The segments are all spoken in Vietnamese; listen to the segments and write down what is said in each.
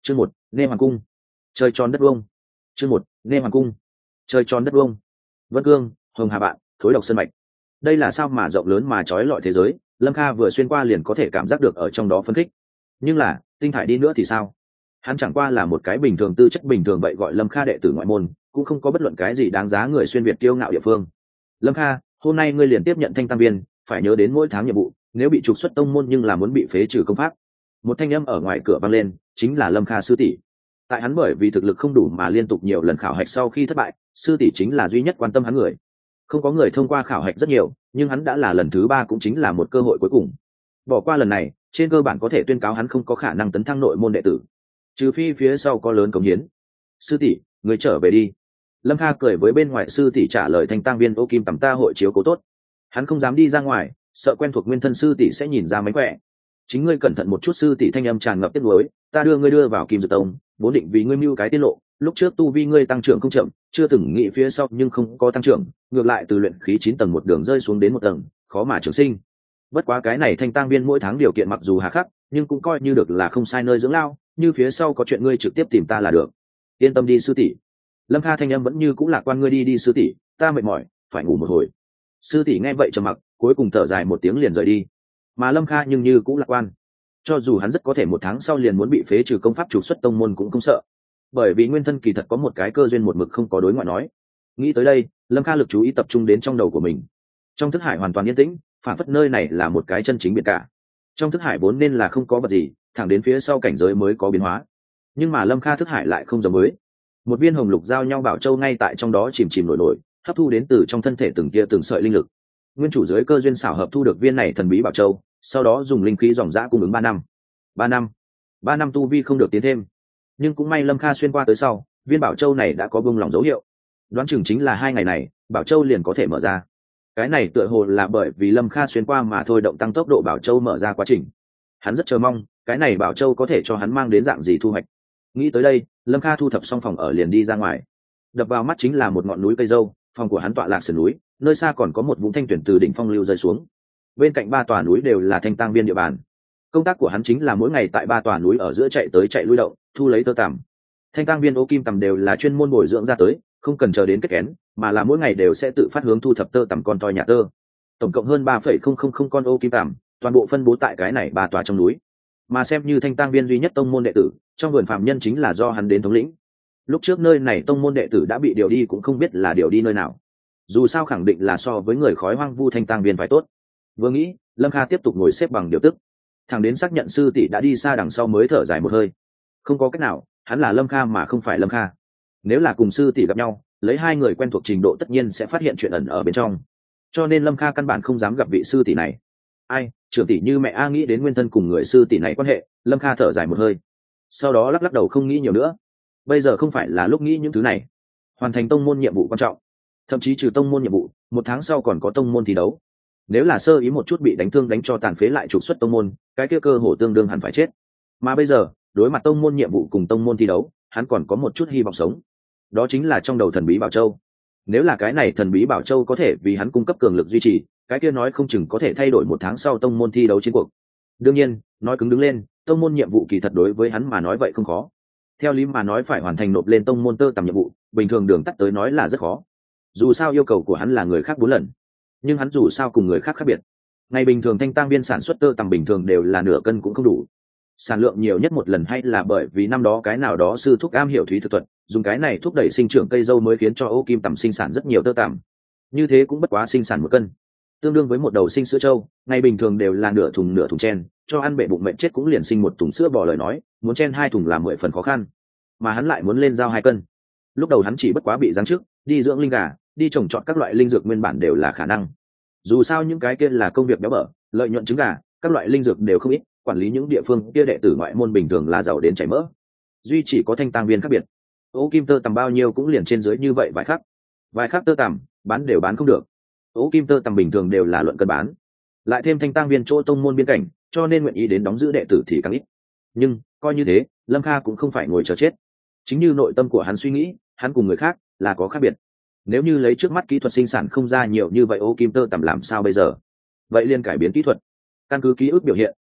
Chương 1, Nghe Hoàng cung. Trời tròn đất vuông. Chương 1, Nghe Hoàng cung. Trời tròn đất vuông. Vân Cương, Hồng Hà Bạn, Thối Độc Sơn Mạch. Đây là sao mà rộng lớn mà trói lọi thế giới, Lâm Kha vừa xuyên qua liền có thể cảm giác được ở trong đó phấn khích. Nhưng là, tinh thải đi nữa thì sao? Hắn chẳng qua là một cái bình thường tư chất bình thường vậy gọi Lâm Kha đệ tử ngoại môn, cũng không có bất luận cái gì đáng giá người xuyên việt kiêu ngạo địa phương. Lâm Kha, hôm nay ngươi liền tiếp nhận thanh tăng viên, phải nhớ đến mỗi tháng nhiệm vụ, nếu bị trục xuất tông môn nhưng là muốn bị phế trừ công pháp. Một thanh âm ở ngoài cửa vang lên, chính là Lâm Kha sư tỷ. Tại hắn bởi vì thực lực không đủ mà liên tục nhiều lần khảo hạch sau khi thất bại, sư tỷ chính là duy nhất quan tâm hắn người. Không có người thông qua khảo hạch rất nhiều, nhưng hắn đã là lần thứ 3 cũng chính là một cơ hội cuối cùng. Bỏ qua lần này, trên cơ bản có thể tuyên cáo hắn không có khả năng tấn thăng nội môn đệ tử, trừ phi phía sau có lớn cống hiến. Sư tỷ, người trở về đi. Lâm Kha cười với bên ngoài sư tỷ trả lời thanh tăng viên Ô Kim Tầm ta hội chiếu cố tốt. Hắn không dám đi ra ngoài, sợ quen thuộc nguyên thân sư tỷ sẽ nhìn ra mánh khỏe. Chính ngươi cẩn thận một chút, sư tỷ thanh âm tràn ngập tiếc nuối, ta đưa ngươi đưa vào Kim Dược Tông, vốn định vì ngươi mưu cái tiết lộ, lúc trước tu vi ngươi tăng trưởng không chậm, chưa từng nghĩ phía sau nhưng không có tăng trưởng, ngược lại từ luyện khí 9 tầng một đường rơi xuống đến một tầng, khó mà trường sinh. Bất quá cái này thanh tăng viên mỗi tháng điều kiện mặc dù hà khắc, nhưng cũng coi như được là không sai nơi dưỡng lao, như phía sau có chuyện ngươi trực tiếp tìm ta là được. Yên tâm đi sư tỷ. Lâm Kha thanh âm vẫn như cũng lạc quan, ngươi đi đi sư tỷ, ta mệt mỏi, phải ngủ một hồi. Sư tỷ nghe vậy trầm mặc, cuối cùng thở dài một tiếng liền rời đi. Mà Lâm Kha nhưng như cũng lạc quan, cho dù hắn rất có thể một tháng sau liền muốn bị phế trừ công pháp trục xuất tông môn cũng không sợ, bởi vì nguyên thân kỳ thật có một cái cơ duyên một mực không có đối ngoại nói. Nghĩ tới đây, Lâm Kha lực chú ý tập trung đến trong đầu của mình. Trong thức hải hoàn toàn yên tĩnh, phản phất nơi này là một cái chân chính biển cả. Trong thức hải vốn nên là không có vật gì, thẳng đến phía sau cảnh giới mới có biến hóa. Nhưng mà Lâm Kha thức hải lại không giống với. Một viên hồng lục giao nhau bảo châu ngay tại trong đó chìm chìm nổi nổi, hấp thu đến từ trong thân thể từng tia từng sợi linh lực. Nguyên chủ dưới cơ duyên xảo hợp thu được viên này thần bí bảo châu, sau đó dùng linh khí dòng dã cung ứng 3 năm tu vi không được tiến thêm. Nhưng cũng may Lâm Kha xuyên qua tới sau, viên bảo châu này đã có bung lỏng dấu hiệu. Đoán chừng chính là 2 ngày này, bảo châu liền có thể mở ra. Cái này tựa hồ là bởi vì Lâm Kha xuyên qua mà thôi động tăng tốc độ bảo châu mở ra quá trình. Hắn rất chờ mong, cái này bảo châu có thể cho hắn mang đến dạng gì thu hoạch. Nghĩ tới đây, Lâm Kha thu thập xong phòng ở liền đi ra ngoài. Đập vào mắt chính là một ngọn núi cây dâu, phòng của hắn tọa lạc sườn núi, nơi xa còn có một vũng thanh tuyển từ đỉnh phong lưu rơi xuống. Bên cạnh 3 tòa núi đều là thanh tăng viên địa bàn. Công tác của hắn chính là mỗi ngày tại 3 tòa núi ở giữa chạy tới chạy lui động, thu lấy tơ tằm. Thanh tăng viên Ô Kim Tầm đều là chuyên môn bồi dưỡng ra tới, không cần chờ đến kết kén, mà là mỗi ngày đều sẽ tự phát hướng thu thập tơ tằm con toi nhà tơ. Tổng cộng hơn 3,000 con Ô Kim Tầm, toàn bộ phân bố tại cái này 3 tòa trong núi. Mà xem như thanh tăng viên duy nhất tông môn đệ tử, trong vườn phàm nhân chính là do hắn đến thống lĩnh. Lúc trước nơi này tông môn đệ tử đã bị điều đi cũng không biết là điều đi nơi nào. Dù sao khẳng định là so với người khói hoang vu thanh tăng viên phải tốt. Vừa nghĩ, Lâm Kha tiếp tục ngồi xếp bằng điều tức, thằng đến xác nhận sư tỷ đã đi xa đằng sau mới thở dài một hơi. Không có cách nào, hắn là Lâm Kha mà không phải Lâm Kha. Nếu là cùng sư tỷ gặp nhau, lấy 2 người quen thuộc trình độ tất nhiên sẽ phát hiện chuyện ẩn ở bên trong, cho nên Lâm Kha căn bản không dám gặp vị sư tỷ này. Ai, trưởng tỷ như mẹ a, nghĩ đến nguyên thân cùng người sư tỷ này quan hệ, Lâm Kha thở dài một hơi, sau đó lắc lắc đầu không nghĩ nhiều nữa. Bây giờ không phải là lúc nghĩ những thứ này, hoàn thành tông môn nhiệm vụ quan trọng. Thậm chí trừ tông môn nhiệm vụ, 1 tháng sau còn có tông môn thi đấu. Nếu là sơ ý một chút bị đánh thương đánh cho tàn phế lại trục xuất tông môn, cái kia cơ hồ tương đương hẳn phải chết. Mà bây giờ, đối mặt tông môn nhiệm vụ cùng tông môn thi đấu, hắn còn có một chút hy vọng sống. Đó chính là trong đầu thần bí bảo châu. Nếu là cái này thần bí bảo châu có thể vì hắn cung cấp cường lực duy trì, cái kia nói không chừng có thể thay đổi 1 tháng sau tông môn thi đấu chiến cuộc. Đương nhiên, nói cứng đứng lên, tông môn nhiệm vụ kỳ thật đối với hắn mà nói vậy không khó. Theo lý mà nói phải hoàn thành nộp lên tông môn tơ tằm nhiệm vụ, bình thường đường tắt tới nói là rất khó. Dù sao yêu cầu của hắn là người khác 4 lần, nhưng hắn dù sao cùng người khác khác biệt. Ngày bình thường thanh tăng viên sản xuất tơ tằm bình thường đều là nửa cân cũng không đủ, sản lượng nhiều nhất 1 lần hay là bởi vì năm đó cái nào đó sư thúc am hiểu thúy thực thuật, dùng cái này thúc đẩy sinh trưởng cây dâu mới khiến cho Ô Kim Tầm sinh sản rất nhiều tơ tằm. Như thế cũng bất quá sinh sản 1 cân, tương đương với một đầu sinh sữa trâu. Ngày bình thường đều là nửa thùng chen, cho ăn bệ bụng mệnh chết cũng liền sinh 1 thùng sữa bò, lời nói muốn chen 2 thùng là 10 phần khó khăn, mà hắn lại muốn lên giao 2 cân. Lúc đầu hắn chỉ bất quá bị giáng chức, đi dưỡng linh gà, đi trồng trọt các loại linh dược nguyên bản đều là khả năng. Dù sao những cái kia là công việc béo bở, lợi nhuận trứng gà, các loại linh dược đều không ít, quản lý những địa phương kia đệ tử ngoại môn bình thường là giàu đến chảy mỡ. Duy chỉ có thanh tăng viên khác biệt, Ô Kim tơ tằm bao nhiêu cũng liền trên dưới như vậy vài khắc tơ tằm bán đều bán không được. Ô Kim tơ tằm bình thường đều là luận cân bán, lại thêm thanh tăng viên chỗ tông môn biên cảnh, cho nên nguyện ý đến đóng giữ đệ tử thì càng ít. Nhưng coi như thế, Lâm Kha cũng không phải ngồi chờ chết. Chính như nội tâm của hắn suy nghĩ, hắn cùng người khác là có khác biệt. Nếu như lấy trước mắt kỹ thuật sinh sản không ra nhiều như vậy Ô Kim tơ tằm làm sao bây giờ? Vậy liền cải biến kỹ thuật. Căn cứ ký ức biểu hiện,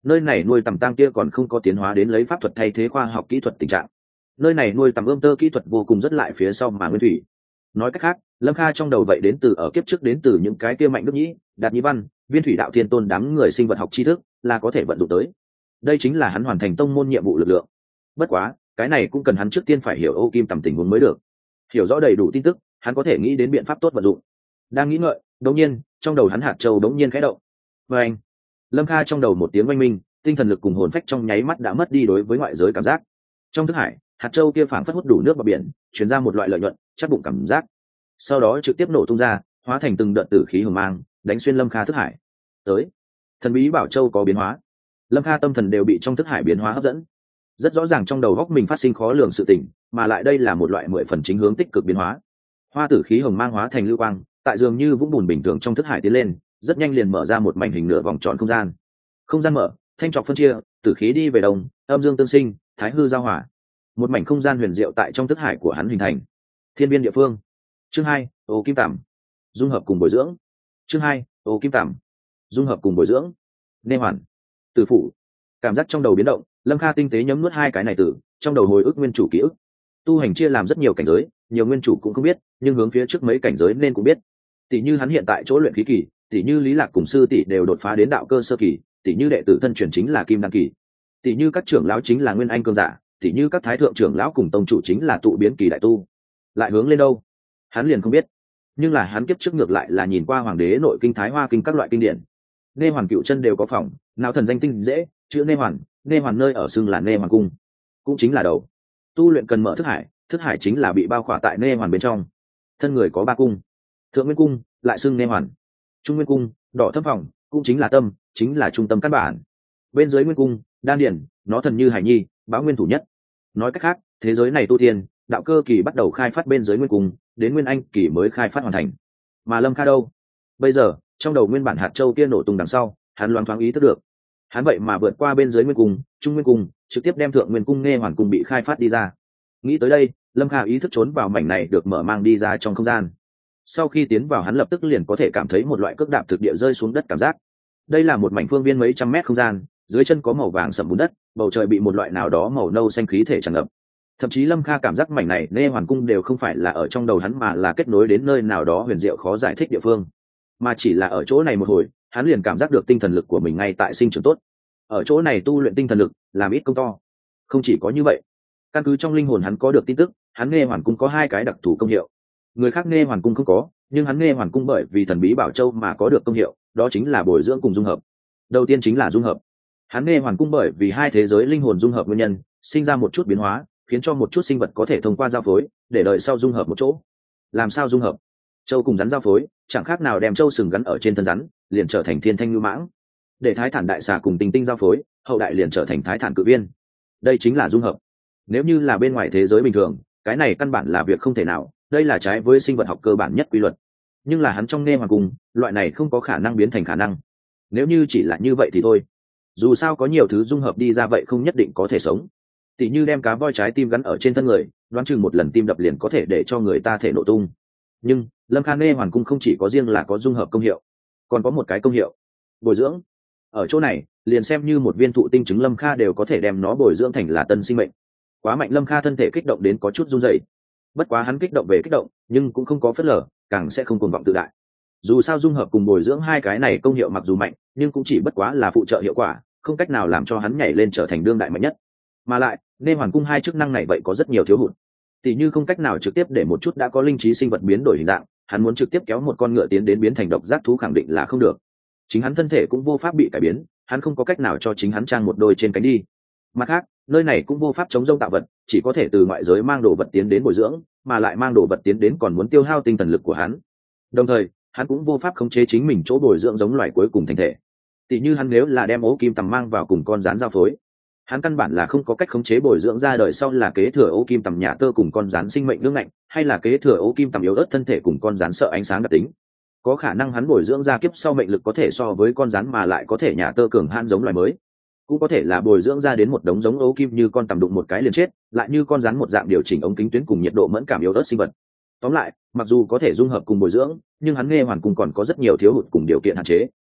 nơi này nuôi tằm tang kia còn không có tiến hóa đến lấy pháp thuật thay thế khoa học kỹ thuật tình trạng. Nơi này nuôi tằm ươm tơ kỹ thuật vô cùng rất lại phía sau mà nguyên thủy. Nói cách khác, Lâm Kha trong đầu vậy đến từ ở kiếp trước đến từ những cái kia Mạnh Đức Nhĩ, Đạt Nhĩ Văn, Viên Thủy Đạo Thiên Tôn đám người sinh vật học tri thức là có thể vận dụng tới. Đây chính là hắn hoàn thành tông môn nhiệm vụ lực lượng. Bất quá, cái này cũng cần hắn trước tiên phải hiểu ô kim tầm tình huống mới được. Hiểu rõ đầy đủ tin tức, hắn có thể nghĩ đến biện pháp tốt vận dụng. Đang nghĩ ngợi, đột nhiên, trong đầu hắn hạt châu đột nhiên khẽ động. Và anh, Lâm Kha trong đầu một tiếng oanh minh, tinh thần lực cùng hồn phách trong nháy mắt đã mất đi đối với ngoại giới cảm giác. Trong thức hải, hạt châu kia phảng phất hút đủ nước vào biển, truyền ra một loại lợi nhuận, chắc bụng cảm giác. Sau đó trực tiếp nổ tung ra, hóa thành từng đợt tử khí hừng mang, đánh xuyên Lâm Kha thức hải. Tới, thần bí bảo châu có biến hóa. Lâm Kha tâm thần đều bị trong thức hải biến hóa hấp dẫn. Rất rõ ràng trong đầu góc mình phát sinh khó lường sự tình, mà lại đây là một loại 10 phần chính hướng tích cực biến hóa. Hoa tử khí hồng mang hóa thành lưu quang, tại dường như vũng bùn bình thường trong thức hải tiến lên, rất nhanh liền mở ra một mảnh hình nửa vòng tròn không gian. Không gian mở, thanh trọc phân chia, tử khí đi về đông, âm dương tương sinh, thái hư giao hòa. Một mảnh không gian huyền diệu tại trong thức hải của hắn hình thành. Thiên biên địa phương. Chương 2, ô kim tằm. Dung hợp cùng bồi dưỡng. Chương 2, ô kim tằm. Dung hợp cùng bồi dưỡng. Nê hoàn. Tử phủ. Cảm giác trong đầu biến động, Lâm Kha tinh tế nhấm nuốt hai cái này từ trong đầu hồi ức nguyên chủ ký ức. Tu hành chia làm rất nhiều cảnh giới, nhiều nguyên chủ cũng không biết, nhưng hướng phía trước mấy cảnh giới nên cũng biết. Tỷ như hắn hiện tại chỗ luyện khí kỳ, tỷ như Lý Lạc cùng sư tỷ đều đột phá đến đạo cơ sơ kỳ, tỷ như đệ tử thân truyền chính là kim đan kỳ, tỷ như các trưởng lão chính là nguyên anh cương giả, tỷ như các thái thượng trưởng lão cùng tông chủ chính là tụ biến kỳ đại tu. Lại hướng lên đâu, hắn liền không biết. Nhưng là hắn kiếp trước ngược lại là nhìn qua hoàng đế nội kinh thái hoa kinh các loại kinh điển. Nê hoàn cựu chân đều có phòng, nào thần danh tinh dễ, chữ nê hoàn nơi ở xưng là nê hoàn cung, cũng chính là đầu. Tu luyện cần mở thức hải chính là bị bao khỏa tại nê hoàn bên trong. Thân người có 3 cung: thượng nguyên cung lại xưng nê hoàn, trung nguyên cung đỏ thâm phòng, cũng chính là tâm, chính là trung tâm căn bản. Bên dưới nguyên cung đan điển, nó thần như hải nhi, báo nguyên thủ nhất. Nói cách khác, thế giới này tu tiên đạo cơ kỳ bắt đầu khai phát bên dưới nguyên cung, đến nguyên anh kỳ mới khai phát hoàn thành. Mà Lâm Kha đâu? Bây giờ trong đầu nguyên bản hạt châu kia nổ tung đằng sau, hắn loáng thoáng ý thức được, hắn vậy mà vượt qua bên dưới nguyên cung, trung nguyên cung, trực tiếp đem thượng nguyên cung nghe hoàn cung bị khai phát đi ra. Nghĩ tới đây, Lâm Kha ý thức trốn vào mảnh này được mở mang đi ra trong không gian. Sau khi tiến vào, hắn lập tức liền có thể cảm thấy một loại cước đạp thực địa rơi xuống đất cảm giác. Đây là một mảnh phương viên mấy trăm mét không gian, dưới chân có màu vàng sẫm bùn đất, bầu trời bị một loại nào đó màu nâu xanh khí thể tràn ngập. Thậm chí Lâm Kha cảm giác mảnh này nghe hoàn cung đều không phải là ở trong đầu hắn, mà là kết nối đến nơi nào đó huyền diệu khó giải thích địa phương. Mà chỉ là ở chỗ này một hồi, hắn liền cảm giác được tinh thần lực của mình ngay tại sinh trưởng tốt. Ở chỗ này tu luyện tinh thần lực, làm ít công to. Không chỉ có như vậy, căn cứ trong linh hồn hắn có được tin tức, hắn nghe hoàn cung có 2 cái đặc thù công hiệu. Người khác nghe hoàn cung không có, nhưng hắn nghe hoàn cung bởi vì thần bí bảo châu mà có được công hiệu, đó chính là bồi dưỡng cùng dung hợp. Đầu tiên chính là dung hợp. Hắn nghe hoàn cung bởi vì 2 thế giới linh hồn dung hợp nguyên nhân, sinh ra một chút biến hóa, khiến cho một chút sinh vật có thể thông qua giao phối, để đợi sau dung hợp một chỗ. Làm sao dung hợp? Châu cùng rắn giao phối, chẳng khác nào đem châu sừng gắn ở trên thân rắn, liền trở thành thiên thanh lưu mãng. Để thái thản đại xà cùng tình tinh giao phối, hậu đại liền trở thành thái thản cự viên. Đây chính là dung hợp. Nếu như là bên ngoài thế giới bình thường, cái này căn bản là việc không thể nào, đây là trái với sinh vật học cơ bản nhất quy luật. Nhưng là hắn trong nghe hoàng cung, loại này không có khả năng biến thành khả năng. Nếu như chỉ là như vậy thì thôi. Dù sao có nhiều thứ dung hợp đi ra vậy không nhất định có thể sống. Tỷ như đem cá voi trái tim gắn ở trên thân người, đoán chừng một lần tim đập liền có thể để cho người ta thể nổ tung. Nhưng Lâm Kha nghe hoàn cung không chỉ có riêng là có dung hợp công hiệu, còn có một cái công hiệu: bồi dưỡng. Ở chỗ này, liền xem như một viên thụ tinh trứng Lâm Kha đều có thể đem nó bồi dưỡng thành là tân sinh mệnh. Quá mạnh, Lâm Kha thân thể kích động đến có chút run rẩy. Bất quá hắn kích động về kích động, nhưng cũng không có phớt lờ, càng sẽ không cuồng vọng tự đại. Dù sao dung hợp cùng bồi dưỡng 2 cái này công hiệu mặc dù mạnh, nhưng cũng chỉ bất quá là phụ trợ hiệu quả, không cách nào làm cho hắn nhảy lên trở thành đương đại mạnh nhất. Mà lại, nên hoàn cung 2 chức năng này vậy có rất nhiều thiếu hụt. Tỷ như không cách nào trực tiếp để một chút đã có linh trí sinh vật biến đổi hình dạng, hắn muốn trực tiếp kéo một con ngựa tiến đến biến thành độc giác thú khẳng định là không được. Chính hắn thân thể cũng vô pháp bị cải biến, hắn không có cách nào cho chính hắn trang một đôi trên cánh đi. Mặt khác, nơi này cũng vô pháp chống rông tạo vật, chỉ có thể từ ngoại giới mang đồ vật tiến đến bồi dưỡng, mà lại mang đồ vật tiến đến còn muốn tiêu hao tinh thần lực của hắn. Đồng thời, hắn cũng vô pháp khống chế chính mình chỗ bồi dưỡng giống loài cuối cùng thành thể. Tỷ như hắn nếu là đem ố kim tằm mang vào cùng con rắn giao phối, hắn căn bản là không có cách khống chế bồi dưỡng ra đời sau là kế thừa ố kim tằm nhà tơ cùng con rắn sinh mệnh nước ngạnh, hay là kế thừa ố kim tằm yếu ớt thân thể cùng con rắn sợ ánh sáng đặc tính. Có khả năng hắn bồi dưỡng ra kiếp sau mệnh lực có thể so với con rắn mà lại có thể nhà tơ cường hãn giống loài mới. Cũng có thể là bồi dưỡng ra đến một đống giống ố kim như con tằm đụng một cái liền chết, lại như con rắn một dạng điều chỉnh ống kính tuyến cùng nhiệt độ mẫn cảm yếu ớt sinh vật. Tóm lại, mặc dù có thể dung hợp cùng bồi dưỡng, nhưng hắn nghe hoàn cung còn có rất nhiều thiếu hụt cùng điều kiện hạn chế.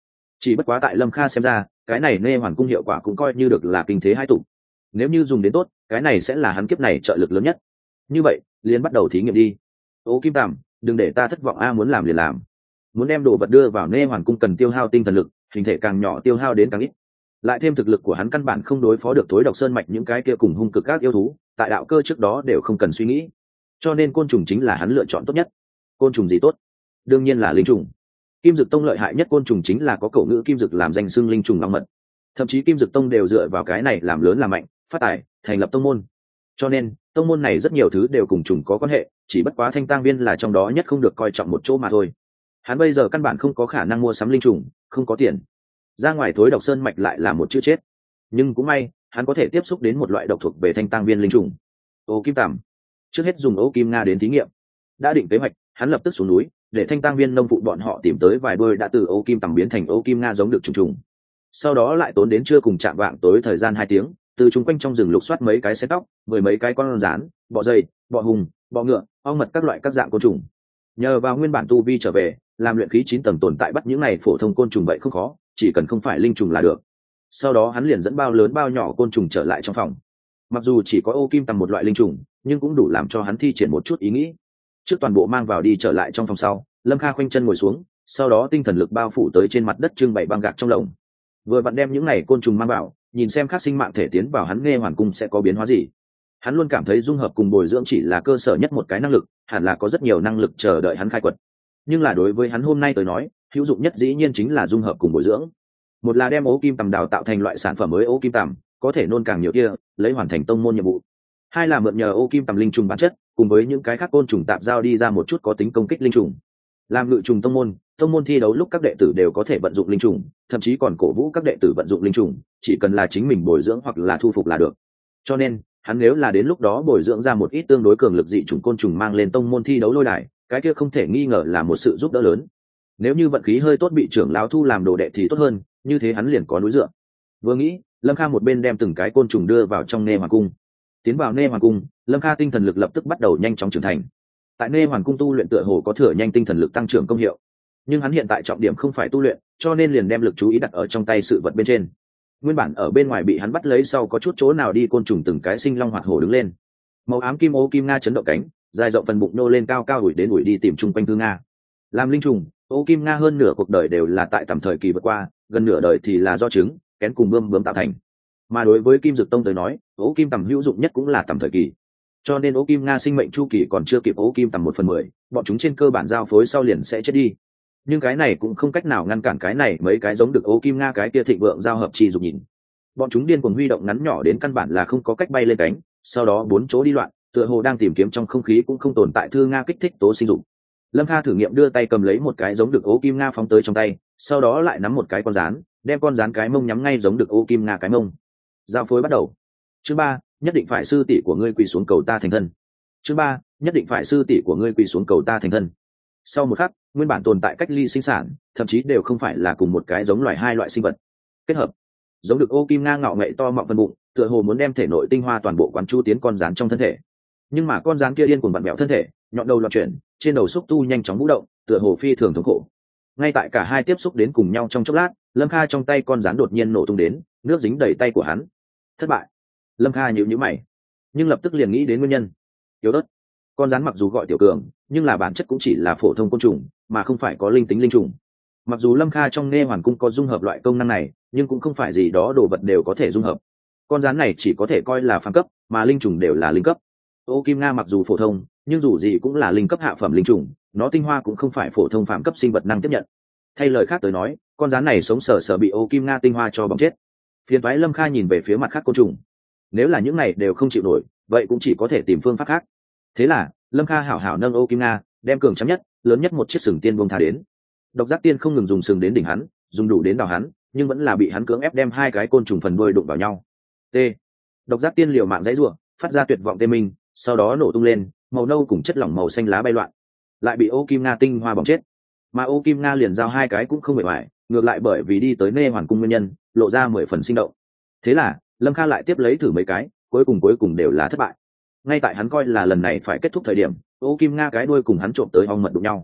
Chỉ bất quá tại Lâm Kha xem ra, cái này Nê Hoàn cung hiệu quả cũng coi như được là kinh thế hai tụ. Nếu như dùng đến tốt, cái này sẽ là hắn kiếp này trợ lực lớn nhất. Như vậy, liền bắt đầu thí nghiệm đi. Ô Kim Tằm, đừng để ta thất vọng a, muốn làm liền làm. Muốn đem đồ vật đưa vào Nê Hoàn cung cần tiêu hao tinh thần lực, hình thể càng nhỏ tiêu hao đến càng ít. Lại thêm thực lực của hắn căn bản không đối phó được Thối Độc Sơn mạch những cái kia cùng hung cực các yêu thú, tại đạo cơ trước đó đều không cần suy nghĩ. Cho nên côn trùng chính là hắn lựa chọn tốt nhất. Côn trùng gì tốt? Đương nhiên là linh trùng. Kim Dực Tông lợi hại nhất côn trùng chính là có cổ ngữ Kim Dực làm danh xưng linh trùng long mật. Thậm chí Kim Dực Tông đều dựa vào cái này làm lớn làm mạnh, phát tài, thành lập tông môn. Cho nên, tông môn này rất nhiều thứ đều cùng trùng có quan hệ, chỉ bất quá Thanh Tang Viên là trong đó nhất không được coi trọng một chỗ mà thôi. Hắn bây giờ căn bản không có khả năng mua sắm linh trùng, không có tiền. Ra ngoài Thối Độc Sơn mạch lại là một chữ chết. Nhưng cũng may, hắn có thể tiếp xúc đến một loại độc thuộc về Thanh Tang Viên linh trùng. Ô Kim Tằm. Trước hết dùng Ô Kim Nga đến thí nghiệm. Đã định kế hoạch, hắn lập tức xuống núi, để Thanh Tang Viên nông phụ bọn họ tìm tới vài đôi đã từ Ô Kim Tằm biến thành Ô Kim Nga giống được trùng trùng. Sau đó lại tốn đến trưa cùng chạm vạng tối thời gian 2 tiếng, từ chung quanh trong rừng lục soát mấy cái xe tóc, mười mấy cái con rán, bọ dây, bọ hùng, bọ ngựa, ong mật các loại các dạng côn trùng. Nhờ vào nguyên bản tu vi trở về, làm luyện khí 9 tầng tồn tại bắt những này phổ thông côn trùng vậy không khó, chỉ cần không phải linh trùng là được. Sau đó hắn liền dẫn bao lớn bao nhỏ côn trùng trở lại trong phòng. Mặc dù chỉ có Ô Kim Tằm một loại linh trùng, nhưng cũng đủ làm cho hắn thi triển một chút ý nghĩ. Trước toàn bộ mang vào đi trở lại trong phòng sau, Lâm Kha khoanh chân ngồi xuống, sau đó tinh thần lực bao phủ tới trên mặt đất trưng bày băng gạc trong lồng. Vừa vặn đem những này côn trùng mang vào, nhìn xem khác sinh mạng thể tiến vào hắn Nghe Hoàn cung sẽ có biến hóa gì. Hắn luôn cảm thấy dung hợp cùng bồi dưỡng chỉ là cơ sở nhất một cái năng lực, hẳn là có rất nhiều năng lực chờ đợi hắn khai quật. Nhưng là đối với hắn hôm nay tới nói, hữu dụng nhất dĩ nhiên chính là dung hợp cùng bồi dưỡng. Một là đem Ô Kim Tằm đào tạo thành loại sản phẩm mới Ô Kim Tằm, có thể nôn càng nhiều kia, lấy hoàn thành tông môn nhiệm vụ. Hai là mượn nhờ Ô Kim Tằm linh trùng bản chất, cùng với những cái khác côn trùng tạp giao đi ra một chút có tính công kích linh trùng. Làm ngự trùng tông môn thi đấu lúc các đệ tử đều có thể vận dụng linh trùng, thậm chí còn cổ vũ các đệ tử vận dụng linh trùng, chỉ cần là chính mình bồi dưỡng hoặc là thu phục là được. Cho nên, hắn nếu là đến lúc đó bồi dưỡng ra một ít tương đối cường lực dị trùng côn trùng mang lên tông môn thi đấu lôi đài, cái kia không thể nghi ngờ là một sự giúp đỡ lớn. Nếu như vận khí hơi tốt bị trưởng lão thu làm đồ đệ thì tốt hơn, như thế hắn liền có núi dựa. Vừa nghĩ, Lâm Kha một bên đem từng cái côn trùng đưa vào trong Nê Hoàn cung. Tiến vào Nê Hoàn cung, Lâm Kha tinh thần lực lập tức bắt đầu nhanh chóng trưởng thành. Tại Nê Hoàn cung tu luyện tựa hồ có thừa nhanh tinh thần lực tăng trưởng công hiệu, nhưng hắn hiện tại trọng điểm không phải tu luyện, cho nên liền đem lực chú ý đặt ở trong tay sự vật bên trên. Nguyên bản ở bên ngoài bị hắn bắt lấy sau có chút chỗ nào đi côn trùng từng cái sinh long hoạt hổ đứng lên. Màu ám kim Ô Kim Nga chấn động cánh, dài rộng phần bụng nô lên cao cao ủi đến ủi đi tìm chung quanh Thư Nga. Làm linh trùng, Ô Kim Nga hơn nửa cuộc đời đều là tại tầm thời kỳ vượt qua, gần nửa đời thì là do trứng, kén cùng bướm tạo thành. Mà đối với Kim Dực Tông tới nói, Ô Kim Tằm hữu dụng nhất cũng là tầm thời kỳ. Cho nên Ô Kim Nga sinh mệnh chu kỳ còn chưa kịp Ô Kim Tằm 1/10, bọn chúng trên cơ bản giao phối sau liền sẽ chết đi. Nhưng cái này cũng không cách nào ngăn cản cái này mấy cái giống được Ô Kim Nga cái kia thịnh vượng giao hợp chi dục nhìn. Bọn chúng điên cuồng huy động ngắn nhỏ đến căn bản là không có cách bay lên cánh, sau đó bốn chỗ đi loạn, tựa hồ đang tìm kiếm trong không khí cũng không tồn tại Thư Nga kích thích tố sinh dục. Lâm Kha thử nghiệm đưa tay cầm lấy một cái giống được Ô Kim Nga phóng tới trong tay, sau đó lại nắm một cái con rán, đem con rán cái mông nhắm ngay giống được Ô Kim Nga cái mông. Giao phối bắt đầu. Chương 3, nhất định phải sư tỷ của ngươi quỳ xuống cầu ta thành thân. Chương 3, nhất định phải sư tỷ của ngươi quỳ xuống cầu ta thành thân. Sau một khắc, nguyên bản tồn tại cách ly sinh sản, thậm chí đều không phải là cùng một cái giống loài hai loại sinh vật kết hợp. Giống được Ô Kim Nga ngạo nghệ to mọng phần bụng, tựa hồ muốn đem thể nội tinh hoa toàn bộ quán chu tiến con rán trong thân thể. Nhưng mà con rán kia điên cuồng vặn vẹo thân thể, nhọn đầu loạn chuyển, trên đầu xúc tu nhanh chóng vũ động, tựa hồ phi thường thống khổ. Ngay tại cả hai tiếp xúc đến cùng nhau trong chốc lát, Lâm Kha trong tay con rán đột nhiên nổ tung đến, nước dính đầy tay của hắn. Thất bại. Lâm Kha nhíu mày, nhưng lập tức liền nghĩ đến nguyên nhân. Yếu ớt. Con rán mặc dù gọi tiểu cường, nhưng là bản chất cũng chỉ là phổ thông côn trùng, mà không phải có linh tính linh trùng. Mặc dù Lâm Kha trong Nghe Hoàn cung có dung hợp loại công năng này, nhưng cũng không phải gì đó đồ vật đều có thể dung hợp. Con rán này chỉ có thể coi là phàm cấp, mà linh trùng đều là linh cấp. Ô Kim Nga mặc dù phổ thông, nhưng dù gì cũng là linh cấp hạ phẩm linh trùng, nó tinh hoa cũng không phải phổ thông phàm cấp sinh vật năng tiếp nhận. Thay lời khác tới nói, con rán này sống sờ bị Ô Kim Nga tinh hoa cho bỏng chết. Phiền toái Lâm Kha nhìn về phía mặt khác côn trùng. Nếu là những này đều không chịu nổi, vậy cũng chỉ có thể tìm phương pháp khác. Thế là Lâm Kha hảo hảo nâng Ô Kim Nga, đem cường chấm nhất, lớn nhất một chiếc sừng tiên buông tha đến. Độc Giác Tiên không ngừng dùng sừng đến đỉnh hắn, dùng đủ đến đào hắn, nhưng vẫn là bị hắn cưỡng ép đem hai cái côn trùng phần đuôi đụng vào nhau. T. Độc Giác Tiên liều mạng dãy rủa, phát ra tuyệt vọng tê minh, sau đó nổ tung lên, màu nâu cùng chất lỏng màu xanh lá bay loạn, lại bị Ô Kim Nga tinh hoa bỏng chết. Mà Ô Kim Nga liền giao hai cái cũng không bề ngoài, ngược lại bởi vì đi tới Nê Hoàn cung nguyên nhân, lộ ra 10 phần sinh động. Thế là Lâm Kha lại tiếp lấy thử mấy cái, cuối cùng đều là thất bại. Ngay tại hắn coi là lần này phải kết thúc thời điểm, Ô Kim Nga cái đuôi cùng hắn trộm tới ong mật đụng nhau.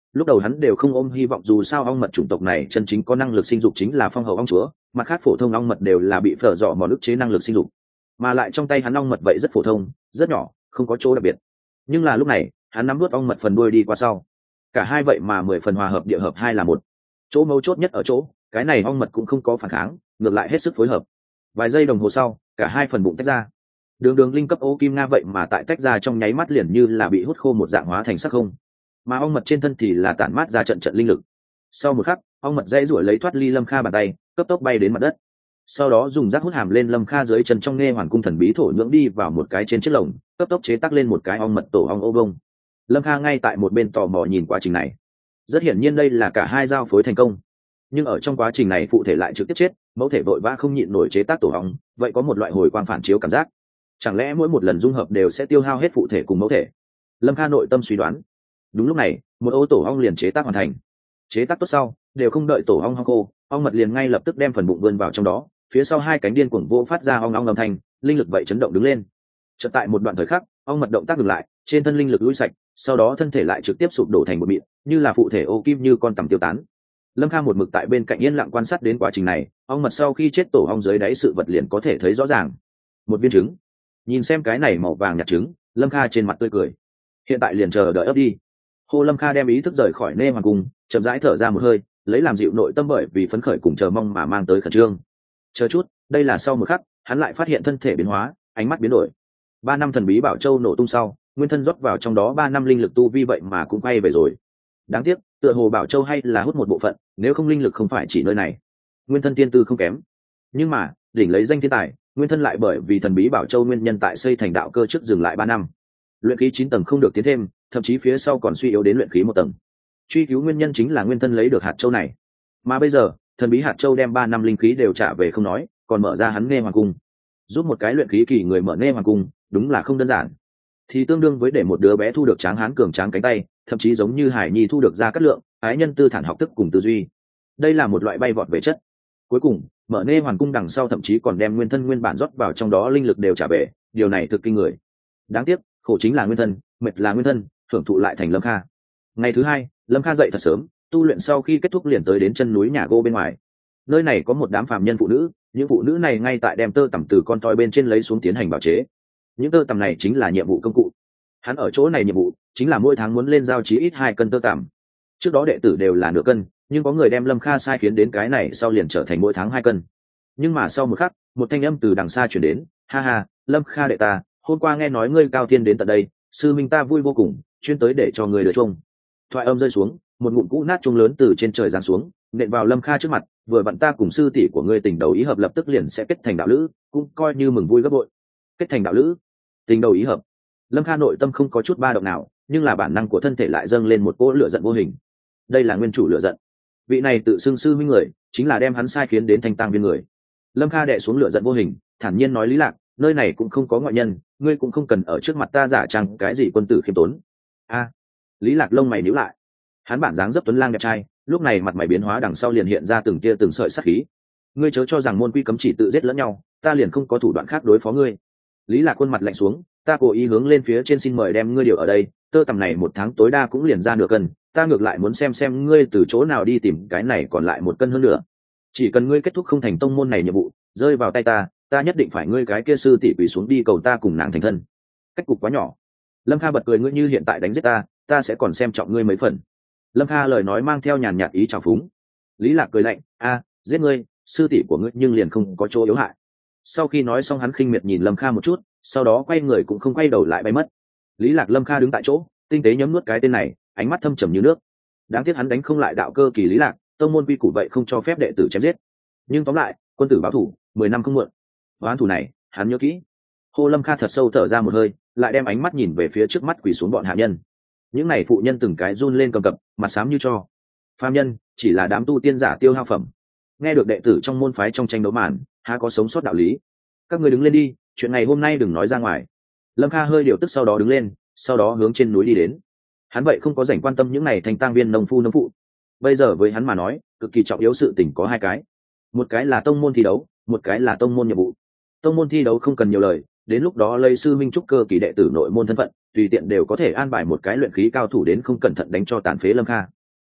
lúc đầu hắn đều không ôm hy vọng, dù sao ong mật chủng tộc này chân chính có năng lực sinh dục chính là phong hầu ong chúa, mặt khác phổ thông ong mật đều là bị phở dọ mòn ức chế năng lực sinh dục, mà lại trong tay hắn ong mật vậy rất phổ thông, rất nhỏ, không có chỗ đặc biệt. Nhưng là lúc này hắn nắm vớt ong mật phần đuôi đi qua sau, cả hai vậy mà 10 phần hòa hợp địa hợp hai là một. Chỗ mấu chốt nhất ở chỗ cái này ong mật cũng không có phản kháng, ngược lại hết sức phối hợp. Vài giây đồng hồ sau, cả hai phần bụng tách ra. Đường linh cấp ô kim nga vậy mà tại tách ra trong nháy mắt liền như là bị hút khô một dạng hóa thành sắc không, mà ong mật trên thân thì là tản mát ra trận trận linh lực. Sau một khắc, ong mật dãy ruổi lấy thoát ly Lâm Kha bàn tay, cấp tốc bay đến mặt đất, sau đó dùng rác hút hàm lên Lâm Kha dưới chân trong nghe hoàn cung thần bí thổ nhưỡng đi vào một cái trên chiếc lồng, cấp tốc chế tác lên một cái ong mật tổ ong ô vông. Lâm Kha ngay tại một bên tò mò nhìn quá trình này. Rất hiển nhiên đây là cả hai giao phối thành công, nhưng ở trong quá trình này phụ thể lại trực tiếp chết, mẫu thể vội vã không nhịn nổi chế tác tổ ong, vậy có một loại hồi quang phản chiếu cảm giác. Chẳng lẽ mỗi một lần dung hợp đều sẽ tiêu hao hết phụ thể cùng mẫu thể? Lâm Kha nội tâm suy đoán. Đúng lúc này, một ô tổ ong liền chế tác hoàn thành. Chế tác tốt sau, đều không đợi tổ ong hong khô, ong mật liền ngay lập tức đem phần bụng vươn vào trong đó, phía sau hai cánh điên cuồng vỗ phát ra ong ong âm thanh, linh lực vậy chấn động đứng lên. Chợt tại một đoạn thời khắc, ong mật động tác ngừng lại, trên thân linh lực lui sạch, sau đó thân thể lại trực tiếp sụp đổ thành một mịn, như là phụ thể ô kim như con tằm tiêu tán. Lâm Kha một mực tại bên cạnh yên lặng quan sát đến quá trình này, ong mật sau khi chết tổ ong dưới đáy sự vật liền có thể thấy rõ ràng. Một viên trứng. Nhìn xem cái này màu vàng nhạt trứng, Lâm Kha trên mặt tươi cười. Hiện tại liền chờ đợi ấp đi. Hồ Lâm Kha đem ý thức rời khỏi nê hoàng cung, chậm rãi thở ra một hơi, lấy làm dịu nội tâm bởi vì phấn khởi cùng chờ mong mà mang tới khẩn trương. Chờ chút, đây là sau một khắc, hắn lại phát hiện thân thể biến hóa, ánh mắt biến đổi. 3 năm thần bí bảo châu nổ tung sau, nguyên thân rót vào trong đó 3 năm linh lực tu vi vậy mà cũng quay về rồi. Đáng tiếc, tựa hồ bảo châu hay là hút một bộ phận, nếu không linh lực không phải chỉ nơi này. Nguyên thân tiên tư không kém, nhưng mà đỉnh lấy danh thiên tài, nguyên thân lại bởi vì thần bí bảo châu nguyên nhân tại xây thành đạo cơ trước dừng lại 3 năm. Luyện khí 9 tầng không được tiến thêm, thậm chí phía sau còn suy yếu đến luyện khí 1 tầng. Truy cứu nguyên nhân chính là nguyên thân lấy được hạt châu này, mà bây giờ thần bí hạt châu đem 3 năm linh khí đều trả về không nói, còn mở ra hắn nghe hoàng cung. Giúp một cái luyện khí kỳ người mở nghe hoàng cung, đúng là không đơn giản. Thì tương đương với để một đứa bé thu được tráng hán cường tráng cánh tay, thậm chí giống như hải nhi thu được ra cát lượng, ái nhân tư thản học thức cùng tư duy. Đây là một loại bay vọt về chất. Cuối cùng mở nghe hoàng cung đằng sau thậm chí còn đem nguyên thân nguyên bản rót vào trong đó linh lực đều trả về, điều này thực kinh người. Đáng tiếc, khổ chính là nguyên thân, mệt là nguyên thân, hưởng thụ lại thành Lâm Kha. Ngày thứ hai, Lâm Kha dậy thật sớm, tu luyện sau khi kết thúc liền tới đến chân núi nhà gỗ bên ngoài. Nơi này có một đám phàm nhân phụ nữ, những phụ nữ này ngay tại đem tơ tằm từ con toi bên trên lấy xuống tiến hành bảo chế. Những tơ tằm này chính là nhiệm vụ công cụ. Hắn ở chỗ này nhiệm vụ chính là mỗi tháng muốn lên giao chí ít 2 cân tơ tằm. Trước đó đệ tử đều là nửa cân, nhưng có người đem Lâm Kha sai khiến đến cái này sau liền trở thành mỗi tháng 2 cân. Nhưng mà sau một khắc, một thanh âm từ đằng xa truyền đến, ha ha, Lâm Kha đệ ta, hôm qua nghe nói ngươi cao thiên đến tận đây, sư minh ta vui vô cùng, chuyên tới để cho người đưa chuông. Thoại âm rơi xuống, một ngụm cũ nát chuông lớn từ trên trời giáng xuống, nện vào Lâm Kha trước mặt, vừa vặn ta cùng sư tỷ của ngươi tình đầu ý hợp lập tức liền sẽ kết thành đạo lữ, cũng coi như mừng vui gấp bội. Kết thành đạo lữ, tình đầu ý hợp. Lâm Kha nội tâm không có chút ba động nào, nhưng là bản năng của thân thể lại dâng lên một cỗ lửa giận vô hình. Đây là nguyên chủ lửa giận. Vị này tự xưng sư minh người, chính là đem hắn sai khiến đến thanh tang viên người. Lâm Kha đè xuống lửa giận vô hình, thản nhiên nói, Lý Lạc, nơi này cũng không có ngoại nhân, ngươi cũng không cần ở trước mặt ta giả trang cái gì quân tử khiêm tốn. A. Lý Lạc lông mày nhíu lại. Hắn bản dáng dấp tuấn lang đẹp trai, lúc này mặt mày biến hóa đằng sau liền hiện ra từng tia từng sợi sát khí. Ngươi chớ cho rằng môn quy cấm chỉ tự giết lẫn nhau, ta liền không có thủ đoạn khác đối phó ngươi. Lý Lạc khuôn mặt lạnh xuống, ta cố ý hướng lên phía trên xin mời đem ngươi điều ở đây, tơ tằm này 1 tháng tối đa cũng liền ra nửa cân, ta ngược lại muốn xem ngươi từ chỗ nào đi tìm cái này còn lại 1 cân hơn nữa. Chỉ cần ngươi kết thúc không thành tông môn này nhiệm vụ, rơi vào tay ta nhất định phải ngươi cái kia sư tỷ quỳ xuống đi cầu ta cùng nàng thành thân. Cách cục quá nhỏ. Lâm Kha bật cười, ngươi như hiện tại đánh giết ta sẽ còn xem trọng ngươi mấy phần. Lâm Kha lời nói mang theo nhàn nhạt ý trào phúng. Lý Lạc cười lạnh, a, giết ngươi, sư tỷ của ngươi nhưng liền không có chỗ yếu hại. Sau khi nói xong hắn khinh miệt nhìn Lâm Kha một chút, sau đó quay người cũng không quay đầu lại bay mất. Lý Lạc Lâm Kha đứng tại chỗ, tinh tế nhấm nuốt cái tên này, ánh mắt thâm trầm như nước. Đáng tiếc hắn đánh không lại đạo cơ kỳ Lý Lạc, tông môn quy củ vậy không cho phép đệ tử chém giết. Nhưng tóm lại, quân tử báo thủ, 10 năm không muộn. Oán thù này, hắn nhớ kỹ. Hồ Lâm Kha thật sâu thở ra một hơi, lại đem ánh mắt nhìn về phía trước mắt quỳ xuống bọn hạ nhân. Những này phụ nhân từng cái run lên cầm cập, mặt xám như tro. Phàm nhân chỉ là đám tu tiên giả tiêu hao phẩm. Nghe được đệ tử trong môn phái trong tranh đấu màn, há có sống sót đạo lý. Các ngươi đứng lên đi, chuyện ngày hôm nay đừng nói ra ngoài. Lâm Kha hơi điều tức sau đó đứng lên, sau đó hướng trên núi đi đến. Hắn vậy không có rảnh quan tâm những này thành tang viên nông phu nông phụ. Bây giờ với hắn mà nói, cực kỳ trọng yếu sự tình có 2 cái. Một cái là tông môn thi đấu, một cái là tông môn nhiệm vụ. Tông môn thi đấu không cần nhiều lời, đến lúc đó lấy sư minh trúc cơ kỳ đệ tử nội môn thân phận, tùy tiện đều có thể an bài một cái luyện khí cao thủ đến không cẩn thận đánh cho tàn phế Lâm Kha.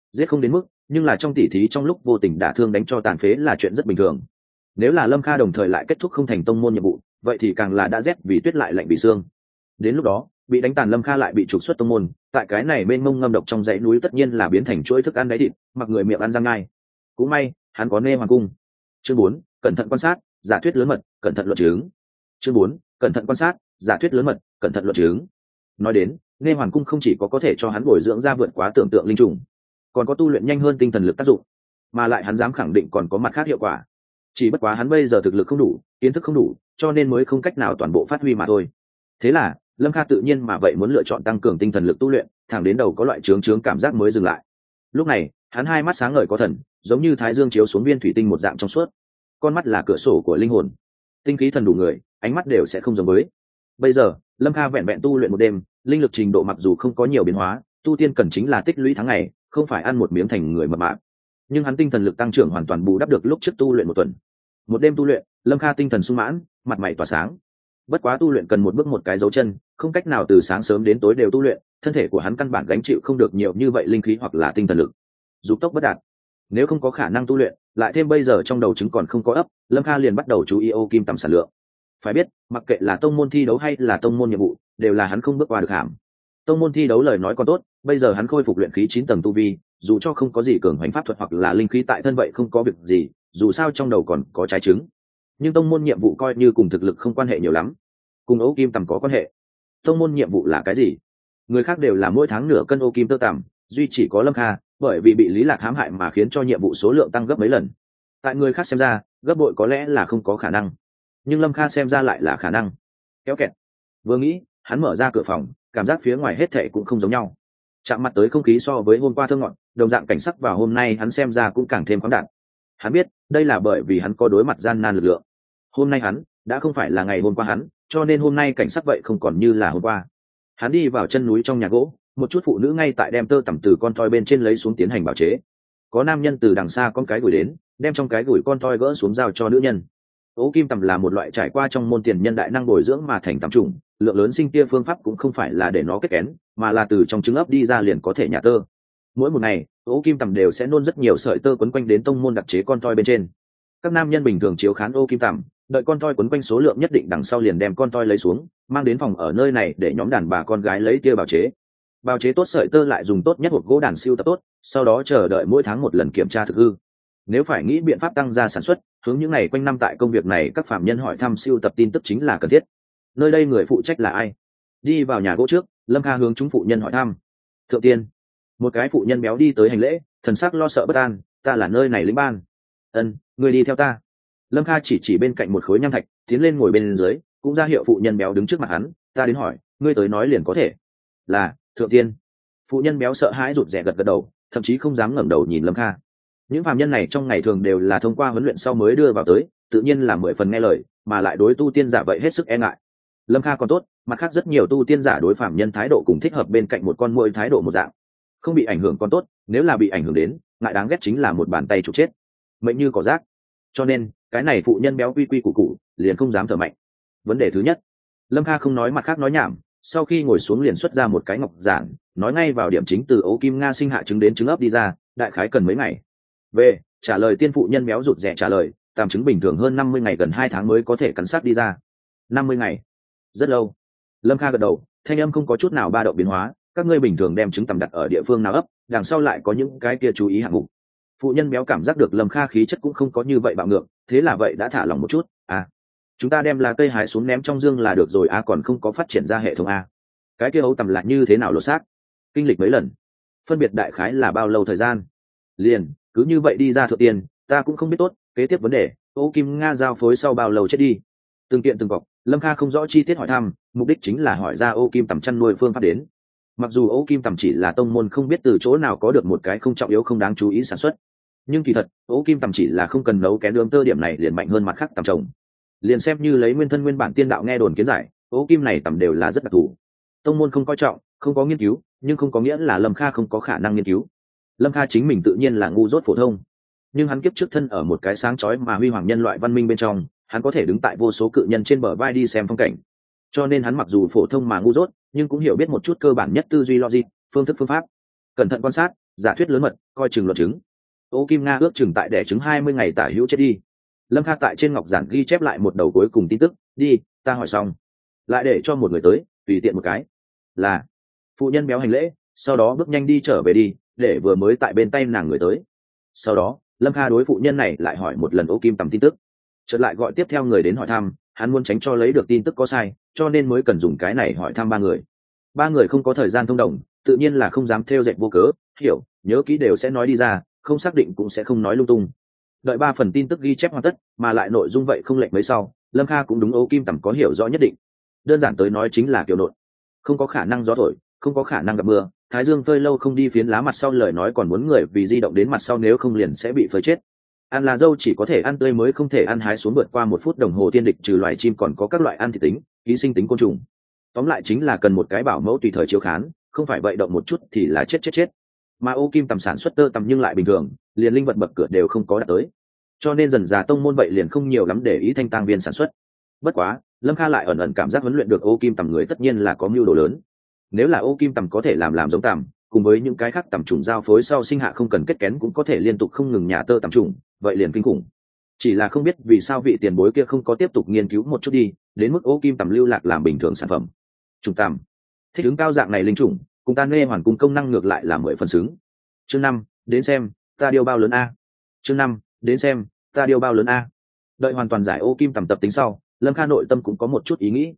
giết không đến mức, nhưng là trong tỉ thí trong lúc vô tình đả thương đánh cho tàn phế là chuyện rất bình thường. Nếu là Lâm Kha đồng thời lại kết thúc không thành tông môn nhiệm vụ, vậy thì càng là đã rét vì tuyết lại lạnh vì xương. Đến lúc đó bị đánh tàn Lâm Kha lại bị trục xuất tông môn, tại cái này bên mông ngâm độc trong dãy núi tất nhiên là biến thành chuỗi thức ăn đáy thịt, mặc người miệng ăn răng ngai. Cũng may hắn có Nê Hoàng cung. Chương 4, cẩn thận quan sát, giả thuyết lớn mật, cẩn thận luận chứng. Chương 4, cẩn thận quan sát, giả thuyết lớn mật, cẩn thận luận chứng. Nói đến, Nê Hoàn cung không chỉ có thể cho hắn bồi dưỡng ra vượt quá tưởng tượng linh trùng, còn có tu luyện nhanh hơn tinh thần lực tác dụng, mà lại hắn dám khẳng định còn có mặt khác hiệu quả. Chỉ bất quá hắn bây giờ thực lực không đủ, kiến thức không đủ, cho nên mới không cách nào toàn bộ phát huy mà thôi. Thế là Lâm Kha tự nhiên mà vậy muốn lựa chọn tăng cường tinh thần lực tu luyện, thẳng đến đầu có loại trướng cảm giác mới dừng lại. Lúc này hắn hai mắt sáng ngời có thần, giống như thái dương chiếu xuống viên thủy tinh một dạng trong suốt. Con mắt là cửa sổ của linh hồn, tinh khí thần đủ người, ánh mắt đều sẽ không giống với. Bây giờ Lâm Kha vẹn vẹn tu luyện một đêm, linh lực trình độ mặc dù không có nhiều biến hóa, tu tiên cần chính là tích lũy tháng ngày, không phải ăn một miếng thành người mập mạp. Nhưng hắn tinh thần lực tăng trưởng hoàn toàn bù đắp được lúc trước tu luyện một tuần. Một đêm tu luyện, Lâm Kha tinh thần sung mãn, mặt mày tỏa sáng. Bất quá tu luyện cần một bước một cái dấu chân, không cách nào từ sáng sớm đến tối đều tu luyện, thân thể của hắn căn bản gánh chịu không được nhiều như vậy linh khí hoặc là tinh thần lực, dục tốc bất đạt. Nếu không có khả năng tu luyện, lại thêm bây giờ trong đầu trứng còn không có ấp, Lâm Kha liền bắt đầu chú ý ô kim tầm sản lượng. Phải biết, mặc kệ là tông môn thi đấu hay là tông môn nhiệm vụ, đều là hắn không bước qua được hàm. Tông môn thi đấu lời nói còn tốt, bây giờ hắn khôi phục luyện khí 9 tầng tu vi, dù cho không có gì cường hoành pháp thuật hoặc là linh khí tại thân vậy không có việc gì, dù sao trong đầu còn có trái trứng. Nhưng tông môn nhiệm vụ coi như cùng thực lực không quan hệ nhiều lắm, cùng ô kim tầm có quan hệ. Tông môn nhiệm vụ là cái gì? Người khác đều là mỗi tháng nửa cân ô kim tơ tằm, duy chỉ có Lâm Kha bởi vì bị Lý Lạc hãm hại mà khiến cho nhiệm vụ số lượng tăng gấp mấy lần. Tại người khác xem ra gấp bội có lẽ là không có khả năng, nhưng Lâm Kha xem ra lại là khả năng. Kéo kẹt, vừa nghĩ hắn mở ra cửa phòng, cảm giác phía ngoài hết thảy cũng không giống nhau. Chạm mặt tới không khí so với hôm qua thơ ngọt, đồng dạng cảnh sắc vào hôm nay hắn xem ra cũng càng thêm khoáng đạt. Hắn biết đây là bởi vì hắn có đối mặt gian nan lực lượng. Hôm nay hắn đã không phải là ngày hôm qua hắn, cho nên hôm nay cảnh sắc vậy không còn như là hôm qua. Hắn đi vào chân núi trong nhà gỗ, một chút phụ nữ ngay tại đem tơ tằm từ con thoi bên trên lấy xuống tiến hành bảo chế. Có nam nhân từ đằng xa con cái gửi đến, đem trong cái gửi con thoi gỡ xuống giao cho nữ nhân. Ô kim tằm là một loại trải qua trong môn tiền nhân đại năng bồi dưỡng mà thành tằm trùng, lượng lớn sinh tia phương pháp cũng không phải là để nó kết kén, mà là từ trong trứng ấp đi ra liền có thể nhả tơ. Mỗi một ngày, ô kim tằm đều sẽ nôn rất nhiều sợi tơ quấn quanh đến tông môn đặc chế con thoi bên trên. Các nam nhân bình thường chiếu khán ô kim tằm, đợi con thoi quấn quanh số lượng nhất định đằng sau liền đem con thoi lấy xuống, mang đến phòng ở nơi này để nhóm đàn bà con gái lấy tia bào chế tốt sợi tơ, lại dùng tốt nhất hộp gỗ đàn siêu tập tốt, sau đó chờ đợi mỗi tháng một lần kiểm tra thực hư. Nếu phải nghĩ biện pháp tăng gia sản xuất, hướng những ngày quanh năm tại công việc này các phạm nhân hỏi thăm siêu tập tin tức chính là cần thiết. Nơi đây người phụ trách là ai? Đi vào nhà gỗ trước, Lâm Kha hướng chúng phụ nhân hỏi thăm. Thượng tiên. Một cái phụ nhân béo đi tới hành lễ, thần sắc lo sợ bất an. Ta là nơi này lĩnh ban. Ân, người đi theo ta. Lâm Kha chỉ bên cạnh một khối nham thạch, tiến lên ngồi bên dưới, cũng ra hiệu phụ nhân béo đứng trước mặt hắn. Ta đến hỏi, ngươi tới nói liền có thể. Là thượng tiên. Phụ nhân béo sợ hãi rụt rè gật đầu, thậm chí không dám ngẩng đầu nhìn Lâm Kha. Những phàm nhân này trong ngày thường đều là thông qua huấn luyện sau mới đưa vào tới, tự nhiên là 10 phần nghe lời, mà lại đối tu tiên giả vậy hết sức e ngại. Lâm Kha còn tốt, mặt khác rất nhiều tu tiên giả đối phàm nhân thái độ cùng thích hợp bên cạnh một con muỗi thái độ một dạng, không bị ảnh hưởng còn tốt, nếu là bị ảnh hưởng đến, ngại đáng ghét chính là một bàn tay chụp chết, mệnh như cỏ rác. Cho nên cái này phụ nhân béo quy củ củ liền không dám thở mạnh. Vấn đề thứ nhất, Lâm Kha không nói mặt khác nói nhảm, sau khi ngồi xuống liền xuất ra một cái ngọc giản, nói ngay vào điểm chính từ ấu kim nga sinh hạ trứng đến trứng ấp đi ra, đại khái cần mấy ngày. Về trả lời tiên phụ nhân béo rụt rè trả lời, tàm trứng bình thường hơn 50 ngày, gần 2 tháng mới có thể cắn xác đi ra. 50 ngày, rất lâu. Lâm Kha gật đầu, thanh âm không có chút nào ba động biến hóa. Các ngươi bình thường đem trứng tầm đặt ở địa phương nào ấp, đằng sau lại có những cái kia chú ý hạng mục. Phụ nhân béo cảm giác được Lâm Kha khí chất cũng không có như vậy bạo ngược, thế là vậy đã thả lòng một chút. Chúng ta đem lá cây hái xuống ném trong dương là được rồi. Còn không có phát triển ra hệ thống. Cái kia ấu tầm là như thế nào lột xác, kinh lịch mấy lần, phân biệt đại khái là bao lâu thời gian? Liền cứ như vậy đi ra thượng tiên, ta cũng không biết tốt. Kế tiếp vấn đề, ô kim nga giao phối sau bao lâu chết đi? Từng kiện từng cọc, Lâm Kha không rõ chi tiết hỏi thăm, mục đích chính là hỏi ra ô kim tầm chăn nuôi phương pháp đến. Mặc dù ô kim tầm chỉ là tông môn không biết từ chỗ nào có được một cái không trọng yếu không đáng chú ý sản xuất, nhưng kỳ thật ô kim tầm chỉ là không cần nấu kén đường tơ, điểm này liền mạnh hơn mặt khác tầm trồng. Liền xem như lấy nguyên thân nguyên bản tiên đạo nghe đồn kiến giải, ô kim này tầm đều là rất đặc thù. Tông môn không coi trọng, không có nghiên cứu, nhưng không có nghĩa là Lâm Kha không có khả năng nghiên cứu. Lâm Kha chính mình tự nhiên là ngu dốt phổ thông, nhưng hắn kiếp trước thân ở một cái sáng chói mà huy hoàng nhân loại văn minh bên trong, hắn có thể đứng tại vô số cự nhân trên bờ vai đi xem phong cảnh. Cho nên hắn mặc dù phổ thông mà ngu dốt, nhưng cũng hiểu biết một chút cơ bản nhất tư duy logic, phương thức phương pháp. Cẩn thận quan sát, giả thuyết lớn mật, coi chừng luận chứng. Ô Kim Nga ước chừng tại đẻ trứng 20 ngày tả hữu chết đi. Lâm Kha tại trên ngọc giản ghi chép lại một đầu cuối cùng tin tức, đi, ta hỏi xong, lại để cho một người tới, tùy tiện một cái. Là. Phụ nhân béo hành lễ, sau đó bước nhanh đi trở về đi, để vừa mới tại bên tay nàng người tới. Sau đó, Lâm Kha đối phụ nhân này lại hỏi một lần Ô Kim Tầm tin tức, chợt lại gọi tiếp theo người đến hỏi thăm, hắn muốn tránh cho lấy được tin tức có sai, cho nên mới cần dùng cái này hỏi thăm ba người. Ba người không có thời gian thông đồng, tự nhiên là không dám theo dệt vô cớ, hiểu, nhớ kỹ đều sẽ nói đi ra, không xác định cũng sẽ không nói lung tung. Đợi 3 phần tin tức ghi chép hoàn tất, mà lại nội dung vậy không lệch mấy sau, Lâm Kha cũng đúng Ô Kim Tầm có hiểu rõ nhất định. Đơn giản tới nói chính là kiểu nộn, không có khả năng gió thổi, không có khả năng gặp mưa, thái dương phơi lâu không đi phiến lá mặt sau, lời nói còn muốn người vì di động đến mặt sau nếu không liền sẽ bị phơi chết. Ăn là dâu chỉ có thể ăn tươi mới không thể ăn hái xuống vượt qua 1 phút đồng hồ tiên địch trừ loài chim còn có các loại ăn thịt tính, ký sinh tính côn trùng. Tóm lại chính là cần một cái bảo mẫu tùy thời chiếu khán, không phải vậy động một chút thì là chết. Mà Ô Kim Tầm sản xuất tơ tằm nhưng lại bình thường, liền linh vật bậc cửa đều không có đạt tới, cho nên dần dà tông môn vậy liền không nhiều lắm để ý thanh tang viên sản xuất. Bất quá Lâm Kha lại ẩn ẩn cảm giác huấn luyện được Ô Kim Tầm người tất nhiên là có mưu đồ lớn. Nếu là Ô Kim Tầm có thể làm giống tằm, cùng với những cái khác tằm trùng giao phối sau sinh hạ không cần kết kén cũng có thể liên tục không ngừng nhả tơ tằm trùng, vậy liền kinh khủng. Chỉ là không biết vì sao vị tiền bối kia không có tiếp tục nghiên cứu một chút đi, đến mức Ô Kim Tầm lưu lạc làm bình thường sản phẩm. Trùng tằm thích ứng cao dạng này linh trùng, cùng ta nghe hoàn cung công năng ngược lại là 10 phần xứng. Chương 5, đến xem ta điều bao lớn a. Chương 5, đến xem ta điều bao lớn a. Đợi hoàn toàn giải Ô Kim Tầm tập tính sau, Lâm Kha nội tâm cũng có một chút ý nghĩ.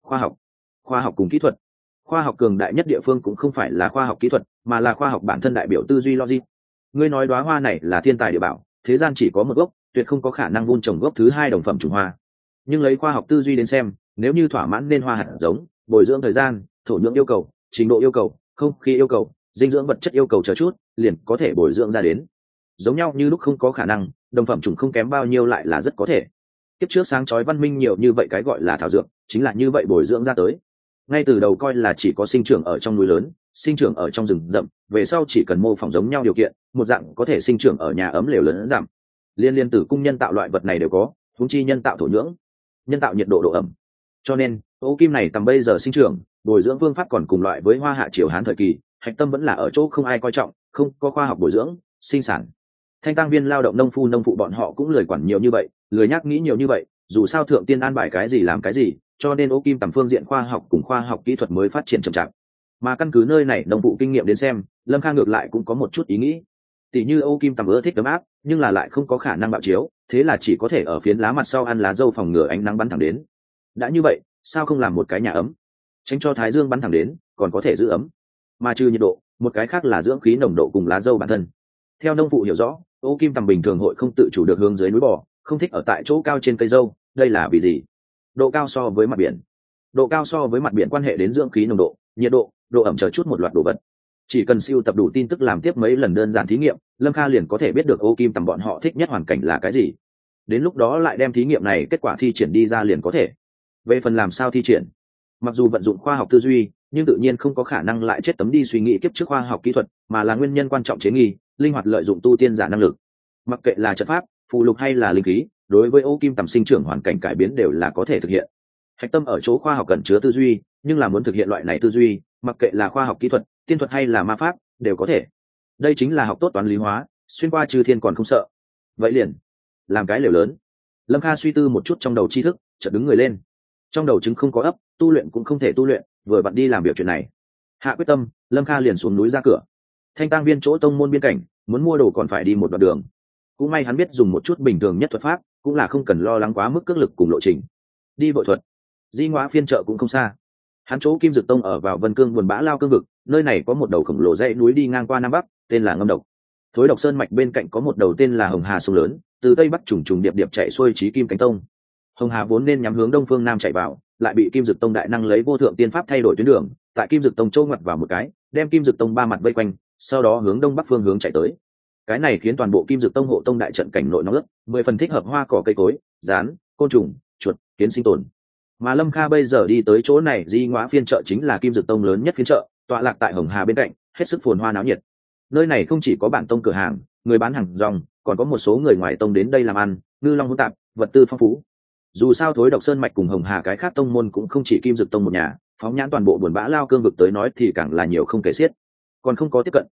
Khoa học cùng kỹ thuật. Khoa học cường đại nhất địa phương cũng không phải là khoa học kỹ thuật, mà là khoa học bản thân đại biểu tư duy logic. Ngươi nói đóa hoa này là thiên tài địa bảo, thế gian chỉ có một gốc, tuyệt không có khả năng vun trồng gốc thứ hai đồng phẩm trùng hoa. Nhưng lấy khoa học tư duy đến xem, nếu như thỏa mãn nên hoa hạt giống, bồi dưỡng thời gian, thổ nhưỡng yêu cầu, trình độ yêu cầu, không khí yêu cầu, dinh dưỡng vật chất yêu cầu chờ chút, liền có thể bồi dưỡng ra đến. Giống nhau như lúc không có khả năng, đồng phẩm trùng không kém bao nhiêu lại là rất có thể. Kiếp trước sáng chói văn minh nhiều như vậy cái gọi là thảo dược, chính là như vậy bồi dưỡng ra tới. Ngay từ đầu coi là chỉ có sinh trưởng ở trong núi lớn, sinh trưởng ở trong rừng rậm, về sau chỉ cần mô phỏng giống nhau điều kiện, một dạng có thể sinh trưởng ở nhà ấm lều lớn giảm. Liên tử cung nhân tạo loại vật này đều có, huống chi nhân tạo thổ nhưỡng, nhân tạo nhiệt độ độ ẩm. Cho nên Ô Kim này tầm bây giờ sinh trưởng, bồi dưỡng phương pháp còn cùng loại với hoa hạ triều Hán thời kỳ, hạch tâm vẫn là ở chỗ không ai coi trọng, không có khoa học bồi dưỡng, sinh sản. Thanh tang viên lao động nông phụ bọn họ cũng lười quản nhiều như vậy, lười nhắc nghĩ nhiều như vậy, dù sao thượng tiên an bài cái gì làm cái gì, cho nên Ô Kim tầm phương diện khoa học cùng khoa học kỹ thuật mới phát triển chậm chạp. Mà căn cứ nơi này nông vụ kinh nghiệm đến xem, Lâm Kha ngược lại cũng có một chút ý nghĩ. Tỷ như Ô Kim tầm ưa thích ấm áp, nhưng là lại không có khả năng bạo chiếu, thế là chỉ có thể ở phiến lá mặt sau ăn lá dâu phòng ngừa ánh nắng bắn thẳng đến. Đã như vậy, sao không làm một cái nhà ấm, tránh cho thái dương bắn thẳng đến, còn có thể giữ ấm. Mà trừ nhiệt độ, một cái khác là dưỡng khí nồng độ cùng lá dâu bản thân. Theo nông phụ hiểu rõ, Ô Kim tầm bình thường hội không tự chủ được hướng dưới núi bò, không thích ở tại chỗ cao trên cây dâu, đây là vì gì? Độ cao so với mặt biển. Độ cao so với mặt biển quan hệ đến dưỡng khí nồng độ, nhiệt độ, độ ẩm chờ chút một loạt đồ vật. Chỉ cần siêu tập đủ tin tức làm tiếp mấy lần đơn giản thí nghiệm, Lâm Kha liền có thể biết được Ô Kim tầm bọn họ thích nhất hoàn cảnh là cái gì. Đến lúc đó lại đem thí nghiệm này kết quả thi triển đi ra liền có thể. Về phần làm sao thi triển, mặc dù vận dụng khoa học tư duy, nhưng tự nhiên không có khả năng lại chết tấm đi suy nghĩ kiếp trước khoa học kỹ thuật, mà là nguyên nhân quan trọng chế nghi, linh hoạt lợi dụng tu tiên giả năng lực. Mặc kệ là trận pháp, phù lục hay là linh khí, đối với Ô Kim tầm sinh trưởng hoàn cảnh cải biến đều là có thể thực hiện. Hạch tâm ở chỗ khoa học cần chứa tư duy, nhưng là muốn thực hiện loại này tư duy, mặc kệ là khoa học kỹ thuật, tiên thuật hay là ma pháp, đều có thể. Đây chính là học tốt toán lý hóa, xuyên qua chư thiên còn không sợ. Vậy liền làm cái lều lớn. Lâm Kha suy tư một chút trong đầu tri thức, chợt đứng người lên. Trong đầu chứng không có ấp, tu luyện cũng không thể tu luyện, vừa vặn đi làm việc chuyện này. Hạ quyết tâm, Lâm Kha liền xuống núi ra cửa. Thanh tang viên chỗ tông môn biên cảnh, muốn mua đồ còn phải đi một đoạn đường. Cũng may hắn biết dùng một chút bình thường nhất thuật pháp, cũng là không cần lo lắng quá mức cước lực cùng lộ trình. Đi vội thuật, di ngõa phiên chợ cũng không xa. Hắn chỗ Kim Dực Tông ở vào Vân Cương buồn bã lao cương vực, nơi này có một đầu khổng lồ dãy núi đi ngang qua nam bắc, tên là Ngâm Độc. Thối Độc Sơn mạch bên cạnh có một đầu tên là Hồng Hà sông lớn, từ tây bắc trùng trùng điệp điệp chạy xuôi chí Kim Cánh Tông. Hồng Hà vốn nên nhắm hướng đông phương nam chạy vào, lại bị Kim Dực Tông đại năng lấy vô thượng tiên pháp thay đổi tuyến đường, tại Kim Dực Tông châu ngoặt vào một cái, đem Kim Dực Tông ba mặt vây quanh, sau đó hướng đông bắc phương hướng chạy tới. Cái này khiến toàn bộ Kim Dực Tông hộ tông đại trận cảnh nội nóng ướt, 10 phần thích hợp hoa cỏ cây cối, rán, côn trùng, chuột, kiến sinh tồn. Mà Lâm Kha bây giờ đi tới chỗ này di ngõa phiên chợ chính là Kim Dực Tông lớn nhất phiên chợ, tọa lạc tại Hồng Hà bên cạnh, hết sức phồn hoa náo nhiệt. Nơi này không chỉ có bản tông cửa hàng, người bán hàng rong, còn có một số người ngoài tông đến đây làm ăn, ngư long hỗn tạp, vật tư phong phú. Dù sao Thối Độc Sơn mạch cùng Hồng Hà cái khác tông môn cũng không chỉ Kim Dực Tông một nhà, phóng nhãn toàn bộ buồn bã lao cương vực tới nói thì càng là nhiều không kể xiết. Còn không có tiếp cận,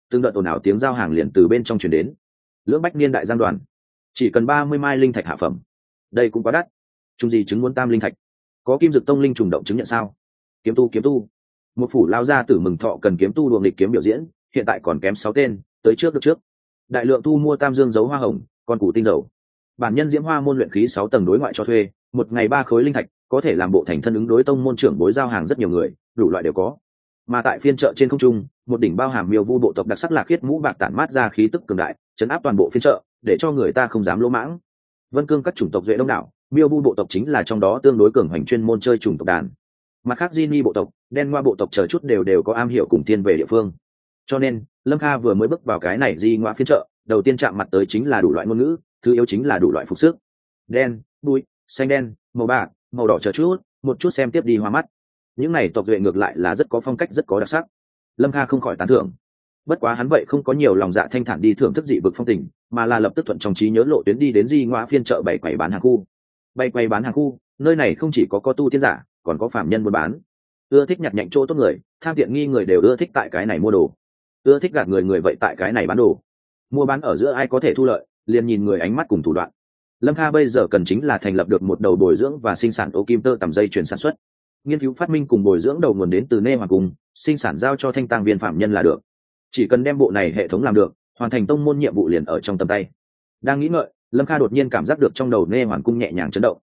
từng đợt ồn ào tiếng giao hàng liền từ bên trong chuyển đến. Lưỡng bách niên đại giang đoàn, chỉ cần 30 mai linh thạch hạ phẩm. Đây cũng quá đắt. Trùng gì chứng muốn tam linh thạch? Có Kim Dực Tông linh trùng động chứng nhận sao? Kiếm tu. Một phủ lao ra tử mừng thọ cần kiếm tu đùa nghịch kiếm biểu diễn, hiện tại còn kém 6 tên, tới trước được trước. Đại lượng thu mua tam dương dấu hoa hồng, còn củ tinh dầu. Bản nhân diễm hoa môn luyện khí 6 tầng đối ngoại cho thuê, một ngày 3 khối linh thạch, có thể làm bộ thành thân ứng đối tông môn trưởng bối giao hàng rất nhiều người, đủ loại đều có. Mà tại phiên chợ trên không trung, một đỉnh bao hàm miêu vu bộ tộc đặc sắc lạc khiết mũ bạc tản mát ra khí tức cường đại, chấn áp toàn bộ phiên chợ, để cho người ta không dám lỗ mãng. Vân Cương các chủng tộc duệ đông đảo, miêu vu bộ tộc chính là trong đó tương đối cường hành chuyên môn chơi chủng tộc đàn. Mặt khác Jinni bộ tộc, đen ngoa bộ tộc chờ chút đều có am hiểu cùng tiên về địa phương. Cho nên, Lâm Kha vừa mới bước vào cái này di ngoa phiên chợ, đầu tiên chạm mặt tới chính là đủ loại ngôn ngữ, thứ yếu chính là đủ loại phục sức. Đen, bụi, xanh đen, màu bạc, màu đỏ chờ chút, một chút xem tiếp đi hoa mắt. Những này tộc duệ ngược lại là rất có phong cách, rất có đặc sắc. Lâm Kha không khỏi tán thưởng. Bất quá hắn vậy không có nhiều lòng dạ thanh thản đi thưởng thức dị vực phong tình, mà là lập tức thuận trong trí nhớ lộ tuyến đi đến di ngoa phiên chợ bày quầy bán hàng khu. Bày quầy bán hàng khu, nơi này không chỉ có tu tiên giả, còn có phạm nhân buôn bán. Ưa thích nhặt nhạnh chỗ tốt người, tham tiện nghi người đều ưa thích tại cái này mua đồ. Ưa thích gạt người vậy tại cái này bán đồ. Mua bán ở giữa ai có thể thu lợi, liền nhìn người ánh mắt cùng thủ đoạn. Lâm Kha bây giờ cần chính là thành lập được một đầu bồi dưỡng và sinh sản ô kim tơ tầm dây chuyển sản xuất. Nghiên cứu phát minh cùng bồi dưỡng đầu nguồn đến từ Nê Hoàng Cung, sinh sản giao cho thanh tàng viên phạm nhân là được. Chỉ cần đem bộ này hệ thống làm được, hoàn thành tông môn nhiệm vụ liền ở trong tầm tay. Đang nghĩ ngợi, Lâm Kha đột nhiên cảm giác được trong đầu Nê Hoàng Cung nhẹ nhàng chấn động.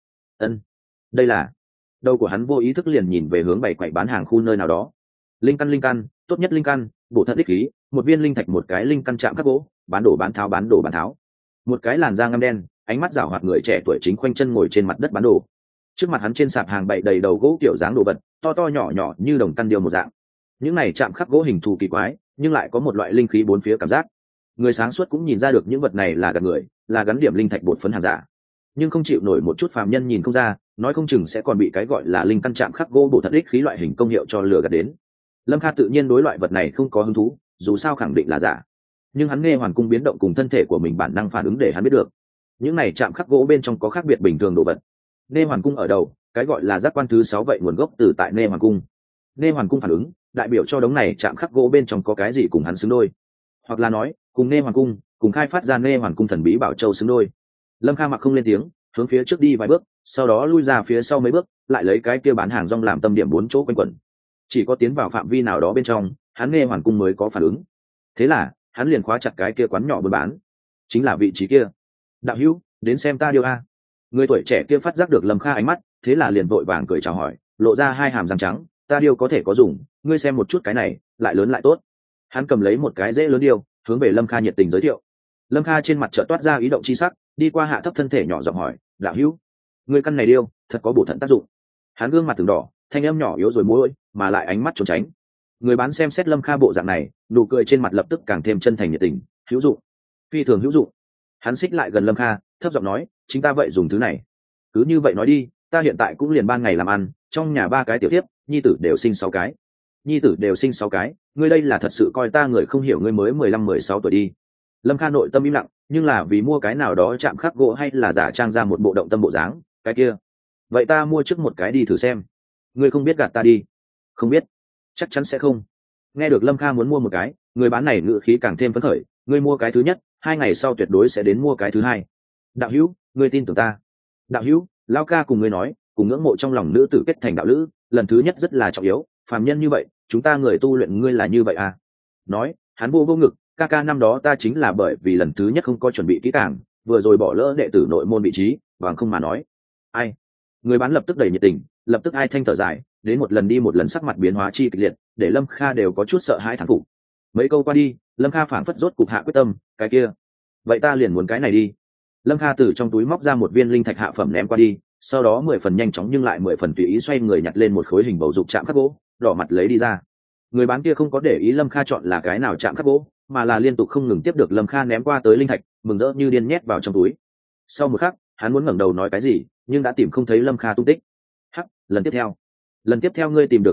Đây là... Đầu của hắn vô ý thức liền nhìn về hướng bày quầy bán hàng khu nơi nào đó. Linh căn, tốt nhất linh căn, bổ thận đích khí, một viên linh thạch một cái linh căn chạm khắc gỗ, bán đồ bán tháo. Một cái làn da ngăm đen, ánh mắt rảo hoạt người trẻ tuổi chính khoanh chân ngồi trên mặt đất bán đồ. Trước mặt hắn trên sạp hàng bày đầy đầu gỗ kiểu dáng đồ vật, to nhỏ như đồng căn điêu một dạng. Những này chạm khắc gỗ hình thù kỳ quái, nhưng lại có một loại linh khí bốn phía cảm giác. Người sáng suốt cũng nhìn ra được những vật này là gạt người, là gắn điểm linh thạch bột phấn hàng giả. Nhưng không chịu nổi một chút phàm nhân nhìn không ra, nói không chừng sẽ còn bị cái gọi là linh căn chạm khắc gỗ bổ thận đích khí loại hình công hiệu cho lừa gạt đến. Lâm Kha tự nhiên đối loại vật này không có hứng thú, dù sao khẳng định là giả. Nhưng hắn nghe Hoàn Cung biến động cùng thân thể của mình bản năng phản ứng để hắn biết được, những này chạm khắc gỗ bên trong có khác biệt bình thường đồ vật. Nghe Hoàn Cung ở đầu, cái gọi là giác quan thứ 6 vậy nguồn gốc từ tại Nghe Hoàn Cung. Nghe Hoàn Cung phản ứng, đại biểu cho đống này chạm khắc gỗ bên trong có cái gì cùng hắn xứng đôi, hoặc là nói, cùng Nghe Hoàn Cung, cùng khai phát ra Nghe Hoàn Cung thần bí bảo châu xứng đôi. Lâm Kha mặc không lên tiếng, hướng phía trước đi vài bước, sau đó lui ra phía sau mấy bước, lại lấy cái kia bán hàng rong làm tâm điểm 4 chỗ quanh quẩn. Chỉ có tiến vào phạm vi nào đó bên trong, hắn Nghe Hoàn Cung mới có phản ứng. Thế là hắn liền khóa chặt cái kia quán nhỏ buôn bán, chính là vị trí kia. Đạo hữu, đến xem ta điêu a. Người tuổi trẻ kia phát giác được Lâm Kha ánh mắt, thế là liền vội vàng cười chào hỏi, lộ ra hai hàm răng trắng, ta điêu có thể có dùng, ngươi xem một chút cái này, lại lớn lại tốt. Hắn cầm lấy một cái dễ lớn điêu, hướng về Lâm Kha nhiệt tình giới thiệu. Lâm Kha trên mặt chợt toát ra ý động chi sắc, đi qua hạ thấp thân thể nhỏ giọng hỏi, đạo hữu, người căn này điêu thật có bổ thận tác dụng. Hắn gương mặt từng đỏ, thanh âm nhỏ yếu rồi môi, mà lại ánh mắt trốn tránh. Người bán xem xét Lâm Kha bộ dạng này, nụ cười trên mặt lập tức càng thêm chân thành nhiệt tình, hữu dụng, phi thường hữu dụng. Hắn xích lại gần Lâm Kha, thấp giọng nói, chính ta vậy dùng thứ này. Cứ như vậy nói đi, ta hiện tại cũng liền ban ngày làm ăn, trong nhà 3 cái tiểu tiếp, nhi tử đều sinh 6 cái. Nhi tử đều sinh 6 cái, ngươi đây là thật sự coi ta người không hiểu, ngươi mới 15-16 tuổi đi. Lâm Kha nội tâm im lặng, nhưng là vì mua cái nào đó chạm khắc gỗ hay là giả trang ra một bộ động tâm bộ dáng, cái kia. Vậy ta mua trước một cái đi thử xem. Ngươi không biết gạt ta đi. Không biết, chắc chắn sẽ không. Nghe được Lâm Kha muốn mua một cái, người bán này ngữ khí càng thêm phấn khởi, ngươi mua cái thứ nhất, 2 ngày sau tuyệt đối sẽ đến mua cái thứ hai. Đạo hữu, ngươi tin tưởng ta. Đạo hữu, lão ca cùng ngươi nói, cùng ngưỡng mộ trong lòng nữ tử kết thành đạo lữ, lần thứ nhất rất là trọng yếu, phàm nhân như vậy, chúng ta người tu luyện ngươi là như vậy à? Nói, hắn vô ngực, ca năm đó ta chính là bởi vì lần thứ nhất không có chuẩn bị kỹ càng, vừa rồi bỏ lỡ đệ tử nội môn vị trí, bằng không mà nói. Ai? Người bán lập tức đầy nhiệt tình, lập tức ai thanh thở dài, đến một lần đi một lần sắc mặt biến hóa chi kịch liệt, để Lâm Kha đều có chút sợ hãi thán phục. Mấy câu qua đi, Lâm Kha phảng phất rốt cục hạ quyết tâm, cái kia, vậy ta liền muốn cái này đi. Lâm Kha từ trong túi móc ra một viên linh thạch hạ phẩm ném qua đi, sau đó 10 phần nhanh chóng nhưng lại 10 phần tùy ý xoay người nhặt lên một khối hình bầu dục chạm khắc gỗ, đỏ mặt lấy đi ra. Người bán kia không có để ý Lâm Kha chọn là cái nào chạm khắc gỗ, mà là liên tục không ngừng tiếp được Lâm Kha ném qua tới linh thạch, mừng rỡ như điên nhét vào trong túi. Sau một khắc, hắn muốn ngẩng đầu nói cái gì, nhưng đã tìm không thấy Lâm Kha tung tích. Hắc, lần tiếp theo ngươi tìm được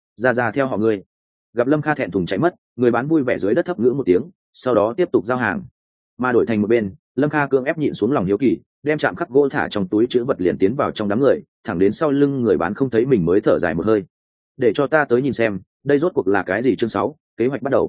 ra theo họ ngươi. Gặp Lâm Kha thẹn thùng chạy mất, người bán vui vẻ dưới đất thấp ngữ một tiếng, sau đó tiếp tục giao hàng. Mà đổi thành một bên, Lâm Kha cưỡng ép nhịn xuống lòng hiếu kỳ, đem chạm khắc gỗ thả trong túi chứa vật liền tiến vào trong đám người, thẳng đến sau lưng người bán không thấy mình mới thở dài một hơi. Để cho ta tới nhìn xem, đây rốt cuộc là cái gì. Chương 6, kế hoạch bắt đầu.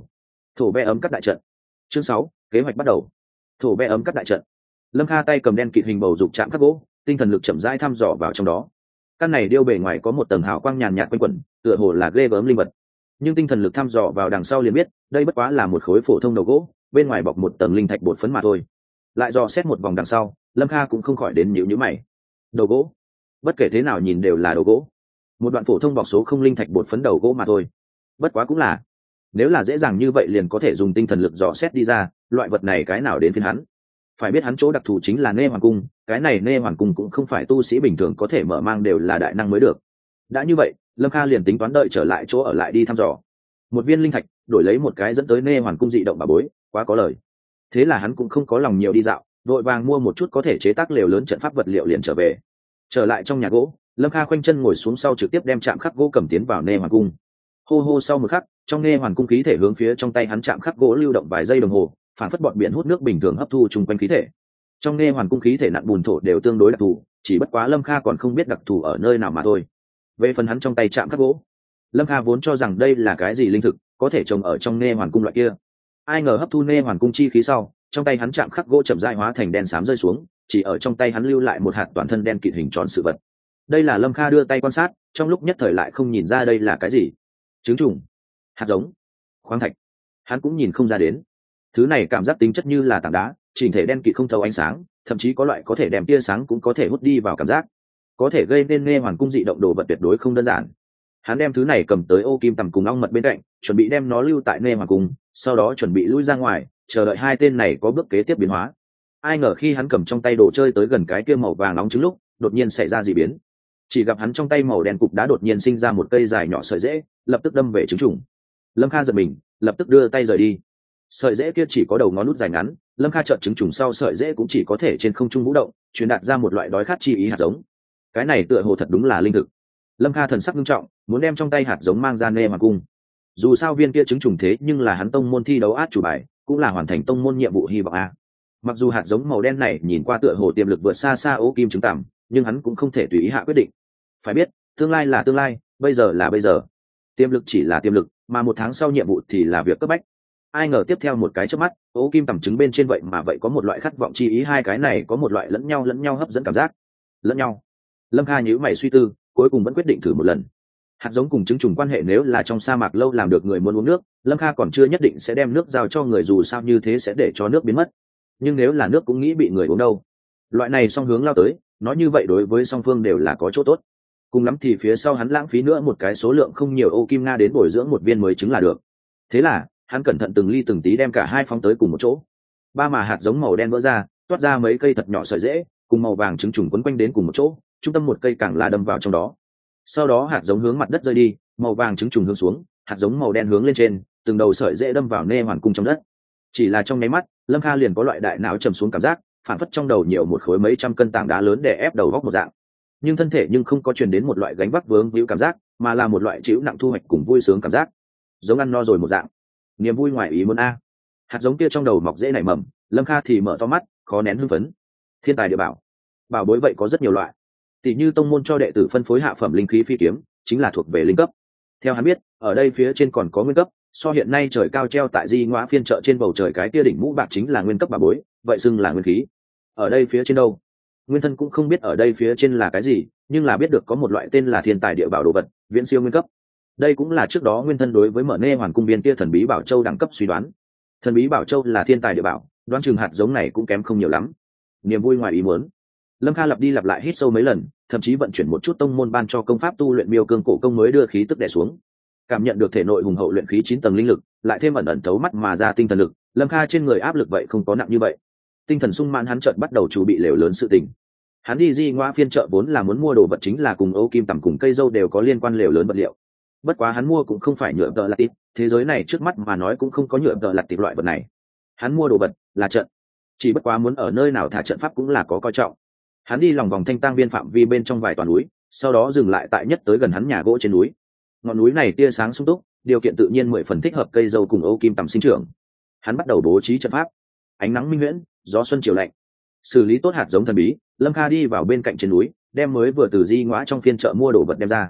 Thổ ve ấm cắt đại trận. Chương 6, kế hoạch bắt đầu. Thổ ve ấm cắt đại trận. Lâm Kha tay cầm đen kịt hình bầu dục chạm khắc gỗ, tinh thần lực chậm rãi thăm dò vào trong đó. Căn này điêu bề ngoài có một tầng hào quang nhàn nhạt quanh quẩn, tựa hồ là ghê gớm linh vật. Nhưng tinh thần lực thăm dò vào đằng sau liền biết, đây bất quá là một khối phổ thông đầu gỗ, bên ngoài bọc một tầng linh thạch bột phấn mà thôi. Lại dò xét một vòng đằng sau, Lâm Kha cũng không khỏi đến nhíu nhíu mày. Đầu gỗ, bất kể thế nào nhìn đều là đầu gỗ. Một đoạn phổ thông bọc số không linh thạch bột phấn đầu gỗ mà thôi. Bất quá cũng là, nếu là dễ dàng như vậy liền có thể dùng tinh thần lực dò xét đi ra, loại vật này cái nào đến phiên hắn. Phải biết hắn chỗ đặc thù chính là Nê Hoàn Cung, cái này Nê Hoàn Cung cũng không phải tu sĩ bình thường có thể mở mang, đều là đại năng mới được. Đã như vậy, Lâm Kha liền tính toán đợi trở lại chỗ ở lại đi thăm dò. Một viên linh thạch đổi lấy một cái dẫn tới Nê Hoàn Cung dị động bà bối, quá có lời. Thế là hắn cũng không có lòng nhiều đi dạo, vội vàng mua một chút có thể chế tác lều lớn trận pháp vật liệu liền trở về. Trở lại trong nhà gỗ, Lâm Kha khoanh chân ngồi xuống sau trực tiếp đem chạm khắc gỗ cầm tiến vào Nê Hoàn Cung. Hô hô sau một khắc, trong Nê Hoàn Cung khí thể hướng phía trong tay hắn chạm khắc gỗ lưu động vài giây đồng hồ, phản phất bọn biển hút nước bình thường hấp thu chung quanh khí thể. Trong Nê Hoàn Cung khí thể nặn bùn thổ đều tương đối đặc thù, chỉ bất quá Lâm Kha còn không biết đặc thù ở nơi nào mà thôi. Về phần hắn trong tay chạm khắc gỗ, Lâm Kha vốn cho rằng đây là cái gì linh thực có thể trồng ở trong Nê Hoàn Cung loại kia, ai ngờ hấp thu Nê Hoàn Cung chi khí sau, trong tay hắn chạm khắc gỗ chậm rãi hóa thành đen xám rơi xuống, chỉ ở trong tay hắn lưu lại một hạt toàn thân đen kịt hình tròn sự vật. Đây là Lâm Kha đưa tay quan sát, trong lúc nhất thời lại không nhìn ra đây là cái gì. Trứng trùng, hạt giống, khoáng thạch, hắn cũng nhìn không ra đến. Thứ này cảm giác tính chất như là tảng đá, chỉnh thể đen kịt không thấu ánh sáng, thậm chí có loại có thể đem tia sáng cũng có thể hút đi vào cảm giác, có thể gây nên Nê Hoàn Cung dị động đồ vật tuyệt đối không đơn giản. Hắn đem thứ này cầm tới ô kim tầm cùng ong mật bên cạnh, chuẩn bị đem nó lưu tại Nê Hoàn Cung, sau đó chuẩn bị lui ra ngoài, chờ đợi hai tên này có bước kế tiếp biến hóa. Ai ngờ khi hắn cầm trong tay đồ chơi tới gần cái kia màu vàng nóng trứng lúc, đột nhiên xảy ra dị biến. Chỉ gặp hắn trong tay màu đen cục đá đột nhiên sinh ra một cây dài nhỏ sợi rễ, lập tức đâm về trứng trùng. Lâm Kha giật mình, lập tức đưa tay rời đi. Sợi rễ kia chỉ có đầu ngón nút dài ngắn, Lâm Kha trợn trứng trùng sau sợi rễ cũng chỉ có thể trên không trung vũ động, truyền đạt ra một loại đói khát chi ý hạt giống. Cái này tựa hồ thật đúng là linh thực. Lâm Kha thần sắc nghiêm trọng, muốn đem trong tay hạt giống mang ra Nê Hoàn Cung. Dù sao viên kia trứng trùng thế nhưng là hắn tông môn thi đấu át chủ bài, cũng là hoàn thành tông môn nhiệm vụ hy vọng a. Mặc dù hạt giống màu đen này nhìn qua tựa hồ tiềm lực vượt xa xa ô kim trứng tằm, nhưng hắn cũng không thể tùy ý hạ quyết định. Phải biết, tương lai là tương lai, bây giờ là bây giờ. Tiềm lực chỉ là tiềm lực, mà một tháng sau nhiệm vụ thì là việc cấp bách. Ai ngờ tiếp theo một cái chớp mắt, ô kim tằm trứng bên trên vậy mà vậy có một loại khát vọng chi ý, hai cái này có một loại lẫn nhau hấp dẫn cảm giác. Lẫn nhau. Lâm Kha nhíu mày suy tư, cuối cùng vẫn quyết định thử một lần. Hạt giống cùng trứng trùng quan hệ nếu là trong sa mạc lâu làm được người muốn uống nước, Lâm Kha còn chưa nhất định sẽ đem nước giao cho người, dù sao như thế sẽ để cho nước biến mất. Nhưng nếu là nước cũng nghĩ bị người uống đâu. Loại này song hướng lao tới, nói như vậy đối với song phương đều là có chỗ tốt. Cùng lắm thì phía sau hắn lãng phí nữa một cái số lượng không nhiều ô kim nga đến bồi dưỡng một viên mới trứng là được. Thế là hắn cẩn thận từng ly từng tí đem cả hai phóng tới cùng một chỗ. Ba mà hạt giống màu đen vỡ ra, toát ra mấy cây thật nhỏ sợi rễ, cùng màu vàng trứng trùng quấn quanh đến cùng một chỗ, trung tâm một cây càng là đâm vào trong đó. Sau đó hạt giống hướng mặt đất rơi đi, màu vàng trứng trùng hướng xuống, hạt giống màu đen hướng lên trên, từng đầu sợi rễ đâm vào Nê Hoàn Cung trong đất. Chỉ là trong nháy mắt, Lâm Kha liền có loại đại não trầm xuống cảm giác, phản phất trong đầu nhiều một khối mấy trăm cân tảng đá lớn để ép đầu góc một dạng. Nhưng thân thể nhưng không có truyền đến một loại gánh vác vướng víu cảm giác, mà là một loại chịu nặng thu hoạch cùng vui sướng cảm giác, giống ăn no rồi một dạng. Niềm vui ngoài ý muốn a. Hạt giống kia trong đầu mọc rễ nảy mầm, Lâm Kha thì mở to mắt, khó nén hưng phấn. Thiên tài địa bảo, bảo bối vậy có rất nhiều loại. Tỷ như tông môn cho đệ tử phân phối hạ phẩm linh khí phi kiếm, chính là thuộc về linh cấp. Theo hắn biết, ở đây phía trên còn có nguyên cấp, so hiện nay trời cao treo tại Di Ngõa phiên chợ trên bầu trời cái kia đỉnh mũ bạc chính là nguyên cấp bảo bối, vậy xưng là nguyên khí. Ở đây phía trên đâu? Nguyên thân cũng không biết ở đây phía trên là cái gì, nhưng là biết được có một loại tên là thiên tài địa bảo đồ vật, viễn siêu nguyên cấp. Đây cũng là trước đó Nguyên thân đối với mở Nê Hoàn Cung biên kia thần bí bảo châu đẳng cấp suy đoán. Thần bí bảo châu là thiên tài địa bảo, đoán chừng hạt giống này cũng kém không nhiều lắm. Niềm vui ngoài ý muốn. Lâm Kha lặp đi lặp lại hít sâu mấy lần, thậm chí vận chuyển một chút tông môn ban cho công pháp tu luyện miêu cương cổ công mới đưa khí tức đè xuống. Cảm nhận được thể nội hùng hậu luyện khí 9 tầng linh lực, lại thêm ẩn ẩn thấu mắt mà ra tinh thần lực, Lâm Kha trên người áp lực vậy không có nặng như vậy. Tinh thần sung mãn, hắn chợt bắt đầu chuẩn bị lều lớn sự tình. Hắn đi Di Ngõa phiên chợ vốn là muốn mua đồ vật chính là cùng Âu Kim Tầm cùng cây dâu đều có liên quan lều lớn vật liệu. Bất quá hắn mua cũng không phải nhựa tợ lạt tịp, thế giới này trước mắt mà nói cũng không có nhựa tợ lạt tịp loại vật này. Hắn mua đồ vật là trận, chỉ bất quá muốn ở nơi nào thả trận pháp cũng là có coi trọng. Hắn đi lòng vòng thanh tang biên phạm vi bên trong vài toàn núi, sau đó dừng lại tại nhất tới gần hắn nhà gỗ trên núi. Ngọn núi này tia sáng sung túc, điều kiện tự nhiên 10 phần thích hợp cây dâu cùng Âu Kim Tầm sinh trưởng. Hắn bắt đầu bố trí trận pháp. Ánh nắng minh huyễn, gió xuân chiều lạnh, xử lý tốt hạt giống thần bí, Lâm Kha đi vào bên cạnh trên núi, đem mới vừa từ Di Ngõa trong phiên chợ mua đồ vật đem ra.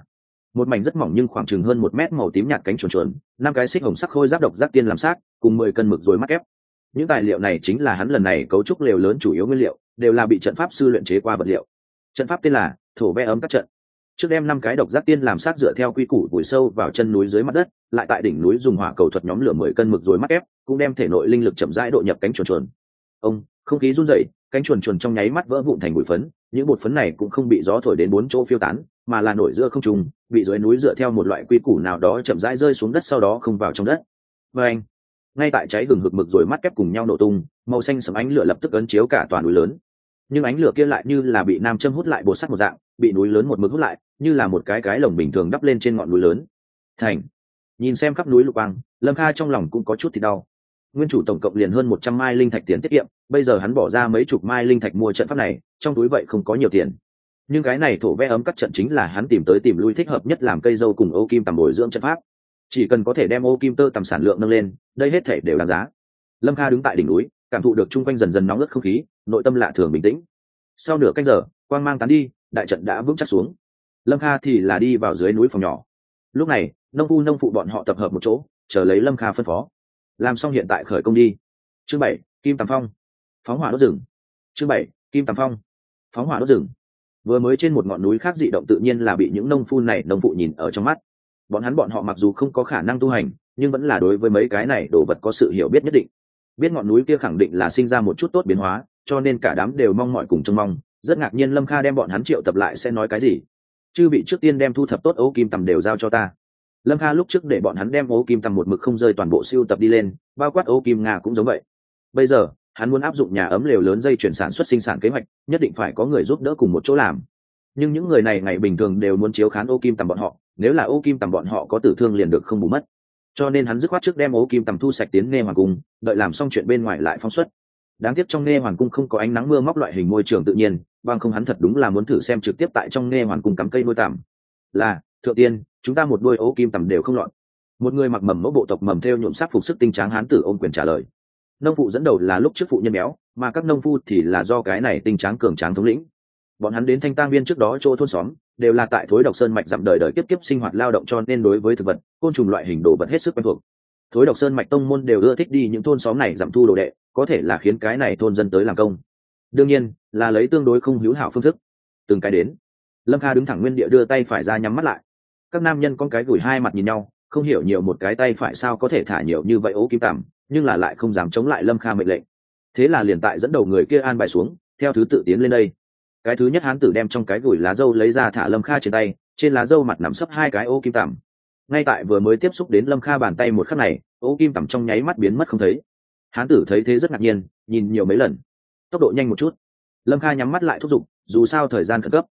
một mảnh rất mỏng nhưng khoảng chừng hơn 1 mét màu tím nhạt cánh chuồn chuồn, 5 cái xích hồng sắc khôi giáp độc giác tiên làm xác, cùng 10 cân mực rồi mắc ép. Những tài liệu này chính là hắn lần này cấu trúc lều lớn chủ yếu nguyên liệu, đều là bị trận pháp sư luyện chế qua vật liệu. Trận pháp tên là thổ ve ấm các trận. Trước đem 5 cái độc giác tiên làm xác dựa theo quy củ vùi sâu vào chân núi dưới mặt đất, lại tại đỉnh núi dùng hỏa cầu thuật nhóm lửa 10 cân mực rồi mắc ép, cũng đem thể nội linh lực chậm rãi độ nhập cánh chuồn chuồn. Không khí run rẩy, cánh chuồn chuồn trong nháy mắt vỡ vụn thành bụi phấn, những bột phấn này cũng không bị gió thổi đến 4 chỗ phiêu tán, mà là nổi giữa không trung, bị dưới núi dựa theo một loại quy củ nào đó chậm rãi rơi xuống đất, sau đó không vào trong đất. Và anh, ngay tại cháy hừng hực mực rồi mắt kép cùng nhau nổ tung, màu xanh sẫm ánh lửa lập tức ấn chiếu cả toàn núi lớn. Nhưng ánh lửa kia lại như là bị nam châm hút lại bột sắt một dạng, bị núi lớn một mực hút lại, như là một cái lồng bình thường đắp lên trên ngọn núi lớn. Thành, nhìn xem khắp núi lục quang, Lâm Kha trong lòng cũng có chút thì đau. Nguyên chủ tổng cộng liền hơn 100 mai linh thạch tiền tiết kiệm, bây giờ hắn bỏ ra mấy chục mai linh thạch mua trận pháp này, trong túi vậy không có nhiều tiền. Nhưng cái này thổ ve ấm cắt trận chính là hắn tìm tới tìm lui thích hợp nhất làm cây dâu cùng ô kim tầm bồi dưỡng trận pháp. Chỉ cần có thể đem ô kim tơ tầm sản lượng nâng lên, đây hết thể đều đáng giá. Lâm Kha đứng tại đỉnh núi, cảm thụ được chung quanh dần dần nóng ướt không khí, nội tâm lạ thường bình tĩnh. Sau nửa canh giờ, quang mang tán đi, đại trận đã vững chắc xuống. Lâm Kha thì là đi vào dưới núi phòng nhỏ. Lúc này, nông phụ bọn họ tập hợp một chỗ, chờ lấy Lâm Kha phân phó. Làm xong hiện tại khởi công đi. Chương 7, Kim Tầm Phong. Phóng hỏa đốt rừng. Chương 7, Kim Tầm Phong. Phóng hỏa đốt rừng. Vừa mới trên một ngọn núi khác dị động tự nhiên là bị những nông phụ nhìn ở trong mắt. Bọn họ mặc dù không có khả năng tu hành, nhưng vẫn là đối với mấy cái này đồ vật có sự hiểu biết nhất định. Biết ngọn núi kia khẳng định là sinh ra một chút tốt biến hóa, cho nên cả đám đều mong mỏi cùng trông mong, rất ngạc nhiên Lâm Kha đem bọn hắn triệu tập lại sẽ nói cái gì. Chư vị trước tiên đem thu thập tốt ấu kim tầm đều giao cho ta. Lâm Kha lúc trước để bọn hắn đem ấu kim tầm một mực không rơi toàn bộ siêu tập đi lên, bao quát ấu kim nga cũng giống vậy. Bây giờ hắn muốn áp dụng nhà ấm lều lớn dây chuyển sản xuất sinh sản kế hoạch, nhất định phải có người giúp đỡ cùng một chỗ làm. Nhưng những người này ngày bình thường đều muốn chiếu khán ô kim tầm bọn họ, nếu là ô kim tầm bọn họ có tử thương liền được không bù mất. Cho nên hắn dứt khoát trước đem ô kim tầm thu sạch tiến nghe hoàng cung, đợi làm xong chuyện bên ngoài lại phóng xuất. Đáng tiếc trong nghe hoàng cung không có ánh nắng mưa móc loại hình môi trường tự nhiên, bằng không hắn thật đúng là muốn thử xem trực tiếp tại trong nghe hoàng cung cắm cây nuôi tằm. Là thượng tiên, chúng ta một đôi ô kim tầm đều không lọt. Một người mặc mầm mẫu bộ tộc mầm theo nhuộm sắc phục sức tinh tráng hán tử ôm quyền trả lời. Nông phụ dẫn đầu là lúc trước phụ nhân béo, mà các nông phu thì là do cái này tinh tráng cường tráng thống lĩnh. Bọn hắn đến thanh tang viên trước đó chỗ thôn xóm đều là tại thối độc sơn mạch dặm đời đời kiếp kiếp sinh hoạt lao động, cho nên đối với thực vật côn trùng loại hình đồ vật hết sức quen thuộc. Thối độc sơn mạch tông môn đều ưa thích đi những thôn xóm này dặm thu đồ đệ, có thể là khiến cái này thôn dân tới làm công, đương nhiên là lấy tương đối không hữu hảo phương thức. Từng cái đến, Lâm Kha đứng thẳng nguyên địa đưa tay phải ra nhắm mắt lại. Các nam nhân con cái gửi hai mặt nhìn nhau, không hiểu nhiều một cái tay phải sao có thể thả nhiều như vậy ố kim tằm, nhưng là lại không dám chống lại Lâm Kha mệnh lệnh. Thế là liền tại dẫn đầu người kia an bài xuống, theo thứ tự tiến lên đây. Cái thứ nhất hán tử đem trong cái gửi lá dâu lấy ra thả Lâm Kha trên tay, trên lá dâu mặt nằm sấp hai cái ô kim tằm. Ngay tại vừa mới tiếp xúc đến Lâm Kha bàn tay một khắc này, ô kim tằm trong nháy mắt biến mất không thấy. Hán tử thấy thế rất ngạc nhiên, nhìn nhiều mấy lần. Tốc độ nhanh một chút. Lâm Kha nhắm mắt lại thúc giục, dù sao thời gian khẩn cấp.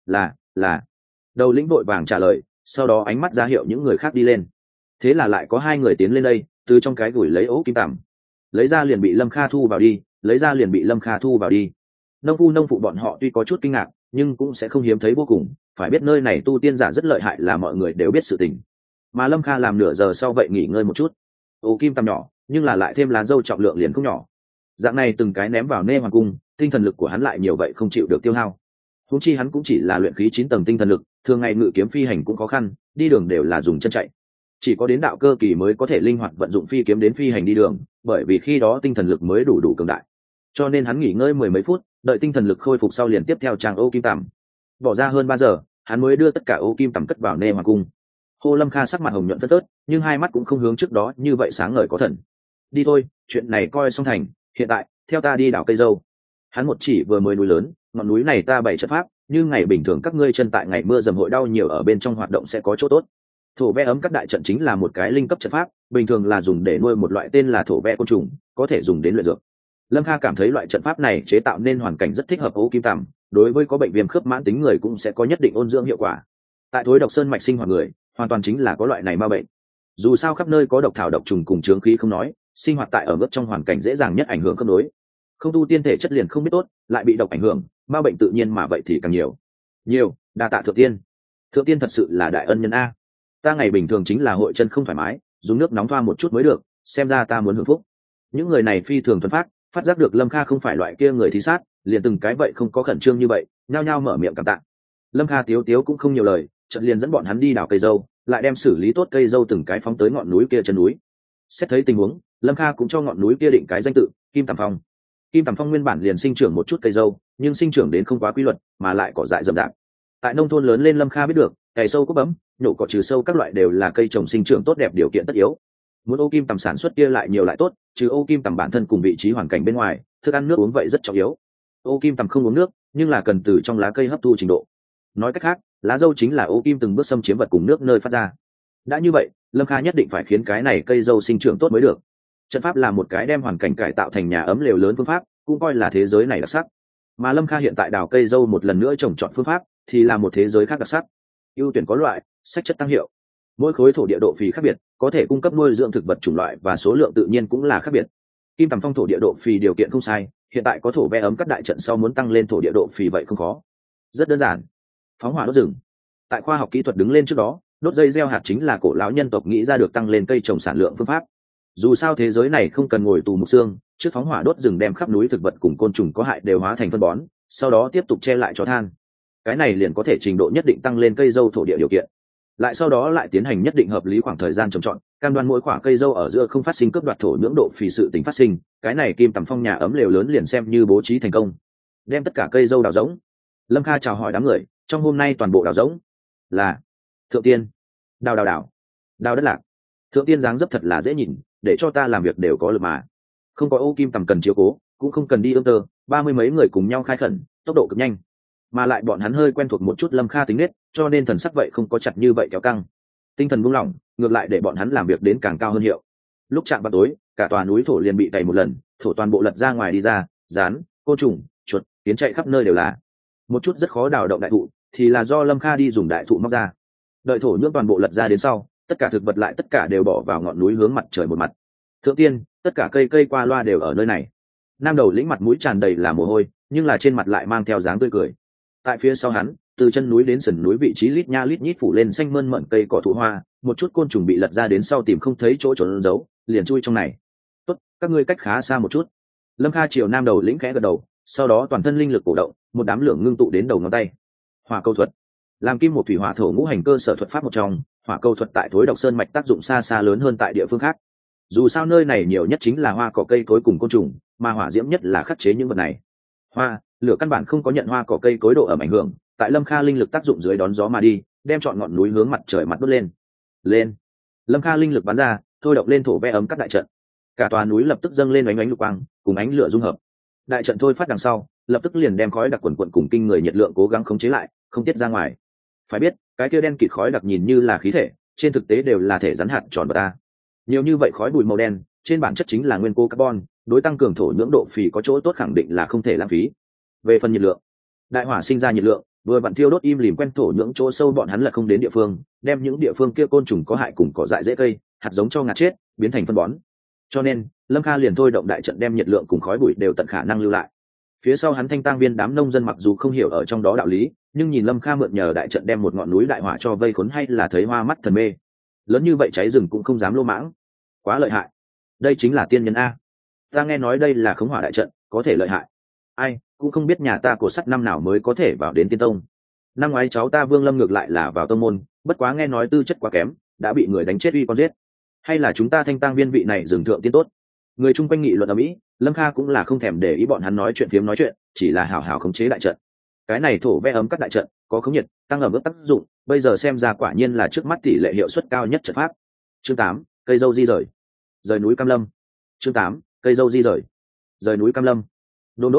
Là. Đầu lĩnh vội vàng trả lời, sau đó ánh mắt ra hiệu những người khác đi lên. Thế là lại có hai người tiến lên đây, từ trong cái gửi lấy ố kim tằm. Lấy ra liền bị Lâm Kha thu vào đi, lấy ra liền bị Lâm Kha thu vào đi. Nông phụ bọn họ tuy có chút kinh ngạc, nhưng cũng sẽ không hiếm thấy vô cùng, phải biết nơi này tu tiên giả rất lợi hại là mọi người đều biết sự tình. Mà Lâm Kha làm nửa giờ sau vậy nghỉ ngơi một chút. Ố kim tằm nhỏ, nhưng là lại thêm lá dâu trọng lượng liền không nhỏ. Dạng này từng cái ném vào nê hoàng cung, tinh thần lực của hắn lại nhiều vậy không chịu được tiêu hao. Huống chi hắn cũng chỉ là luyện khí 9 tầng tinh thần lực, thường ngày ngự kiếm phi hành cũng khó khăn, đi đường đều là dùng chân chạy. Chỉ có đến đạo cơ kỳ mới có thể linh hoạt vận dụng phi kiếm đến phi hành đi đường, bởi vì khi đó tinh thần lực mới đủ cường đại. Cho nên hắn nghỉ ngơi 10 mấy phút, đợi tinh thần lực khôi phục sau liền tiếp theo trang ô kim tằm. Bỏ ra hơn 3 giờ, hắn mới đưa tất cả ô kim tằm cất vào nê hoàng cung. Hồ Lâm Kha sắc mặt hồng nhuận phớt phớt, nhưng hai mắt cũng không hướng trước đó như vậy sáng ngời có thần. Đi thôi, chuyện này coi xong thành, hiện tại theo ta đi đảo cây dâu. Hắn một chỉ vừa mới núi lớn, ngọn núi này ta bày trận pháp, như ngày bình thường các ngươi chân tại ngày mưa dầm hội đau nhiều ở bên trong hoạt động sẽ có chỗ tốt. Thổ ve ấm các đại trận chính là một cái linh cấp trận pháp, bình thường là dùng để nuôi một loại tên là thổ ve côn trùng, có thể dùng đến luyện dược. Lâm Kha cảm thấy loại trận pháp này chế tạo nên hoàn cảnh rất thích hợp ố kim tằm, đối với có bệnh viêm khớp mãn tính người cũng sẽ có nhất định ôn dưỡng hiệu quả. Tại thối độc sơn mạch sinh hoạt người, hoàn toàn chính là có loại này ma bệnh. Dù sao khắp nơi có độc thảo độc trùng cùng chướng khí không nói, sinh hoạt tại ở mức trong hoàn cảnh dễ dàng nhất ảnh hưởng khớp nối. Không tu tiên thể chất liền không biết tốt, lại bị độc ảnh hưởng, ma bệnh tự nhiên mà vậy thì càng nhiều. Đa tạ thượng tiên. Thượng tiên thật sự là đại ân nhân a. Ta ngày bình thường chính là hội chân không thoải mái, dùng nước nóng thoa một chút mới được, xem ra ta muốn hưởng phúc. Những người này phi thường thuần phát giác được Lâm Kha không phải loại kia người thí sát, liền từng cái vậy không có khẩn trương như vậy, nhao nhao mở miệng cảm tạ. Lâm Kha tiếu cũng không nhiều lời, chợt liền dẫn bọn hắn đi đào cây dâu, lại đem xử lý tốt cây dâu từng cái phóng tới ngọn núi kia chân núi. Xét thấy tình huống, Lâm Kha cũng cho ngọn núi kia định cái danh tự Kim Tầm Phong. Kim Tầm Phong nguyên bản liền sinh trưởng một chút cây dâu, nhưng sinh trưởng đến không quá quy luật, mà lại cỏ dại rậm rạp. Tại nông thôn lớn lên, Lâm Kha biết được cày sâu cốc bấm, nhổ cỏ trừ sâu các loại đều là cây trồng sinh trưởng tốt đẹp điều kiện tất yếu. Muốn ô kim tầm sản xuất kia lại nhiều lại tốt, trừ ô kim tầm bản thân cùng vị trí hoàn cảnh bên ngoài, thức ăn nước uống vậy rất trọng yếu. Ô kim tầm không uống nước, nhưng là cần từ trong lá cây hấp thu trình độ. Nói cách khác, lá dâu chính là ô kim từng bước xâm chiếm vật cùng nước nơi phát ra. Đã như vậy, Lâm Kha nhất định phải khiến cái này cây dâu sinh trưởng tốt mới được. Trận pháp là một cái đem hoàn cảnh cải tạo thành nhà ấm lều lớn phương pháp, cũng coi là thế giới này đặc sắc. Mà Lâm Kha hiện tại đào cây dâu một lần nữa trồng trọt phương pháp thì là một thế giới khác đặc sắc. Ưu tuyển có loại, sách chất tăng hiệu. Mỗi khối thổ địa độ phì khác biệt, có thể cung cấp nuôi dưỡng thực vật chủng loại và số lượng tự nhiên cũng là khác biệt. Kim Tầm Phong thổ địa độ phì điều kiện không sai, hiện tại có thổ ve ấm các đại trận sau muốn tăng lên thổ địa độ phì vậy không khó. Rất đơn giản. Phóng hỏa đốt rừng. Tại khoa học kỹ thuật đứng lên trước đó, đốt dây gieo hạt chính là cổ lão nhân tộc nghĩ ra được tăng lên cây trồng sản lượng phương pháp. Dù sao thế giới này không cần ngồi tù mục xương, trước phóng hỏa đốt rừng đem khắp núi thực vật cùng côn trùng có hại đều hóa thành phân bón, sau đó tiếp tục che lại cho than. Cái này liền có thể trình độ nhất định tăng lên cây dâu thổ địa điều kiện. Lại sau đó lại tiến hành nhất định hợp lý khoảng thời gian trồng trọt, cam đoan mỗi quả cây dâu ở giữa không phát sinh cướp đoạt thổ nhưỡng độ phì sự tính phát sinh. Cái này Kim Tầm Phong nhà ấm lều lớn liền xem như bố trí thành công. Đem tất cả cây dâu đào rỗng. Lâm Kha chào hỏi đám người, trong hôm nay toàn bộ đào rỗng là Thượng Tiên. Đào đất lạc. Thượng Tiên dáng dấp thật là dễ nhìn, để cho ta làm việc đều có lực mà. Không có ô kim tầm cần chiếu cố, cũng không cần đi ươm tơ, 30 mấy người cùng nhau khai khẩn, tốc độ cực nhanh. Mà lại bọn hắn hơi quen thuộc một chút Lâm Kha tính nết, cho nên thần sắc vậy không có chặt như vậy kéo căng. Tinh thần buông lỏng, ngược lại để bọn hắn làm việc đến càng cao hơn hiệu. Lúc chạm vào tối, cả tòa núi thổ liền bị cày một lần, thổ toàn bộ lật ra ngoài đi ra, rán, côn trùng, chuột, tiến chạy khắp nơi đều là. Một chút rất khó đào động đại thụ, thì là do Lâm Kha đi dùng đại thụ móc ra. Đợi thổ nhưỡng toàn bộ lật ra đến sau, tất cả thực vật lại tất cả đều bỏ vào ngọn núi hướng mặt trời một mặt. Thượng Tiên, tất cả cây qua loa đều ở nơi này. Nam Đầu Lĩnh mặt mũi tràn đầy là mồ hôi, nhưng là trên mặt lại mang theo dáng tươi cười. Tại phía sau hắn, từ chân núi đến sườn núi vị trí lít nha lít nhít phủ lên xanh mơn mởn cây cỏ thụ hoa, một chút côn trùng bị lật ra đến sau tìm không thấy chỗ trốn giấu, liền chui trong này. Tốt, các ngươi cách khá xa một chút. Lâm Kha chiều Nam Đầu Lĩnh khẽ gật đầu, sau đó toàn thân linh lực cổ động, một đám lửa ngưng tụ đến đầu ngón tay. Hỏa câu thuật, làm kim một thủy hỏa thổ ngũ hành cơ sở thuật pháp một trong, hỏa câu thuật tại Thối Độc Sơn mạch tác dụng xa lớn hơn tại địa phương khác. Dù sao nơi này nhiều nhất chính là hoa cỏ cây cối cùng côn trùng, mà hỏa diễm nhất là khắc chế những vật này. Hoa, lửa căn bản không có nhận hoa cỏ cây cối độ ẩm ảnh hưởng, tại Lâm Kha linh lực tác dụng dưới đón gió mà đi, đem trọn ngọn núi hướng mặt trời mặt đốt lên. Lâm Kha linh lực bắn ra, thôi động lên thổ ve ấm các đại trận. Cả tòa núi lập tức dâng lên ánh lục quang, cùng ánh lửa dung hợp. Đại trận thôi phát đằng sau, lập tức liền đem khói đặc quần quần cùng kinh người nhiệt lượng cố gắng khống chế lại, không tiết ra ngoài. Phải biết, cái kia đen kịt khói đặc nhìn như là khí thể, trên thực tế đều là thể rắn hạt tròn bờ ta. Nhiều như vậy khói bụi màu đen, trên bản chất chính là nguyên tố carbon, đối tăng cường thổ nhưỡng độ phì có chỗ tốt khẳng định là không thể lãng phí. Về phần nhiệt lượng, đại hỏa sinh ra nhiệt lượng, vừa vặn thiêu đốt im lìm quen thổ nhưỡng chỗ sâu bọn hắn là không đến địa phương, đem những địa phương kia côn trùng có hại cùng cỏ dại dễ cây, hạt giống cho ngạt chết, biến thành phân bón. Cho nên, Lâm Kha liền thôi động đại trận đem nhiệt lượng cùng khói bụi đều tận khả năng lưu lại. Phía sau hắn Thanh Tang Viên đám nông dân mặc dù không hiểu ở trong đó đạo lý, nhưng nhìn Lâm Kha mượn nhờ đại trận đem một ngọn núi đại hỏa cho vây khốn hay là thấy hoa mắt thần mê. Lớn như vậy cháy rừng cũng không dám lô mãng, quá lợi hại. Đây chính là tiên nhân a. Ta nghe nói đây là khống hỏa đại trận, có thể lợi hại. Ai cũng không biết nhà ta cổ sắt năm nào mới có thể vào đến tiên tông. Năm ngoái cháu ta Vương Lâm ngược lại là vào tông môn, bất quá nghe nói tư chất quá kém, đã bị người đánh chết uy con giết. Hay là chúng ta Thanh Tang Viên vị này dừng thượng tiên tốt. Người chung quanh nghị luận ở mỹ, Lâm Kha cũng là không thèm để ý bọn hắn nói chuyện phiếm nói chuyện, chỉ là hào hào khống chế đại trận. Cái này thổ ve ấm các đại trận có khống nhiệt, tăng ẩm ướt tác dụng, bây giờ xem ra quả nhiên là trước mắt tỷ lệ hiệu suất cao nhất trận pháp. Chương 8, cây dâu di rời. Rời núi Cam Lâm. Chương 8, cây dâu di rời. Rời núi Cam Lâm. Đôn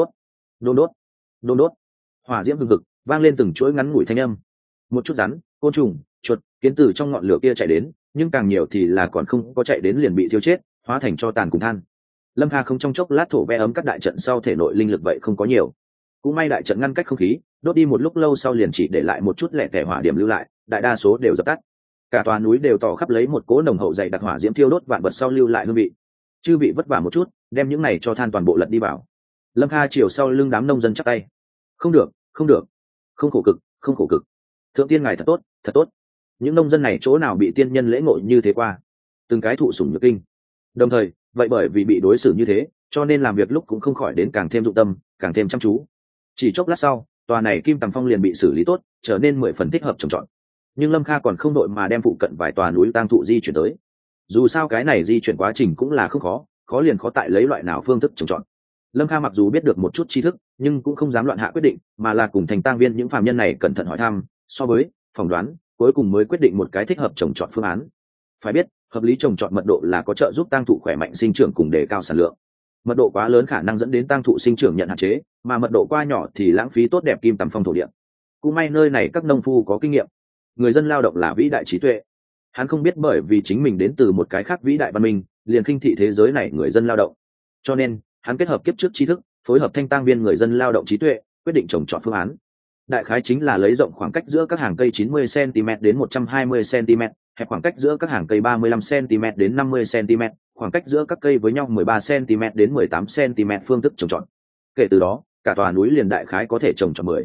đốt. Hỏa diễm hừng hực, vang lên từng chuỗi ngắn ngủi thanh âm. Một chút rắn, côn trùng, chuột, kiến từ trong ngọn lửa kia chạy đến, nhưng càng nhiều thì là còn không có chạy đến liền bị thiêu chết, hóa thành tro tàn cùng than. Lâm Kha không trong chốc lát thổ ve ấm các đại trận sau thể nội linh lực vậy không có nhiều. Cũng may đại trận ngăn cách không khí, đốt đi một lúc lâu sau liền chỉ để lại một chút lẻ tẻ hỏa điểm lưu lại, đại đa số đều dập tắt. Cả tòa núi đều tỏ khắp lấy một cỗ nồng hậu dày đặc hỏa diễm thiêu đốt vạn vật sau lưu lại hương vị. Chư vị vất vả một chút, đem những này cho than toàn bộ lật đi vào. Lâm Kha chiều sau lưng đám nông dân chắp tay. Không được, không khổ cực. Thượng tiên ngài thật tốt. Những nông dân này chỗ nào bị tiên nhân lễ ngộ như thế qua, từng cái thụ sủng nhược kinh. Đồng thời, vậy bởi vì bị đối xử như thế, cho nên làm việc lúc cũng không khỏi đến càng thêm dụng tâm, càng thêm chăm chú. Chỉ chốc lát sau, tòa này Kim Tầm Phong liền bị xử lý tốt, trở nên 10 phần thích hợp trồng trọt. nhưng Lâm Kha còn không đội mà đem phụ cận vài tòa núi tang thụ di chuyển tới. Dù sao cái này di chuyển quá trình cũng là không khó, khó liền khó tại lấy loại nào phương thức trồng trọt. Lâm Kha mặc dù biết được một chút tri thức, nhưng cũng không dám loạn hạ quyết định, mà là cùng thành tang viên những phàm nhân này cẩn thận hỏi thăm, so với phỏng đoán, cuối cùng mới quyết định một cái thích hợp trồng trọt phương án. Phải biết, hợp lý trồng trọt mật độ là có trợ giúp tang thụ khỏe mạnh sinh trưởng cùng đề cao sản lượng. Mật độ quá lớn khả năng dẫn đến tang thụ sinh trưởng nhận hạn chế, mà mật độ quá nhỏ thì lãng phí tốt đẹp kim tầm phong thổ địa. Cũng may nơi này các nông phu có kinh nghiệm, người dân lao động là vĩ đại trí tuệ. Hắn không biết bởi vì chính mình đến từ một cái khác vĩ đại văn minh, liền khinh thị thế giới này người dân lao động. Cho nên, hắn kết hợp kiếp trước tri thức, phối hợp thanh tang viên người dân lao động trí tuệ, quyết định trồng trọt phương án. Đại khái chính là lấy rộng khoảng cách giữa các hàng cây 90 cm đến 120 cm, hẹp khoảng cách giữa các hàng cây 35 cm đến 50 cm, khoảng cách giữa các cây với nhau 13 cm đến 18 cm phương thức trồng trọt. Kể từ đó, cả tòa núi liền đại khái có thể trồng trọt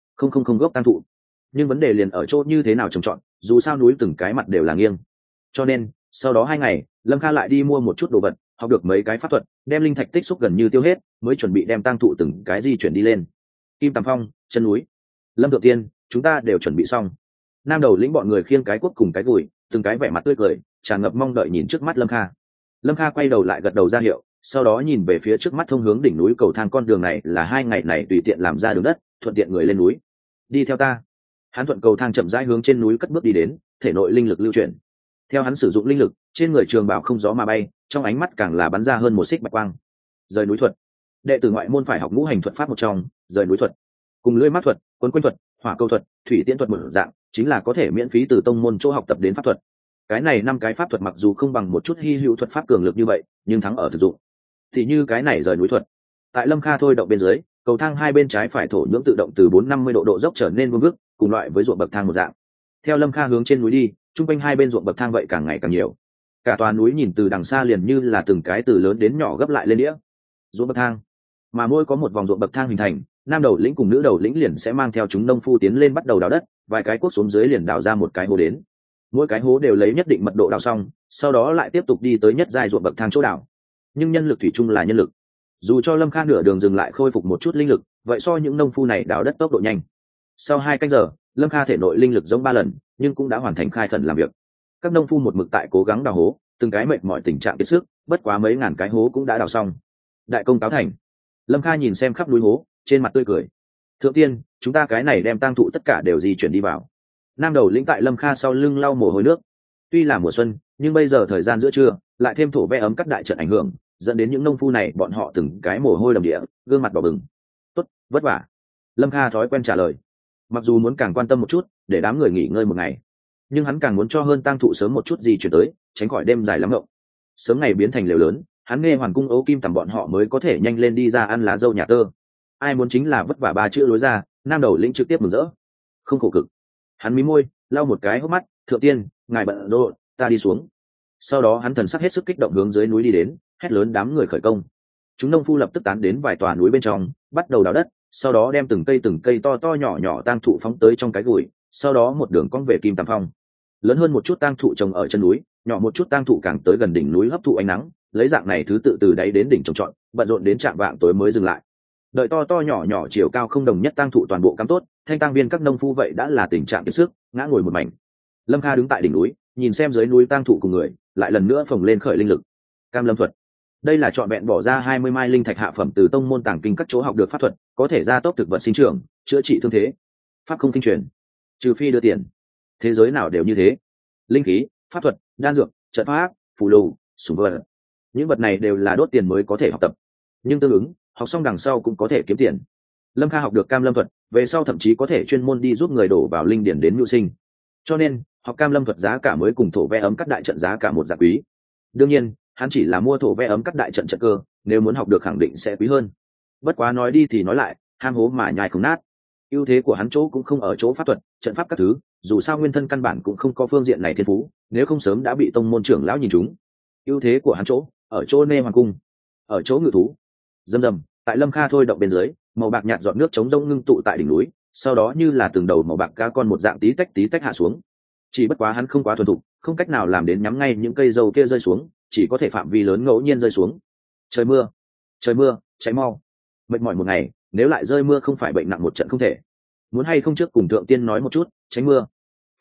10 gốc tang thụ. Nhưng vấn đề liền ở chỗ như thế nào trồng trọt, dù sao núi từng cái mặt đều là nghiêng. Cho nên, sau đó 2 ngày, Lâm Kha lại đi mua một chút đồ vật, học được mấy cái pháp thuật, đem linh thạch tích xúc gần như tiêu hết, mới chuẩn bị đem tang thụ từng cái di chuyển đi lên. Kim Tầm Phong, chân núi. Lâm Thượng Tiên, chúng ta đều chuẩn bị xong. Nam Đầu lĩnh bọn người khiêng cái cuốc cùng cái gùi, từng cái vẻ mặt tươi cười, tràn ngập mong đợi nhìn trước mắt Lâm Kha. Lâm Kha quay đầu lại gật đầu ra hiệu, sau đó nhìn về phía trước mắt thông hướng đỉnh núi cầu thang, con đường này là 2 ngày này tùy tiện làm ra đường đất, thuận tiện người lên núi. Đi theo ta. Hắn thuận cầu thang chậm rãi hướng trên núi cất bước đi đến, thể nội linh lực lưu chuyển. Theo hắn sử dụng linh lực, trên người trường bào không gió mà bay, trong ánh mắt càng là bắn ra hơn một xích bạch quang. Rời núi thuật. Đệ tử ngoại môn phải học ngũ hành thuật pháp một trong, rời núi thuật. Cùng lưỡi mắt thuật, cuốn quanh thuật, hỏa câu thuật, thủy tiễn thuật một dạng, chính là có thể miễn phí từ tông môn chỗ học tập đến pháp thuật. Cái này 5 cái pháp thuật mặc dù không bằng một chút hi hữu thuật pháp cường lực như vậy, nhưng thắng ở thực dụng. Thì như cái này rời núi thuật. Tại Lâm Kha thôi động bên dưới, cầu thang hai bên trái phải thổ nhưỡng tự động từ 450 độ độ dốc trở nên vuông vức, cùng loại với ruộng bậc thang một dạng. Theo Lâm Kha hướng trên núi đi, trung quanh hai bên ruộng bậc thang vậy càng ngày càng nhiều. Cả tòa núi nhìn từ đằng xa liền như là từng cái từ lớn đến nhỏ gấp lại lên đĩa. Ruộng bậc thang, mà mỗi có một vòng ruộng bậc thang hình thành, nam đầu lĩnh cùng nữ đầu lĩnh liền sẽ mang theo chúng nông phu tiến lên bắt đầu đào đất, vài cái cuốc xuống dưới liền đào ra một cái hố đến. Mỗi cái hố đều lấy nhất định mật độ đào xong, sau đó lại tiếp tục đi tới nhất giai ruộng bậc thang chỗ đào. Nhưng nhân lực thủy chung là nhân lực. Dù cho Lâm Kha nửa đường dừng lại khôi phục một chút linh lực, vậy so những nông phu này đào đất tốc độ nhanh. Sau 2 canh giờ, Lâm Kha thể nội linh lực giống 3 lần, nhưng cũng đã hoàn thành khai khẩn làm việc. Các nông phu một mực tại cố gắng đào hố, từng cái mệt mỏi tình trạng kiệt sức, bất quá mấy ngàn cái hố cũng đã đào xong. Đại công cáo thành. Lâm Kha nhìn xem khắp núi hố, trên mặt tươi cười. Thượng tiên, chúng ta cái này đem tang thụ tất cả đều di chuyển đi vào. Nam đầu lĩnh tại Lâm Kha sau lưng lau mồ hôi nước. Tuy là mùa xuân, nhưng bây giờ thời gian giữa trưa, lại thêm thổ ve ấm cắt đại trận ảnh hưởng, dẫn đến những nông phu này bọn họ từng cái mồ hôi đầm địa, gương mặt đỏ bừng. Tốt, vất vả. Lâm Kha thói quen trả lời. Mặc dù muốn càng quan tâm một chút, để đám người nghỉ ngơi một ngày, nhưng hắn càng muốn cho hơn tang thụ sớm một chút gì chuyển tới, tránh khỏi đêm dài lắm ngộng. Sớm ngày biến thành lều lớn, hắn nghe Hoàn Cung Ấu Kim Tầm bọn họ mới có thể nhanh lên đi ra ăn lá dâu nhà tơ. Ai muốn chính là vất vả 3 chữ lối ra, Nam đầu lĩnh trực tiếp mừng rỡ. Không khổ cực. Hắn mí môi, lau một cái hốc mắt, thượng tiên, ngài bận rộn, ta đi xuống. Sau đó hắn thần sắc hết sức kích động hướng dưới núi đi đến, hét lớn đám người khởi công. Chúng nông phu lập tức tán đến vài tòa núi bên trong, bắt đầu đào đất, sau đó đem từng cây to to nhỏ nhỏ tang thụ phóng tới trong cái gùi, sau đó một đường cong về Kim Tầm Phong. Lớn hơn một chút tang thụ trồng ở chân núi, nhỏ một chút tang thụ càng tới gần đỉnh núi hấp thụ ánh nắng, lấy dạng này thứ tự từ đáy đến đỉnh trồng trọt, bận rộn đến trạm vạng tối mới dừng lại. Đợi to to nhỏ nhỏ chiều cao không đồng nhất tang thụ toàn bộ cắm tốt, thanh tang viên các nông phu vậy đã là tình trạng kiệt sức, ngã ngồi một mảnh. Lâm Kha đứng tại đỉnh núi, nhìn xem dưới núi tang thụ cùng người, lại lần nữa phồng lên khởi linh lực. Cam Lâm thuật. Đây là trọn vẹn bỏ ra 20 mai linh thạch hạ phẩm từ tông môn tàng kinh các chỗ học được pháp thuật, có thể gia tốc thực vật sinh trưởng, chữa trị thương thế. Pháp không kinh truyền, trừ phi đưa tiền. Thế giới nào đều như thế. Linh khí, pháp thuật, đan dược, trận pháp, phù lù, sủng vật, những vật này đều là đốt tiền mới có thể học tập. Nhưng tương ứng, học xong đằng sau cũng có thể kiếm tiền. Lâm Kha học được Cam Lâm thuật, về sau thậm chí có thể chuyên môn đi giúp người đổ vào linh điển đến mưu sinh. Cho nên, học Cam Lâm thuật giá cả mới cùng thổ ve ấm cắt đại trận giá cả một dạng quý. Đương nhiên, hắn chỉ là mua thổ ve ấm cắt đại trận trận cơ, nếu muốn học được khẳng định sẽ quý hơn. Bất quá nói đi thì nói lại, ham hố mà nhai không nát. Ưu thế của hắn chỗ cũng không ở chỗ pháp thuật, trận pháp các thứ, dù sao nguyên thân căn bản cũng không có phương diện này thiên phú, nếu không sớm đã bị tông môn trưởng lão nhìn trúng. Ưu thế của hắn chỗ, ở chỗ Nê Hoàng cung, ở chỗ ngự thú. Rầm rầm, tại Lâm Kha thôi động bên dưới, màu bạc nhạt giọt nước chống rông ngưng tụ tại đỉnh núi, sau đó như là từng đầu màu bạc cá con một dạng tí tách hạ xuống. Chỉ bất quá hắn không quá thuần thục, không cách nào làm đến nhắm ngay những cây dâu kia rơi xuống, chỉ có thể phạm vi lớn ngẫu nhiên rơi xuống. Trời mưa, cháy mau. Mệt mỏi một ngày, nếu lại rơi mưa không phải bệnh nặng một trận không thể. Muốn hay không trước cùng thượng tiên nói một chút, tránh mưa.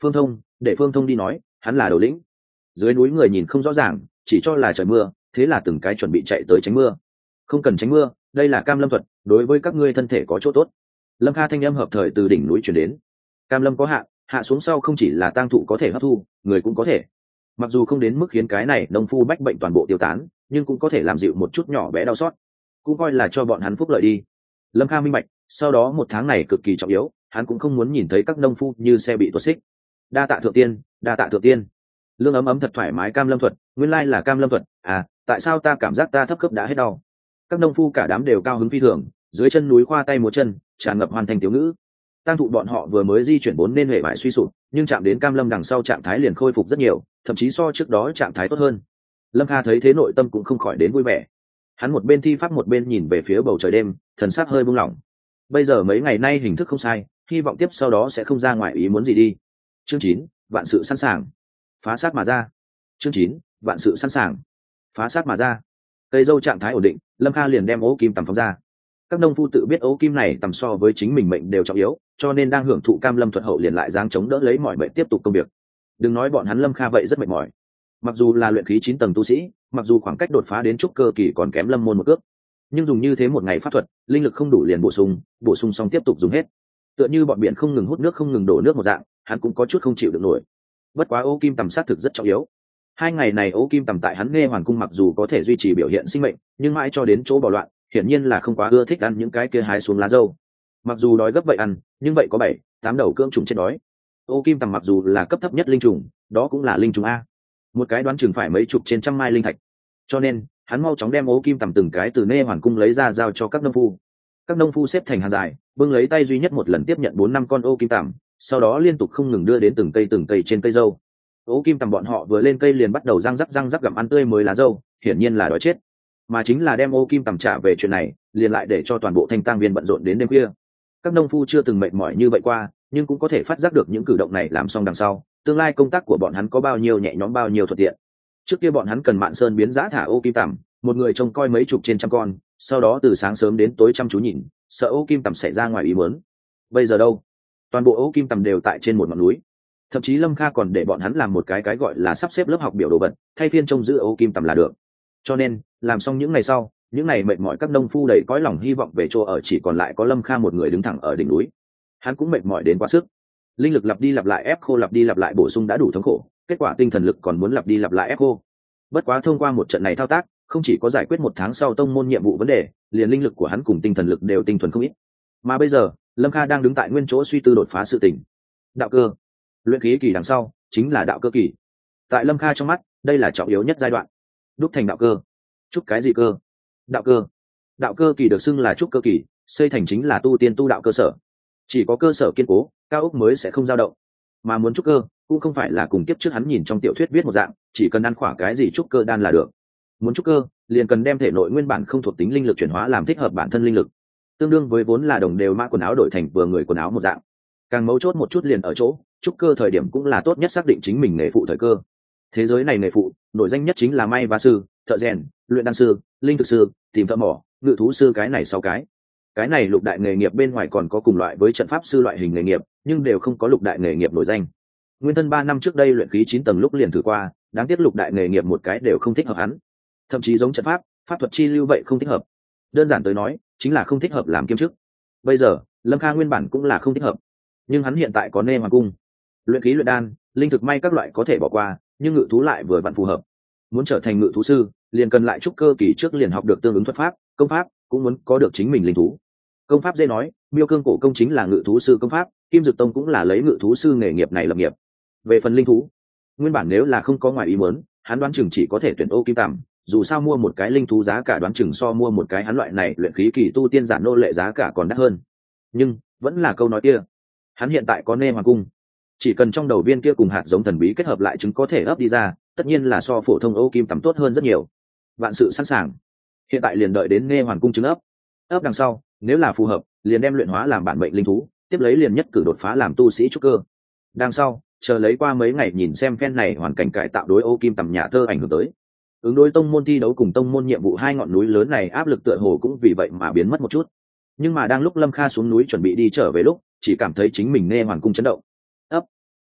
Phương Thông, để Phương Thông đi nói, hắn là đầu lĩnh. Dưới núi người nhìn không rõ ràng, chỉ cho là trời mưa, thế là từng cái chuẩn bị chạy tới tránh mưa. Không cần tránh mưa, đây là cam lâm thuật, đối với các ngươi thân thể có chỗ tốt. Lâm Kha thanh âm hợp thời từ đỉnh núi chuyển đến. Cam lâm có hạ xuống sau không chỉ là tang thụ có thể hấp thu, người cũng có thể. Mặc dù không đến mức khiến cái này nông phu bách bệnh toàn bộ tiêu tán, nhưng cũng có thể làm dịu một chút nhỏ bé đau xót, cũng coi là cho bọn hắn phúc lợi đi. Lâm Kha minh bạch, sau đó một tháng này cực kỳ trọng yếu, hắn cũng không muốn nhìn thấy các nông phu như xe bị tuột xích. Đa tạ thượng tiên, đa tạ thượng tiên. Lương ấm ấm thật thoải mái. Cam lâm thuật, nguyên lai là cam lâm thuật à, tại sao ta cảm giác ta thấp cấp đã hết đau. Các nông phu cả đám đều cao hứng phi thường, dưới chân núi khoa tay múa chân, tràn ngập hoàn thành tiểu ngữ. Tang thụ bọn họ vừa mới di chuyển vốn nên hệ vải suy sụp, nhưng chạm đến cam lâm đằng sau trạng thái liền khôi phục rất nhiều, thậm chí so trước đó trạng thái tốt hơn. Lâm Kha thấy thế nội tâm cũng không khỏi đến vui vẻ. Hắn một bên thi pháp một bên nhìn về phía bầu trời đêm, thần sắc hơi buông lỏng. Bây giờ mấy ngày nay hình thức không sai, hy vọng tiếp sau đó sẽ không ra ngoài ý muốn gì đi. Chương 9, vạn sự sẵn sàng, phá sát mà ra. Chương 9, vạn sự sẵn sàng, phá sát mà ra. Cây dâu trạng thái ổn định, Lâm Kha liền đem ố kim tầm phóng ra. Các nông phu tự biết ố kim này tầm so với chính mình mệnh đều trọng yếu, cho nên đang hưởng thụ cam lâm thuật hậu liền lại giáng chống đỡ lấy mọi mệnh tiếp tục công việc. Đừng nói bọn hắn Lâm Kha vậy rất mệt mỏi. Mặc dù là luyện khí 9 tầng tu sĩ, mặc dù khoảng cách đột phá đến trúc cơ kỳ còn kém lâm môn một cước, nhưng dùng như thế một ngày pháp thuật, linh lực không đủ liền bổ sung xong tiếp tục dùng hết. Tựa như bọn biển không ngừng hút nước không ngừng đổ nước một dạng, hắn cũng có chút không chịu được nổi. Bất quá ô kim tầm sát thực rất trọng yếu. 2 ngày này ô kim tầm tại hắn nghe hoàn cung mặc dù có thể duy trì biểu hiện sinh mệnh, nhưng mãi cho đến chỗ bỏ loạn, hiển nhiên là không quá ưa thích ăn những cái kia hái xuống lá dâu. Mặc dù đói gấp vậy ăn, nhưng vậy có 7-8 đầu cương trùng chết đói. Ô kim tầm mặc dù là cấp thấp nhất linh trùng, đó cũng là linh trùng a. Một cái đoán chừng phải mấy chục trên trăm mai linh thạch. Cho nên, hắn mau chóng đem ô kim tầm từng cái từ nê hoàn cung lấy ra giao cho các nông phu. Các nông phu xếp thành hàng dài, bưng lấy tay duy nhất một lần tiếp nhận 4-5 con ô kim tầm, sau đó liên tục không ngừng đưa đến từng cây trên cây dâu. Ô kim tầm bọn họ vừa lên cây liền bắt đầu răng rắc gặm ăn tươi mới lá dâu, hiển nhiên là đói chết. Mà chính là đem ô kim tầm trả về chuyện này, liền lại để cho toàn bộ thanh tang viên bận rộn đến đêm khuya. Các nông phu chưa từng mệt mỏi như vậy qua, nhưng cũng có thể phát giác được những cử động này làm xong đằng sau, tương lai công tác của bọn hắn có bao nhiêu nhẹ nhõm bao nhiêu thuận tiện. Trước kia bọn hắn cần mạn sơn biến giã thả ô kim tằm, một người trông coi mấy chục trên trăm con, sau đó từ sáng sớm đến tối chăm chú nhìn, sợ ô kim tằm xảy ra ngoài ý muốn. Bây giờ đâu, toàn bộ ô kim tằm đều tại trên một ngọn núi. Thậm chí Lâm Kha còn để bọn hắn làm một cái gọi là sắp xếp lớp học biểu đồ vật, thay phiên trông giữ ô kim tằm là được. Cho nên làm xong những ngày sau, những ngày mệt mỏi các nông phu đầy cõi lòng hy vọng về chỗ ở, chỉ còn lại có Lâm Kha một người đứng thẳng ở đỉnh núi. Hắn cũng mệt mỏi đến quá sức, linh lực lặp đi lặp lại ép khô, lặp đi lặp lại bổ sung đã đủ thống khổ, kết quả tinh thần lực còn muốn lặp đi lặp lại ép khô. Bất quá thông qua một trận này thao tác, không chỉ có giải quyết 1 tháng sau tông môn nhiệm vụ vấn đề, liền linh lực của hắn cùng tinh thần lực đều tinh thuần không ít. Mà bây giờ Lâm Kha đang đứng tại nguyên chỗ suy tư đột phá sự tình. Đạo cơ, luyện khí kỳ đằng sau chính là đạo cơ kỳ. Tại Lâm Kha trong mắt, đây là trọng yếu nhất giai đoạn. Đúc thành đạo cơ. Trúc cái gì cơ? Đạo cơ. Đạo cơ kỳ được xưng là trúc cơ kỳ, xây thành chính là tu tiên tu đạo cơ sở. Chỉ có cơ sở kiên cố, cao ốc mới sẽ không dao động. Mà muốn trúc cơ, cũng không phải là cùng kiếp trước hắn nhìn trong tiểu thuyết viết một dạng, chỉ cần ăn khoảng cái gì trúc cơ đan là được. Muốn trúc cơ, liền cần đem thể nội nguyên bản không thuộc tính linh lực chuyển hóa làm thích hợp bản thân linh lực, tương đương với vốn là đồng đều mã quần áo đổi thành vừa người quần áo một dạng. Càng mấu chốt một chút liền ở chỗ, trúc cơ thời điểm cũng là tốt nhất xác định chính mình nghề phụ thời cơ. Thế giới này nghề phụ, nổi danh nhất chính là may vá sư, thợ rèn, luyện đan sư, linh thực sư, tìm thợ mỏ, ngự thú sư, cái này 6 cái. Cái này lục đại nghề nghiệp bên ngoài còn có cùng loại với trận pháp sư loại hình nghề nghiệp, nhưng đều không có lục đại nghề nghiệp nổi danh. Nguyên Thân 3 năm trước đây luyện khí 9 tầng lúc liền thử qua, đáng tiếc lục đại nghề nghiệp một cái đều không thích hợp hắn. Thậm chí giống trận pháp, pháp thuật chi lưu vậy không thích hợp. Đơn giản tới nói, chính là không thích hợp làm kiêm chức. Bây giờ, Lâm Kha nguyên bản cũng là không thích hợp, nhưng hắn hiện tại có nê hoàng cung, luyện khí luyện đan, linh thực may các loại có thể bỏ qua, nhưng ngự thú lại vừa vặn phù hợp. Muốn trở thành ngự thú sư, liền cần lại trúc cơ kỳ trước liền học được tương ứng thuật pháp, công pháp, cũng muốn có được chính mình linh thú. Công pháp dễ nói, Miêu Cương cổ công chính là ngự thú sư công pháp, Kim Dực Tông cũng là lấy ngự thú sư nghề nghiệp này lập nghiệp. Về phần linh thú, nguyên bản nếu là không có ngoài ý muốn, hắn đoán chừng chỉ có thể tuyển ô kim tằm, dù sao mua một cái linh thú giá cả đoán chừng so mua một cái hắn loại này luyện khí kỳ tu tiên giả nô lệ giá cả còn đắt hơn. Nhưng vẫn là câu nói kia, hắn hiện tại có nê hoàng cung, chỉ cần trong đầu viên kia cùng hạt giống thần bí kết hợp lại chứng có thể ấp đi ra, tất nhiên là so phổ thông ô kim tằm tốt hơn rất nhiều. Vạn sự sẵn sàng, hiện tại liền đợi đến nê hoàng cung chứng ấp đằng sau, nếu là phù hợp liền đem luyện hóa làm bản mệnh linh thú, tiếp lấy liền nhất cử đột phá làm tu sĩ trúc cơ. Đằng sau chờ lấy qua mấy ngày nhìn xem phen này hoàn cảnh cải tạo đối ô kim tầm nhà thơ ảnh hưởng tới. Ứng đối tông môn thi đấu cùng tông môn nhiệm vụ 2 ngọn núi lớn này áp lực tựa hồ cũng vì vậy mà biến mất một chút. Nhưng mà đang lúc Lâm Kha xuống núi chuẩn bị đi trở về lúc, chỉ cảm thấy chính mình nê hoàn cung chấn động.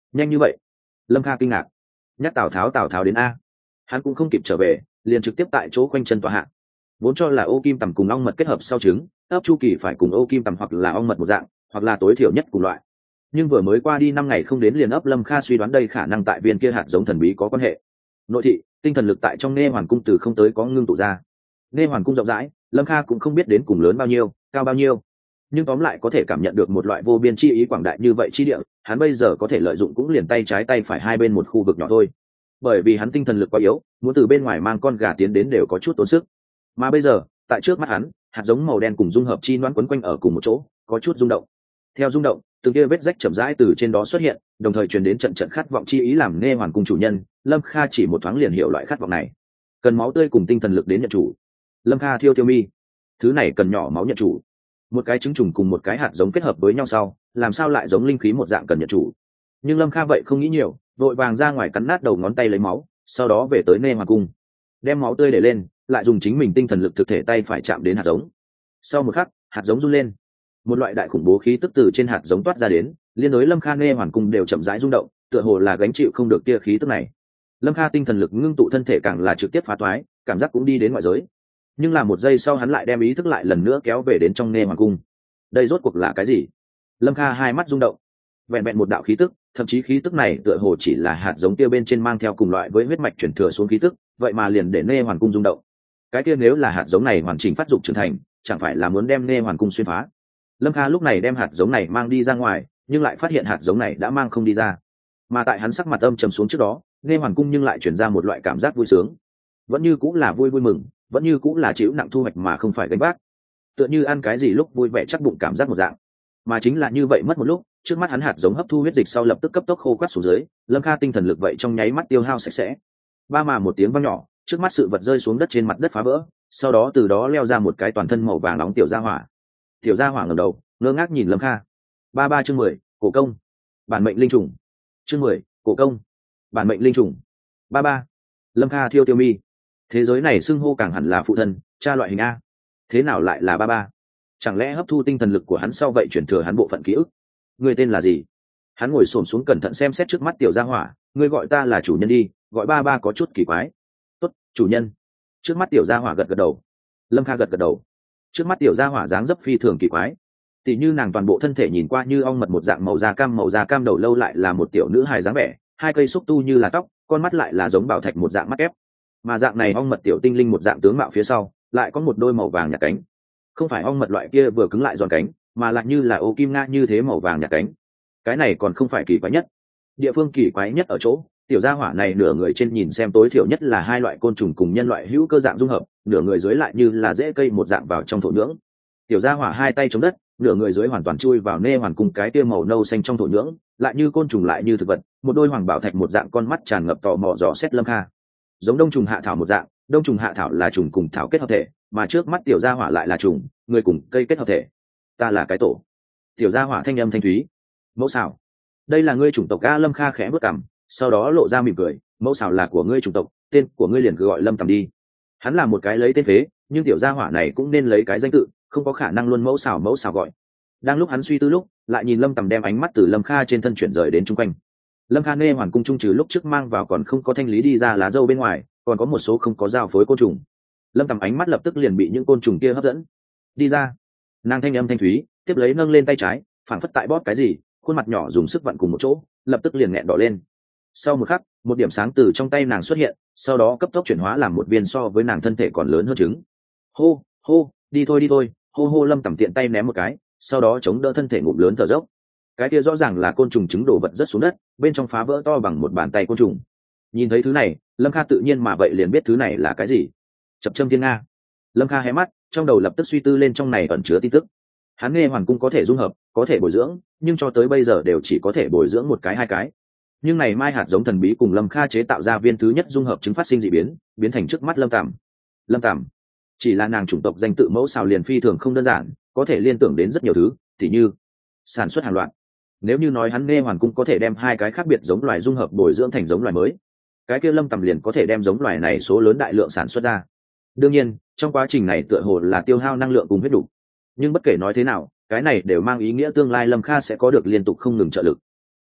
nhanh như vậy? Lâm Kha kinh ngạc, nhắc Tào Tháo đến a. Hắn cũng không kịp trở về, liền trực tiếp tại chỗ quanh chân tọa hạ. Vốn cho là ô kim tằm cùng ong mật kết hợp sau trứng, ấp chu kỳ phải cùng ô kim tằm hoặc là ong mật một dạng, hoặc là tối thiểu nhất cùng loại. Nhưng vừa mới qua đi 5 ngày không đến liền ấp, Lâm Kha suy đoán đây khả năng tại viên kia hạt giống thần bí có quan hệ. Nội thị, tinh thần lực tại trong Nghe Hoàn cung từ không tới có ngưng tụ ra. Nghe Hoàn cung rộng rãi, Lâm Kha cũng không biết đến cùng lớn bao nhiêu, cao bao nhiêu, nhưng tóm lại có thể cảm nhận được một loại vô biên chi ý quảng đại như vậy chi địa. Hắn bây giờ có thể lợi dụng cũng liền tay trái tay phải hai bên một khu vực nhỏ thôi, bởi vì hắn tinh thần lực quá yếu, muốn từ bên ngoài mang con gà tiến đến đều có chút tốn sức. Mà bây giờ tại trước mắt hắn, hạt giống màu đen cùng dung hợp chi noãn quấn quanh ở cùng một chỗ, có chút rung động. Theo rung động, từng kia vết rách chậm rãi từ trên đó xuất hiện, đồng thời truyền đến trận trận khát vọng chi ý. Làm Nghe Hoàn cung chủ nhân, Lâm Kha chỉ một thoáng liền hiểu loại khát vọng này, cần máu tươi cùng tinh thần lực đến nhận chủ. Lâm Kha thiêu mi, thứ này cần nhỏ máu nhận chủ. Một cái trứng trùng cùng một cái hạt giống kết hợp với nhau sau, làm sao lại giống linh khí một dạng cần nhận chủ? Nhưng Lâm Kha vậy không nghĩ nhiều, vội vàng ra ngoài cắn nát đầu ngón tay lấy máu, sau đó về tới Nghe Hoàn cung, đem máu tươi để lên, lại dùng chính mình tinh thần lực thực thể tay phải chạm đến hạt giống. Sau một khắc, hạt giống run lên, một loại đại khủng bố khí tức từ trên hạt giống toát ra đến, liên đối Lâm Kha Nghe Hoàn cung đều chậm rãi rung động, tựa hồ là gánh chịu không được tia khí tức này. Lâm Kha tinh thần lực ngưng tụ, thân thể càng là trực tiếp phá toái, cảm giác cũng đi đến ngoại giới. Nhưng là một giây sau hắn lại đem ý thức lại lần nữa kéo về đến trong Nghe Hoàn cung. Đây rốt cuộc là cái gì? Lâm Kha hai mắt rung động, vẹn vẹn một đạo khí tức, thậm chí khí tức này tựa hồ chỉ là hạt giống kia bên trên mang theo cùng loại với huyết mạch chuyển thừa xuống khí tức, vậy mà liền để Nghe Hoàn cung rung động. Cái kia nếu là hạt giống này hoàn chỉnh phát dục trưởng thành, chẳng phải là muốn đem Nghe Hoàn cung xuyên phá? Lâm Kha lúc này đem hạt giống này mang đi ra ngoài, nhưng lại phát hiện hạt giống này đã mang không đi ra. Mà tại hắn sắc mặt âm trầm xuống trước đó, Nghe Hoàn cung nhưng lại chuyển ra một loại cảm giác vui sướng, vẫn như cũng là vui mừng, vẫn như cũng là chịu nặng thu hoạch mà không phải gánh vác, tựa như ăn cái gì lúc vui vẻ chắc bụng cảm giác một dạng. Mà chính là như vậy, mất một lúc, trước mắt hắn hạt giống hấp thu huyết dịch sau lập tức cấp tốc khô quắt xuống dưới, Lâm Kha tinh thần lực vậy trong nháy mắt tiêu hao sạch sẽ. Ba mà một tiếng vang nhỏ, trước mắt sự vật rơi xuống đất, trên mặt đất phá vỡ, sau đó từ đó leo ra một cái toàn thân màu vàng nóng tiểu gia hỏa. Tiểu gia hỏa ngẩng đầu, ngơ ngác nhìn Lâm Kha. Ba chương 10, cổ công, bản mệnh linh trùng. Chương 10, cổ công, bản mệnh linh trùng. Ba. Lâm Kha thiêu mi, thế giới này xưng hô càng hẳn là phụ thân, cha loại hình a, thế nào lại là ba? Chẳng lẽ hấp thu tinh thần lực của hắn sau vậy chuyển thừa hắn bộ phận ký ức? Người tên là gì? Hắn ngồi xổm xuống cẩn thận xem xét trước mắt tiểu gia hỏa. Ngươi gọi ta là chủ nhân đi, gọi ba có chút kỳ quái. Tốt, chủ nhân. Trước mắt tiểu gia hỏa gật gật đầu. Lâm Kha gật gật đầu. Trước mắt tiểu gia hỏa dáng dấp phi thường kỳ quái, tỉ như nàng toàn bộ thân thể nhìn qua như ong mật một dạng, màu da cam, đầu lâu lại là một tiểu nữ hài dáng vẻ, hai cây xúc tu như là tóc, con mắt lại là giống bảo thạch một dạng mắt ép. Mà dạng này ong mật tiểu tinh linh một dạng tướng mạo phía sau lại có một đôi màu vàng nhạt cánh, không phải ong mật loại kia vừa cứng lại giòn cánh, mà lại như là ô kim nga như thế màu vàng nhạt cánh. Cái này còn không phải kỳ quái nhất, địa phương kỳ quái nhất ở chỗ tiểu gia hỏa này nửa người trên nhìn xem tối thiểu nhất là hai loại côn trùng cùng nhân loại hữu cơ dạng dung hợp, nửa người dưới lại như là rễ cây một dạng vào trong thổ nhưỡng. Tiểu gia hỏa hai tay chống đất, nửa người dưới hoàn toàn chui vào Nghe Hoàn cung cái tia màu nâu xanh trong thổ nhưỡng, lại như côn trùng lại như thực vật, một đôi hoàng bảo thạch một dạng con mắt tràn ngập tò mò dò xét Lâm Kha. Giống đông trùng hạ thảo một dạng, đông trùng hạ thảo là trùng cùng thảo kết hợp thể, mà trước mắt tiểu gia hỏa lại là trùng, người cùng cây kết hợp thể. Ta là cái tổ. Tiểu gia hỏa thanh âm thanh thúy. Mẫu xảo, đây là ngươi chủng tộc a? Lâm Kha khẽ bước cằm, sau đó lộ ra mỉm cười. Mẫu xảo là của ngươi chủng tộc, tên của ngươi liền cứ gọi Lâm Tầm đi. Hắn là một cái lấy tên phế, nhưng tiểu gia hỏa này cũng nên lấy cái danh tự, không có khả năng luôn mẫu xảo gọi. Đang lúc hắn suy tư lúc, lại nhìn Lâm Tầm đem ánh mắt từ Lâm Kha trên thân chuyển rời đến chung quanh. Lâm Kha Nghe Hoàn cung trung trừ lúc trước mang vào còn không có thanh lý đi ra lá dâu bên ngoài, còn có một số không có giao phối côn trùng. Lâm Tầm ánh mắt lập tức liền bị những côn trùng kia hấp dẫn. Đi ra. Nàng thanh âm thanh thúy, tiếp lấy nâng lên tay trái, phảng phất tại bóp cái gì, khuôn mặt nhỏ dùng sức vặn cùng một chỗ, lập tức liền nghẹn đỏ lên. Sau một khắc, một điểm sáng từ trong tay nàng xuất hiện, sau đó cấp tốc chuyển hóa làm một viên so với nàng thân thể còn lớn hơn trứng. Hô, đi thôi, hô. Lâm Tầm tiện tay ném một cái, sau đó chống đỡ thân thể ngụm lớn thở dốc. Cái kia rõ ràng là côn trùng trứng đổ vật rất xuống đất, bên trong phá vỡ to bằng một bàn tay côn trùng. Nhìn thấy thứ này, Lâm Kha tự nhiên mà vậy liền biết thứ này là cái gì. Chập châm thiên nga. Lâm Kha hé mắt, trong đầu lập tức suy tư lên trong này ẩn chứa tin tức. Hắn Nghe Hoàn cung có thể dung hợp, có thể bồi dưỡng, nhưng cho tới bây giờ đều chỉ có thể bồi dưỡng một cái hai cái. Nhưng này mai hạt giống thần bí cùng Lâm Kha chế tạo ra viên thứ nhất dung hợp trứng phát sinh dị biến, biến thành trước mắt Lâm Tầm. Chỉ là nàng chủng tộc danh tự mẫu xào liền phi thường không đơn giản, có thể liên tưởng đến rất nhiều thứ, tỉ như sản xuất hàng loạt. Nếu như nói hắn Nghe Hoàn cung có thể đem hai cái khác biệt giống loài dung hợp bồi dưỡng thành giống loài mới, cái kia Lâm Tầm liền có thể đem giống loài này số lớn đại lượng sản xuất ra. Đương nhiên, trong quá trình này tựa hồ là tiêu hao năng lượng cùng huyết đủ. Nhưng bất kể nói thế nào, cái này đều mang ý nghĩa tương lai Lâm Kha sẽ có được liên tục không ngừng trợ lực. Phải biết,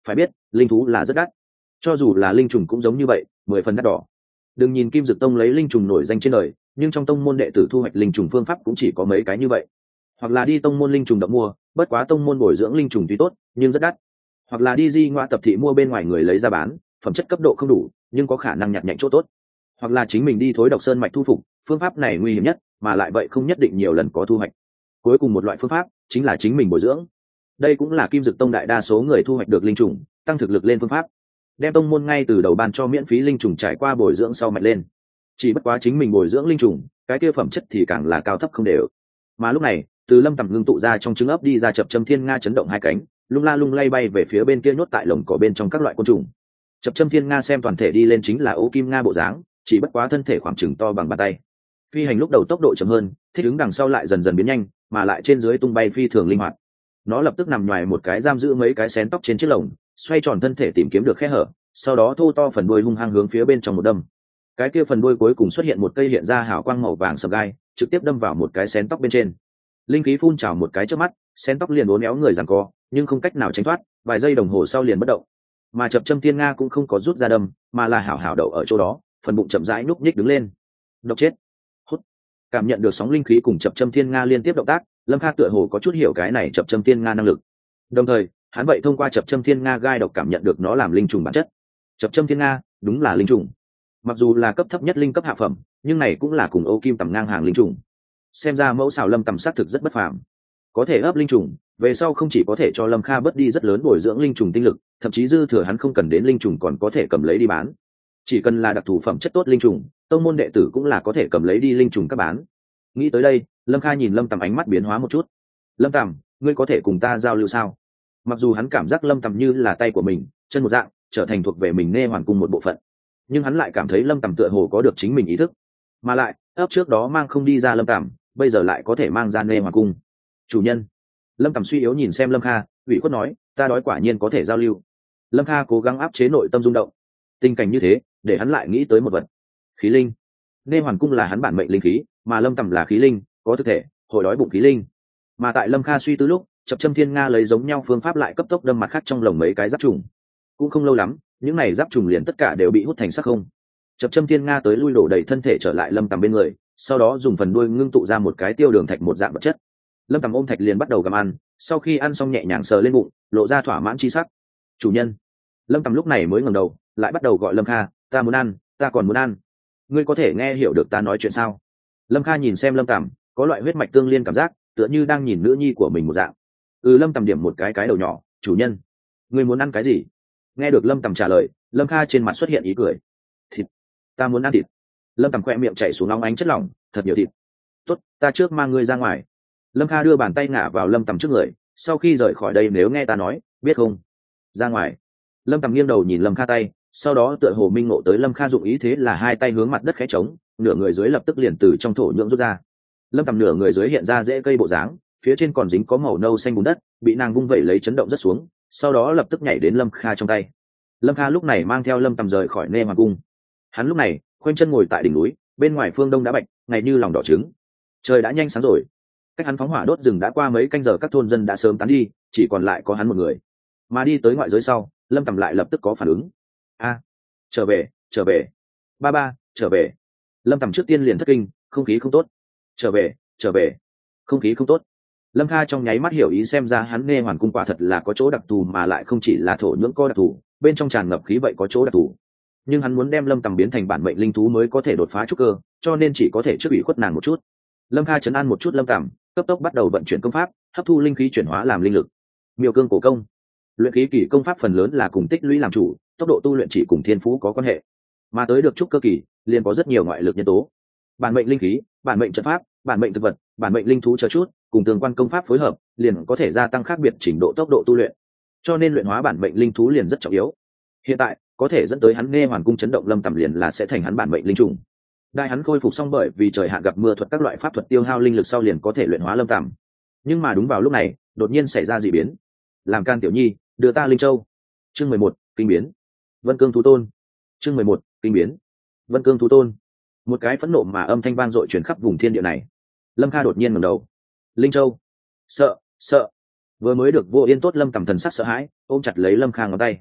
linh thú là rất đắt, cho dù là linh trùng cũng giống như vậy, 10 phần đắt đỏ. Đừng nhìn Kim Dực Tông lấy linh trùng nổi danh trên đời, nhưng trong tông môn đệ tử thu hoạch linh trùng phương pháp cũng chỉ có mấy cái như vậy. Hoặc là đi tông môn linh trùng đậm mua, bất quá tông môn bồi dưỡng linh trùng tuy tốt nhưng rất đắt. Hoặc là đi di ngoại tập thị mua bên ngoài người lấy ra bán, phẩm chất cấp độ không đủ nhưng có khả năng nhặt nhạnh chỗ tốt. Hoặc là chính mình đi thối độc sơn mạch thu phục, phương pháp này nguy hiểm nhất mà lại vậy không nhất định nhiều lần có thu hoạch. Cuối cùng một loại phương pháp chính là chính mình bồi dưỡng. Đây cũng là Kim Dực Tông đại đa số người thu hoạch được linh trùng tăng thực lực lên phương pháp, đem tông môn ngay từ đầu ban cho miễn phí linh trùng trải qua bồi dưỡng sau mạnh lên. Chỉ bất quá chính mình bồi dưỡng linh trùng, cái kia phẩm chất thì càng là cao thấp không đều. Mà lúc này, từ Lâm Tầm ngưng tụ ra trong trứng ấp đi ra Chập Châm Thiên Nga chấn động hai cánh, lung la lung lay bay về phía bên kia nhốt tại lồng cỏ bên trong các loại côn trùng. Chập Châm Thiên Nga xem toàn thể đi lên chính là Ô Kim Nga bộ dáng, chỉ bất quá thân thể khoảng chừng to bằng bàn tay. Phi hành lúc đầu tốc độ chậm hơn, thích ứng đằng sau lại dần dần biến nhanh, mà lại trên dưới tung bay phi thường linh hoạt. Nó lập tức nằm ngoài một cái giam giữ mấy cái xén tóc trên chiếc lồng, xoay tròn thân thể tìm kiếm được khe hở, sau đó thô to phần đuôi hung hăng hướng phía bên trong một đâm. Cái kia phần đuôi cuối cùng xuất hiện một cây hiện ra hào quang màu vàng sầm gai, trực tiếp đâm vào một cái xén tóc bên trên. Linh khí phun trào một cái trước mắt, xén tóc liền uốn éo người giằng co, nhưng không cách nào tránh thoát, vài giây đồng hồ sau liền bất động. Mà Chập Châm Thiên Nga cũng không có rút ra đâm, mà là hảo hảo đậu ở chỗ đó, phần bụng chậm rãi núp nhích đứng lên. Độc chết. Hút. Cảm nhận được sóng linh khí cùng Chập Châm Thiên Nga liên tiếp động tác, Lâm Kha tựa hồ có chút hiểu cái này Chập Châm Thiên Nga năng lực. Đồng thời, hắn vậy thông qua Chập Châm Thiên Nga gai độc cảm nhận được nó làm linh trùng bản chất. Chập Châm Thiên Nga đúng là linh trùng, mặc dù là cấp thấp nhất linh cấp hạ phẩm, nhưng này cũng là cùng Ô Kim tầm ngang hàng linh trùng. Xem ra mẫu xảo Lâm Tầm xác thực rất bất phàm, có thể ấp linh trùng về sau không chỉ có thể cho Lâm Kha bớt đi rất lớn bồi dưỡng linh trùng tinh lực, thậm chí dư thừa hắn không cần đến linh trùng còn có thể cầm lấy đi bán. Chỉ cần là đặc thù phẩm chất tốt linh trùng, tông môn đệ tử cũng là có thể cầm lấy đi linh trùng các bán. Nghĩ tới đây, Lâm Kha nhìn Lâm Tầm ánh mắt biến hóa một chút. Lâm Tầm, ngươi có thể cùng ta giao lưu sao? Mặc dù hắn cảm giác Lâm Tầm như là tay của mình, chân một dạng, trở thành thuộc về mình Nê Hoàn Cung một bộ phận, nhưng hắn lại cảm thấy Lâm Tầm tựa hồ có được chính mình ý thức, mà lại ấp trước đó mang không đi ra Lâm Tầm, bây giờ lại có thể mang ra Nê Hoàn Cung. Chủ nhân. Lâm Tầm suy yếu nhìn xem Lâm Kha, ủy khuất nói, ta đói quả nhiên có thể giao lưu. Lâm Kha cố gắng áp chế nội tâm rung động. Tình cảnh như thế để hắn lại nghĩ tới một vật. Khí linh. Nê Hoàn Cung là hắn bản mệnh linh khí, mà Lâm Tầm là khí linh, có thực thể, hồi đói bụng khí linh. Mà tại Lâm Kha suy tư lúc, Chập Châm Thiên Nga lấy giống nhau phương pháp lại cấp tốc đâm mặt khác trong lồng mấy cái giáp trùng. Cũng không lâu lắm, những này giáp trùng liền tất cả đều bị hút thành sắc không. Chập Châm Thiên Nga tới lui đổ đầy thân thể trở lại Lâm Tầm bên người, sau đó dùng phần đuôi ngưng tụ ra một cái tiêu đường thạch một dạng vật chất. Lâm Tầm ôm thạch liền bắt đầu gặm ăn, sau khi ăn xong nhẹ nhàng sờ lên bụng, lộ ra thỏa mãn chi sắc. Chủ nhân. Lâm Tầm lúc này mới ngẩng đầu, lại bắt đầu gọi Lâm Kha, ta muốn ăn, ta còn muốn ăn. Ngươi có thể nghe hiểu được ta nói chuyện sao? Lâm Kha nhìn xem Lâm Tầm, có loại huyết mạch tương liên cảm giác, tựa như đang nhìn nữ nhi của mình một dạng. Lâm Tầm điểm một cái đầu nhỏ, chủ nhân, ngươi muốn ăn cái gì? Nghe được Lâm Tầm trả lời, Lâm Kha trên mặt xuất hiện ý cười. Thịt, ta muốn ăn thịt. Lâm Tầm khoe miệng chảy xuống nóng ánh chất lỏng, thật nhiều thịt. Tốt, ta trước mang ngươi ra ngoài. Lâm Kha đưa bàn tay ngả vào Lâm Tầm trước người, sau khi rời khỏi đây nếu nghe ta nói, biết không? Ra ngoài. Lâm Tầm nghiêng đầu nhìn Lâm Kha tay, sau đó tựa hồ minh ngộ tới Lâm Kha dụng ý, thế là hai tay hướng mặt đất khẽ trống, nửa người dưới lập tức liền từ trong thổ nhưỡng rút ra. Lâm Tầm nửa người dưới hiện ra rễ cây bộ dáng, phía trên còn dính có màu nâu xanh bùn đất, bị nàng vung vẩy lấy chấn động rất xuống, sau đó lập tức nhảy đến Lâm Kha trong tay. Lâm Kha lúc này mang theo Lâm Tầm rời khỏi Nê Hoàng Cung. Hắn lúc này khoanh chân ngồi tại đỉnh núi, bên ngoài phương đông đã bạch, ngày như lòng đỏ trứng. Trời đã nhanh sáng rồi. Cách hắn phóng hỏa đốt rừng đã qua mấy canh giờ, các thôn dân đã sớm tán đi, chỉ còn lại có hắn một người. Mà đi tới ngoại giới sau, Lâm Tầm lại lập tức có phản ứng. Trở về, trở về. Ba, trở về. Lâm Tầm trước tiên liền thất kinh, không khí không tốt. Trở về, trở về. Không khí không tốt. Lâm Kha trong nháy mắt hiểu ý, xem ra hắn Nê Hoàn Cung quả thật là có chỗ đặc thù, mà lại không chỉ là thổ nhưỡng có đặc thù, bên trong tràn ngập khí vậy có chỗ đặc thù. Nhưng hắn muốn đem Lâm Tầm biến thành bản mệnh linh thú mới có thể đột phá trúc cơ, cho nên chỉ có thể trước ủy khuất nàng một chút. Lâm Kha trấn an một chút Lâm Tầm, cấp tốc bắt đầu vận chuyển công pháp, hấp thu linh khí chuyển hóa làm linh lực. Miêu cương cổ công. Luyện khí kỳ công pháp phần lớn là cùng tích lũy làm chủ, tốc độ tu luyện chỉ cùng thiên phú có quan hệ. Mà tới được trúc cơ kỳ, liền có rất nhiều ngoại lực nhân tố. Bản mệnh linh khí, bản mệnh trận pháp, bản mệnh thực vật, bản mệnh linh thú chờ chút, cùng tương quan công pháp phối hợp, liền có thể gia tăng khác biệt trình độ tốc độ tu luyện. Cho nên luyện hóa bản mệnh linh thú liền rất trọng yếu. Hiện tại, có thể dẫn tới hắn Nê Hoàn Cung chấn động Lâm Tầm liền là sẽ thành hắn bản mệnh linh trùng. Đại hắn khôi phục xong, bởi vì trời hạn gặp mưa thuật các loại pháp thuật tiêu hao linh lực sau liền có thể luyện hóa Lâm Tầm. Nhưng mà đúng vào lúc này, đột nhiên xảy ra dị biến. Làm can tiểu nhi, đưa ta linh châu. Chương 11, kinh biến. Vân Cương Thú Tôn. Chương 11, kinh biến. Vân Cương Thú Tôn. Một cái phẫn nộ mà âm thanh vang dội truyền khắp vùng thiên địa này. Lâm Kha đột nhiên ngẩng đầu. Linh châu. Sợ. Vừa mới được vô yên tốt Lâm Tầm thần sắc sợ hãi, ôm chặt lấy Lâm Kha ngón tay.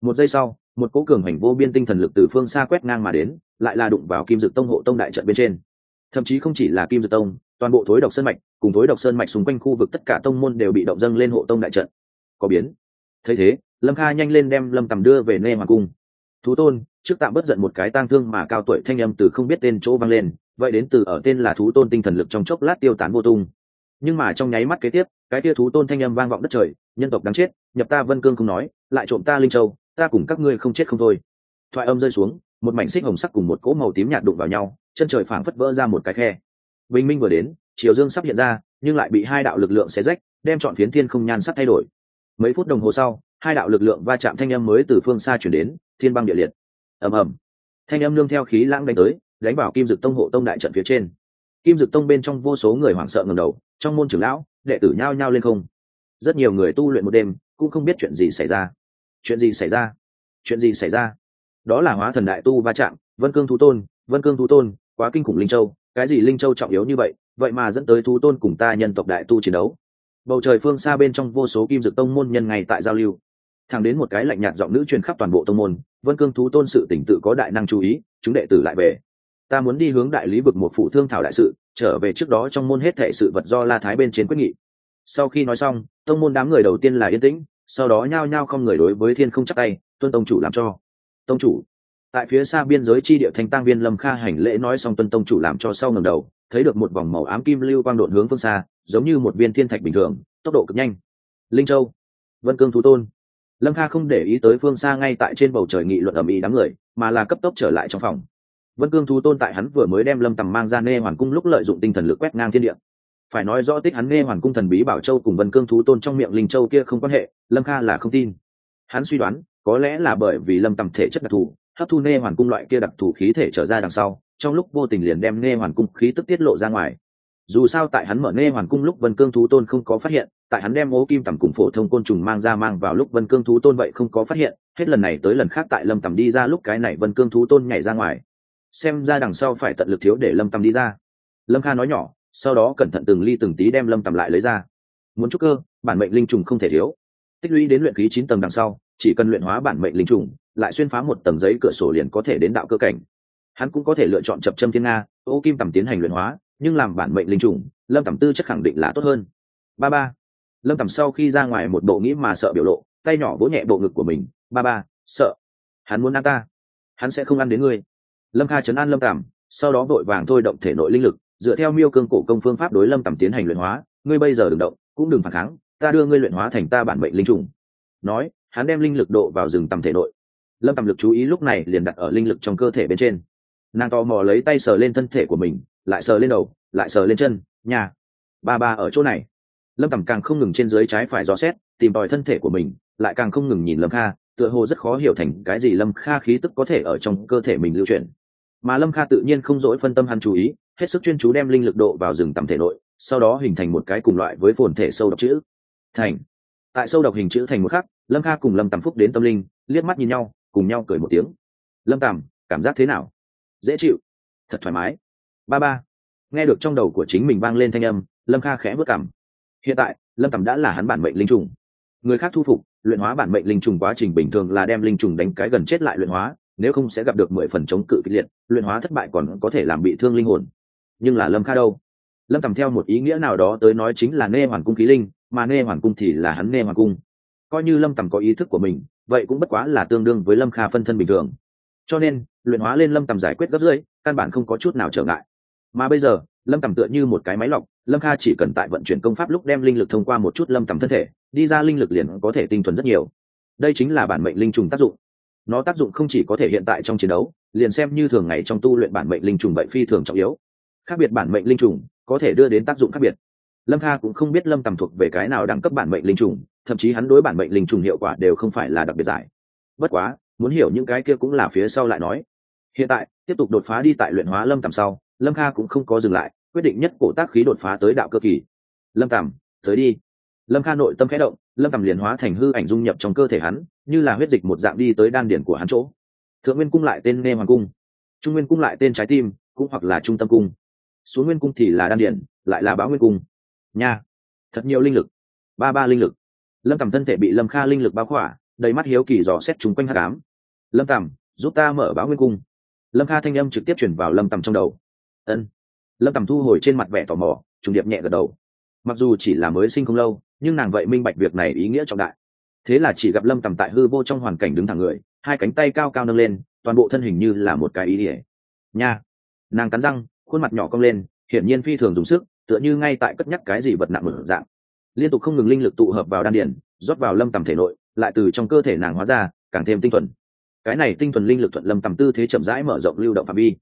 Một giây sau, một cỗ cường hành vô biên tinh thần lực từ phương xa quét ngang mà đến, lại là đụng vào Kim Dực Tông hộ tông đại trận bên trên. Thậm chí không chỉ là Kim Dực Tông, toàn bộ Thối Độc Sơn mạch cùng Thối Độc Sơn mạch xung quanh khu vực tất cả tông môn đều bị động dâng lên hộ tông đại trận. Có biến. Thấy thế, Lâm Kha nhanh lên đem Lâm Tầm đưa về Nê Hoàng cung. Thú tôn, trước tạm bất giận một cái tang thương mà cao tuổi thanh âm từ không biết tên chỗ vang lên, vậy đến từ ở tên là Thú tôn tinh thần lực trong chốc lát tiêu tán vô tung. Nhưng mà trong nháy mắt kế tiếp, cái kia Thú tôn thanh âm vang vọng đất trời, nhân tộc đáng chết, nhập ta Vân Cương không nói, lại trộm ta Linh Châu, ta cùng các ngươi không chết không thôi. Thoại âm rơi xuống, một mảnh xích hồng sắc cùng một cỗ màu tím nhạt đụng vào nhau, chân trời phảng phất vỡ ra một cái khe. Bình minh vừa đến, chiều dương sắp hiện ra, nhưng lại bị hai đạo lực lượng xé rách, đem trọn phiến thiên không nhan sắc thay đổi. Mấy phút đồng hồ sau, hai đạo lực lượng va chạm thanh âm mới từ phương xa chuyển đến, thiên băng địa liệt. Ầm ầm. Thanh âm nương theo khí lãng đánh tới, đánh vào Kim Dực Tông hộ tông đại trận phía trên. Kim Dực Tông bên trong vô số người hoảng sợ ngẩng đầu, trong môn trưởng lão, đệ tử nhao nhao lên không. Rất nhiều người tu luyện một đêm, cũng không biết chuyện gì xảy ra. Chuyện gì xảy ra? Chuyện gì xảy ra? Đó là hóa thần đại tu va chạm, Vân Cương thú tôn, quá kinh khủng Linh Châu, cái gì Linh Châu trọng yếu như vậy, vậy mà dẫn tới thú tôn cùng ta nhân tộc đại tu chiến đấu. Bầu trời phương xa bên trong vô số Kim Dực Tông môn nhân ngày tại giao lưu. Thẳng đến một cái lạnh nhạt giọng nữ truyền khắp toàn bộ tông môn, Vân Cương thú tôn sự tỉnh tự có đại năng chú ý, chúng đệ tử lại về. Ta muốn đi hướng đại lý vực một phủ thương thảo đại sự, trở về trước đó trong môn hết thảy sự vật do La Thái bên trên quyết nghị. Sau khi nói xong, tông môn đám người đầu tiên là yên tĩnh, sau đó nhao nhao không người đối với thiên không chắp tay, tuân tông chủ làm cho. Tông chủ. Tại phía xa biên giới chi địa Thanh Tang Viên Lâm Kha hành lễ nói xong tuân tông chủ làm cho sau ngẩng đầu, thấy được một vòng màu ám kim lưu quang độn hướng phương xa, giống như một viên thiên thạch bình thường, tốc độ cực nhanh. Linh Châu, Vân Cương thú tôn. Lâm Kha không để ý tới phương xa ngay tại trên bầu trời nghị luận ầm ĩ đám người, mà là cấp tốc trở lại trong phòng. Vân Cương thú tôn tại hắn vừa mới đem Lâm Tầm mang ra Nê Hoàn cung lúc lợi dụng tinh thần lực quét ngang thiên địa. Phải nói rõ tích hắn Nê Hoàn cung thần bí bảo châu cùng Vân Cương thú tôn trong miệng Linh Châu kia không quan hệ, Lâm Kha là không tin. Hắn suy đoán, có lẽ là bởi vì Lâm Tầm thể chất đặc thù, hấp thu Nê Hoàn cung loại kia đặc thù khí thể trở ra đằng sau, trong lúc vô tình liền đem Nê Hoàn cung khí tức tiết lộ ra ngoài. Dù sao tại hắn mở Nê Hoàn cung lúc Vân Cương thú tôn không có phát hiện, tại hắn đem Ô Kim Tầm cùng phổ thông côn trùng mang vào lúc Vân Cương thú tôn vậy không có phát hiện, hết lần này tới lần khác tại Lâm Tầm đi ra lúc cái này Vân Cương thú tôn nhảy ra ngoài. Xem ra đằng sau phải tận lực thiếu để Lâm Tầm đi ra. Lâm Kha nói nhỏ, sau đó cẩn thận từng ly từng tí đem Lâm Tầm lại lấy ra. Muốn trúc cơ, bản mệnh linh trùng không thể thiếu. Tích lũy đến luyện khí 9 tầng đằng sau, chỉ cần luyện hóa bản mệnh linh trùng, lại xuyên phá một tầng giấy cửa sổ liền có thể đến đạo cơ cảnh. Hắn cũng có thể lựa chọn chập châm thiên nga, Ô Kim Tầm tiến hành luyện hóa, nhưng làm bản mệnh linh trùng, Lâm Tầm tư chất khẳng định là tốt hơn. Ba. Lâm Tầm sau khi ra ngoài một bộ nghĩ mà sợ biểu lộ, tay nhỏ vỗ nhẹ bộ ngực của mình, ba, sợ. Hắn muốn ăn ta, hắn sẽ không ăn đến ngươi. Lâm Kha trấn an Lâm Tầm, sau đó vội vàng thôi động thể nội linh lực, dựa theo Miêu Cương cổ công phương pháp đối Lâm Tầm tiến hành luyện hóa, ngươi bây giờ đừng động, cũng đừng phản kháng, ta đưa ngươi luyện hóa thành ta bản mệnh linh trùng. Nói, hắn đem linh lực độ vào rừng tầm thể nội. Lâm Tầm lực chú ý lúc này liền đặt ở linh lực trong cơ thể bên trên. Nàng tò mò lấy tay sờ lên thân thể của mình, lại sờ lên đầu, lại sờ lên chân, nhà. Ba ở chỗ này. Lâm Tầm càng không ngừng trên dưới trái phải dò xét, tìm tòi thân thể của mình, lại càng không ngừng nhìn Lâm Kha, tựa hồ rất khó hiểu thành cái gì Lâm Kha khí tức có thể ở trong cơ thể mình lưu chuyển. Mà Lâm Kha tự nhiên không dỗi phân tâm hắn chú ý, hết sức chuyên chú đem linh lực độ vào rừng tầm thể nội, sau đó hình thành một cái cùng loại với phồn thể sâu độc chữ. Thành. Tại sâu độc hình chữ thành một khắc, Lâm Kha cùng Lâm Tầm phúc đến tâm linh, liếc mắt nhìn nhau, cùng nhau cười một tiếng. Lâm Tầm, cảm giác thế nào? Dễ chịu, thật thoải mái. Ba. Nghe được trong đầu của chính mình vang lên thanh âm, Lâm Kha khẽ bước cằm. Hiện tại, Lâm Tầm đã là hắn bản mệnh linh trùng. Người khác thu phục, luyện hóa bản mệnh linh trùng quá trình bình thường là đem linh trùng đánh cái gần chết lại luyện hóa, nếu không sẽ gặp được 10 phần chống cự kịch liệt, luyện hóa thất bại còn có thể làm bị thương linh hồn. Nhưng là Lâm Kha đâu? Lâm Tầm theo một ý nghĩa nào đó tới nói chính là Nê Hoàn cung khí linh, mà Nê Hoàn cung thì là hắn Nê Hoàn cung. Coi như Lâm Tầm có ý thức của mình, vậy cũng bất quá là tương đương với Lâm Kha phân thân bình thường. Cho nên, luyện hóa lên Lâm Tầm giải quyết gấp rưỡi, căn bản không có chút nào trở ngại. Mà bây giờ, Lâm Tầm tựa như một cái máy lọc, Lâm Kha chỉ cần tại vận chuyển công pháp lúc đem linh lực thông qua một chút Lâm Tầm thân thể, đi ra linh lực liền có thể tinh thuần rất nhiều. Đây chính là bản mệnh linh trùng tác dụng. Nó tác dụng không chỉ có thể hiện tại trong chiến đấu, liền xem như thường ngày trong tu luyện bản mệnh linh trùng vậy phi thường trọng yếu. Khác biệt bản mệnh linh trùng có thể đưa đến tác dụng khác biệt. Lâm Kha cũng không biết Lâm Tầm thuộc về cái nào đẳng cấp bản mệnh linh trùng, thậm chí hắn đối bản mệnh linh trùng hiệu quả đều không phải là đặc biệt giải. Bất quá, muốn hiểu những cái kia cũng là phía sau lại nói. Hiện tại, tiếp tục đột phá đi tại luyện hóa Lâm Tầm sau, Lâm Kha cũng không có dừng lại, quyết định nhất cổ tác khí đột phá tới đạo cơ kỳ. Lâm Tầm, tới đi. Lâm Kha nội tâm khẽ động, Lâm Tầm liền hóa thành hư ảnh dung nhập trong cơ thể hắn, như là huyết dịch một dạng đi tới đan điển của hắn chỗ. Thượng Nguyên cung lại tên Nê Hoàng cung, Trung Nguyên cung lại tên trái tim, cũng hoặc là trung tâm cung. Xuống Nguyên cung thì là đan điển, lại là Bá Nguyên cung. Nha, thật nhiều linh lực. Ba linh lực. Lâm Tầm thân thể bị Lâm Kha linh lực bao khỏa, đầy mắt hiếu kỳ dò xét chung quanh hắc ám. Lâm Tầm, giúp ta mở báo nguyên cung. Lâm Kha thanh âm trực tiếp truyền vào Lâm Tầm trong đầu. Ân. Lâm Tầm thu hồi trên mặt vẻ tò mò, trùng điệp nhẹ gật đầu. Mặc dù chỉ là mới sinh không lâu, nhưng nàng vậy minh bạch việc này ý nghĩa trọng đại. Thế là chỉ gặp Lâm Tầm tại hư vô trong hoàn cảnh đứng thẳng người, hai cánh tay cao cao nâng lên, toàn bộ thân hình như là một cái ý ỉa. Nha. Nàng cắn răng, khuôn mặt nhỏ cong lên, hiển nhiên phi thường dùng sức, tựa như ngay tại cất nhắc cái gì vật nặng mở dạng. Liên tục không ngừng linh lực tụ hợp vào đan điền, rót vào Lâm Tầm thể nội, lại từ trong cơ thể nàng hóa ra, càng thêm tinh thuần. Cái này tinh thuần linh lực thuận Lâm Tầm tư thế chậm rãi mở rộng lưu động phạm vi.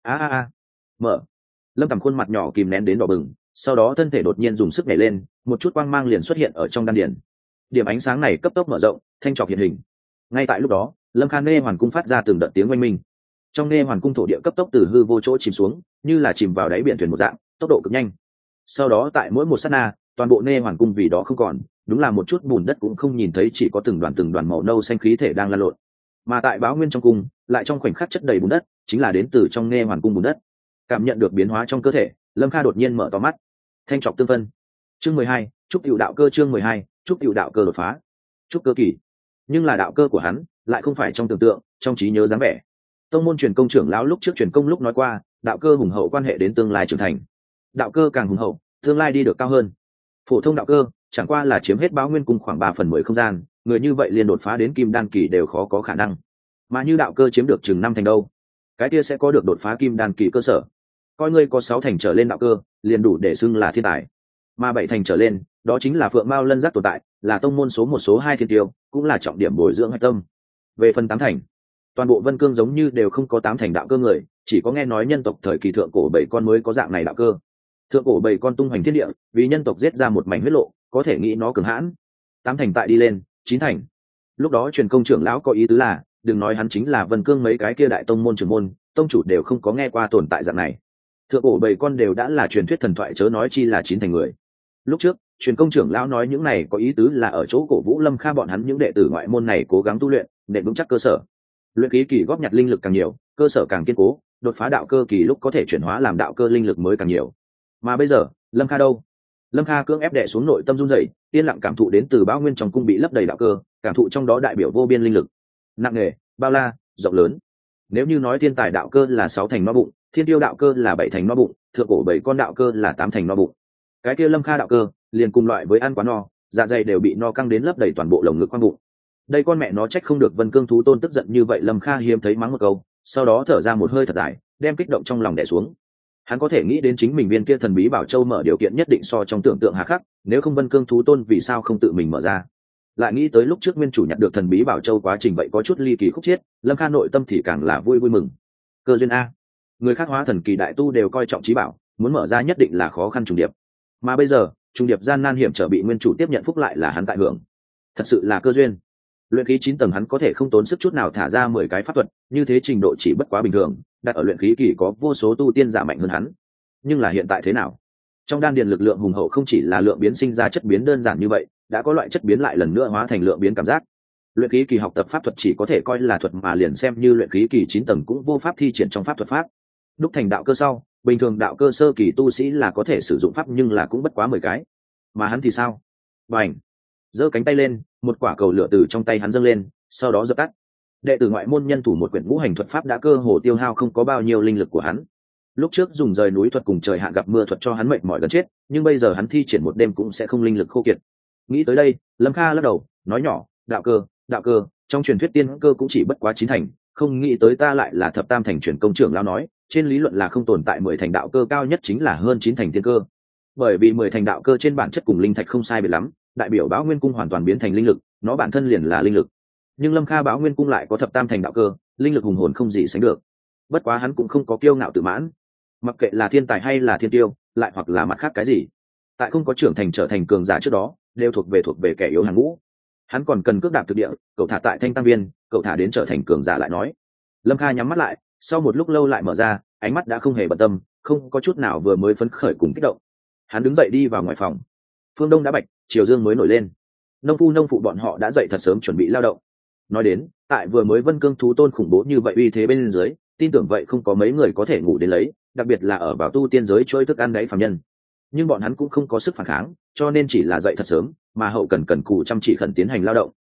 Mở. Lâm Tầm khuôn mặt nhỏ kìm nén đến đỏ bừng, sau đó thân thể đột nhiên dùng sức nhảy lên, một chút quang mang liền xuất hiện ở trong đan điền. Điểm ánh sáng này cấp tốc mở rộng, thanh trọc hiện hình. Ngay tại lúc đó, Lâm Kha Nê Hoàn cung phát ra từng đợt tiếng oanh minh. Trong Nê Hoàn cung thổ địa cấp tốc từ hư vô chỗ chìm xuống, như là chìm vào đáy biển thuyền một dạng, tốc độ cực nhanh. Sau đó tại mỗi một sát na, toàn bộ Nê Hoàn cung vì đó không còn, đúng là một chút bùn đất cũng không nhìn thấy, chỉ có từng đoàn màu nâu xanh khí thể đang lan lộn. Mà tại Báo Nguyên trong cung, lại trong khoảnh khắc chất đầy bùn đất, chính là đến từ trong Nê Hoàn cung bùn đất. Cảm nhận được biến hóa trong cơ thể, Lâm Kha đột nhiên mở to mắt. Thanh trọc tương phân. Chương 12, chúc tiểu đạo cơ. Chương 12, chúc tiểu đạo cơ đột phá. Chúc cơ kỳ. Nhưng là đạo cơ của hắn lại không phải trong tưởng tượng, trong trí nhớ dáng vẻ. Tông môn truyền công trưởng lão lúc trước truyền công lúc nói qua, đạo cơ hùng hậu quan hệ đến tương lai trưởng thành. Đạo cơ càng hùng hậu, tương lai đi được cao hơn. Phổ thông đạo cơ chẳng qua là chiếm hết Báo Nguyên cung khoảng 3/10 không gian, người như vậy liền đột phá đến kim đan kỳ đều khó có khả năng. Mà như đạo cơ chiếm được chừng 5 thành đâu, cái kia sẽ có được đột phá kim đan kỳ cơ sở. Coi ngươi có 6 thành trở lên đạo cơ, liền đủ để xưng là thiên tài. Mà 7 thành trở lên, đó chính là phượng mao lân giác tồn tại, là tông môn số 1 số 2 thiên tiêu, cũng là trọng điểm bồi dưỡng hạch tâm. Về phần 8 thành, toàn bộ Vân Cương giống như đều không có 8 thành đạo cơ người, chỉ có nghe nói nhân tộc thời kỳ thượng cổ 7 con mới có dạng này đạo cơ. Thượng cổ 7 con tung hoành thiên địa, vì nhân tộc giết ra một mảnh huyết lộ, có thể nghĩ nó cường hãn. 8 thành tại đi lên, 9 thành. Lúc đó truyền công trưởng lão có ý tứ là, đừng nói hắn chính là Vân Cương mấy cái kia đại tông môn trưởng môn, tông chủ đều không có nghe qua tồn tại dạng này. Thượng cổ 7 con đều đã là truyền thuyết thần thoại, chớ nói chi là 9 thành người. Lúc trước truyền công trưởng lão nói những này có ý tứ là ở chỗ cổ vũ Lâm Kha bọn hắn những đệ tử ngoại môn này cố gắng tu luyện, để vững chắc cơ sở. Luyện khí kỳ góp nhặt linh lực càng nhiều, cơ sở càng kiên cố, đột phá đạo cơ kỳ lúc có thể chuyển hóa làm đạo cơ linh lực mới càng nhiều. Mà bây giờ, Lâm Kha đâu? Lâm Kha cưỡng ép đè xuống nội tâm run rẩy, yên lặng cảm thụ đến từ Báo Nguyên trong cung bị lấp đầy đạo cơ, cảm thụ trong đó đại biểu vô biên linh lực. Nặng nề, bao la, rộng lớn. Nếu như nói thiên tài đạo cơ là 6 thành no bụng, thiên tiêu đạo cơ là 7 thành no bụng, thượng cổ 7 con đạo cơ là 8 thành no bụng. Cái kia Lâm Kha đạo cơ liền cùng loại với ăn quá no, dạ dày đều bị no căng đến lấp đầy toàn bộ lồng ngực khoang bụng. Đây con mẹ nó trách không được Vân Cương thú tôn tức giận như vậy. Lâm Kha hiếm thấy mắng một câu, sau đó thở ra một hơi thật dài, đem kích động trong lòng đè xuống. Hắn có thể nghĩ đến chính mình viên kia thần bí bảo châu mở điều kiện nhất định so trong tưởng tượng hà khắc, nếu không Vân Cương thú tôn vì sao không tự mình mở ra. Lại nghĩ tới lúc trước nguyên chủ nhặt được thần bí bảo châu quá trình vậy có chút ly kỳ khúc chiết, Lâm Kha nội tâm thì càng là vui mừng. Cơ duyên a, người khác hóa thần kỳ đại tu đều coi trọng trí bảo, muốn mở ra nhất định là khó khăn trùng điệp, mà bây giờ trùng điệp gian nan hiểm trở bị nguyên chủ tiếp nhận phúc lại là hắn tại hưởng, thật sự là cơ duyên. Luyện khí 9 tầng hắn có thể không tốn sức chút nào thả ra 10 cái pháp thuật, như thế trình độ chỉ bất quá bình thường, đặt ở luyện khí kỳ có vô số tu tiên giả mạnh hơn hắn. Nhưng là hiện tại thế nào? Trong đan điền lực lượng hùng hậu không chỉ là lượng biến sinh ra chất biến đơn giản như vậy, đã có loại chất biến lại lần nữa hóa thành lượng biến cảm giác. Luyện khí kỳ học tập pháp thuật chỉ có thể coi là thuật, mà liền xem như luyện khí kỳ 9 tầng cũng vô pháp thi triển trong pháp thuật pháp. Đúc thành đạo cơ sau, bình thường đạo cơ sơ kỳ tu sĩ là có thể sử dụng pháp, nhưng là cũng bất quá 10 cái. Mà hắn thì sao? Bành! Giơ cánh tay lên, một quả cầu lửa từ trong tay hắn dâng lên, sau đó dập tắt. Đệ tử ngoại môn nhân thủ một quyển ngũ hành thuật pháp đã cơ hồ tiêu hao không có bao nhiêu linh lực của hắn. Lúc trước dùng rời núi thuật cùng trời hạn gặp mưa thuật cho hắn mệt mỏi gần chết, nhưng bây giờ hắn thi triển một đêm cũng sẽ không linh lực khô kiệt. Nghĩ tới đây, Lâm Kha lắc đầu, nói nhỏ, đạo cơ, trong truyền thuyết tiên cơ cũng chỉ bất quá 9 thành, không nghĩ tới ta lại là thập tam thành. Truyền công trưởng lão nói, trên lý luận là không tồn tại 10 thành đạo cơ, cao nhất chính là hơn 9 thành tiên cơ. Bởi vì 10 thành đạo cơ trên bản chất cùng linh thạch không sai biệt lắm, đại biểu Báo Nguyên cung hoàn toàn biến thành linh lực, nó bản thân liền là linh lực. Nhưng Lâm Kha Báo Nguyên cung lại có thập tam thành đạo cơ, linh lực hùng hồn không gì sánh được. Bất quá hắn cũng không có kiêu ngạo tự mãn, mặc kệ là thiên tài hay là thiên tiêu, lại hoặc là mặt khác cái gì, tại không có trưởng thành trở thành cường giả trước đó, đều thuộc về kẻ yếu hàng ngũ. Hắn còn cần cước đạp thực địa, cậu thả tại Thanh Tăng Viên, cậu thả đến trở thành cường giả lại nói. Lâm Kha nhắm mắt lại, sau một lúc lâu lại mở ra, ánh mắt đã không hề bận tâm, không có chút nào vừa mới phấn khởi cùng kích động. Hắn đứng dậy đi vào ngoài phòng. Phương Đông đã bạch, chiều dương mới nổi lên. Nông phụ bọn họ đã dậy thật sớm chuẩn bị lao động. Nói đến, tại vừa mới Vân Cương thú tôn khủng bố như vậy uy thế bên dưới, tin tưởng vậy không có mấy người có thể ngủ đến lấy, đặc biệt là ở vào tu tiên giới trôi thức ăn đấy phàm nhân. Nhưng bọn hắn cũng không có sức phản kháng, cho nên chỉ là dậy thật sớm, mà hậu cần cù chăm chỉ khẩn tiến hành lao động,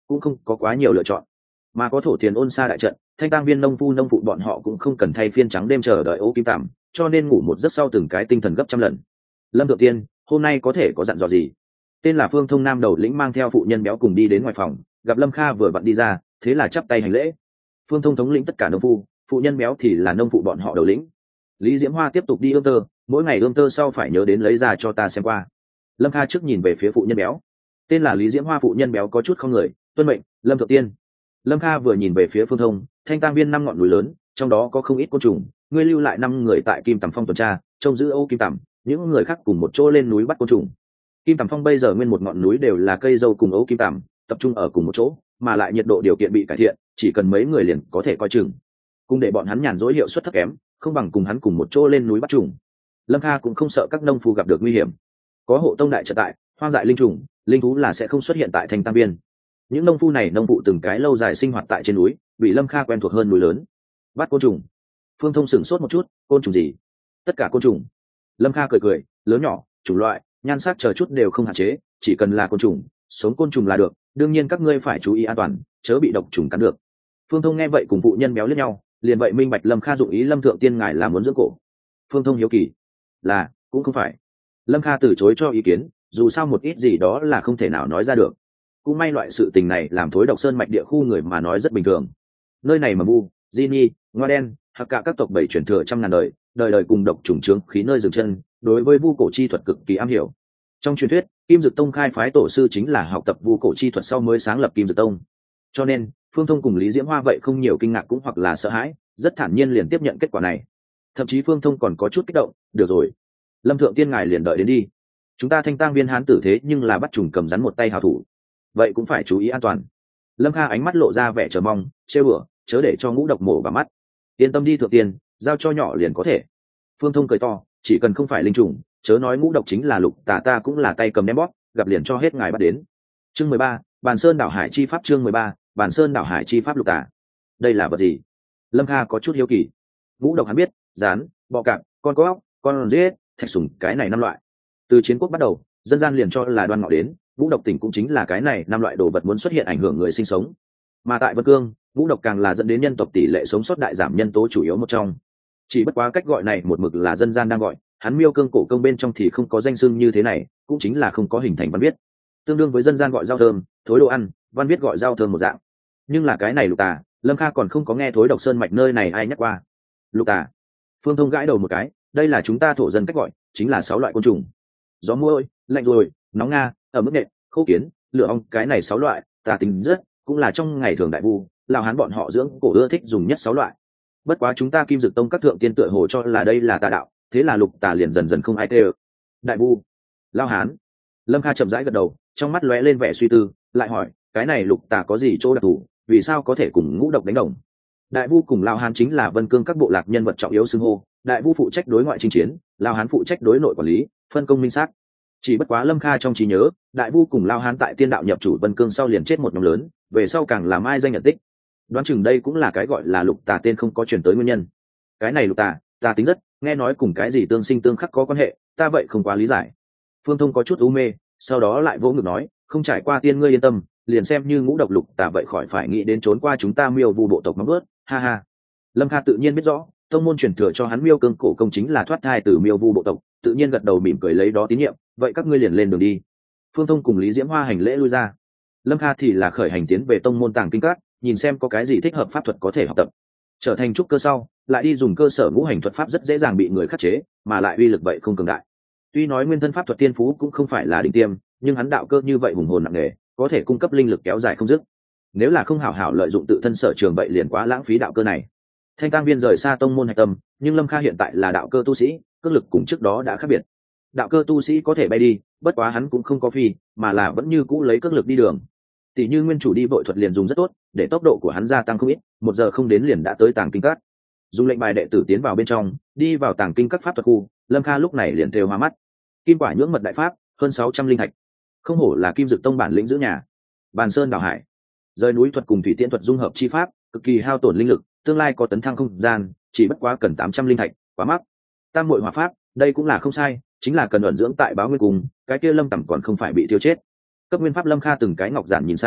cũng không có quá nhiều lựa chọn, mà có thổ tiền ôn xa đại trận, thanh tang viên nông phụ bọn họ cũng không cần thay phiên trắng đêm chờ đợi ô kim tằm, cho nên ngủ một giấc sau từng cái tinh thần gấp trăm lần. Lâm thượng tiên hôm nay có thể có dặn dò gì? Tên là Phương Thông Nam đầu lĩnh mang theo phụ nhân béo cùng đi đến ngoài phòng, gặp Lâm Kha vừa vặn đi ra, thế là chắp tay hành lễ. Phương Thông thống lĩnh tất cả nông phu, phụ nhân béo thì là nông phụ bọn họ đầu lĩnh. Lý Diễm Hoa tiếp tục đi ươm tơ, mỗi ngày ươm tơ sau phải nhớ đến lấy ra cho ta xem qua. Lâm Kha trước nhìn về phía phụ nhân béo. Tên là Lý Diễm Hoa phụ nhân béo có chút không người, tuân mệnh, Lâm thượng tiên. Lâm Kha vừa nhìn về phía Phương Thông, thanh tang viên 5 ngọn núi lớn, trong đó có không ít côn trùng, ngươi lưu lại 5 người tại Kim Tầm Phong tuần tra, trông giữ ô kim tầm, những người khác cùng một chỗ lên núi bắt côn trùng. Kim Tầm Phong bây giờ nguyên một ngọn núi đều là cây dâu cùng ô kim tầm, tập trung ở cùng một chỗ, mà lại nhiệt độ điều kiện bị cải thiện, chỉ cần mấy người liền có thể coi chừng. Cùng để bọn hắn nhàn rỗi hiệu suất thấp kém, không bằng cùng hắn cùng một chỗ lên núi bắt trùng. Lâm Kha cũng không sợ các nông phu gặp được nguy hiểm, có hộ tông đại trận tại, hoang dại linh trùng, linh thú là sẽ không xuất hiện tại thành tam biên. Những nông phu này nông phụ từng cái lâu dài sinh hoạt tại trên núi, bị Lâm Kha quen thuộc hơn núi lớn. Bắt côn trùng. Phương Thông sửng sốt một chút, côn trùng gì? Tất cả côn trùng. Lâm Kha cười cười, lớn nhỏ, chủng loại, nhan sắc chờ chút đều không hạn chế, chỉ cần là côn trùng, sống côn trùng là được, đương nhiên các ngươi phải chú ý an toàn, chớ bị độc trùng cắn được. Phương Thông nghe vậy cùng phụ nhân béo liếc nhau, liền vậy minh bạch Lâm Kha dụng ý Lâm thượng tiên ngài là muốn dưỡng cổ. Phương Thông hiếu kỳ, là cũng không phải. Lâm Kha từ chối cho ý kiến, dù sao một ít gì đó là không thể nào nói ra được. Cũng may loại sự tình này làm thối độc sơn mạch địa khu người mà nói rất bình thường. Nơi này mà vu, Gini, Ngoa đen, hoặc cả các tộc bảy truyền thừa trăm ngàn đời, đời đời cùng độc trùng trướng khí nơi dừng chân, đối với vu cổ chi thuật cực kỳ am hiểu. Trong truyền thuyết, Kim Dực Tông khai phái tổ sư chính là học tập vu cổ chi thuật sau mới sáng lập Kim Dực Tông. Cho nên, Phương Thông cùng Lý Diễm Hoa vậy không nhiều kinh ngạc cũng hoặc là sợ hãi, rất thản nhiên liền tiếp nhận kết quả này. Thậm chí Phương Thông còn có chút kích động, được rồi, Lâm thượng tiên ngài liền đợi đến đi. Chúng ta thanh tang viên hán tử thế nhưng là bắt trùng cầm rắn một tay hảo thủ, vậy cũng phải chú ý an toàn. Lâm Kha ánh mắt lộ ra vẻ chờ mong, trêu đùa, chớ để cho ngũ độc mổ vào mắt. Yên tâm đi thượng tiên, giao cho nhỏ liền có thể. Phương Thông cười to, chỉ cần không phải linh trùng, chớ nói ngũ độc chính là lục tà ta cũng là tay cầm ném bóp, gặp liền cho hết ngài bắt đến. Chương 13, Bàn Sơn đảo hải chi pháp. Chương 13, Bàn Sơn đảo hải chi pháp lục tà. Đây là vật gì? Lâm Kha có chút hiếu kỳ. Ngũ độc hắn biết, rán, bọ cạp, con có óc, con rết, thạch sủng, cái này 5 loại. Từ chiến quốc bắt đầu, dân gian liền cho là đoan ngọ đến, ngũ độc tỉnh cũng chính là cái này 5 loại đồ vật muốn xuất hiện ảnh hưởng người sinh sống. Mà tại Vân Cương, ngũ độc càng là dẫn đến nhân tộc tỷ lệ sống sót đại giảm nhân tố chủ yếu một trong. Chỉ bất quá cách gọi này một mực là dân gian đang gọi, hắn Miêu Cương cổ công bên trong thì không có danh xưng như thế này, cũng chính là không có hình thành văn viết. Tương đương với dân gian gọi rau thơm, thối đồ ăn, văn viết gọi rau thơm một dạng. Nhưng là cái này lục tà, Lâm Kha còn không có nghe thối độc sơn mạch nơi này ai nhắc qua. Lục tà. Phương Thông gãi đầu một cái, đây là chúng ta thổ dân cách gọi, chính là 6 loại côn trùng. Gió môi, lạnh rồi, nóng nga, ở mức nện, khô kiến, lửa ong, cái này 6 loại, tà tính rất, cũng là trong ngày thường đại vu, lão hán bọn họ dưỡng cổ ưa thích dùng nhất 6 loại. Bất quá chúng ta Kim Dực Tông các thượng tiên tựa hồ cho là đây là tà đạo, thế là lục tà liền dần dần không ai tê. Đại vu, lão hán. Lâm Kha chậm rãi gật đầu, trong mắt lóe lên vẻ suy tư, lại hỏi, cái này lục tà có gì chỗ đặc thù, vì sao có thể cùng ngũ độc đánh đồng? Đại vu cùng lão hán chính là Vân Cương các bộ lạc nhân vật trọng yếu xưng hô, đại vu phụ trách đối ngoại chinh chiến, lão hán phụ trách đối nội quản lý, phân công minh xác. Chỉ bất quá Lâm Kha trong trí nhớ, đại vu cùng lão hán tại tiên đạo nhập chủ Vân Cương sau liền chết một nhóm lớn, về sau càng làm ai danh nhận tích. Đoán chừng đây cũng là cái gọi là lục tà tên không có truyền tới nguyên nhân. Cái này lục tà, tà tính rất, nghe nói cùng cái gì tương sinh tương khắc có quan hệ, ta vậy không quá lý giải. Phương Thông có chút u mê, sau đó lại vỗ ngực nói, không trải qua tiên ngươi yên tâm, liền xem như ngũ độc lục tà vậy khỏi phải nghĩ đến trốn qua chúng ta Miêu Vu bộ tộc móng ướt, ha ha. Lâm Kha tự nhiên biết rõ, tông môn truyền thừa cho hắn Miêu Cương cổ công chính là thoát thai từ Miêu Vu bộ tộc, tự nhiên gật đầu mỉm cười lấy đó tín nhiệm, vậy các ngươi liền lên đường đi. Phương Thông cùng Lý Diễm Hoa hành lễ lui ra. Lâm Kha thì là khởi hành tiến về tông môn Tàng Kinh Các, nhìn xem có cái gì thích hợp pháp thuật có thể học tập. Trở thành trúc cơ sau, lại đi dùng cơ sở ngũ hành thuật pháp rất dễ dàng bị người khắc chế, mà lại uy lực vậy không cường đại. Tuy nói nguyên thân pháp thuật tiên phú cũng không phải là đỉnh tiêm, nhưng hắn đạo cơ như vậy hùng hồn nặng nề, có thể cung cấp linh lực kéo dài không dứt. Nếu là không hảo hảo lợi dụng tự thân sở trường vậy liền quá lãng phí đạo cơ này. Thanh tang viên rời xa tông môn hạch tâm, nhưng Lâm Kha hiện tại là đạo cơ tu sĩ, cước lực cùng trước đó đã khác biệt. Đạo cơ tu sĩ có thể bay đi, bất quá hắn cũng không có phi, mà là vẫn như cũ lấy cước lực đi đường. Tỷ như nguyên chủ đi vội thuật liền dùng rất tốt, để tốc độ của hắn gia tăng không ít, 1 giờ không đến liền đã tới Tàng Kinh Các. Dùng lệnh bài đệ tử tiến vào bên trong, đi vào Tàng Kinh Các pháp thuật khu, Lâm Kha lúc này liền thều hoa mắt. Kim quả nhưỡng mật đại pháp, hơn 600 linh thạch. Không hổ là Kim Dực Tông bản lĩnh giữ nhà. Bàn Sơn đảo hải, rời núi thuật cùng thủy tiễn thuật dung hợp chi pháp, cực kỳ hao tổn linh lực, tương lai có tấn thăng không gian, chỉ bất quá cần 800 linh thạch, quá mắc. Tam muội hỏa pháp, đây cũng là không sai, chính là cần ẩn dưỡng tại báo nguyên cùng, cái kia Lâm Tầm còn không phải bị tiêu chết. Cấp nguyên pháp Lâm Kha từng cái ngọc giản nhìn sang,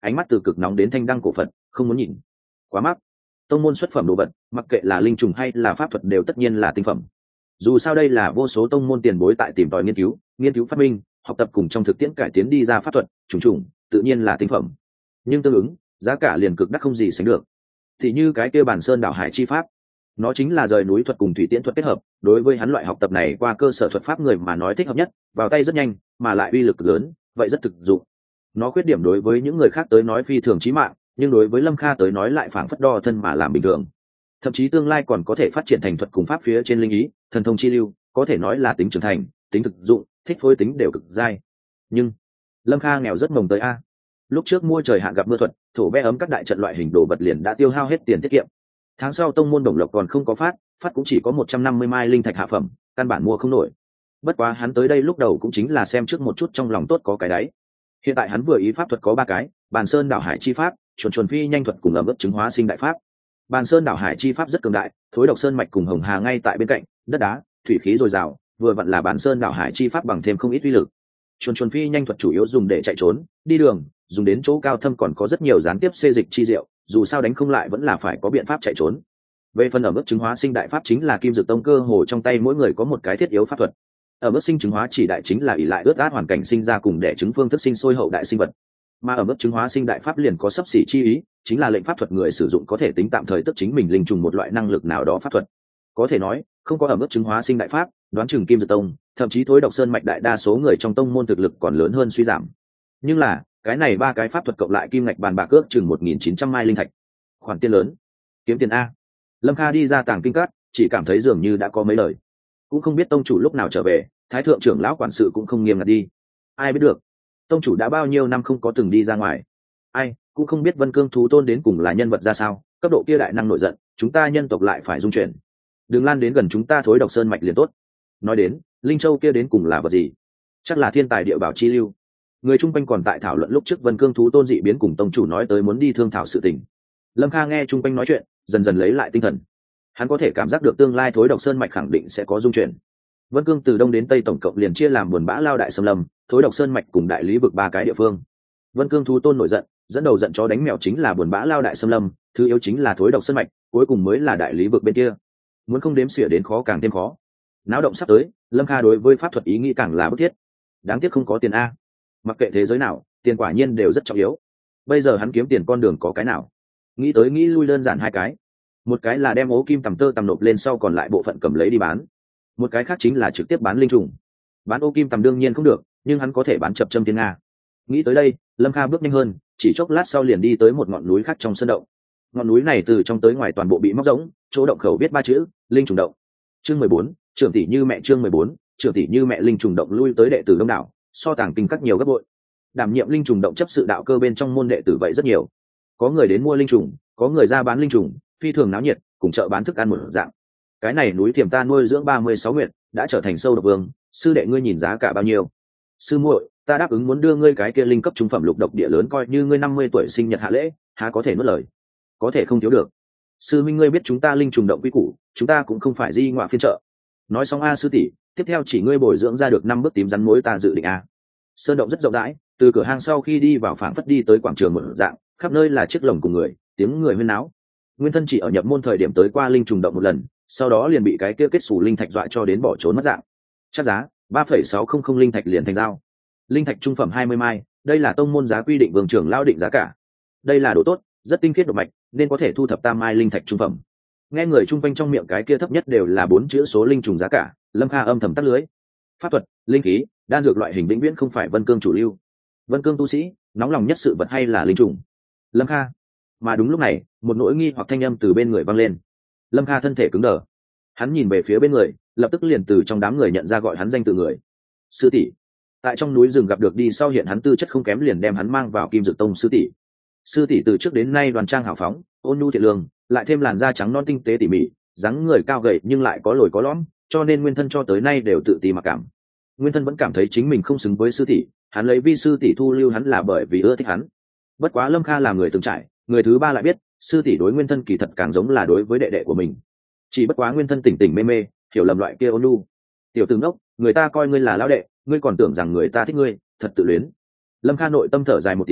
ánh mắt từ cực nóng đến thanh đăng cổ phật không muốn nhìn. Quá mắc. Tông môn xuất phẩm đồ vật, mặc kệ là linh trùng hay là pháp thuật đều tất nhiên là tinh phẩm. Dù sao đây là vô số tông môn tiền bối tại tìm tòi nghiên cứu phát minh, học tập cùng trong thực tiễn cải tiến đi ra pháp thuật trùng trùng, tự nhiên là tinh phẩm. Nhưng tương ứng giá cả liền cực đắt không gì sánh được. Thì như cái kia bản sơn đảo hải chi pháp, nó chính là rời núi thuật cùng thủy tiễn thuật kết hợp, đối với hắn loại học tập này qua cơ sở thuật pháp người mà nói thích hợp nhất, vào tay rất nhanh mà lại uy lực lớn, vậy rất thực dụng. Nó khuyết điểm đối với những người khác tới nói phi thường chí mạng, nhưng đối với Lâm Kha tới nói lại phảng phất đo thân mà làm bình thường. Thậm chí tương lai còn có thể phát triển thành thuật cùng pháp phía trên linh ý, thần thông chi lưu, có thể nói là tính trưởng thành, tính thực dụng, thích phối tính đều cực dai. Nhưng Lâm Kha nghèo rất mồng tới a. Lúc trước mua trời hạn gặp mưa thuật, thổ ve ấm các đại trận loại hình đồ vật liền đã tiêu hao hết tiền tiết kiệm. Tháng sau tông môn đồng lộc còn không có phát cũng chỉ có 150 mai linh thạch hạ phẩm, căn bản mua không nổi. Bất quá hắn tới đây lúc đầu cũng chính là xem trước một chút trong lòng tốt có cái đấy. Hiện tại hắn vừa ý pháp thuật có 3 cái, bàn sơn đảo hải chi pháp, chuẩn chuẩn phi nhanh thuật cùng ẩm ướt chứng hóa sinh đại pháp. Bàn sơn đảo hải chi pháp rất cường đại, thối độc sơn mạch cùng hồng hà ngay tại bên cạnh, đất đá thủy khí dồi dào, vừa vặn là bàn sơn đảo hải chi pháp bằng thêm không ít uy lực. Chuẩn chuẩn phi nhanh thuật chủ yếu dùng để chạy trốn đi đường, dùng đến chỗ cao thâm còn có rất nhiều gián tiếp xê dịch chi diệu, dù sao đánh không lại vẫn là phải có biện pháp chạy trốn. Về phần ở mức chứng hóa sinh đại pháp chính là kim dược tông cơ hồ trong tay mỗi người có một cái thiết yếu pháp thuật. Ở mức sinh chứng hóa chỉ đại chính là ỷ lại ướt át hoàn cảnh sinh ra cùng để chứng phương thức sinh sôi hậu đại sinh vật, mà ở mức chứng hóa sinh đại pháp liền có sấp xỉ chi ý, chính là lệnh pháp thuật người sử dụng có thể tính tạm thời tức chính mình linh trùng một loại năng lực nào đó pháp thuật. Có thể nói không có ở mức chứng hóa sinh đại pháp, đoán chừng kim dược tông thậm chí thối độc sơn mạch đại đa số người trong tông môn thực lực còn lớn hơn suy giảm. Nhưng là cái này 3 cái pháp thuật cộng lại kim ngạch bàn bạc ước chừng 1.900 mai linh thạch, khoản tiền lớn, kiếm tiền a. Lâm Kha đi ra tàng kinh cát, chỉ cảm thấy dường như đã có mấy lời, cũng không biết tông chủ lúc nào trở về, thái thượng trưởng lão quản sự cũng không nghiêm ngặt đi, ai biết được tông chủ đã bao nhiêu năm không có từng đi ra ngoài, ai cũng không biết Vân Cương thú tôn đến cùng là nhân vật ra sao, cấp độ kia đại năng nổi giận, chúng ta nhân tộc lại phải dung chuyển, đừng lan đến gần chúng ta thối độc sơn mạch liền tốt. Nói đến linh châu kia đến cùng là vật gì, chắc là thiên tài địa bảo chi lưu. Người chung quanh còn tại thảo luận lúc trước Vân Cương thú tôn dị biến cùng tông chủ nói tới muốn đi thương thảo sự tình. Lâm Kha nghe chung quanh nói chuyện, dần dần lấy lại tinh thần. Hắn có thể cảm giác được tương lai thối độc sơn mạch khẳng định sẽ có dung chuyển. Vân Cương từ đông đến tây tổng cộng liền chia làm buồn bã lao đại xâm lâm, thối độc sơn mạch cùng đại lý vực 3 cái địa phương. Vân Cương thú tôn nổi giận, dẫn đầu giận chó đánh mèo chính là buồn bã lao đại xâm lâm, thứ yếu chính là thối độc sơn mạch, cuối cùng mới là đại lý vực bên kia. Muốn không đếm xỉa đến khó càng thêm khó. Náo động sắp tới, Lâm Kha đối với pháp thuật ý nghĩ càng là bức thiết. Đáng tiếc không có tiền a. Mặc kệ thế giới nào, tiền quả nhiên đều rất trọng yếu. Bây giờ hắn kiếm tiền con đường có cái nào? Nghĩ tới nghĩ lui đơn giản 2 cái. Một cái là đem ố kim tầm tơ tầm nộp lên sau còn lại bộ phận cầm lấy đi bán. Một cái khác chính là trực tiếp bán linh trùng. Bán ô kim tầm đương nhiên không được, nhưng hắn có thể bán chập châm thiên nga. Nghĩ tới đây, Lâm Kha bước nhanh hơn, chỉ chốc lát sau liền đi tới một ngọn núi khác trong sân động. Ngọn núi này từ trong tới ngoài toàn bộ bị móc rỗng, chỗ động khẩu viết 3 chữ: linh trùng động. Chương 14, trưởng tỷ như mẹ. Chương 14, trưởng tỷ như mẹ. Linh trùng động lui tới đệ tử đông đảo, so tàng kinh các nhiều gấp bội. Đảm nhiệm linh trùng động chấp sự đạo cơ bên trong môn đệ tử vậy rất nhiều, có người đến mua linh trùng, có người ra bán linh trùng, phi thường náo nhiệt, cùng chợ bán thức ăn một dạng. Cái này núi Thiềm ta nuôi dưỡng 36 nguyện, đã trở thành sâu độc vương, sư đệ ngươi nhìn giá cả bao nhiêu? Sư muội, ta đáp ứng muốn đưa ngươi cái kia linh cấp trung phẩm lục độc địa lớn coi như ngươi 50 tuổi sinh nhật hạ lễ, há có thể nuốt lời? Có thể không thiếu được. Sư minh ngươi biết chúng ta linh trùng động quy củ, chúng ta cũng không phải di ngoại phiên chợ. Nói xong a sư tỷ, tiếp theo chỉ ngươi bồi dưỡng ra được 5 bước tím rắn mối ta dự định a. Sơn động rất rộng rãi, từ cửa hang sau khi đi vào phảng phất đi tới quảng trường một dạng, khắp nơi là chiếc lồng cùng người, tiếng người huyên náo. Nguyên thân chỉ ở nhập môn thời điểm tới qua linh trùng động một lần, sau đó liền bị cái kia kết xù linh thạch dọa cho đến bỏ trốn mất dạng. Chắc giá 3,600 linh thạch liền thành giao. Linh thạch trung phẩm 20 mai, đây là tông môn giá quy định vương trưởng lao định giá cả. Đây là đồ tốt, rất tinh khiết độc mạch, nên có thể thu thập tam mai linh thạch trung phẩm. Nghe người chung quanh trong miệng cái kia thấp nhất đều là 4 chữ số linh trùng giá cả, Lâm Kha âm thầm tắt lưới. Pháp thuật, linh khí, đan dược loại hình vĩnh viễn không phải Vân Cương chủ lưu. Vân Cương tu sĩ, nóng lòng nhất sự vật hay là linh trùng. Lâm Kha. Mà đúng lúc này, một nỗi nghi hoặc thanh âm từ bên người vang lên. Lâm Kha thân thể cứng đờ, hắn nhìn về phía bên người, lập tức liền từ trong đám người nhận ra gọi hắn danh tự người. Sư tỷ. Tại trong núi rừng gặp được đi sau hiện hắn tư chất không kém liền đem hắn mang vào Kim Dược Tông. Sư tỷ. Sư tỷ từ trước đến nay đoan trang hào phóng, ôn nhu thiện lương, lại thêm làn da trắng non tinh tế tỉ mỉ, dáng người cao gầy nhưng lại có lồi có lõm, cho nên Nguyên Thân cho tới nay đều tự ti mặc cảm. Nguyên Thân vẫn cảm thấy chính mình không xứng với sư tỷ, hắn lấy vi sư tỷ thu lưu hắn là bởi vì ưa thích hắn. Bất quá Lâm Kha là người từng trải, người thứ ba lại biết, sư tỷ đối Nguyên Thân kỳ thật càng giống là đối với đệ đệ của mình. Chỉ bất quá Nguyên Thân tỉnh tỉnh mê mê, hiểu lầm loại kia ôn nhu. Tiểu tử ngốc, người ta coi ngươi là lão đệ, ngươi còn tưởng rằng người ta thích ngươi, thật tự luyến. Lâm Kha nội tâm thở dài một tiếng,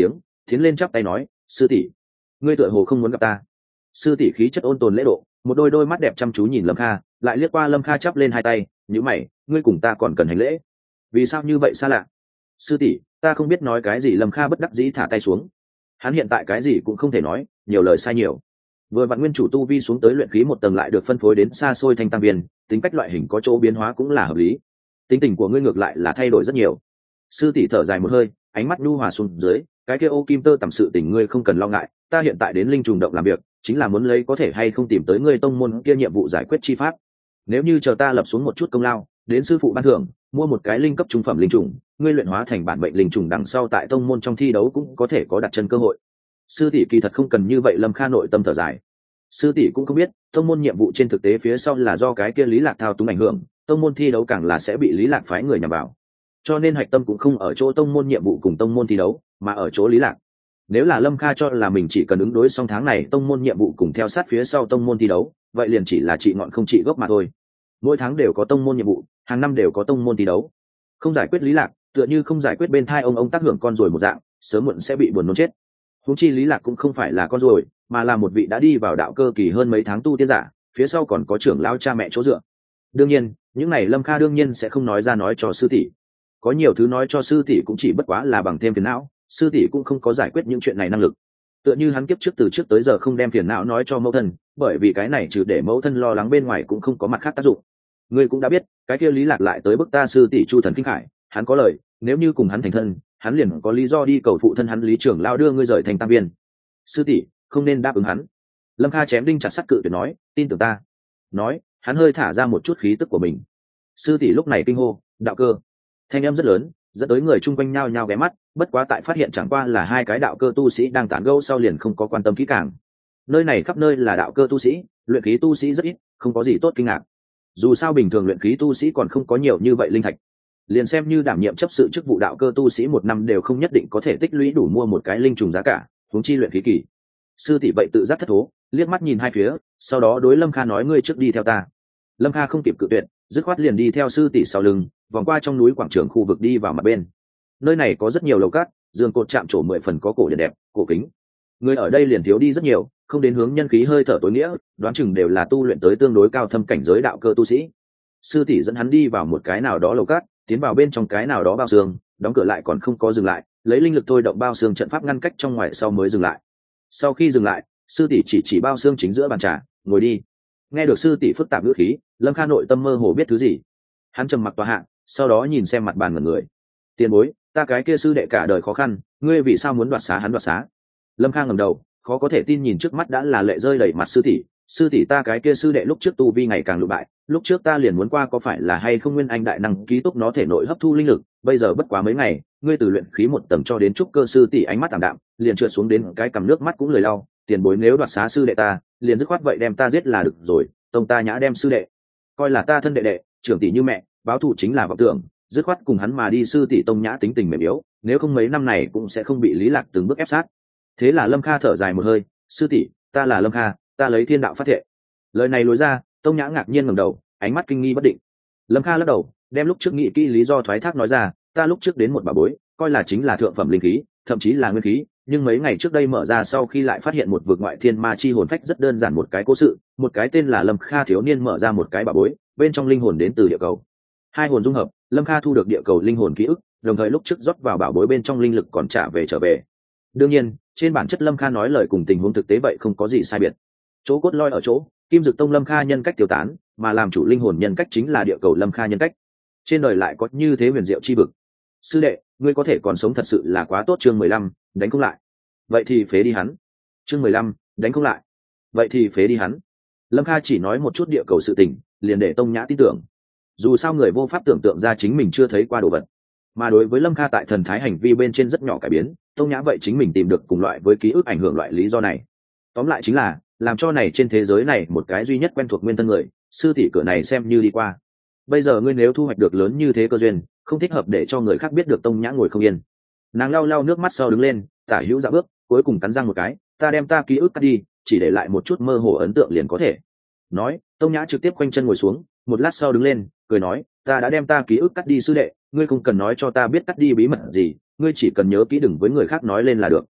tiến lên chắp tay nói, sư tỷ, ngươi tựa hồ không muốn gặp ta. Sư tỷ khí chất ôn tồn lễ độ, một đôi mắt đẹp chăm chú nhìn Lâm Kha, lại liếc qua Lâm Kha chắp lên hai tay, nhíu mày, ngươi cùng ta còn cần hành lễ, vì sao như vậy xa lạ? Sư tỷ, ta không biết nói cái gì. Lâm Kha bất đắc dĩ thả tay xuống, hắn hiện tại cái gì cũng không thể nói, nhiều lời sai nhiều. Vừa vặn nguyên chủ tu vi xuống tới luyện khí một tầng lại được phân phối đến xa xôi thanh tăng viên, tính cách loại hình có chỗ biến hóa cũng là hợp lý. Tính tình của ngươi ngược lại là thay đổi rất nhiều. Sư tỷ thở dài một hơi, ánh mắt nhu hòa xuống dưới, cái kia ô kim tơ tầm sự tình ngươi không cần lo ngại, ta hiện tại đến linh trùng động làm việc chính là muốn lấy có thể hay không tìm tới ngươi tông môn kia nhiệm vụ giải quyết chi pháp. Nếu như chờ ta lập xuống một chút công lao, đến sư phụ ban thưởng, mua một cái linh cấp trung phẩm linh trùng, ngươi luyện hóa thành bản mệnh linh trùng đằng sau tại tông môn trong thi đấu cũng có thể có đặt chân cơ hội. Sư tỷ kỳ thật không cần như vậy. Lâm Kha nội tâm thở dài, sư tỷ cũng không biết tông môn nhiệm vụ trên thực tế phía sau là do cái kia Lý Lạc thao túng ảnh hưởng, tông môn thi đấu càng là sẽ bị Lý Lạc phái người nhằm vào, cho nên hạch tâm cũng không ở chỗ tông môn nhiệm vụ cùng tông môn thi đấu, mà ở chỗ Lý Lạc. Nếu là Lâm Kha cho là mình chỉ cần ứng đối xong tháng này tông môn nhiệm vụ cùng theo sát phía sau tông môn thi đấu, vậy liền chỉ là trị ngọn không trị gốc mà thôi. Mỗi tháng đều có tông môn nhiệm vụ, hàng năm đều có tông môn thi đấu, không giải quyết Lý Lạc tựa như không giải quyết bên thai ông tác hưởng con ruồi một dạng, sớm muộn sẽ bị buồn nôn chết. Huống chi Lý Lạc cũng không phải là con ruồi, mà là một vị đã đi vào đạo cơ kỳ hơn mấy tháng tu tiên giả, phía sau còn có trưởng lão cha mẹ chỗ dựa. Đương nhiên những này Lâm Kha đương nhiên sẽ không nói ra nói cho sư tỷ, có nhiều thứ nói cho sư tỷ cũng chỉ bất quá là bằng thêm phiền não, sư tỷ cũng không có giải quyết những chuyện này năng lực. Tựa như hắn kiếp trước từ trước tới giờ không đem phiền não nói cho mẫu thân, bởi vì cái này trừ để mẫu thân lo lắng bên ngoài cũng không có mặt khác tác dụng. Ngươi cũng đã biết cái kia Lý Lạc lại tới bức ta sư tỷ Chu Thần Kinh Khải, hắn có lời, nếu như cùng hắn thành thân, hắn liền có lý do đi cầu phụ thân hắn Lý trưởng lão đưa ngươi rời thành tam viên. Sư tỷ không nên đáp ứng hắn. Lâm Kha chém đinh chặt sắt cự tuyệt nói, tin tưởng ta. Nói hắn hơi thả ra một chút khí tức của mình. Sư tỷ lúc này kinh hô, đạo cơ. Thanh âm rất lớn, dẫn tới người chung quanh nhao nhao ghé mắt, bất quá tại phát hiện chẳng qua là hai cái đạo cơ tu sĩ đang tán gẫu sau liền không có quan tâm kỹ càng. Nơi này khắp nơi là đạo cơ tu sĩ, luyện khí tu sĩ rất ít, không có gì tốt kinh ngạc. Dù sao bình thường luyện khí tu sĩ còn không có nhiều như vậy linh thạch, liền xem như đảm nhiệm chấp sự chức vụ đạo cơ tu sĩ một năm đều không nhất định có thể tích lũy đủ mua một cái linh trùng giá cả, huống chi luyện khí kỳ. Sư tỷ vậy tự giác thất thố, liếc mắt nhìn hai phía, sau đó đối Lâm Kha nói, ngươi trước đi theo ta. Lâm Kha không kịp cự tuyệt, dứt khoát liền đi theo sư tỷ sau lưng, vòng qua trong núi quảng trường khu vực đi vào mặt bên. Nơi này có rất nhiều lầu cát, giường cột chạm trổ 10 phần có cổ điển đẹp, cổ kính. Người ở đây liền thiếu đi rất nhiều, không đến hướng nhân khí hơi thở tối nghĩa, đoán chừng đều là tu luyện tới tương đối cao thâm cảnh giới đạo cơ tu sĩ. Sư tỷ dẫn hắn đi vào một cái nào đó lầu cát, tiến vào bên trong cái nào đó bao xương, đóng cửa lại còn không có dừng lại, lấy linh lực thôi động bao xương trận pháp ngăn cách trong ngoài sau mới dừng lại. Sau khi dừng lại, sư tỷ chỉ bao xương chính giữa bàn trà, ngồi đi. Nghe được sư tỷ phức tạp ngữ khí, Lâm Kha nội tâm mơ hồ biết thứ gì. Hắn trầm mặc tòa hạ, sau đó nhìn xem mặt bàn ngẩn người. Tiền bối, ta cái kia sư đệ cả đời khó khăn, ngươi vì sao muốn đoạt xá hắn đoạt xá? Lâm Kha ngẩng đầu, khó có thể tin nhìn trước mắt đã là lệ rơi đầy mặt sư tỷ. Sư tỷ, ta cái kia sư đệ lúc trước tu vi ngày càng lụ bại, lúc trước ta liền muốn qua có phải là hay không nguyên anh đại năng ký túc nó thể nội hấp thu linh lực, bây giờ bất quá mấy ngày, ngươi từ luyện khí một tầng cho đến trúc cơ sư tỷ ánh mắt tạm đạm, liền trượt xuống đến cái cầm nước mắt cũng lười lau. Tiền bối nếu đoạt xá sư đệ ta, liền dứt khoát vậy đem ta giết là được rồi, tông ta nhã đem sư đệ coi là ta thân đệ đệ, trưởng tỷ như mẹ, báo thù chính là vọng tưởng, dứt khoát cùng hắn mà đi. Sư tỷ tông nhã tính tình mềm yếu, nếu không mấy năm này cũng sẽ không bị Lý Lạc từng bước ép sát. Thế là Lâm Kha thở dài một hơi, sư tỷ, ta là Lâm Kha, ta lấy thiên đạo phát thệ. Lời này lối ra, tông nhã ngạc nhiên ngẩng đầu, ánh mắt kinh nghi bất định. Lâm Kha lắc đầu, đem lúc trước nghĩ kỹ lý do thoái thác nói ra, ta lúc trước đến một bà bối, coi là chính là thượng phẩm linh khí, thậm chí là nguyên khí, nhưng mấy ngày trước đây mở ra sau khi lại phát hiện một vực ngoại thiên ma chi hồn phách, rất đơn giản một cái cố sự, một cái tên là Lâm Kha thiếu niên mở ra một cái bà bối, bên trong linh hồn đến từ địa cầu. Hai hồn dung hợp, Lâm Kha thu được địa cầu linh hồn ký ức, đồng thời lúc trước rót vào bảo bối bên trong linh lực còn trở về. Đương nhiên, trên bản chất Lâm Kha nói lời cùng tình huống thực tế vậy không có gì sai biệt. Chỗ cốt lõi ở chỗ, Kim Dực Tông Lâm Kha nhân cách tiêu tán, mà làm chủ linh hồn nhân cách chính là địa cầu Lâm Kha nhân cách. Trên đời lại có như thế huyền diệu chi vực. Sư đệ, ngươi có thể còn sống thật sự là quá tốt. Chương 15, đánh không lại. Vậy thì phế đi hắn. Chương 15, đánh không lại. Vậy thì phế đi hắn. Lâm Kha chỉ nói một chút địa cầu sự tình, liền để tông nhã tin tưởng. Dù sao người vô pháp tưởng tượng ra chính mình chưa thấy qua đồ vật. Mà đối với Lâm Kha tại thần thái hành vi bên trên rất nhỏ cải biến, tông nhã vậy chính mình tìm được cùng loại với ký ức ảnh hưởng loại lý do này. Tóm lại chính là làm cho này trên thế giới này một cái duy nhất quen thuộc nguyên thân người, sư tỷ cửa này xem như đi qua. Bây giờ ngươi nếu thu hoạch được lớn như thế cơ duyên, không thích hợp để cho người khác biết được. Tông nhã ngồi không yên, nàng lau lau nước mắt sau đứng lên, tả hữu dạ bước, cuối cùng cắn răng một cái, ta đem ta ký ức cắt đi, chỉ để lại một chút mơ hồ ấn tượng liền có thể. Nói, tông nhã trực tiếp khoanh chân ngồi xuống, một lát sau đứng lên, cười nói, ta đã đem ta ký ức cắt đi sư đệ, ngươi không cần nói cho ta biết cắt đi bí mật gì, ngươi chỉ cần nhớ kỹ đừng với người khác nói lên là được.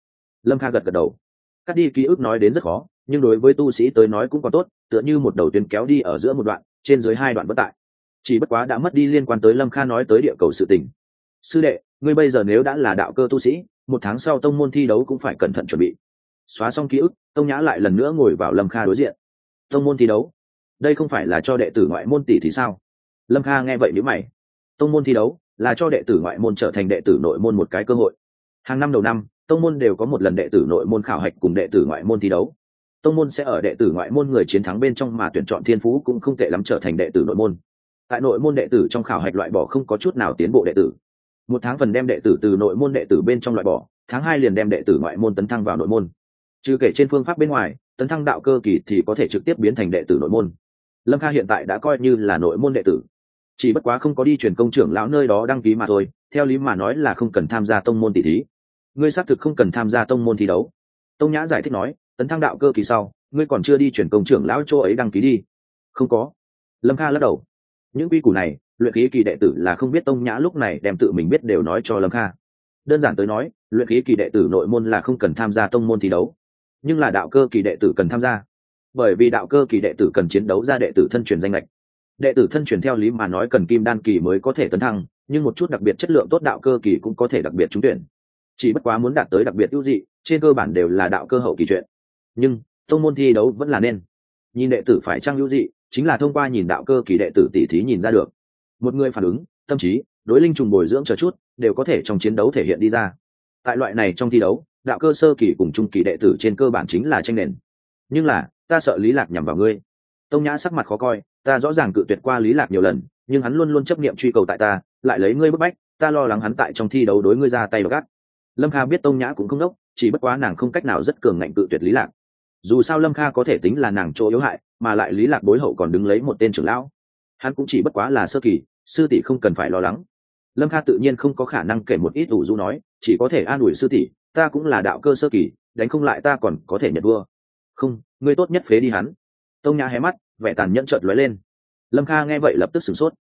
Lâm Kha gật gật đầu. Cắt đi ký ức nói đến rất khó, nhưng đối với tu sĩ tới nói cũng còn tốt, tựa như một đầu tuyến kéo đi ở giữa một đoạn, trên dưới hai đoạn bất tại. Chỉ bất quá đã mất đi liên quan tới Lâm Kha nói tới địa cầu sự tình. Sư đệ, ngươi bây giờ nếu đã là đạo cơ tu sĩ, 1 tháng sau tông môn thi đấu cũng phải cẩn thận chuẩn bị. Xóa xong ký ức, Tông Nhã lại lần nữa ngồi vào Lâm Kha đối diện. Tông môn thi đấu, đây không phải là cho đệ tử ngoại môn tỷ thì sao? Lâm Kha nghe vậy nhíu mày. Tông môn thi đấu là cho đệ tử ngoại môn trở thành đệ tử nội môn một cái cơ hội. Hàng năm đầu năm, tông môn đều có một lần đệ tử nội môn khảo hạch cùng đệ tử ngoại môn thi đấu. Tông môn sẽ ở đệ tử ngoại môn người chiến thắng bên trong mà tuyển chọn thiên phú cũng không tệ lắm trở thành đệ tử nội môn. Tại nội môn đệ tử trong khảo hạch loại bỏ không có chút nào tiến bộ đệ tử. 1 tháng phần đem đệ tử từ nội môn đệ tử bên trong loại bỏ, tháng 2 liền đem đệ tử ngoại môn tấn thăng vào nội môn. Trừ kể trên phương pháp bên ngoài, tấn thăng đạo cơ kỳ thì có thể trực tiếp biến thành đệ tử nội môn. Lâm Kha hiện tại đã coi như là nội môn đệ tử, chỉ bất quá không có đi truyền công trưởng lão nơi đó đăng ký mà thôi. Theo lý mà nói là không cần tham gia tông môn tỷ thí. Ngươi xác thực không cần tham gia tông môn thi đấu. Tông Nhã giải thích nói, tấn thăng đạo cơ kỳ sau, ngươi còn chưa đi truyền công trưởng lão chỗ ấy đăng ký đi. Không có. Lâm Kha lắc đầu. Những quy củ này, luyện khí kỳ đệ tử là không biết. Tông Nhã lúc này đem tự mình biết đều nói cho Lâm Kha. Đơn giản tới nói, luyện khí kỳ đệ tử nội môn là không cần tham gia tông môn thi đấu, nhưng là đạo cơ kỳ đệ tử cần tham gia, bởi vì đạo cơ kỳ đệ tử cần chiến đấu ra đệ tử thân truyền danh lệch. Đệ tử thân truyền theo lý mà nói cần kim đan kỳ mới có thể tấn thăng, nhưng một chút đặc biệt chất lượng tốt đạo cơ kỳ cũng có thể đặc biệt trúng tuyển. Chỉ bất quá muốn đạt tới đặc biệt ưu dị, trên cơ bản đều là đạo cơ hậu kỳ chuyện. Nhưng tông môn thi đấu vẫn là nên nhìn đệ tử phải trang ưu dị, chính là thông qua nhìn đạo cơ kỳ đệ tử tỉ thí nhìn ra được. Một người phản ứng, tâm trí, đối linh trùng bồi dưỡng chờ chút, đều có thể trong chiến đấu thể hiện đi ra. Tại loại này trong thi đấu, đạo cơ sơ kỳ cùng trung kỳ đệ tử trên cơ bản chính là tranh nền. Nhưng là, ta sợ Lý Lạc nhằm vào ngươi. Tông Nhã sắc mặt khó coi, ta rõ ràng cự tuyệt qua Lý Lạc nhiều lần, nhưng hắn luôn luôn chấp niệm truy cầu tại ta, lại lấy ngươi bức bách, ta lo lắng hắn tại trong thi đấu đối ngươi ra tay gắt. Lâm Kha biết Tông Nhã cũng không đốc, chỉ bất quá nàng không cách nào rất cường ngạnh cự tuyệt Lý Lạc. Dù sao Lâm Kha có thể tính là nàng chỗ yếu hại, mà lại Lý Lạc đối hậu còn đứng lấy một tên trưởng lão, hắn cũng chỉ bất quá là sơ kỳ, sư tỷ không cần phải lo lắng. Lâm Kha tự nhiên không có khả năng kể một ít ủ rũ nói, chỉ có thể an ủi sư tỷ, ta cũng là đạo cơ sơ kỳ, đánh không lại ta còn có thể nhận vua. Không, ngươi tốt nhất phế đi hắn. Tông Nhã hé mắt, vẻ tàn nhẫn chợt lóe lên. Lâm Kha nghe vậy lập tức sửng sốt.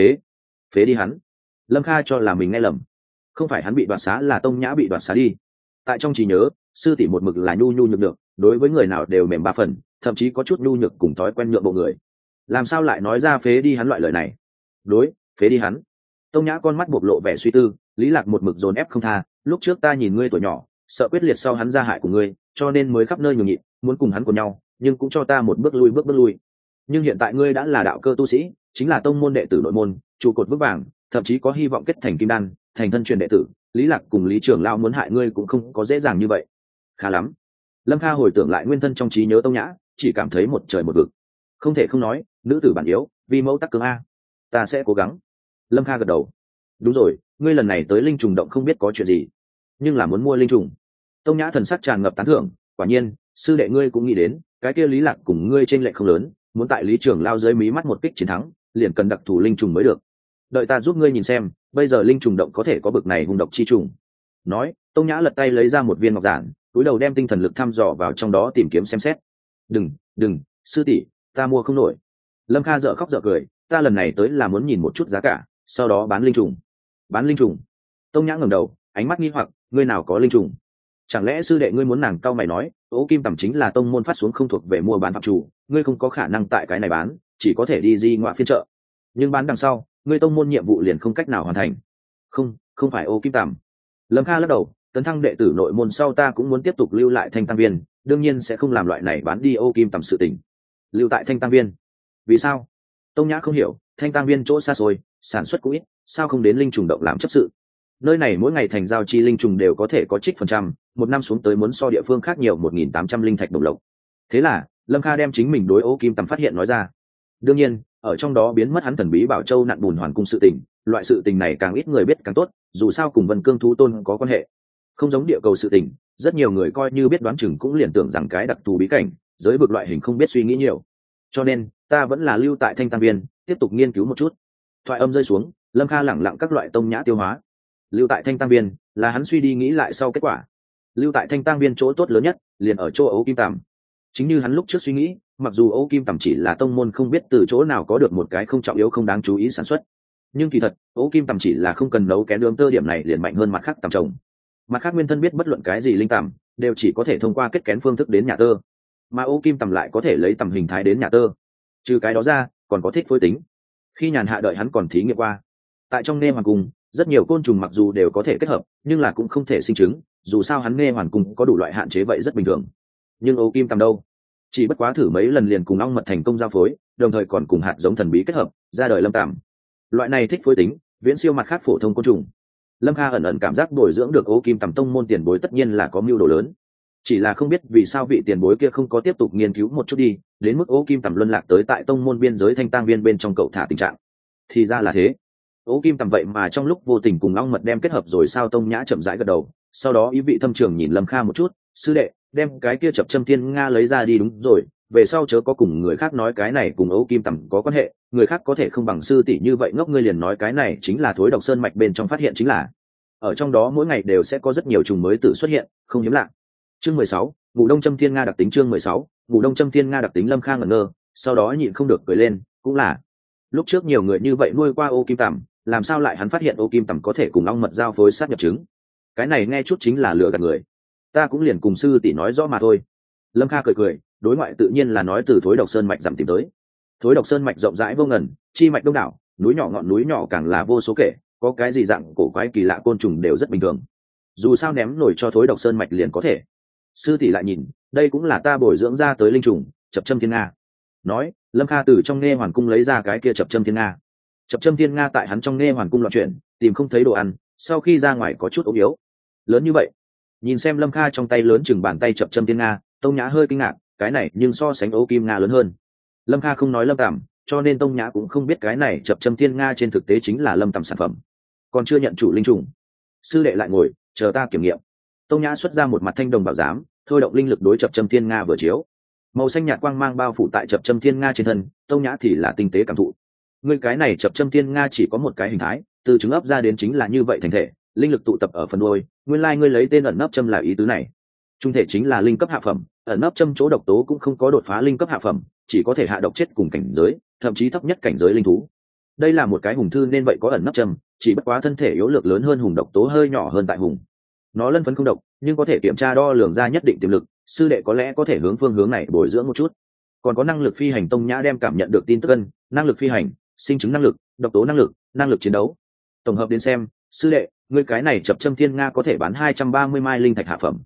Phế đi hắn. Lâm Kha cho là mình nghe lầm, không phải hắn bị đoạt xá, là Tông Nhã bị đoạt xá đi. Tại trong trí nhớ, sư tỷ một mực là nhu nhu nhược được, đối với người nào đều mềm 3 phần, thậm chí có chút nhu nhược cùng thói quen nhượng bộ người. Làm sao lại nói ra phế đi hắn loại lời này? Đối, phế đi hắn. Tông Nhã con mắt bộc lộ vẻ suy tư. Lý Lạc một mực dồn ép không tha, lúc trước ta nhìn ngươi tuổi nhỏ, sợ quyết liệt sau hắn ra hại của ngươi, cho nên mới khắp nơi nhường nhịn, muốn cùng hắn cùng nhau, nhưng cũng cho ta một bước lui. Nhưng hiện tại ngươi đã là đạo cơ tu sĩ, chính là tông môn đệ tử nội môn, trụ cột vững vàng, thậm chí có hy vọng kết thành kim đan, thành thân truyền đệ tử. Lý Lạc cùng Lý trưởng lão muốn hại ngươi cũng không có dễ dàng như vậy. Khá lắm. Lâm Kha hồi tưởng lại nguyên thân trong trí nhớ Tông Nhã, chỉ cảm thấy một trời một vực. Không thể không nói, nữ tử bản yếu, vì mẫu tắc cường a. Ta sẽ cố gắng. Lâm Kha gật đầu. Đúng rồi, ngươi lần này tới linh trùng động không biết có chuyện gì, nhưng là muốn mua linh trùng. Tông Nhã thần sắc tràn ngập tán thưởng. Quả nhiên, sư đệ ngươi cũng nghĩ đến, cái kia Lý Lạc cùng ngươi chênh lệch không lớn, muốn tại Lý trưởng lao dưới mí mắt một kích chiến thắng, liền cần đặc thù linh trùng mới được. Đợi ta giúp ngươi nhìn xem, bây giờ linh trùng động có thể có bực này hung độc chi trùng. Nói, Tông Nhã lật tay lấy ra một viên ngọc giản, túi đầu đem tinh thần lực thăm dò vào trong đó tìm kiếm xem xét. Đừng, sư tỷ, ta mua không nổi. Lâm Kha dở khóc dở cười, ta lần này tới là muốn nhìn một chút giá cả, sau đó bán linh trùng. Bán linh trùng? Tông Nhã ngẩng đầu, ánh mắt nghi hoặc, ngươi nào có linh trùng? Chẳng lẽ sư đệ ngươi muốn nàng cau mày nói, Ô Kim Tầm chính là tông môn phát xuống không thuộc về mua bán phạm chủ, ngươi không có khả năng tại cái này bán, chỉ có thể đi di ngoại phiên chợ. Nhưng bán đằng sau, ngươi tông môn nhiệm vụ liền không cách nào hoàn thành. Không phải Ô Kim Tầm. Lâm Kha lắc đầu, tấn thăng đệ tử nội môn sau ta cũng muốn tiếp tục lưu lại Thanh Tăng Viên, đương nhiên sẽ không làm loại này bán đi Ô Kim Tầm sự tình. Lưu tại Thanh Tăng Viên? Vì sao? Tông Nhã không hiểu, Thanh Tăng Viên chỗ xa xôi, sản xuất cũng ít, sao không đến linh trùng động làm chấp sự? Nơi này mỗi ngày thành giao chi linh trùng đều có thể có trích phần trăm, một năm xuống tới muốn so địa phương khác nhiều 1.800 linh thạch đồng lộc. Thế là Lâm Kha đem chính mình đối Ô Kim Tầm phát hiện nói ra. Đương nhiên, ở trong đó biến mất hắn thần bí Bảo Châu nặn bùn hoàn cung sự tình, loại sự tình này càng ít người biết càng tốt, dù sao cùng Vân Cương thú tôn có quan hệ. Không giống địa cầu sự tình, rất nhiều người coi như biết đoán chừng cũng liền tưởng rằng cái đặc thù bí cảnh, giới vực loại hình không biết suy nghĩ nhiều. Cho nên, ta vẫn là lưu tại Thanh Tam Viên, tiếp tục nghiên cứu một chút. Thoại âm rơi xuống, Lâm Kha lẳng lặng các loại Tông Nhã tiêu hóa. Lưu tại Thanh Tam Viên là hắn suy đi nghĩ lại sau kết quả. Lưu tại Thanh Tam Viên chỗ tốt lớn nhất liền ở chỗ Ô Kim Tầm. Chính như hắn lúc trước suy nghĩ, mặc dù Ô Kim Tầm chỉ là tông môn không biết từ chỗ nào có được một cái không trọng yếu không đáng chú ý sản xuất, nhưng kỳ thật Ô Kim Tầm chỉ là không cần nấu kén đương tơ điểm này liền mạnh hơn mặt khác tầm trồng. Mặt khác nguyên thân biết bất luận cái gì linh tầm đều chỉ có thể thông qua kết kén phương thức đến nhà tơ, mà ô kim tằm lại có thể lấy tằm hình thái đến nhà tơ. Trừ cái đó ra còn có thích phối tính. Khi Nhàn Hạ đợi hắn còn thí nghiệm qua, tại trong nghe hoàng cung rất nhiều côn trùng mặc dù đều có thể kết hợp nhưng là cũng không thể sinh trứng, dù sao hắn nghe hoàng cung có đủ loại hạn chế vậy rất bình thường. Nhưng ô kim tằm đâu, chỉ bất quá thử mấy lần liền cùng ong mật thành công giao phối, đồng thời còn cùng hạt giống thần bí kết hợp ra đời lâm tằm. Loại này thích phối tính viễn siêu mặt khác phổ thông côn trùng. Lâm Kha ẩn ẩn cảm giác bồi dưỡng được ô kim tằm tông môn tiền bối tất nhiên là có mưu đồ lớn, chỉ là không biết vì sao vị tiền bối kia không có tiếp tục nghiên cứu một chút đi, đến mức ô kim tằm luân lạc tới tại tông môn biên giới thanh tang viên bên trong cậu thả tình trạng. Thì ra là thế, ô kim tằm vậy mà trong lúc vô tình cùng ong mật đem kết hợp rồi sao? Tông Nhã chậm rãi gật đầu, sau đó ý vị thâm trường nhìn Lâm Kha một chút. Sư đệ, đem cái kia chập châm thiên nga lấy ra đi. Đúng rồi, về sau chớ có cùng người khác nói cái này cùng ô kim tằm có quan hệ, người khác có thể không bằng sư tỷ như vậy ngốc. Ngươi liền nói cái này chính là thối độc sơn mạch bên trong phát hiện, chính là ở trong đó mỗi ngày đều sẽ có rất nhiều trùng mới tự xuất hiện, không hiếm lạ. Chương 16, ngủ đông châm thiên nga đặc tính. Chương 16, ngủ đông châm thiên nga đặc tính. Lâm Kha ngẩn ngơ, sau đó nhịn không được cười lên, cũng là lúc trước nhiều người như vậy nuôi qua ô kim tằm, làm sao lại hắn phát hiện ô kim tằm có thể cùng ong mật giao phối sát nhập trứng? Cái này nghe chút chính là lừa gạt người. Ta cũng liền cùng sư tỷ nói rõ mà thôi. Lâm Kha cười cười, đối ngoại tự nhiên là nói từ thối độc sơn mạch giảm tìm tới. Thối độc sơn mạch rộng rãi vô ngần, chi mạch đông đảo, núi nhỏ ngọn núi nhỏ càng là vô số kể, có cái gì dạng cổ quái kỳ lạ côn trùng đều rất bình thường. Dù sao ném nổi cho thối độc sơn mạch liền có thể. Sư tỷ lại nhìn, đây cũng là ta bồi dưỡng ra tới linh trùng, chập châm thiên nga. Nói, Lâm Kha từ trong nghe hoàn cung lấy ra cái kia chập châm thiên nga. Chập châm thiên nga tại hắn trong nghe hoàn cung loạn chuyển, tìm không thấy đồ ăn, sau khi ra ngoài có chút ốm yếu. Lớn như vậy, nhìn xem Lâm Kha trong tay lớn chừng bàn tay chập châm thiên nga, Tông Nhã hơi kinh ngạc, cái này nhưng so sánh ô kim nga lớn hơn. Lâm Kha không nói Lâm Tằm, cho nên Tông Nhã cũng không biết cái này chập châm thiên nga trên thực tế chính là Lâm Tằm sản phẩm, còn chưa nhận chủ linh trùng. Sư đệ lại ngồi, chờ ta kiểm nghiệm. Tông Nhã xuất ra một mặt thanh đồng bảo giám, thôi động linh lực đối chập châm thiên nga vừa chiếu, màu xanh nhạt quang mang bao phủ tại chập châm thiên nga trên thân. Tông Nhã thì là tinh tế cảm thụ. Ngươi cái này chập châm thiên nga chỉ có một cái hình thái, từ trứng ấp ra đến chính là như vậy thành thể, linh lực tụ tập ở phần đuôi. Nguyên lai ngươi lấy tên ẩn nấp châm là ý tứ này. Trung thể chính là linh cấp hạ phẩm, ẩn nấp châm chỗ độc tố cũng không có đột phá linh cấp hạ phẩm, chỉ có thể hạ độc chết cùng cảnh giới, thậm chí thấp nhất cảnh giới linh thú. Đây là một cái hùng thư nên vậy có ẩn nấp châm, chỉ bất quá thân thể yếu lược lớn hơn hùng, độc tố hơi nhỏ hơn tại hùng. Nó lân phấn không độc, nhưng có thể kiểm tra đo lường ra nhất định tiềm lực. Sư đệ có lẽ có thể hướng phương hướng này bồi dưỡng một chút. Còn có năng lực phi hành. Tông Nhã đem cảm nhận được tin tức ân, năng lực phi hành, sinh chứng năng lực, độc tố năng lực chiến đấu. Tổng hợp đến xem, sư đệ, ngươi cái này chập châm thiên nga có thể bán 230 mai linh thạch hạ phẩm.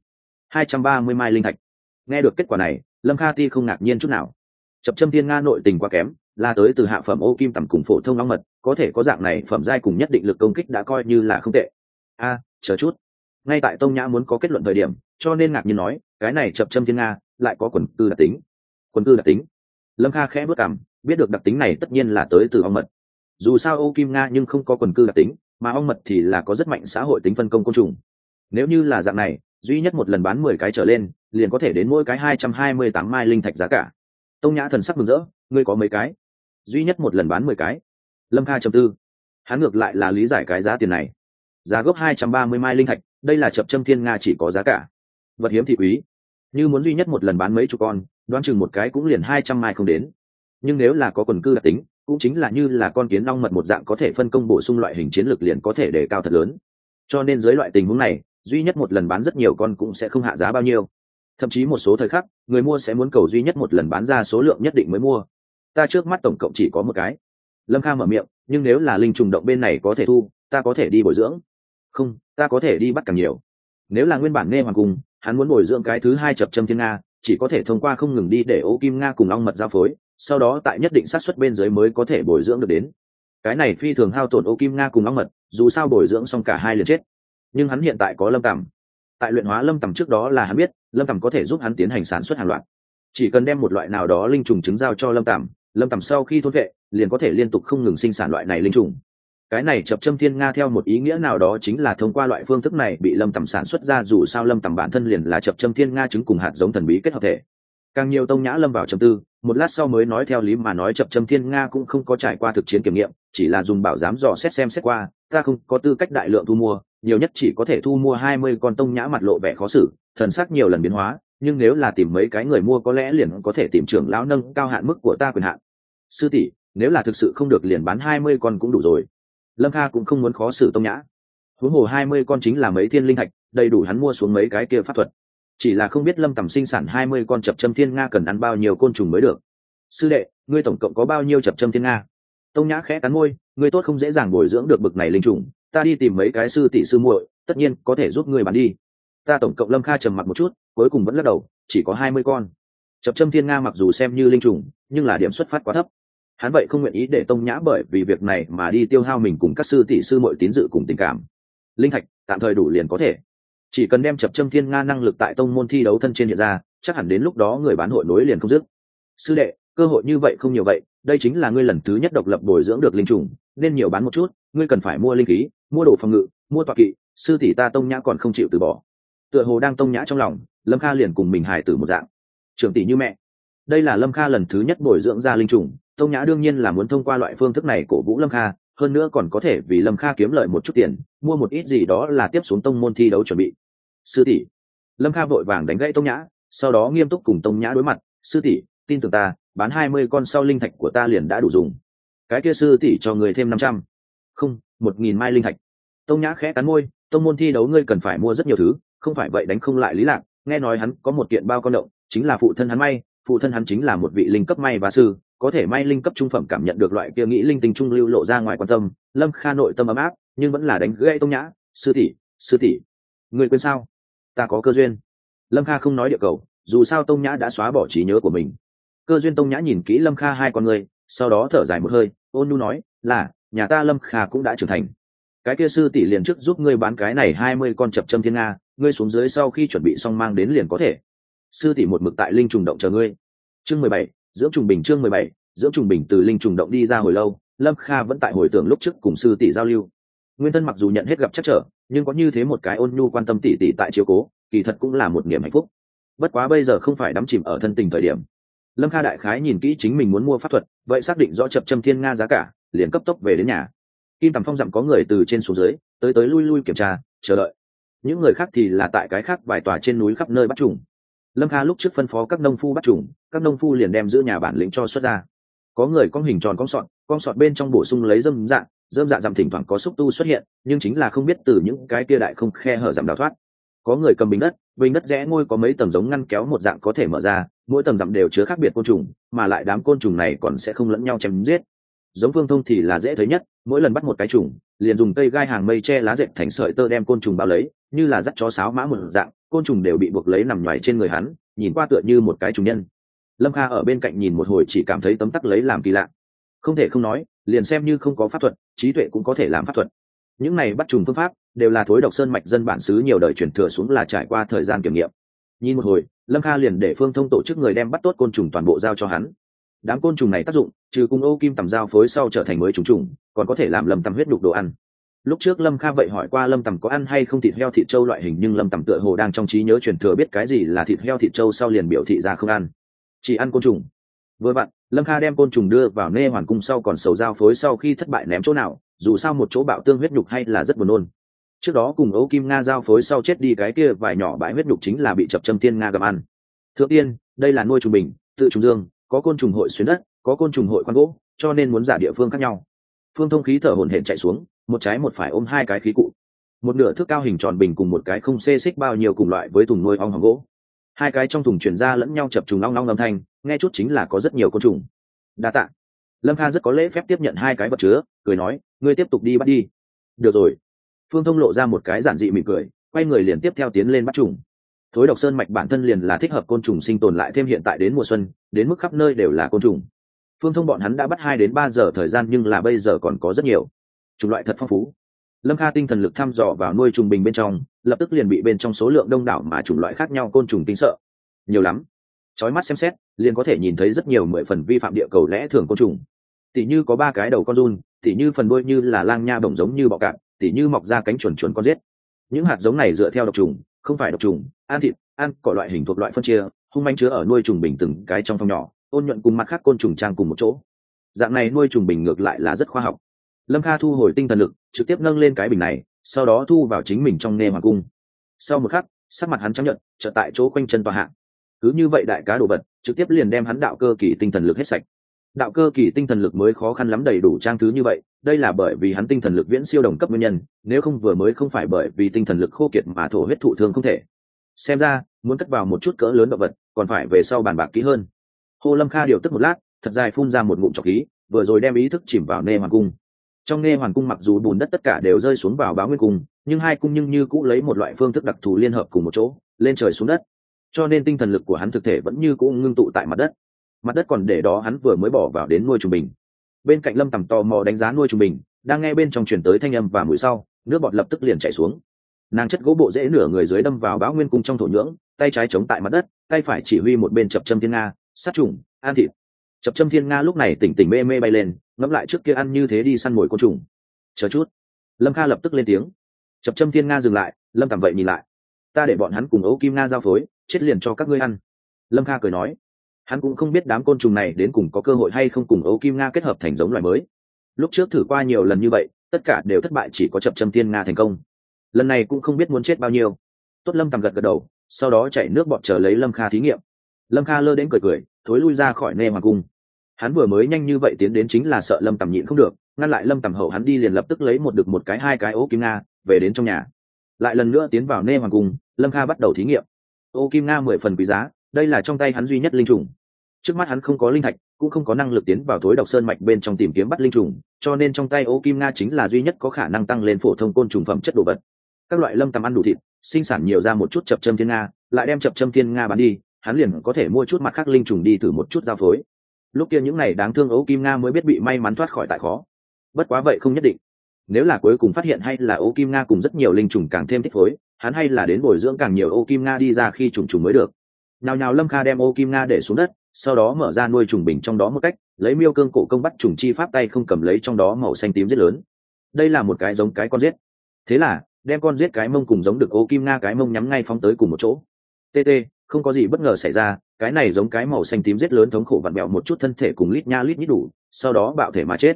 230 mai linh thạch. Nghe được kết quả này, Lâm Kha Ti không ngạc nhiên chút nào. Chập châm thiên nga nội tình quá kém, là tới từ hạ phẩm ô kim tằm cùng phổ thông ong mật, có thể có dạng này phẩm giai cùng nhất định lực công kích đã coi như là không tệ. Chờ chút. Ngay tại Tông Nhã muốn có kết luận thời điểm, cho nên ngạc nhiên nói, cái này chập châm thiên nga lại có quần cư đặc tính. Quần cư đặc tính. Lâm Kha khẽ bước cằm, biết được đặc tính này tất nhiên là tới từ ong mật. Dù sao ô kim nga nhưng không có quần cư đặc tính, mà ong mật thì là có rất mạnh xã hội tính phân công côn trùng. Nếu như là dạng này, duy nhất một lần bán 10 cái trở lên, liền có thể đến mỗi cái 228 mai linh thạch giá cả. Tông Nhã thần sắc mừng rỡ, ngươi có mấy cái? Duy nhất một lần bán 10 cái. Lâm Kha trầm tư, hắn ngược lại là lý giải cái giá tiền này. Giá gốc 230 mai linh thạch, đây là chập châm thiên nga chỉ có giá cả. Vật hiếm thì quý, như muốn duy nhất một lần bán mấy chục con, đoán chừng một cái cũng liền 200 mai không đến. Nhưng nếu là có quần cư đặc tính, cũng chính là như là con kiến ong mật một dạng có thể phân công bổ sung loại hình chiến lược liền có thể đề cao thật lớn. Cho nên dưới loại tình huống này, duy nhất một lần bán rất nhiều con cũng sẽ không hạ giá bao nhiêu. Thậm chí một số thời khắc, người mua sẽ muốn cầu duy nhất một lần bán ra số lượng nhất định mới mua. Ta trước mắt tổng cộng chỉ có một cái. Lâm Kha mở miệng, nhưng nếu là linh trùng động bên này có thể thu, ta có thể đi bồi dưỡng. Không, ta có thể đi bắt càng nhiều. Nếu là nguyên bản nghe hoàng cung, hắn muốn bồi dưỡng cái thứ hai chập châm thiên nga, chỉ có thể thông qua không ngừng đi để ô kim nga cùng ong mật giao phối, sau đó tại nhất định xác suất bên dưới mới có thể bồi dưỡng được đến. Cái này phi thường hao tổn ô kim nga cùng ong mật, dù sao bồi dưỡng xong cả hai liền chết. Nhưng hắn hiện tại có lâm tằm. Tại luyện hóa lâm tằm trước đó là hắn biết lâm tằm có thể giúp hắn tiến hành sản xuất hàng loạt. Chỉ cần đem một loại nào đó linh trùng trứng giao cho lâm tằm sau khi thôn vệ liền có thể liên tục không ngừng sinh sản loại này linh trùng. Cái này chập châm thiên nga theo một ý nghĩa nào đó chính là thông qua loại phương thức này bị lâm tằm sản xuất ra, dù sao lâm tằm bản thân liền là chập châm thiên nga trứng cùng hạt giống thần bí kết hợp thể. Càng nhiều Tông Nhã lâm vào trầm tư, một lát sau mới nói theo lý mà nói chập châm thiên nga cũng không có trải qua thực chiến kiểm nghiệm, chỉ là dùng bảo giám dò xét xem xét qua, ta không có tư cách đại lượng thu mua, nhiều nhất chỉ có thể thu mua 20 con. Tông Nhã mặt lộ vẻ khó xử, thần sắc nhiều lần biến hóa, nhưng nếu là tìm mấy cái người mua có lẽ liền có thể tìm trưởng lão nâng cao hạn mức của ta quyền hạn. Sư tỷ, nếu là thực sự không được liền bán 20 con cũng đủ rồi. Lâm Kha cũng không muốn khó xử Tông Nhã. Huống hồ 20 con chính là mấy thiên linh thạch, đầy đủ hắn mua xuống mấy cái kia pháp thuật. chỉ là không biết Lâm Tầm sinh sản 20 con chập châm thiên nga cần ăn bao nhiêu côn trùng mới được. Sư đệ, ngươi tổng cộng có bao nhiêu chập châm thiên nga? Tông Nhã khẽ cắn môi, ngươi tốt không dễ dàng bồi dưỡng được bực này linh trùng, ta đi tìm mấy cái sư tỷ sư muội, tất nhiên có thể giúp ngươi bán đi. Ta tổng cộng. Lâm Kha trầm mặc một chút, cuối cùng vẫn lắc đầu, chỉ có 20 con. Chập châm thiên nga mặc dù xem như linh trùng, nhưng là điểm xuất phát quá thấp. Hắn vậy không nguyện ý để Tông Nhã bởi vì việc này mà đi tiêu hao mình cùng các sư tỷ sư muội tín dự cùng tình cảm. Linh thạch tạm thời đủ liền có thể, chỉ cần đem chập châm thiên nga năng lực tại tông môn thi đấu thân trên hiện ra, chắc hẳn đến lúc đó người bán hội nối liền không dứt. Sư đệ, cơ hội như vậy không nhiều vậy, đây chính là ngươi lần thứ nhất độc lập bồi dưỡng được linh trùng, nên nhiều bán một chút. Ngươi cần phải mua linh khí, mua đồ phòng ngự, mua tọa kỵ. Sư tỷ ta Tông Nhã còn không chịu từ bỏ. Tựa hồ đang Tông Nhã trong lòng, Lâm Kha liền cùng mình hài tử một dạng, trưởng tỷ như mẹ. Đây là Lâm Kha lần thứ nhất bồi dưỡng ra linh trùng, Tông Nhã đương nhiên là muốn thông qua loại phương thức này cổ vũ Lâm Kha, hơn nữa còn có thể vì Lâm Kha kiếm lợi một chút tiền, mua một ít gì đó là tiếp xuống tông môn thi đấu chuẩn bị. Sư tỷ. Lâm Kha vội vàng đánh gãy Tông Nhã, sau đó nghiêm túc cùng Tông Nhã đối mặt. Sư tỷ, tin tưởng ta, bán 20 con sau linh thạch của ta liền đã đủ dùng. Cái kia sư tỷ cho người thêm 500. Không, 1000 mai linh thạch. Tông Nhã khẽ cắn môi, tông môn thi đấu ngươi cần phải mua rất nhiều thứ, không phải vậy đánh không lại Lý Lạc. Nghe nói hắn có một kiện bao con động, chính là phụ thân hắn may, phụ thân hắn chính là một vị linh cấp may và sư, có thể may linh cấp trung phẩm, cảm nhận được loại kia nghĩ linh tinh trung lưu lộ ra ngoài quan tâm. Lâm Kha nội tâm ấm áp, nhưng vẫn là đánh gãy Tông Nhã. Sư tỷ, ngươi quên sao? Ta có cơ duyên. Lâm Kha không nói địa cầu, dù sao Tông Nhã đã xóa bỏ trí nhớ của mình. Cơ duyên. Tông Nhã nhìn kỹ Lâm Kha hai con người, sau đó thở dài một hơi, ôn nhu nói, là nhà ta Lâm Kha cũng đã trưởng thành. Cái kia sư tỷ liền trước giúp ngươi bán cái này 20 con chập châm thiên nga, ngươi xuống dưới sau khi chuẩn bị xong mang đến liền có thể. Sư tỷ một mực tại linh trùng động chờ ngươi. Chương 17, dưỡng trùng bình. Chương 17, dưỡng trùng bình. Từ linh trùng động đi ra hồi lâu, Lâm Kha vẫn tại hồi tưởng lúc trước cùng sư tỷ giao lưu. Nguyên thân mặc dù nhận hết gặp chắc trở, nhưng có như thế một cái ôn nhu quan tâm tỷ tỷ tại chiếu cố, kỳ thật cũng là một niềm hạnh phúc. Bất quá bây giờ không phải đắm chìm ở thân tình thời điểm. Lâm Kha đại khái nhìn kỹ chính mình muốn mua pháp thuật, vậy xác định rõ chập châm thiên nga giá cả, liền cấp tốc về đến nhà. Kim Tầm Phong dặm có người từ trên xuống dưới, tới lui lui kiểm tra, chờ đợi. Những người khác thì là tại cái khác vài tòa trên núi khắp nơi bắt trùng. Lâm Kha lúc trước phân phó các nông phu bắt trùng, các nông phu liền đem giữ nhà bản lĩnh cho xuất ra. Có người con hình tròn con sọt bên trong bổ sung lấy dâm dạ dặm, thỉnh thoảng có xúc tu xuất hiện, nhưng chính là không biết từ những cái kia đại không khe hở dặm đào thoát. Có người cầm bình đất rẽ ngôi có mấy tầng giống ngăn kéo một dạng có thể mở ra, mỗi tầng dặm đều chứa khác biệt côn trùng, mà lại đám côn trùng này còn sẽ không lẫn nhau chém giết. Giống Phương Thông thì là dễ thấy nhất, mỗi lần bắt một cái trùng, liền dùng cây gai hàng mây che lá dệt thành sợi tơ đem côn trùng bao lấy, như là dắt chó sáo mã một dạng, côn trùng đều bị buộc lấy nằm nhoài trên người hắn, nhìn qua tựa như một cái trùng nhân. Lâm Kha ở bên cạnh nhìn một hồi chỉ cảm thấy tấm tắc lấy làm kỳ lạ. Không thể không nói, liền xem như không có pháp thuật, trí tuệ cũng có thể làm pháp thuật. Những này bắt trùng phương pháp đều là Thối Độc Sơn mạch dân bản xứ nhiều đời truyền thừa xuống, là trải qua thời gian kiểm nghiệm. Nhìn một hồi, Lâm Kha liền để Phương Thông tổ chức người đem bắt tốt côn trùng toàn bộ giao cho hắn. Đám côn trùng này tác dụng, trừ cùng Ô Kim Tầm giao phối sau trở thành mới trùng, còn có thể làm Lâm Tầm huyết nhục đồ ăn. Lúc trước Lâm Kha vậy hỏi qua Lâm Tầm có ăn hay không thịt heo thịt trâu loại hình, nhưng Lâm Tầm tựa hồ đang trong trí nhớ truyền thừa biết cái gì là thịt heo thịt trâu sau liền biểu thị ra không ăn, chỉ ăn côn trùng. Vừa vặn, Lâm Kha đem côn trùng đưa vào Nê Hoàn cung sau còn sầu giao phối sau khi thất bại ném chỗ nào, dù sao một chỗ bạo tương huyết nhục hay là rất buồn nôn. Trước đó cùng Âu Kim Nga giao phối sau chết đi cái kia vài nhỏ bãi huyết nhục chính là bị chập châm thiên nga gặm ăn. Thượng tiên, đây là nuôi trùng bình, tự trùng dương, có côn trùng hội xuyến đất, có côn trùng hội khoan gỗ, cho nên muốn giả địa phương khác nhau. Phương Thông khí thở hổn hển chạy xuống, một trái một phải ôm hai cái khí cụ, một nửa thước cao hình tròn bình cùng một cái không xê xích bao nhiêu cùng loại với thùng nuôi ong hồng gỗ. Hai cái trong thùng chuyển ra lẫn nhau chập trùng long long âm thanh, nghe chút chính là có rất nhiều côn trùng. Đa tạ. Lâm Kha rất có lễ phép tiếp nhận hai cái vật chứa, cười nói, ngươi tiếp tục đi bắt đi. Được rồi. Phương Thông lộ ra một cái giản dị mỉm cười, quay người liền tiếp theo tiến lên bắt trùng. Thối Độc Sơn mạch bản thân liền là thích hợp côn trùng sinh tồn, lại thêm hiện tại đến mùa xuân, đến mức khắp nơi đều là côn trùng. Phương Thông bọn hắn đã bắt 2 đến 3 giờ thời gian, nhưng là bây giờ còn có rất nhiều. Chủng loại thật phong phú. Lâm Kha tinh thần lực thăm dò vào nuôi trùng bình bên trong, lập tức liền bị bên trong số lượng đông đảo mà chủng loại khác nhau côn trùng kinh sợ. Nhiều lắm. Chói mắt xem xét, liền có thể nhìn thấy rất nhiều 10 phần vi phạm địa cầu lẽ thường côn trùng. Tỷ như có 3 cái đầu con giun, tỷ như phần đuôi như là lang nha bổng giống như bọ cạp, tỷ như mọc ra cánh chuẩn chuẩn con giết. Những hạt giống này dựa theo độc trùng, không phải độc trùng, ăn thịt, ăn cỏ loại hình thuộc loại phân chia, hung manh chứa ở nuôi trùng bình từng cái trong phòng nhỏ, ôn nhuận cùng mặt khác côn trùng trang cùng một chỗ. Dạng này nuôi trùng bình ngược lại là rất khoa học. Lâm Kha thu hồi tinh thần lực, trực tiếp nâng lên cái bình này, sau đó thu vào chính mình trong Nê Hoàng cung. Sau một khắc, sắc mặt hắn trắng nhợt, chợt tại chỗ quanh chân tòa hạ. Cứ như vậy đại cá đồ vật, trực tiếp liền đem hắn đạo cơ kỳ tinh thần lực hết sạch. Đạo cơ kỳ tinh thần lực mới khó khăn lắm đầy đủ trang thứ như vậy, đây là bởi vì hắn tinh thần lực viễn siêu đồng cấp nguyên nhân, nếu không vừa mới không phải bởi vì tinh thần lực khô kiệt mà thổ huyết thụ thương không thể. xem ra muốn cất vào một chút cỡ lớn động vật còn phải về sau bàn bạc kỹ hơn. Hồ Lâm Kha điều tức một lát, thật dài phun ra một ngụm trọc khí, vừa rồi đem ý thức chìm vào Nê Hoàn Cung. Trong Nê Hoàn Cung mặc dù bùn đất tất cả đều rơi xuống vào Báo Nguyên Cung, nhưng hai cung nhưng như cũ lấy một loại phương thức đặc thù liên hợp cùng một chỗ, lên trời xuống đất. Cho nên tinh thần lực của hắn thực thể vẫn như cũ ngưng tụ tại mặt đất. Mặt đất còn để đó hắn vừa mới bỏ vào đến nuôi trùng bình. Bên cạnh Lâm Tầm tò mò đánh giá nuôi trùng bình, đang nghe bên trong truyền tới thanh âm và mùi sau, nước bọt lập tức liền chảy xuống. Nàng chất gỗ bộ rễ nửa người dưới đâm vào Báo Nguyên Cung trong thổ nhưỡng, tay trái chống tại mặt đất, tay phải chỉ huy một bên chập châm thiên nga, sát trùng, ăn thịt. Chập châm thiên nga lúc này tỉnh tỉnh mê mê bay lên, ngẫm lại trước kia ăn như thế đi săn mồi côn trùng. Chờ chút, Lâm Kha lập tức lên tiếng. Chập châm thiên nga dừng lại, Lâm Tầm vậy nhìn lại. Ta để bọn hắn cùng ấu kim nga giao phối, chết liền cho các ngươi ăn. Lâm Kha cười nói, hắn cũng không biết đám côn trùng này đến cùng có cơ hội hay không cùng ấu kim nga kết hợp thành giống loài mới. Lúc trước thử qua nhiều lần như vậy, tất cả đều thất bại, chỉ có chập châm thiên nga thành công. Lần này cũng không biết muốn chết bao nhiêu. Tốt, Lâm Tầm gật gật đầu, sau đó chạy nước bọt chờ lấy Lâm Kha thí nghiệm. Lâm Kha lơ đến cười cười, thối lui ra khỏi Nê Hoàng Cung. Hắn vừa mới nhanh như vậy tiến đến chính là sợ Lâm Tầm nhịn không được, ngăn lại Lâm Tầm hậu hắn đi liền lập tức lấy một đực một cái hai cái ấu kim nga về đến trong nhà. Lại lần nữa tiến vào Nê Hoàng Cung, Lâm Kha bắt đầu thí nghiệm. Ấu kim nga 10 phần quý giá, đây là trong tay hắn duy nhất linh trùng. Trước mắt hắn không có linh thạch, cũng không có năng lực tiến vào Thối Độc Sơn mạch bên trong tìm kiếm bắt linh trùng, cho nên trong tay ấu kim nga chính là duy nhất có khả năng tăng lên phổ thông côn trùng phẩm chất đồ vật. Các loại Lâm Tầm ăn đủ thịt, sinh sản nhiều ra một chút chập châm thiên nga, lại đem chập châm thiên nga bán đi, hắn liền có thể mua chút mặt khác linh trùng đi thử một chút giao phối. Lúc kia những này đáng thương ấu kim nga mới biết bị may mắn thoát khỏi tại khó. Bất quá vậy không nhất định, nếu là cuối cùng phát hiện hay là ấu kim nga cùng rất nhiều linh trùng càng thêm thích phối, hắn hay là đến bồi dưỡng càng nhiều ấu kim nga đi ra khi trùng trùng mới được. Nào Lâm Kha đem ấu kim nga để xuống đất, sau đó mở ra nuôi trùng bình trong đó một cách, lấy miêu cương cổ công bắt trùng chi pháp, tay không cầm lấy trong đó màu xanh tím rất lớn. Đây là một cái giống cái con giết. Thế là đem con giết cái mông cùng giống được ấu kim nga cái mông nhắm ngay phóng tới cùng một chỗ. TT, không có gì bất ngờ xảy ra, cái này giống cái màu xanh tím rất lớn thống khổ vặn bẹo một chút thân thể cùng lít nha lít nhít đủ, sau đó bạo thể mà chết.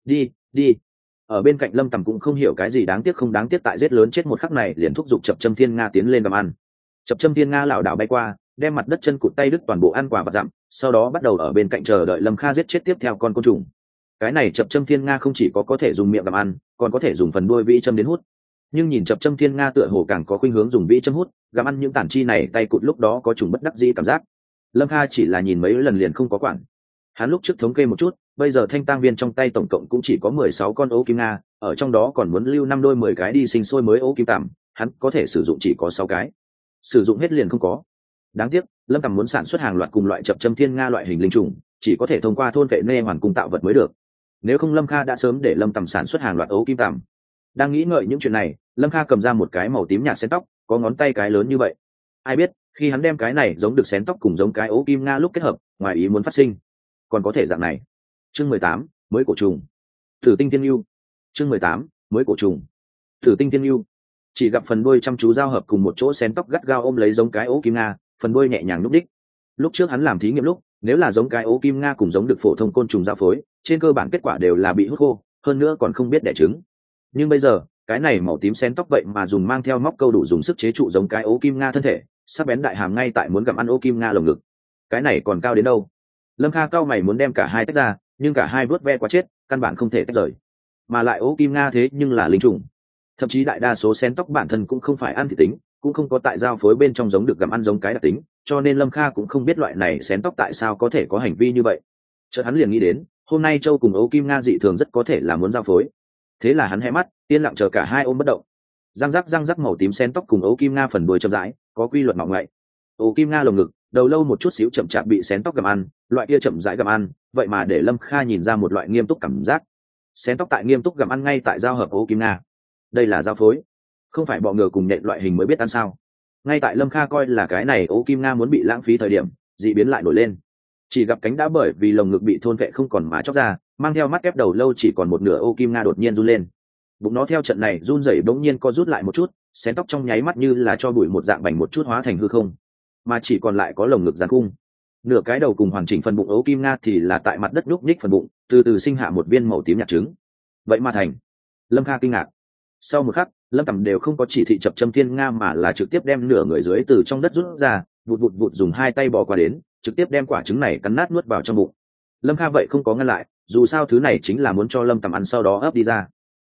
Đi. Ở bên cạnh Lâm Tầm cũng không hiểu cái gì đáng tiếc không đáng tiếc, tại giết lớn chết một khắc này liền thúc giục chập châm thiên nga tiến lên gặm ăn. Chập châm thiên nga lảo đảo bay qua, đem mặt đất chân cụt tay đứt toàn bộ ăn quả và dặm, sau đó bắt đầu ở bên cạnh chờ đợi Lâm Kha giết chết tiếp theo con côn trùng. Cái này chập châm thiên nga không chỉ có thể dùng miệng gặm ăn, còn có thể dùng phần đuôi vĩ châm đến hút. Nhưng nhìn chập châm thiên nga tựa hồ càng có khuynh hướng dùng vĩ châm hút, gặm ăn những tản chi này tay cụt, lúc đó có trùng bất đắc dĩ cảm giác. Lâm Kha chỉ là nhìn mấy lần liền không có quản. Hắn lúc trước thống kê một chút, bây giờ thanh tang viên trong tay tổng cộng cũng chỉ có 16 con ấu kim nga, ở trong đó còn muốn lưu 5 đôi 10 cái đi sinh sôi mới ấu kim tằm, hắn có thể sử dụng chỉ có 6 cái. Sử dụng hết liền không có. Đáng tiếc, Lâm Tầm muốn sản xuất hàng loạt cùng loại chập châm thiên nga loại hình linh trùng, chỉ có thể thông qua thôn vệ Nê Hoàn Cung tạo vật mới được. Nếu không Lâm Kha đã sớm để Lâm Tầm sản xuất hàng loạt ấu kim tằm. Đang nghĩ ngợi những chuyện này, Lâm Kha cầm ra một cái màu tím nhạt xén tóc, có ngón tay cái lớn như vậy. Ai biết, khi hắn đem cái này giống được xén tóc cùng giống cái ấu kim nga lúc kết hợp, ngoài ý muốn phát sinh. Còn có thể dạng này. Chương 18, mới cổ trùng. Thử tinh thiên lưu. Chương 18, mới cổ trùng. Thử tinh thiên lưu. Chỉ gặp phần đuôi chăm chú giao hợp cùng một chỗ, xén tóc gắt gao ôm lấy giống cái ấu kim nga, phần đuôi nhẹ nhàng lúc đích. Lúc trước hắn làm thí nghiệm lúc, nếu là giống cái ấu kim nga cùng giống được phổ thông côn trùng giao phối, trên cơ bản kết quả đều là bị hút khô, hơn nữa còn không biết đẻ trứng. Nhưng bây giờ, cái này màu tím xén tóc vậy mà dùng mang theo móc câu đủ dùng sức chế trụ giống cái ấu kim nga thân thể, sắc bén đại hàm ngay tại muốn gặm ăn ấu kim nga lồng ngực. Cái này còn cao đến đâu? Lâm Kha cao mày muốn đem cả hai tách ra, nhưng cả hai vớt ve quá chết, căn bản không thể tách rời. Mà lại ấu kim nga thế nhưng là linh trùng, thậm chí đại đa số xén tóc bản thân cũng không phải ăn thịt tính, cũng không có tại giao phối bên trong giống được gặm ăn giống cái đặc tính, cho nên Lâm Kha cũng không biết loại này xén tóc tại sao có thể có hành vi như vậy. Chợt hắn liền nghĩ đến, hôm nay Châu cùng ấu kim nga dị thường rất có thể là muốn giao phối. Thế là hắn hé mắt, yên lặng chờ cả hai ôm bất động. Răng rắc màu tím xén tóc cùng ấu kim nga phần đuôi chậm rãi, có quy luật mỏng ngậy. Ấu kim nga lồng ngực, đầu lâu một chút xíu chậm chạp bị xén tóc gặm ăn, loại kia chậm rãi gặm ăn, vậy mà để Lâm Kha nhìn ra một loại nghiêm túc cảm giác. Xén tóc tại nghiêm túc gặm ăn ngay tại giao hợp ấu kim nga. Đây là giao phối, không phải bọ ngựa cùng nhện loại hình mới biết ăn sao? Ngay tại Lâm Kha coi là cái này ấu kim nga muốn bị lãng phí thời điểm, dị biến lại nổi lên. Chỉ gặp cánh đã bởi vì lồng ngực bị thôn vệ không còn mà chóc ra, mang theo mắt ép đầu lâu chỉ còn một nửa ấu kim nga đột nhiên run lên. Bụng nó theo trận này run rẩy bỗng nhiên co rút lại một chút, xén tóc trong nháy mắt như là cho bụi một dạng bành một chút hóa thành hư không, mà chỉ còn lại có lồng ngực giàn cung. Nửa cái đầu cùng hoàn chỉnh phần bụng ấu kim nga thì là tại mặt đất nhúc nhích phần bụng, từ từ sinh hạ một viên màu tím nhạt trứng. Vậy mà thành. Lâm Kha kinh ngạc. Sau một khắc, Lâm Tầm đều không có chỉ thị chập châm thiên nga mà là trực tiếp đem nửa người dưới từ trong đất rút ra, vụt dùng hai tay bò qua đến, trực tiếp đem quả trứng này cắn nát nuốt vào trong bụng. Lâm Kha vậy không có ngăn lại, dù sao thứ này chính là muốn cho Lâm Tầm ăn sau đó ấp đi ra.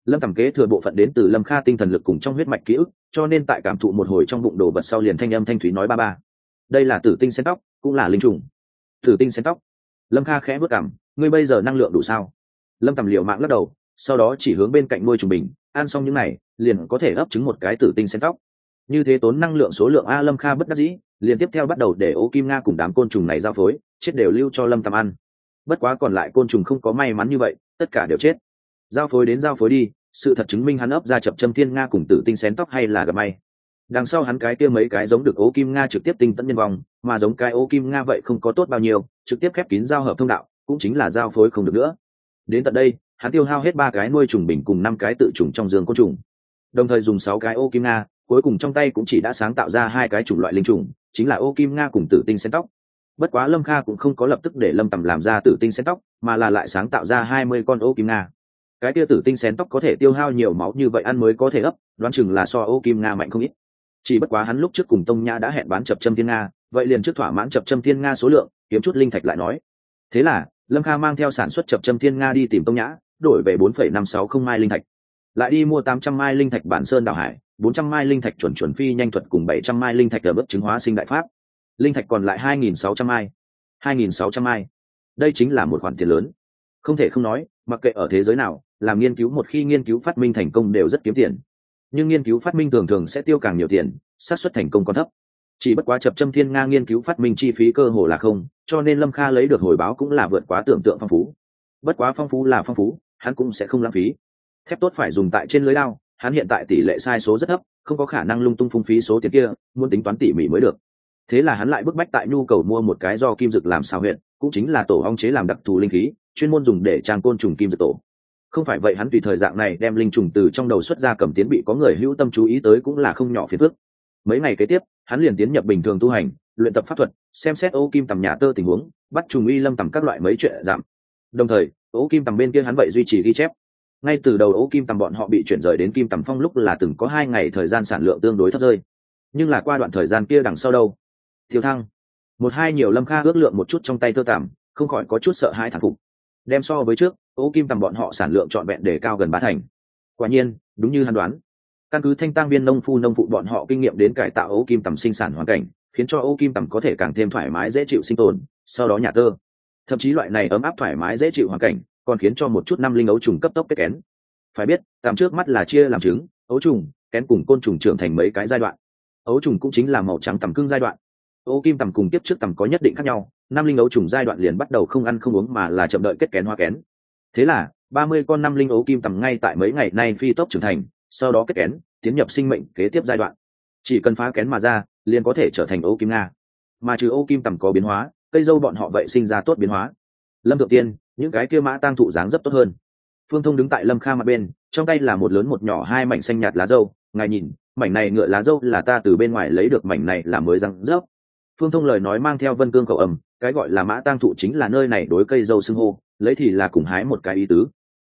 Lâm Tầm kế thừa bộ phận đến từ Lâm Kha tinh thần lực cùng trong huyết mạch ký ức, cho nên tại cảm thụ một hồi trong bụng đồ vật sau liền thanh âm thanh thúy nói ba ba. Đây là tử tinh xén tóc, cũng là linh trùng. Tử tinh xén tóc. Lâm Kha khẽ bước cằm, ngươi bây giờ năng lượng đủ sao? Lâm Tầm liều mạng lắc đầu, sau đó chỉ hướng bên cạnh nuôi trùng bình, ăn xong những này, liền có thể ấp trứng một cái tử tinh xén tóc. Như thế tốn năng lượng số lượng a. Lâm Kha bất đắc dĩ, liền tiếp theo bắt đầu để Ô Kim Nga cùng đám côn trùng này giao phối, chết đều lưu cho Lâm Tầm ăn. Bất quá còn lại côn trùng không có may mắn như vậy, tất cả đều chết. Giao phối đến giao phối đi, sự thật chứng minh hắn ấp ra chập châm thiên nga cùng tử tinh xén tóc hay là gặp may. Đằng sau hắn cái kia mấy cái giống được Ô Kim Nga trực tiếp tinh tận nhân vong, mà giống cái Ô Kim Nga vậy không có tốt bao nhiêu, trực tiếp khép kín giao hợp thông đạo, cũng chính là giao phối không được nữa. Đến tận đây, hắn tiêu hao hết 3 cái nuôi trùng bình cùng 5 cái tự trùng trong giường côn trùng, đồng thời dùng 6 cái Ô Kim Nga, cuối cùng trong tay cũng chỉ đã sáng tạo ra 2 cái chủng loại linh trùng, chính là Ô Kim Nga cùng tử tinh xén tóc. Bất quá Lâm Kha cũng không có lập tức để Lâm Tầm làm ra tử tinh xén tóc, mà là lại sáng tạo ra 20 con Ô Kim Nga. Cái kia tử tinh xén tóc có thể tiêu hao nhiều máu như vậy ăn mới có thể ấp, đoán chừng là so Ô Kim Nga mạnh không ít. Chỉ bất quá hắn lúc trước cùng Tông Nhã đã hẹn bán chập châm thiên nga, vậy liền trước thỏa mãn chập châm thiên nga số lượng, kiếm chút linh thạch lại nói. Thế là Lâm Kha mang theo sản xuất chập châm thiên nga đi tìm Tông Nhã, đổi về 4,560 mai linh thạch, lại đi mua 800 mai linh thạch bản sơn đảo hải, 400 mai linh thạch chuẩn chuẩn phi nhanh thuật cùng 700 mai linh thạch ở bước chứng hóa sinh đại pháp. Linh thạch còn lại 2.600 mai. 2.600 mai. Đây chính là một khoản tiền lớn. Không thể không nói, mặc kệ ở thế giới nào, làm nghiên cứu một khi nghiên cứu phát minh thành công đều rất kiếm tiền. Nhưng nghiên cứu phát minh thường thường sẽ tiêu càng nhiều tiền, xác suất thành công còn thấp. Chỉ bất quá chập châm thiên nga nghiên cứu phát minh chi phí cơ hồ là không, cho nên Lâm Kha lấy được hồi báo cũng là vượt quá tưởng tượng phong phú. Bất quá phong phú là phong phú, hắn cũng sẽ không lãng phí. Thép tốt phải dùng tại trên lưới đao, hắn hiện tại tỷ lệ sai số rất thấp, không có khả năng lung tung phung phí số tiền kia, muốn tính toán tỉ mỉ mới được. Thế là hắn lại bức bách tại nhu cầu mua một cái do kim dực làm xào huyện, cũng chính là tổ ong chế làm đặc thù linh khí, chuyên môn dùng để trang côn trùng kim dực tổ. Không phải vậy hắn tùy thời dạng này đem linh trùng từ trong đầu xuất ra cầm tiến bị có người hữu tâm chú ý tới cũng là không nhỏ phiền phức. Mấy ngày kế tiếp, hắn liền tiến nhập bình thường tu hành, luyện tập pháp thuật, xem xét Ô Kim Tầm nhà tơ tình huống, bắt trùng uy Lâm Tầm các loại mấy chuyện giảm. Đồng thời, Ô Kim Tầm bên kia hắn vậy duy trì ghi chép. Ngay từ đầu Ô Kim Tầm bọn họ bị chuyển rời đến Kim Tầm Phong lúc là từng có 2 ngày thời gian sản lượng tương đối thấp rơi. Nhưng là qua đoạn thời gian kia đằng sau đâu? Thiếu thăng. Một hai nhiều Lâm Kha ước lượng một chút trong tay tơ tằm, không khỏi có chút sợ hãi thán phục. Đem so với trước, Ô Kim Tầm bọn họ sản lượng trọn vẹn để cao gần 3 thành. Quả nhiên, đúng như hắn đoán. Căn cứ thanh tang viên nông phụ bọn họ kinh nghiệm đến cải tạo Ô Kim Tầm sinh sản hoàn cảnh, khiến cho Ô Kim Tầm có thể càng thêm thoải mái dễ chịu sinh tồn, sau đó nhả tơ. Thậm chí loại này ấm áp thoải mái dễ chịu hoàn cảnh, còn khiến cho một chút năm linh ấu trùng cấp tốc kết kén. Phải biết, tạm trước mắt là chia làm trứng, ấu trùng, kén cùng côn trùng trưởng thành mấy cái giai đoạn. Ấu trùng cũng chính là màu trắng tằm cưng giai đoạn. Ô Kim Tầm cùng tiếp trước tằm có nhất định khác nhau, năm linh ấu trùng giai đoạn liền bắt đầu không ăn không uống mà là chậm đợi kết kén hoa kén. Thế là 30 con năm linh ấu kim tầm ngay tại mấy ngày nay phi tốc trưởng thành, sau đó kết kén, tiến nhập sinh mệnh kế tiếp giai đoạn. Chỉ cần phá kén mà ra, liền có thể trở thành Ô Kim Nga. Mà trừ Ô Kim Tầm có biến hóa, cây dâu bọn họ vậy sinh ra tốt biến hóa. Lâm Thượng Tiên, những cái kia mã tang thụ dáng dấp tốt hơn. Phương Thông đứng tại Lâm Kha mặt bên, trong tay là một lớn một nhỏ 2 mảnh xanh nhạt lá dâu, ngài nhìn, mảnh này ngựa lá dâu là ta từ bên ngoài lấy được, mảnh này là mới răng rớp. Phương Thông lời nói mang theo vân cương khẩu âm, cái gọi là mã tang thụ chính là nơi này đối cây dâu xưng hô, lấy thì là cùng hái một cái ý tứ.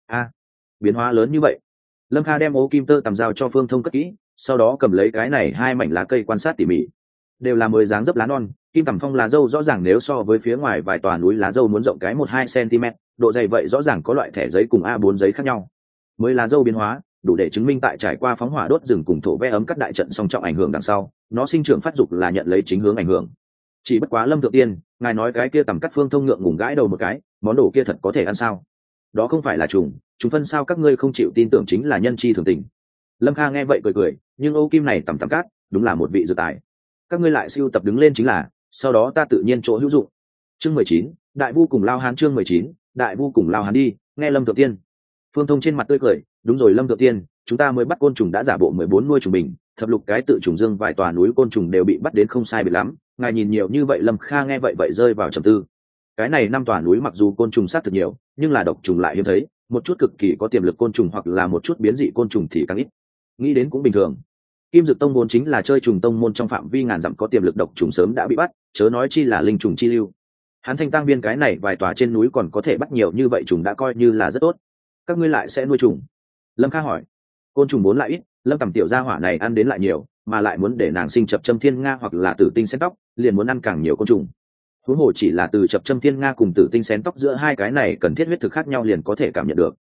Biến hóa lớn như vậy. Lâm Kha đem Ô Kim tơ tằm giao cho Phương Thông cất kỹ, sau đó cầm lấy cái này 2 mảnh lá cây quan sát tỉ mỉ. Đều là mới dáng dấp lá non, kim tầm phong lá dâu rõ ràng nếu so với phía ngoài vài tòa núi lá dâu muốn rộng cái 1-2 cm, độ dày vậy rõ ràng có loại thẻ giấy cùng A4 giấy khác nhau. Mới lá dâu biến hóa, đủ để chứng minh tại trải qua phóng hỏa đốt rừng cùng thổ ve ấm các đại trận song trọng ảnh hưởng đằng sau, nó sinh trưởng phát dục là nhận lấy chính hướng ảnh hưởng. Chỉ bất quá Lâm Thượng Tiên, ngài nói cái kia tầm cắt Phương Thông ngượng ngùng gãi đầu một cái, món đồ kia thật có thể ăn sao? Đó không phải là trùng, chúng phân sao các ngươi không chịu tin tưởng chính là nhân chi thường tình. Lâm Kha nghe vậy cười cười, nhưng Ô Kim này tầm cát, đúng là một vị dược tài. Các ngươi lại siêu tập đứng lên chính là, sau đó ta tự nhiên chỗ hữu dụng. Chương 19, Đại Vu cùng Lao Hán. Chương 19, Đại Vu cùng Lao Hán đi, nghe Lâm Thượng Tiên. Phương Thông trên mặt tươi cười, đúng rồi Lâm Thượng Tiên, chúng ta mới bắt côn trùng đã giả bộ 14 nuôi trùng bình, thập lục cái tự trùng dương vài tòa núi côn trùng đều bị bắt đến không sai biệt lắm, ngài nhìn nhiều như vậy. Lâm Kha nghe vậy rơi vào trầm tư. Cái này 5 tòa núi mặc dù côn trùng sát thực nhiều, nhưng là độc trùng lại hiếm thấy, một chút cực kỳ có tiềm lực côn trùng hoặc là một chút biến dị côn trùng thì càng ít. Nghĩ đến cũng bình thường. Kim Dực Tông môn chính là chơi trùng tông môn trong phạm vi ngàn dặm có tiềm lực độc trùng sớm đã bị bắt, chớ nói chi là linh trùng chi lưu. Hắn thanh tang biên cái này vài tòa trên núi còn có thể bắt nhiều như vậy trùng đã coi như là rất tốt. Các ngươi lại sẽ nuôi trùng? Lâm Kha hỏi. Côn trùng muốn lại ít, Lâm Tầm tiểu gia hỏa này ăn đến lại nhiều, mà lại muốn để nàng sinh chập châm thiên nga hoặc là tử tinh xén tóc, liền muốn ăn càng nhiều côn trùng. Huống hồ chỉ là từ chập châm thiên nga cùng tử tinh xén tóc giữa hai cái này cần thiết huyết thực khác nhau liền có thể cảm nhận được.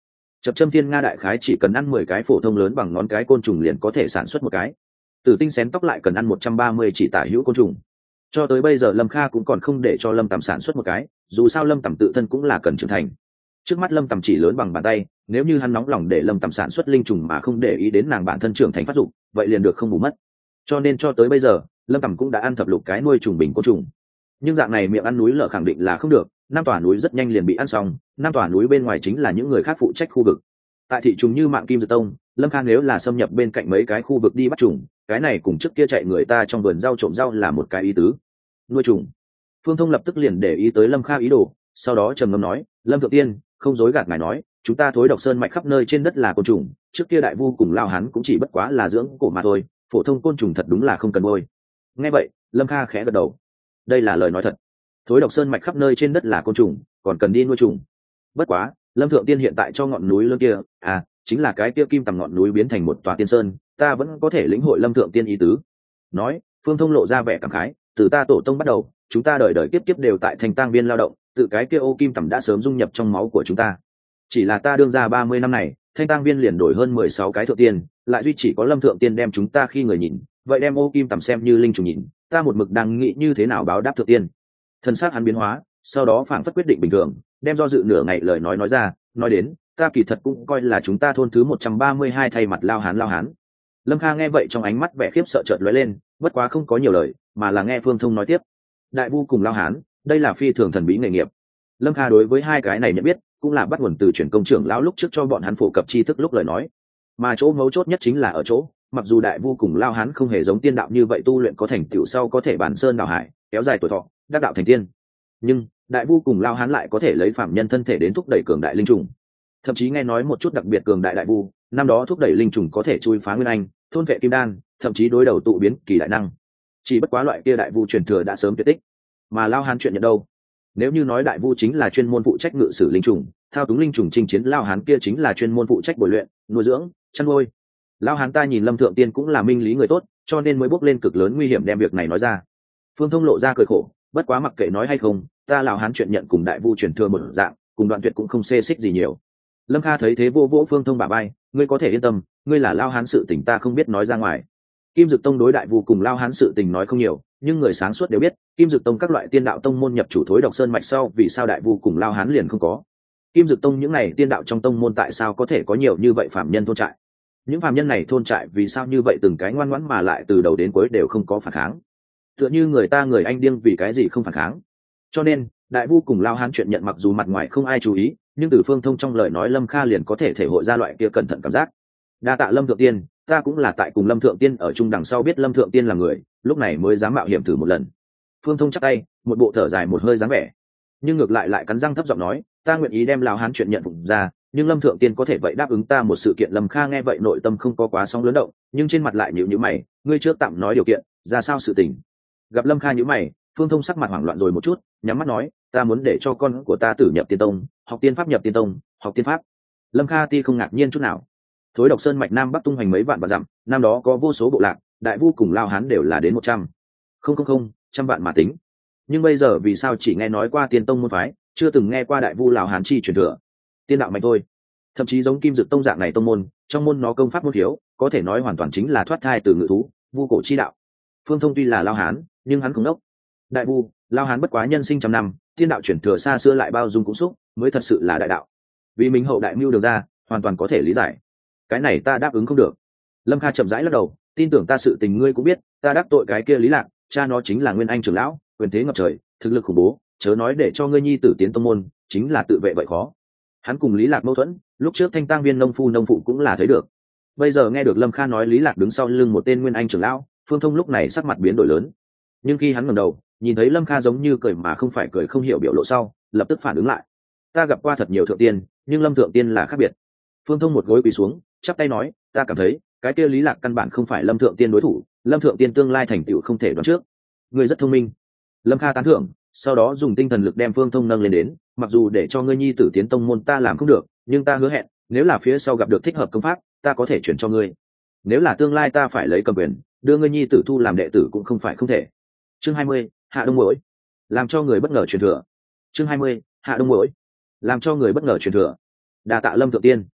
Chập châm thiên nga đại khái chỉ cần ăn 10 cái phổ thông lớn bằng ngón cái côn trùng liền có thể sản xuất một cái. Tử tinh xén tóc lại cần ăn 130 chỉ tả hữu côn trùng. Cho tới bây giờ Lâm Kha cũng còn không để cho Lâm Tầm sản xuất một cái, dù sao Lâm Tầm tự thân cũng là cần trưởng thành. Trước mắt Lâm Tầm chỉ lớn bằng bàn tay, nếu như hắn nóng lòng để Lâm Tầm sản xuất linh trùng mà không để ý đến nàng bản thân trưởng thành phát dục, vậy liền được không bù mất. Cho nên cho tới bây giờ, Lâm Tầm cũng đã ăn thập lục cái nuôi trùng bình côn trùng. Nhưng dạng này miệng ăn núi lở khẳng định là không được, năm tòa núi rất nhanh liền bị ăn xong, năm tòa núi bên ngoài chính là những người khác phụ trách khu vực. Tại thị trùng như Mạng Kim Dược Tông, Lâm Kha nếu là xâm nhập bên cạnh mấy cái khu vực đi bắt trùng, cái này cùng trước kia chạy người ta trong vườn rau trộm rau là một cái ý tứ. Nuôi trùng. Phương Thông lập tức liền để ý tới Lâm Kha ý đồ, sau đó trầm ngâm nói, Lâm thượng tiên, không dối gạt ngài nói, chúng ta Thối Độc Sơn mạch khắp nơi trên đất là côn trùng, trước kia đại vu cùng Lao Hán cũng chỉ bất quá là dưỡng cổ mà thôi, phổ thông côn trùng thật đúng là không cần nuôi. Nghe vậy, Lâm Kha khẽ gật đầu. Đây là lời nói thật. Thối Độc Sơn mạch khắp nơi trên đất là côn trùng, còn cần đi nuôi trùng. Bất quá, Lâm thượng tiên hiện tại cho ngọn núi lớn kia, chính là cái kia kim tầm ngọn núi biến thành một tòa tiên sơn, ta vẫn có thể lĩnh hội Lâm thượng tiên ý tứ. Nói, Phương Thông lộ ra vẻ cảm khái, từ ta tổ tông bắt đầu, chúng ta đời đời kiếp kiếp đều tại thành tang viên lao động, tự cái kia ô kim tầm đã sớm dung nhập trong máu của chúng ta. Chỉ là ta đương ra 30 năm này, thanh tang viên liền đổi hơn 16 cái thượng tiên, lại duy chỉ có Lâm thượng tiên đem chúng ta khi người nhìn, vậy đem ô kim tầm xem như linh trùng nhìn, ta một mực đang nghĩ như thế nào báo đáp thượng tiên. Thân xác hắn biến hóa, sau đó phảng phất quyết định bình thường, đem do dự nửa ngày lời nói ra, nói đến, ta kỳ thật cũng coi là chúng ta thôn thứ 132 thay mặt Lao Hán. Lâm Kha nghe vậy trong ánh mắt vẻ khiếp sợ chợt lóe lên, bất quá không có nhiều lời, mà là nghe Phương Thông nói tiếp. Đại vu cùng Lao Hán, đây là phi thường thần bí nghề nghiệp. Lâm Kha đối với hai cái này nhận biết, cũng là bắt nguồn từ chuyển công trưởng lão lúc trước cho bọn hắn phổ cập tri thức lúc lời nói. Mà chỗ mấu chốt nhất chính là ở chỗ, mặc dù đại vu cùng Lao Hán không hề giống tiên đạo như vậy tu luyện có thành tựu sau có thể bản sơn đào hải, kéo dài tuổi thọ, đắc đạo thành tiên. Nhưng đại vu cùng Lao Hán lại có thể lấy phạm nhân thân thể đến thúc đẩy cường đại linh trùng. Thậm chí nghe nói một chút đặc biệt cường đại đại vu, năm đó thúc đẩy linh trùng có thể chui phá nguyên anh, thôn vệ kim đan, thậm chí đối đầu tụ biến kỳ đại năng. Chỉ bất quá loại kia đại vu truyền thừa đã sớm tuyệt tích. Mà Lao Hán chuyện nhận đâu? Nếu như nói đại vu chính là chuyên môn phụ trách ngự sử linh trùng, thao túng linh trùng chinh chiến, Lao Hán kia chính là chuyên môn phụ trách bồi luyện, nuôi dưỡng, chăn nuôi. Lao Hán ta nhìn Lâm thượng tiên cũng là minh lý người tốt, cho nên mới bốc lên cực lớn nguy hiểm đem việc này nói ra. Phương Thông lộ ra cười khổ, bất quá mặc kệ nói hay không, ta Lão Hán chuyện nhận cùng đại vu truyền thừa một dạng, cùng Đoạn Tuyệt cũng không xê xích gì nhiều. Lâm Kha thấy thế vô vỗ Phương Thông bả vai, ngươi có thể yên tâm, ngươi là Lao Hán sự tình ta không biết nói ra ngoài. Kim Dực Tông đối đại vu cùng Lao Hán sự tình nói không nhiều, nhưng người sáng suốt đều biết, Kim Dực Tông các loại tiên đạo tông môn nhập chủ Thối Độc Sơn mạch sau, vì sao đại vu cùng Lao Hán liền không có? Kim Dực Tông những này tiên đạo trong tông môn tại sao có thể có nhiều như vậy phạm nhân thôn trại? Những phạm nhân này thôn trại vì sao như vậy từng cái ngoan ngoãn mà lại từ đầu đến cuối đều không có phản kháng? Tựa như người Anh điên vì cái gì không phản kháng? Cho nên, đại vu cùng Lao Hán chuyện nhận mặc dù mặt ngoài không ai chú ý, nhưng từ Phương Thông trong lời nói Lâm Kha liền có thể thể hội ra loại kia cẩn thận cảm giác. Đa tạ Lâm thượng tiên, ta cũng là tại cùng Lâm thượng tiên ở chung đằng sau biết Lâm thượng tiên là người, lúc này mới dám mạo hiểm thử một lần. Phương Thông chắp tay, một bộ thở dài một hơi dáng vẻ, nhưng ngược lại cắn răng thấp giọng nói, ta nguyện ý đem Lao Hán chuyện nhận phụng ra, nhưng Lâm thượng tiên có thể vậy đáp ứng ta một sự kiện. Lâm Kha nghe vậy nội tâm không có quá sóng lớn động, nhưng trên mặt lại nhíu mày, ngươi trước tạm nói điều kiện, ra sao sự tình? Gặp Lâm Kha nhíu mày, Phương Thông sắc mặt hoảng loạn rồi một chút, nhắm mắt nói, ta muốn để cho con của ta tử nhập tiên tông, học tiên pháp nhập tiên tông, học tiên pháp. Lâm Kha ti không ngạc nhiên chút nào. Thối Độc Sơn mạch nam bắc tung hoành mấy vạn và dặm, năm đó có vô số bộ lạc, đại vu cùng Lao Hán đều là đến 100 vạn mà tính. Nhưng bây giờ vì sao chỉ nghe nói qua tiên tông môn phái, chưa từng nghe qua đại vu Lao Hán chi truyền thừa? Tiên đạo mạnh thôi. Thậm chí giống Kim Dực Tông dạng này tông môn, trong môn nó công pháp môn thiếu, có thể nói hoàn toàn chính là thoát thai từ ngự thú, vu cổ chi đạo. Phương Thông tuy là Lao Hán, nhưng hắn không đốc. Đại vu, Lao Hán bất quá nhân sinh trăm năm, tiên đạo chuyển thừa xa xưa lại bao dung cũng xúc, mới thật sự là đại đạo. Vì mình hậu đại mưu được ra, hoàn toàn có thể lý giải. Cái này ta đáp ứng không được. Lâm Kha chậm rãi lắc đầu, tin tưởng ta sự tình ngươi cũng biết, ta đắc tội cái kia Lý Lạc, cha nó chính là Nguyên Anh trưởng lão, quyền thế ngập trời, thực lực khủng bố, chớ nói để cho ngươi nhi tử tiến tông môn, chính là tự vệ vậy khó. Hắn cùng Lý Lạc mâu thuẫn, lúc trước thanh tang viên nông phụ cũng là thấy được. Bây giờ nghe được Lâm Kha nói Lý Lạc đứng sau lưng một tên Nguyên Anh trưởng lão, Phương Thông lúc này sắc mặt biến đổi lớn. Nhưng khi hắn ngẩng đầu, nhìn thấy Lâm Kha giống như cười mà không phải cười, không hiểu biểu lộ sau, lập tức phản ứng lại. Ta gặp qua thật nhiều thượng tiên, nhưng Lâm thượng tiên là khác biệt. Phương Thông một gối quỳ xuống, chắp tay nói, ta cảm thấy cái kia Lý Lạc căn bản không phải Lâm thượng tiên đối thủ, Lâm thượng tiên tương lai thành tựu không thể đoán trước. Ngươi rất thông minh. Lâm Kha tán thưởng, sau đó dùng tinh thần lực đem Phương Thông nâng lên đến, mặc dù để cho ngươi nhi tử tiến tông môn ta làm không được, nhưng ta hứa hẹn, nếu là phía sau gặp được thích hợp công pháp, ta có thể chuyển cho ngươi. Nếu là tương lai ta phải lấy cầm quyền, đưa ngươi nhi tử thu làm đệ tử cũng không phải không thể. Chương 20, Hạ Đông Muội, làm cho người bất ngờ truyền thừa. Chương 20, Hạ Đông Muội, làm cho người bất ngờ truyền thừa. Đa tạ Lâm thượng tiên.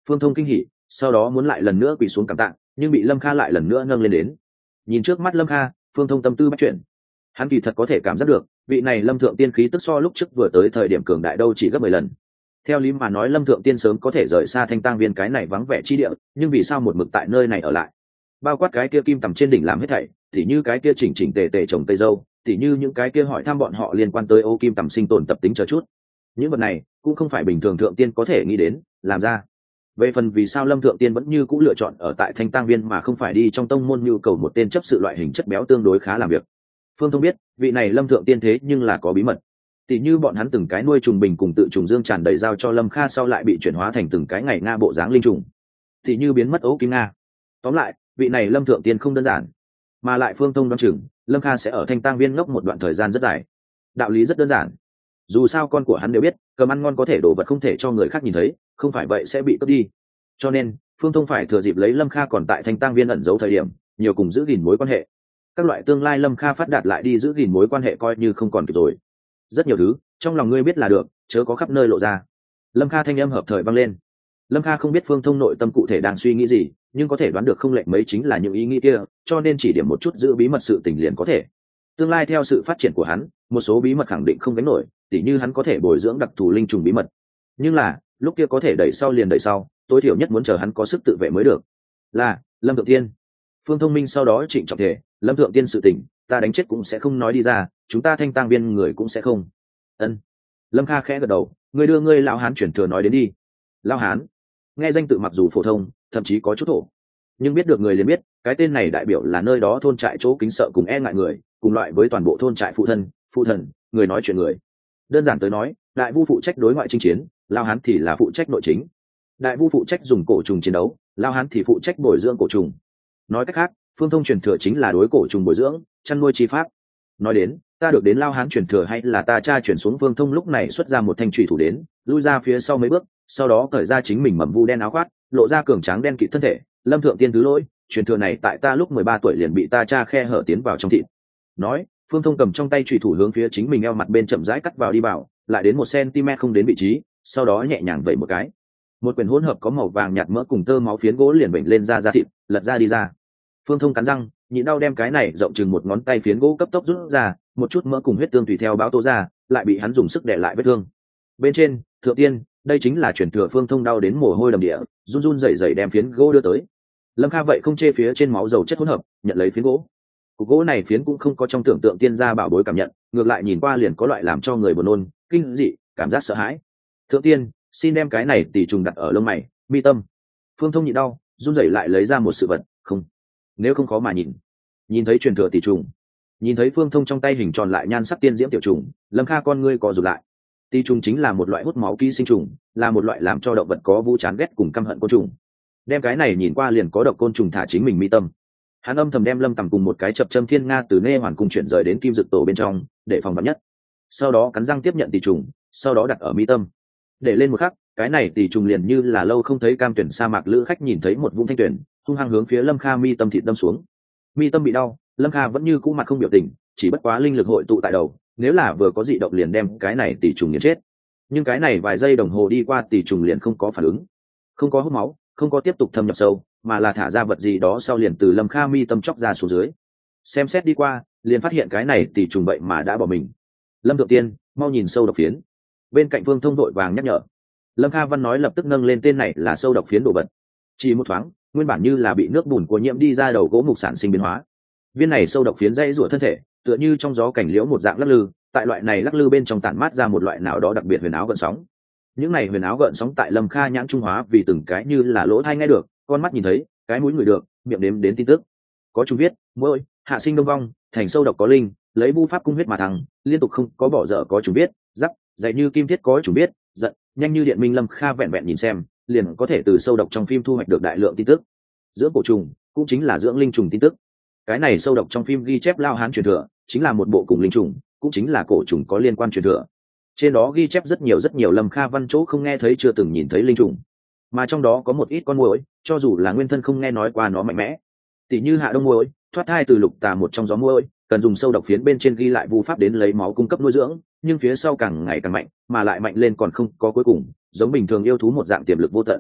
Phương Thông kinh hỉ, sau đó muốn lại lần nữa quỳ xuống cảm tạ, nhưng bị Lâm Kha lại lần nữa nâng lên đến. Nhìn trước mắt Lâm Kha, Phương Thông tâm tư bắt chuyển. Hắn kỳ thật có thể cảm giác được, vị này Lâm Thượng Tiên khí tức so lúc trước vừa tới thời điểm cường đại đâu chỉ gấp 10 lần. Theo lý mà nói Lâm Thượng Tiên sớm có thể rời xa Thanh Tang Viên cái này vắng vẻ chi địa, nhưng vì sao một mực tại nơi này ở lại? Bao quát cái kia kim tầm trên đỉnh làm hết thảy, tỉ như cái kia chỉnh chỉnh tề tề trồng cây dâu, tỉ như những cái kia hỏi thăm bọn họ liên quan tới ô kim tầm sinh tồn tập tính chờ chút. Những vật này cũng không phải bình thường Thượng Tiên có thể nghĩ đến, làm ra. Về phần vì sao Lâm Thượng Tiên vẫn như cũ lựa chọn ở tại Thanh Tang Viên mà không phải đi trong tông môn nhu cầu một tên chấp sự loại hình chất béo tương đối khá làm việc. Phương Thông biết, vị này Lâm Thượng Tiên thế nhưng là có bí mật. Tỷ như bọn hắn từng cái nuôi trùng bình cùng tự trùng dương tràn đầy giao cho Lâm Kha sau lại bị chuyển hóa thành từng cái ngày nga bộ dáng linh trùng. Tỷ như biến mất ấu kim nga. Tóm lại, vị này Lâm Thượng Tiên không đơn giản, mà lại Phương Thông đoán chừng, Lâm Kha sẽ ở Thanh Tang Viên ngốc một đoạn thời gian rất dài. Đạo lý rất đơn giản. Dù sao con của hắn đều biết, cầm ăn ngon có thể đổ vật không thể cho người khác nhìn thấy, không phải vậy sẽ bị cướp đi. Cho nên, Phương Thông phải thừa dịp lấy Lâm Kha còn tại Thanh Tang Viên ẩn giấu thời điểm, nhiều cùng giữ gìn mối quan hệ. Các loại tương lai Lâm Kha phát đạt lại đi giữ gìn mối quan hệ coi như không còn kịp rồi. Rất nhiều thứ, trong lòng ngươi biết là được, chớ có khắp nơi lộ ra. Lâm Kha thanh âm hợp thời vang lên. Lâm Kha không biết Phương Thông nội tâm cụ thể đang suy nghĩ gì, nhưng có thể đoán được không lệch mấy chính là những ý nghĩ kia, cho nên chỉ điểm một chút giữ bí mật sự tình liền có thể. Tương lai theo sự phát triển của hắn, một số bí mật khẳng định không gánh nổi, tỉ như hắn có thể bồi dưỡng đặc thù linh trùng bí mật. Nhưng là, lúc kia có thể đẩy sau liền đẩy sau, tối thiểu nhất muốn chờ hắn có sức tự vệ mới được. Là, Lâm Thượng Tiên. Phương Thông Minh sau đó trịnh trọng thể, Lâm Thượng Tiên sự tình, ta đánh chết cũng sẽ không nói đi ra, chúng ta Thanh Tang Viên người cũng sẽ không. Ân. Lâm Kha khẽ gật đầu, ngươi đưa ngươi lão hán chuyển thừa nói đến đi. Lão hán, nghe danh tự mặc dù phổ thông, thậm chí có chút thổ, nhưng biết được người liền biết, cái tên này đại biểu là nơi đó thôn trại chỗ kính sợ cùng e ngại người, cùng loại với toàn bộ thôn trại phụ thân, phụ thần, người nói chuyện người. Đơn giản tới nói, đại vu phụ trách đối ngoại chinh chiến, lão hán thì là phụ trách nội chính. Đại vu phụ trách dùng cổ trùng chiến đấu, lão hán thì phụ trách bồi dưỡng cổ trùng. Nói cách khác, Phương Thông truyền thừa chính là đối cổ trùng bồi dưỡng, chăn nuôi chi pháp. Nói đến, ta được đến Lao Hán truyền thừa hay là ta cha chuyển xuống? Phương Thông lúc này xuất ra một thanh chủy thủ đến, lui ra phía sau mấy bước, sau đó cởi ra chính mình mầm vu đen áo khoác, lộ ra cường tráng đen kịt thân thể. Lâm Thượng Tiên thứ lỗi, truyền thừa này tại ta lúc 13 tuổi liền bị ta cha khe hở tiến vào trong thịt. Nói, Phương Thông cầm trong tay chủy thủ hướng phía chính mình eo mặt bên chậm rãi cắt vào đi vào, lại đến 1 cm không đến vị trí, sau đó nhẹ nhàng vẩy một cái. Một quyển hỗn hợp có màu vàng nhạt mỡ cùng tơ máu phiến gỗ liền vểnh lên ra thịt, lật ra đi ra. Phương Thông cắn răng, nhịn đau đem cái này rộng chừng 1 ngón tay phiến gỗ cấp tốc rút ra, một chút mỡ cùng huyết tương tùy theo bão tố ra, lại bị hắn dùng sức đè lại vết thương. Bên trên, Thượng Tiên, đây chính là truyền thừa. Phương Thông đau đến mồ hôi đầm địa, run run rẩy rẩy đem phiến gỗ đưa tới. Lâm Kha vậy không chê phía trên máu dầu chất hỗn hợp, nhận lấy phiến gỗ. Cục gỗ này phiến cũng không có trong tưởng tượng tiên gia bảo bối cảm nhận, ngược lại nhìn qua liền có loại làm cho người buồn nôn, kinh dị, cảm giác sợ hãi. Thượng Tiên, xin đem cái này tỉ trùng đặt ở lông mày, mi tâm. Phương Thông nhịn đau, run rẩy lại lấy ra một sự vật, không, nếu không khó mà nhìn thấy truyền thừa tỉ trùng, nhìn thấy Phương Thông trong tay hình tròn lại nhan sắc tiên diễm tiểu trùng, Lâm Kha con ngươi co rụt lại. Tỉ trùng chính là một loại hút máu ký sinh trùng, là một loại làm cho động vật có vu chán ghét cùng căm hận côn trùng. Đem cái này nhìn qua liền có độc côn trùng thả chính mình mi tâm. Hắn âm thầm đem Lâm Tầm cùng một cái chập châm thiên nga từ Nê Hoàn cung chuyển rời đến Kim Dực Tổ bên trong, để phòng vắn nhất. Sau đó cắn răng tiếp nhận tỉ trùng, sau đó đặt ở mi tâm. Để lên một khắc, cái này tỉ trùng liền như là lâu không thấy cam tuyển sa mạc lữ khách nhìn thấy một vũng thanh tuyển, hung hăng hướng phía Lâm Kha mi tâm thịt đâm xuống. Mi tâm bị đau, Lâm Kha vẫn như cũ mặt không biểu tình, chỉ bất quá linh lực hội tụ tại đầu, nếu là vừa có dị động liền đem cái này tỉ trùng nghiền chết. Nhưng cái này vài giây đồng hồ đi qua, tỉ trùng liền không có phản ứng, không có hút máu, không có tiếp tục thâm nhập sâu, mà là thả ra vật gì đó sau liền từ Lâm Kha mi tâm chóc ra xuống dưới. Xem xét đi qua, liền phát hiện cái này tỉ trùng vậy mà đã bỏ mình. Lâm Thượng Tiên, mau nhìn sâu độc phiến. Bên cạnh Phương Thông đội vàng nhắc nhở. Lâm Kha Văn nói lập tức nâng lên tên này là sâu độc phiến đồ vật. Chỉ một thoáng, nguyên bản như là bị nước bùn của nhiễm đi ra đầu gỗ mục sản sinh biến hóa. Viên này sâu độc phiến dây rủa thân thể, tựa như trong gió cảnh liễu một dạng lắc lư, tại loại này lắc lư bên trong tản mát ra một loại nào đó đặc biệt huyền áo gợn sóng. Những này huyền áo gợn sóng tại Lâm Kha nhãn trung hóa vì từng cái như là lỗ tai nghe được, con mắt nhìn thấy, cái mũi ngửi được, miệng đếm đến tin tức. Có chúng viết, mỗi hạ sinh đông vong, thành sâu độc có linh, lấy vu pháp cung huyết mà thắng, liên tục không có bỏ dở. Có chúng viết, rắc, dạy như kim thiết. Có chúng viết, giận, nhanh như điện minh. Lâm Kha vẹn vẹn nhìn xem, liền có thể từ sâu độc trong phim thu hoạch được đại lượng tin tức. Dưỡng cổ trùng cũng chính là dưỡng linh trùng tin tức. Cái này sâu độc trong phim ghi chép Lao Hán truyền thừa, chính là một bộ cùng linh trùng, cũng chính là cổ trùng có liên quan truyền thừa. Trên đó ghi chép rất nhiều Lâm Kha Văn chỗ không nghe thấy chưa từng nhìn thấy linh trùng, mà trong đó có một ít con muỗi, cho dù là nguyên thân không nghe nói qua nó mạnh mẽ. Tỷ như hạ đông muỗi, thoát thai từ lục tà một trong gió muỗi, cần dùng sâu độc phiến bên trên ghi lại vu pháp đến lấy máu cung cấp nuôi dưỡng, nhưng phía sau càng ngày càng mạnh, mà lại mạnh lên còn không có cuối cùng, giống bình thường yêu thú một dạng tiềm lực vô tận.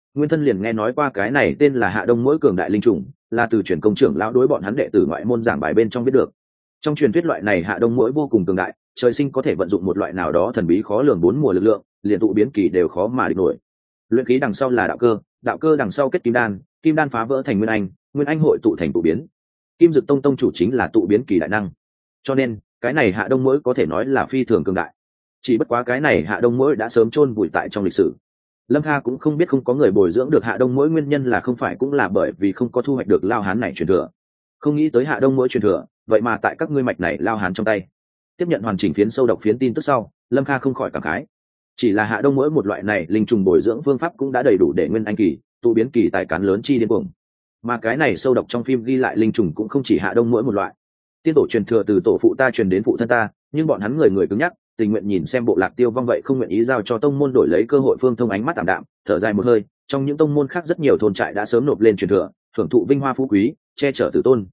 Nguyên thân liền nghe nói qua cái này tên là hạ đông mỗi cường đại linh trùng, là từ truyền công trưởng lão đối bọn hắn đệ tử ngoại môn giảng bài bên trong biết được. Trong truyền thuyết loại này hạ đông mỗi vô cùng cường đại, trời sinh có thể vận dụng một loại nào đó thần bí khó lường 4 mùa lực lượng, liền tụ biến kỳ đều khó mà địch nổi. Luyện khí đằng sau là đạo cơ đằng sau kết kim đan phá vỡ thành nguyên anh hội tụ thành tụ biến. Kim Dực Tông tông chủ chính là tụ biến kỳ đại năng. Cho nên, cái này hạ đông mỗi có thể nói là phi thường cường đại. Chỉ bất quá cái này hạ đông mỗi đã sớm chôn vùi tại trong lịch sử. Lâm Kha cũng không biết không có người bồi dưỡng được hạ đông mỗi nguyên nhân là không phải cũng là bởi vì không có thu hoạch được lao hán này truyền thừa. Không nghĩ tới hạ đông mỗi truyền thừa, vậy mà tại các ngươi mạch này lao hán trong tay. Tiếp nhận hoàn chỉnh phiến sâu độc phiến tin tức sau, Lâm Kha không khỏi cảm khái. Chỉ là hạ đông mỗi một loại này linh trùng bồi dưỡng phương pháp cũng đã đầy đủ để nguyên anh kỳ, tụ biến kỳ tài cán lớn chi điên cuồng. Mà cái này sâu độc trong phim ghi lại linh trùng cũng không chỉ hạ đông mỗi một loại. Tiên tổ truyền thừa từ tổ phụ ta truyền đến phụ thân ta, nhưng bọn hắn người cứng nhắc, tình nguyện nhìn xem bộ lạc tiêu vong vậy không nguyện ý giao cho tông môn đổi lấy cơ hội. Phương Thông ánh mắt tạm đạm, thở dài một hơi, trong những tông môn khác rất nhiều thôn trại đã sớm nộp lên truyền thừa, hưởng thụ vinh hoa phú quý, che chở tử tôn,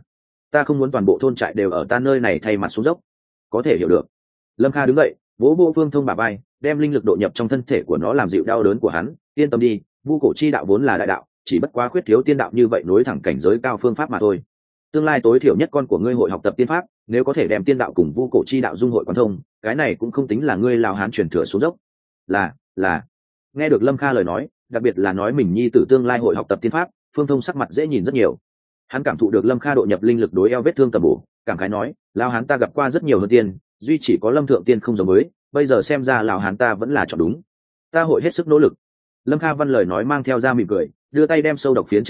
ta không muốn toàn bộ thôn trại đều ở ta nơi này thay mặt xuống dốc. Có thể hiểu được. Lâm Kha đứng dậy, vỗ vỗ Phương Thông bả vai, đem linh lực độ nhập trong thân thể của nó làm dịu đau đớn của hắn. Yên tâm đi, vu cổ chi đạo vốn là đại đạo, chỉ bất quá khuyết thiếu tiên đạo như vậy nối thẳng cảnh giới cao phương pháp mà thôi. Tương lai tối thiểu nhất con của ngươi hội học tập tiên pháp, nếu có thể đem tiên đạo cùng vu cổ chi đạo dung hội quan thông, cái này cũng không tính là ngươi lao hán truyền thừa xuống dốc. Là. Nghe được Lâm Kha lời nói, đặc biệt là nói mình nhi tử tương lai hội học tập tiên pháp, Phương Thông sắc mặt dễ nhìn rất nhiều. Hắn cảm thụ được Lâm Kha độ nhập linh lực đối eo vết thương tầm bổ, cảm khái nói, lao hán ta gặp qua rất nhiều hơn tiên, duy chỉ có Lâm thượng tiên không giống với, bây giờ xem ra lão hán ta vẫn là chọn đúng, ta hội hết sức nỗ lực. Lâm Kha Văn lời nói mang theo ra mỉm cười, đưa tay đem sâu độc phiến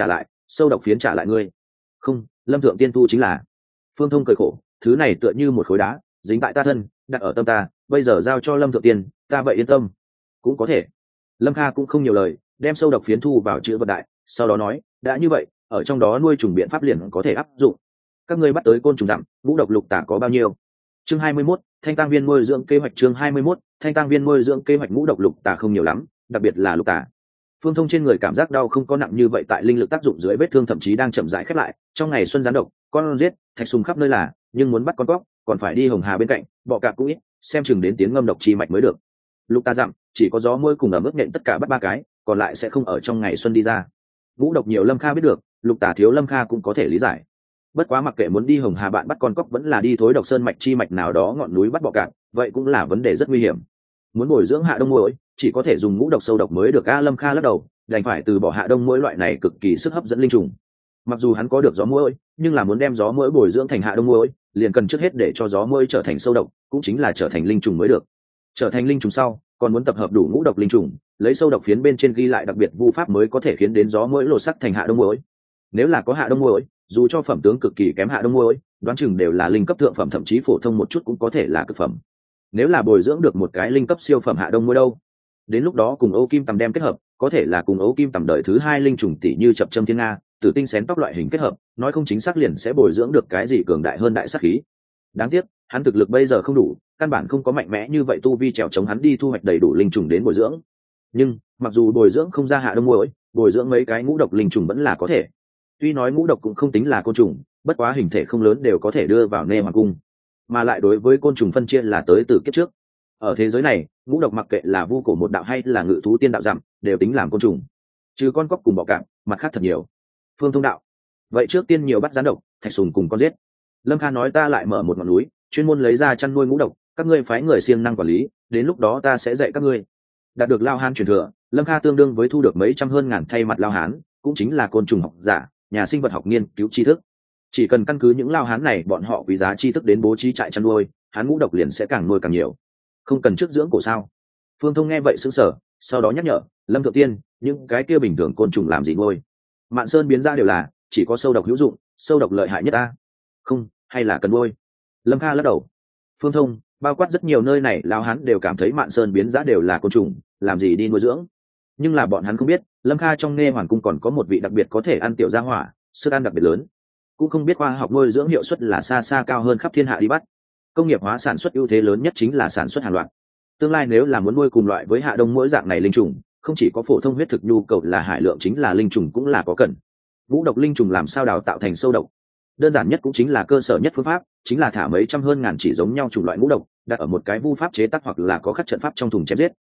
trả lại ngươi. Không, Lâm thượng tiên tu chính là. Phương Thông cười khổ, thứ này tựa như một khối đá, dính tại ta thân, đặt ở tâm ta, bây giờ giao cho Lâm thượng tiên, ta vậy yên tâm. Cũng có thể. Lâm Kha cũng không nhiều lời, đem sâu độc phiến thu vào chữ vật đại, sau đó nói, đã như vậy, ở trong đó nuôi trùng biện pháp liền có thể áp dụng. Các ngươi bắt tới côn trùng dặm, ngũ độc lục tả có bao nhiêu? Chương 21, thanh tăng viên nuôi dưỡng kế hoạch. Chương 21, thanh tăng viên nuôi dưỡng kế hoạch. Ngũ độc lục tả không nhiều lắm, đặc biệt là lục tả. Phương Thông trên người cảm giác đau không có nặng như vậy, tại linh lực tác dụng dưới vết thương thậm chí đang chậm rãi khép lại. Trong ngày xuân gián độc, con giết, thạch sùng khắp nơi là, nhưng muốn bắt con cóc, còn phải đi Hồng Hà bên cạnh, bọ cạp cũng ít, xem chừng đến tiếng ngâm độc chi mạch mới được. Lục tả dặm, chỉ có gió môi cùng ở mức nện tất cả bắt 3 cái, còn lại sẽ không ở trong ngày xuân đi ra. Ngũ độc nhiều Lâm Kha biết được, lục tả thiếu Lâm Kha cũng có thể lý giải. Bất quá mặc kệ muốn đi Hồng Hà bạn bắt con cóc vẫn là đi Thối Độc Sơn mạch chi mạch nào đó ngọn núi bắt bọ cạp, vậy cũng là vấn đề rất nguy hiểm. Muốn bồi dưỡng hạ đông muỗi, chỉ có thể dùng ngũ độc sâu độc mới được. Lâm Kha lắc đầu, đành phải từ bỏ hạ đông muỗi loại này cực kỳ sức hấp dẫn linh trùng. Mặc dù hắn có được gió muỗi, nhưng là muốn đem gió muỗi bồi dưỡng thành hạ đông muỗi, liền cần trước hết để cho gió muỗi trở thành sâu độc, cũng chính là trở thành linh trùng mới được. Trở thành linh trùng sau, còn muốn tập hợp đủ ngũ độc linh trùng, lấy sâu độc phiến bên trên ghi lại đặc biệt vu pháp mới có thể khiến đến gió muỗi lột sắc thành hạ đông muỗi. Nếu là có hạ đông muỗi, dù cho phẩm tướng cực kỳ kém hạ đông muỗi, đoán chừng đều là linh cấp thượng phẩm, thậm chí phổ thông một chút cũng có thể là cực phẩm. Nếu là bồi dưỡng được một cái linh cấp siêu phẩm hạ đông muỗi đâu, đến lúc đó cùng Âu Kim Tầm đem kết hợp, có thể là cùng Âu Kim Tầm đời thứ 2 linh trùng tỷ như Chập Châm Thiên Nga, Tử Tinh Xén Tóc loại hình kết hợp, nói không chính xác liền sẽ bồi dưỡng được cái gì cường đại hơn đại sát khí. Đáng tiếc, hắn thực lực bây giờ không đủ, căn bản không có mạnh mẽ như vậy tu vi trèo chống hắn đi thu hoạch đầy đủ linh trùng đến bồi dưỡng. Nhưng, mặc dù bồi dưỡng không ra hạ đông muỗi, bồi dưỡng mấy cái ngũ độc linh trùng vẫn là có thể. Tuy nói ngũ độc cũng không tính là côn trùng, bất quá hình thể không lớn đều có thể đưa vào nê hoàng cung, mà lại đối với côn trùng phân chia là tới từ kiếp trước. Ở thế giới này, ngũ độc mặc kệ là vu cổ một đạo hay là ngự thú tiên đạo dặm, đều tính làm côn trùng. Trừ con cóc cùng bọ cạp, mặt khác thật nhiều. Phương Thông đạo, vậy trước tiên nhiều bắt gián độc, thạch sùng cùng con giết. Lâm Kha nói, ta lại mở một ngọn núi, chuyên môn lấy ra chăn nuôi ngũ độc, các ngươi phái người siêng năng quản lý, đến lúc đó ta sẽ dạy các ngươi. Đạt được lao hán truyền thừa, Lâm Kha tương đương với thu được mấy trăm hơn ngàn thay mặt lao hán, cũng chính là côn trùng học giả, nhà sinh vật học nghiên cứu tri thức. Chỉ cần căn cứ những lao hán này bọn họ quý giá tri thức đến bố trí trại chăn nuôi, hán ngũ độc liền sẽ càng nuôi càng nhiều. Không cần trước dưỡng cổ sao? Phương Thông nghe vậy sững sờ, sau đó nhắc nhở, Lâm thượng tiên, những cái kia bình thường côn trùng làm gì nuôi? Mạn Sơn biến ra đều là, chỉ có sâu độc hữu dụng, sâu độc lợi hại nhất ta. Không, hay là cần nuôi? Lâm Kha lắc đầu. Phương Thông, bao quát rất nhiều nơi này lao hán đều cảm thấy Mạn Sơn biến ra đều là côn trùng, làm gì đi nuôi dưỡng? Nhưng là bọn hắn không biết, Lâm Kha trong Nghe Hoàn cung còn có một vị đặc biệt có thể ăn tiểu gia hỏa, sức ăn đặc biệt lớn. Cũng không biết khoa học nuôi dưỡng hiệu suất là xa xa cao hơn khắp thiên hạ đi bắt. Công nghiệp hóa sản xuất ưu thế lớn nhất chính là sản xuất hàng loạt. Tương lai nếu là muốn nuôi cùng loại với hạ đông mỗi dạng này linh trùng, không chỉ có phổ thông huyết thực nhu cầu là hải lượng, chính là linh trùng cũng là có cần. Ngũ độc linh trùng làm sao đào tạo thành sâu độc? Đơn giản nhất cũng chính là cơ sở nhất phương pháp, chính là thả mấy trăm hơn ngàn chỉ giống nhau chủng loại ngũ độc, đặt ở một cái vu pháp chế tác hoặc là có khắc trận pháp trong thùng chém giết.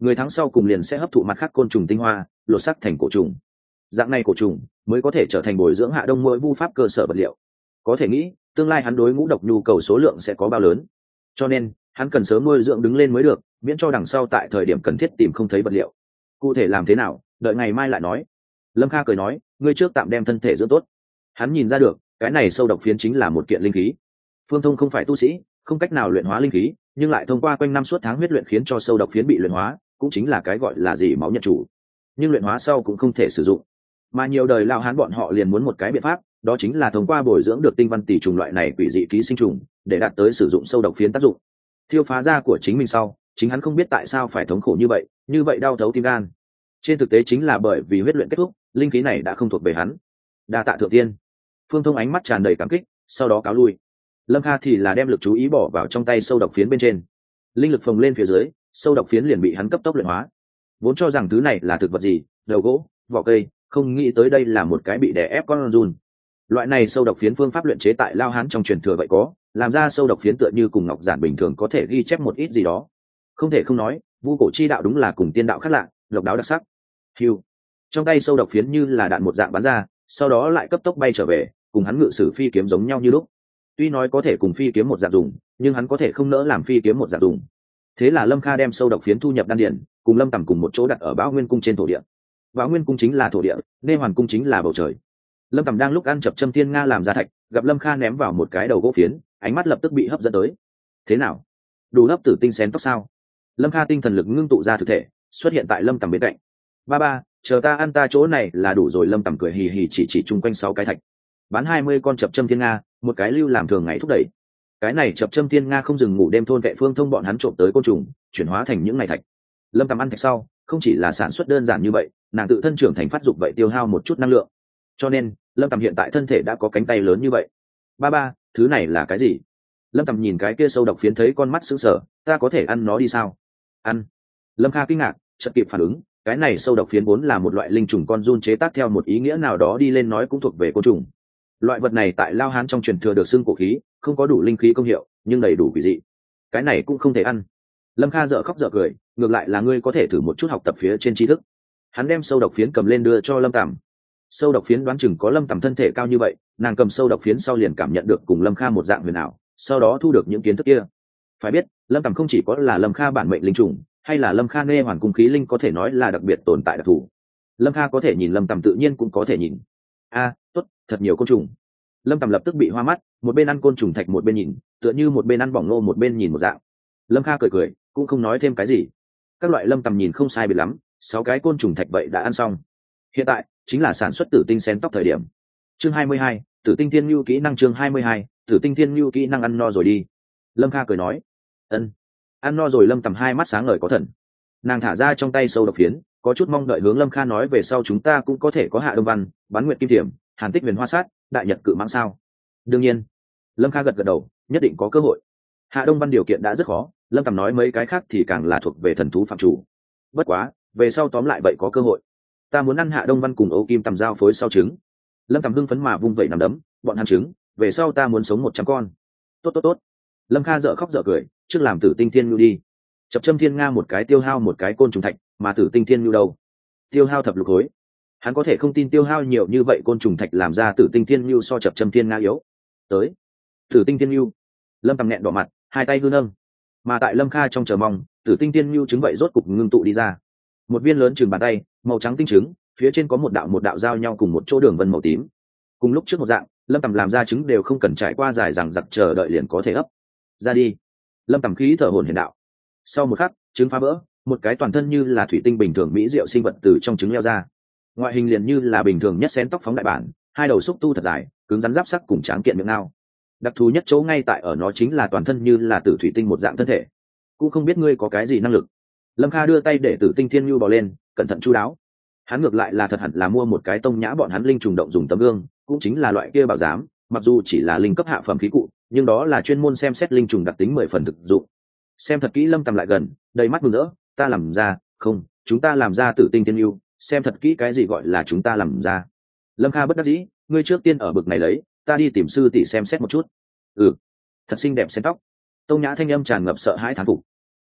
người thắng sau cùng liền sẽ hấp thụ mặt khác côn trùng tinh hoa, lột xác thành cổ trùng. Dạng này cổ trùng mới có thể trở thành bồi dưỡng Hạ Đông mỗi vu pháp cơ sở vật liệu. Có thể nghĩ tương lai hắn đối ngũ độc nhu cầu số lượng sẽ có bao lớn, cho nên hắn cần sớm nuôi dưỡng đứng lên mới được, miễn cho đằng sau tại thời điểm cần thiết tìm không thấy vật liệu. Cụ thể làm thế nào, đợi ngày mai lại nói. Lâm Kha cười nói, ngươi trước tạm đem thân thể dưỡng tốt. Hắn nhìn ra được cái này sâu độc phiến chính là một kiện linh khí. Phương Thông không phải tu sĩ, không cách nào luyện hóa linh khí, nhưng lại thông qua quanh năm suốt tháng huyết luyện khiến cho sâu độc phiến bị luyện hóa, cũng chính là cái gọi là gì máu nhận chủ. Nhưng luyện hóa sau cũng không thể sử dụng, mà nhiều đời lao hán bọn họ liền muốn một cái biện pháp, đó chính là thông qua bồi dưỡng được tinh văn tỷ trùng loại này quỷ dị ký sinh trùng để đạt tới sử dụng sâu độc phiến tác dụng. Thiêu phá da của chính mình sau, chính hắn không biết tại sao phải thống khổ như vậy đau thấu tim gan. Trên thực tế chính là bởi vì huyết luyện kết thúc, linh khí này đã không thuộc về hắn. Đa tạ thượng tiên. Phương Thông ánh mắt tràn đầy cảm kích, sau đó cáo lui. Lâm Kha thì là đem lực chú ý bỏ vào trong tay sâu độc phiến bên trên, linh lực phồng lên phía dưới, sâu độc phiến liền bị hắn cấp tốc luyện hóa. Vốn cho rằng thứ này là thực vật gì, đầu gỗ, vỏ cây, không nghĩ tới đây là một cái bị đè ép con giun. Loại này sâu độc phiến phương pháp luyện chế tại lao hán trong truyền thừa vậy có, làm ra sâu độc phiến tựa như cùng ngọc giản bình thường có thể ghi chép một ít gì đó. Không thể không nói, vu cổ chi đạo đúng là cùng tiên đạo khác lạ, độc đáo đặc sắc. Hiu, trong tay sâu độc phiến như là đạn một dạng bắn ra, sau đó lại cấp tốc bay trở về, cùng hắn ngự sử phi kiếm giống nhau như lúc. Tuy nói có thể cùng phi kiếm một dạng dùng, nhưng hắn có thể không nỡ làm phi kiếm một dạng dùng. Thế là Lâm Kha đem sâu độc phiến thu nhập đan điển, cùng Lâm Tầm cùng một chỗ đặt ở Bão Nguyên cung trên thổ địa. Bão Nguyên cung chính là thổ địa, Nê Hoàn cung chính là bầu trời. Lâm Tầm đang lúc ăn chập châm thiên nga làm ra thạch, gặp Lâm Kha ném vào một cái đầu gỗ phiến, ánh mắt lập tức bị hấp dẫn tới. Thế nào, đủ hấp tử tinh xén tóc sao? Lâm Kha tinh thần lực ngưng tụ ra thực thể, xuất hiện tại Lâm Tầm bên cạnh. Ba, chờ ta ăn ta chỗ này là đủ rồi. Lâm Tầm cười hì hì chỉ chung quanh 6 cái thạch. Bán 20 con chập châm thiên nga, một cái lưu làm thường ngày thúc đẩy. Cái này chập châm thiên nga không dừng ngủ đêm thôn vệ Phương Thông bọn hắn trộm tới côn trùng, chuyển hóa thành những ngày thạch. Lâm Tầm ăn thạch sau, không chỉ là sản xuất đơn giản như vậy, nàng tự thân trưởng thành phát dục vậy tiêu hao một chút năng lượng. Cho nên Lâm Tầm hiện tại thân thể đã có cánh tay lớn như vậy. Ba, thứ này là cái gì? Lâm Tầm nhìn cái kia sâu độc phiến thấy con mắt sững sờ, ta có thể ăn nó đi sao? Ăn? Lâm Kha kinh ngạc, chợt kịp phản ứng, cái này sâu độc phiến vốn là một loại linh trùng con giun chế tác theo một ý nghĩa nào đó đi lên nói cũng thuộc về côn trùng. Loại vật này tại Lao Hán trong truyền thừa được xưng cổ khí, không có đủ linh khí công hiệu, nhưng đầy đủ quỷ dị. Cái này cũng không thể ăn. Lâm Kha dở khóc dở cười, ngược lại là ngươi có thể thử một chút học tập phía trên tri thức. Hắn đem sâu độc phiến cầm lên đưa cho Lâm Tầm. Sâu độc phiến đoán chừng có Lâm Tầm thân thể cao như vậy, nàng cầm sâu độc phiến sau liền cảm nhận được cùng Lâm Kha một dạng huyền ảo, sau đó thu được những kiến thức kia. Phải biết, Lâm Tầm không chỉ có là Lâm Kha bản mệnh linh trùng, hay là Lâm Kha Nê Hoàn cung khí linh có thể nói là đặc biệt tồn tại đặc thù. Lâm Kha có thể nhìn, Lâm Tầm tự nhiên cũng có thể nhìn. Tốt, thật nhiều côn trùng. Lâm Tầm lập tức bị hoa mắt, một bên ăn côn trùng thạch một bên nhìn, tựa như một bên ăn bỏng ngô một bên nhìn một dạng. Lâm Kha cười, cũng không nói thêm cái gì. Các loại Lâm Tầm nhìn không sai biệt lắm, 6 cái côn trùng thạch vậy đã ăn xong. Hiện tại chính là sản xuất tử tinh xén tóc thời điểm. Chương 22, Tử tinh thiên nhu kỹ năng. Chương 22, Tử tinh thiên nhu kỹ năng. Ăn no rồi đi. Lâm Kha cười nói. Ân. Ăn no rồi. Lâm Tầm hai mắt sáng ngời có thần. Nàng thả ra trong tay sâu độc phiến, có chút mong đợi hướng Lâm Kha nói về sau chúng ta cũng có thể có Hạ Đông Văn, Bán Nguyệt Kim Thiểm, Hàn Tích Huyền Hoa Sát, Đại Nhật Cự Mãng sao? Đương nhiên. Lâm Kha gật đầu, nhất định có cơ hội. Hạ Đông Văn điều kiện đã rất khó, Lâm Tầm nói mấy cái khác thì càng là thuộc về thần thú phạm chủ. Bất quá, về sau tóm lại vậy có cơ hội. Ta muốn ăn Hạ Đông Văn cùng Âu Kim Tầm giao phối sau trứng. Lâm Tầm hưng phấn mà vung vẩy nằm đấm, bọn hắn trứng, về sau ta muốn sống 100 con. Tốt. Lâm Kha dở khóc dở cười, trước làm tử tinh thiên nhu đi. Chập châm thiên nga một cái tiêu hao một cái côn trùng thạch, mà tử tinh thiên nhu đâu? Tiêu hao thập lục khối. Hắn có thể không tin tiêu hao nhiều như vậy côn trùng thạch làm ra tử tinh thiên nhu so chập châm thiên nga yếu. Tới. Tử tinh thiên nhu. Lâm Tầm nghẹn đỏ mặt, hai tay hư nâng. Mà tại Lâm Kha trong chờ mong, tử tinh thiên nhu trứng vậy rốt cục ngưng tụ đi ra. Một viên lớn chừng bàn tay, màu trắng tinh trứng, phía trên có một đạo giao nhau cùng một chỗ đường vân màu tím. Cùng lúc trước một dạng, Lâm Tầm làm ra trứng đều không cần trải qua dài dằng dặc chờ đợi liền có thể ấp ra đi. Lâm Tầm khí thở hổn hển đạo. Sau một khắc, trứng phá vỡ, một cái toàn thân như là thủy tinh bình thường mỹ diệu sinh vật từ trong trứng leo ra. Ngoại hình liền như là bình thường nhất xén tóc phóng đại bản, hai đầu xúc tu thật dài, cứng rắn giáp sắc cùng tráng kiện miệng ngao. Đặc thù nhất chỗ ngay tại ở nó chính là toàn thân như là tử thủy tinh một dạng thân thể. Cũng không biết ngươi có cái gì năng lực. Lâm Kha đưa tay để tử tinh thiên nhu bò lên, cẩn thận chu đáo. Hắn ngược lại là thật hẳn là mua một cái tông nhã bọn hắn linh trùng động dùng tấm gương, cũng chính là loại kia bảo giám, mặc dù chỉ là linh cấp hạ phẩm khí cụ, nhưng đó là chuyên môn xem xét linh trùng đặc tính 10 phần thực dụng. Xem thật kỹ. Lâm Tầm lại gần, đầy mắt mừng rỡ, ta làm ra, không, chúng ta làm ra tử tinh thiên nhu, xem thật kỹ cái gì gọi là chúng ta làm ra. Lâm Kha bất đắc dĩ, ngươi trước tiên ở bực này lấy, ta đi tìm sư tỷ xem xét một chút. Thật xinh đẹp xén tóc. Tông nhã thanh âm tràn ngập sợ hãi thán phục.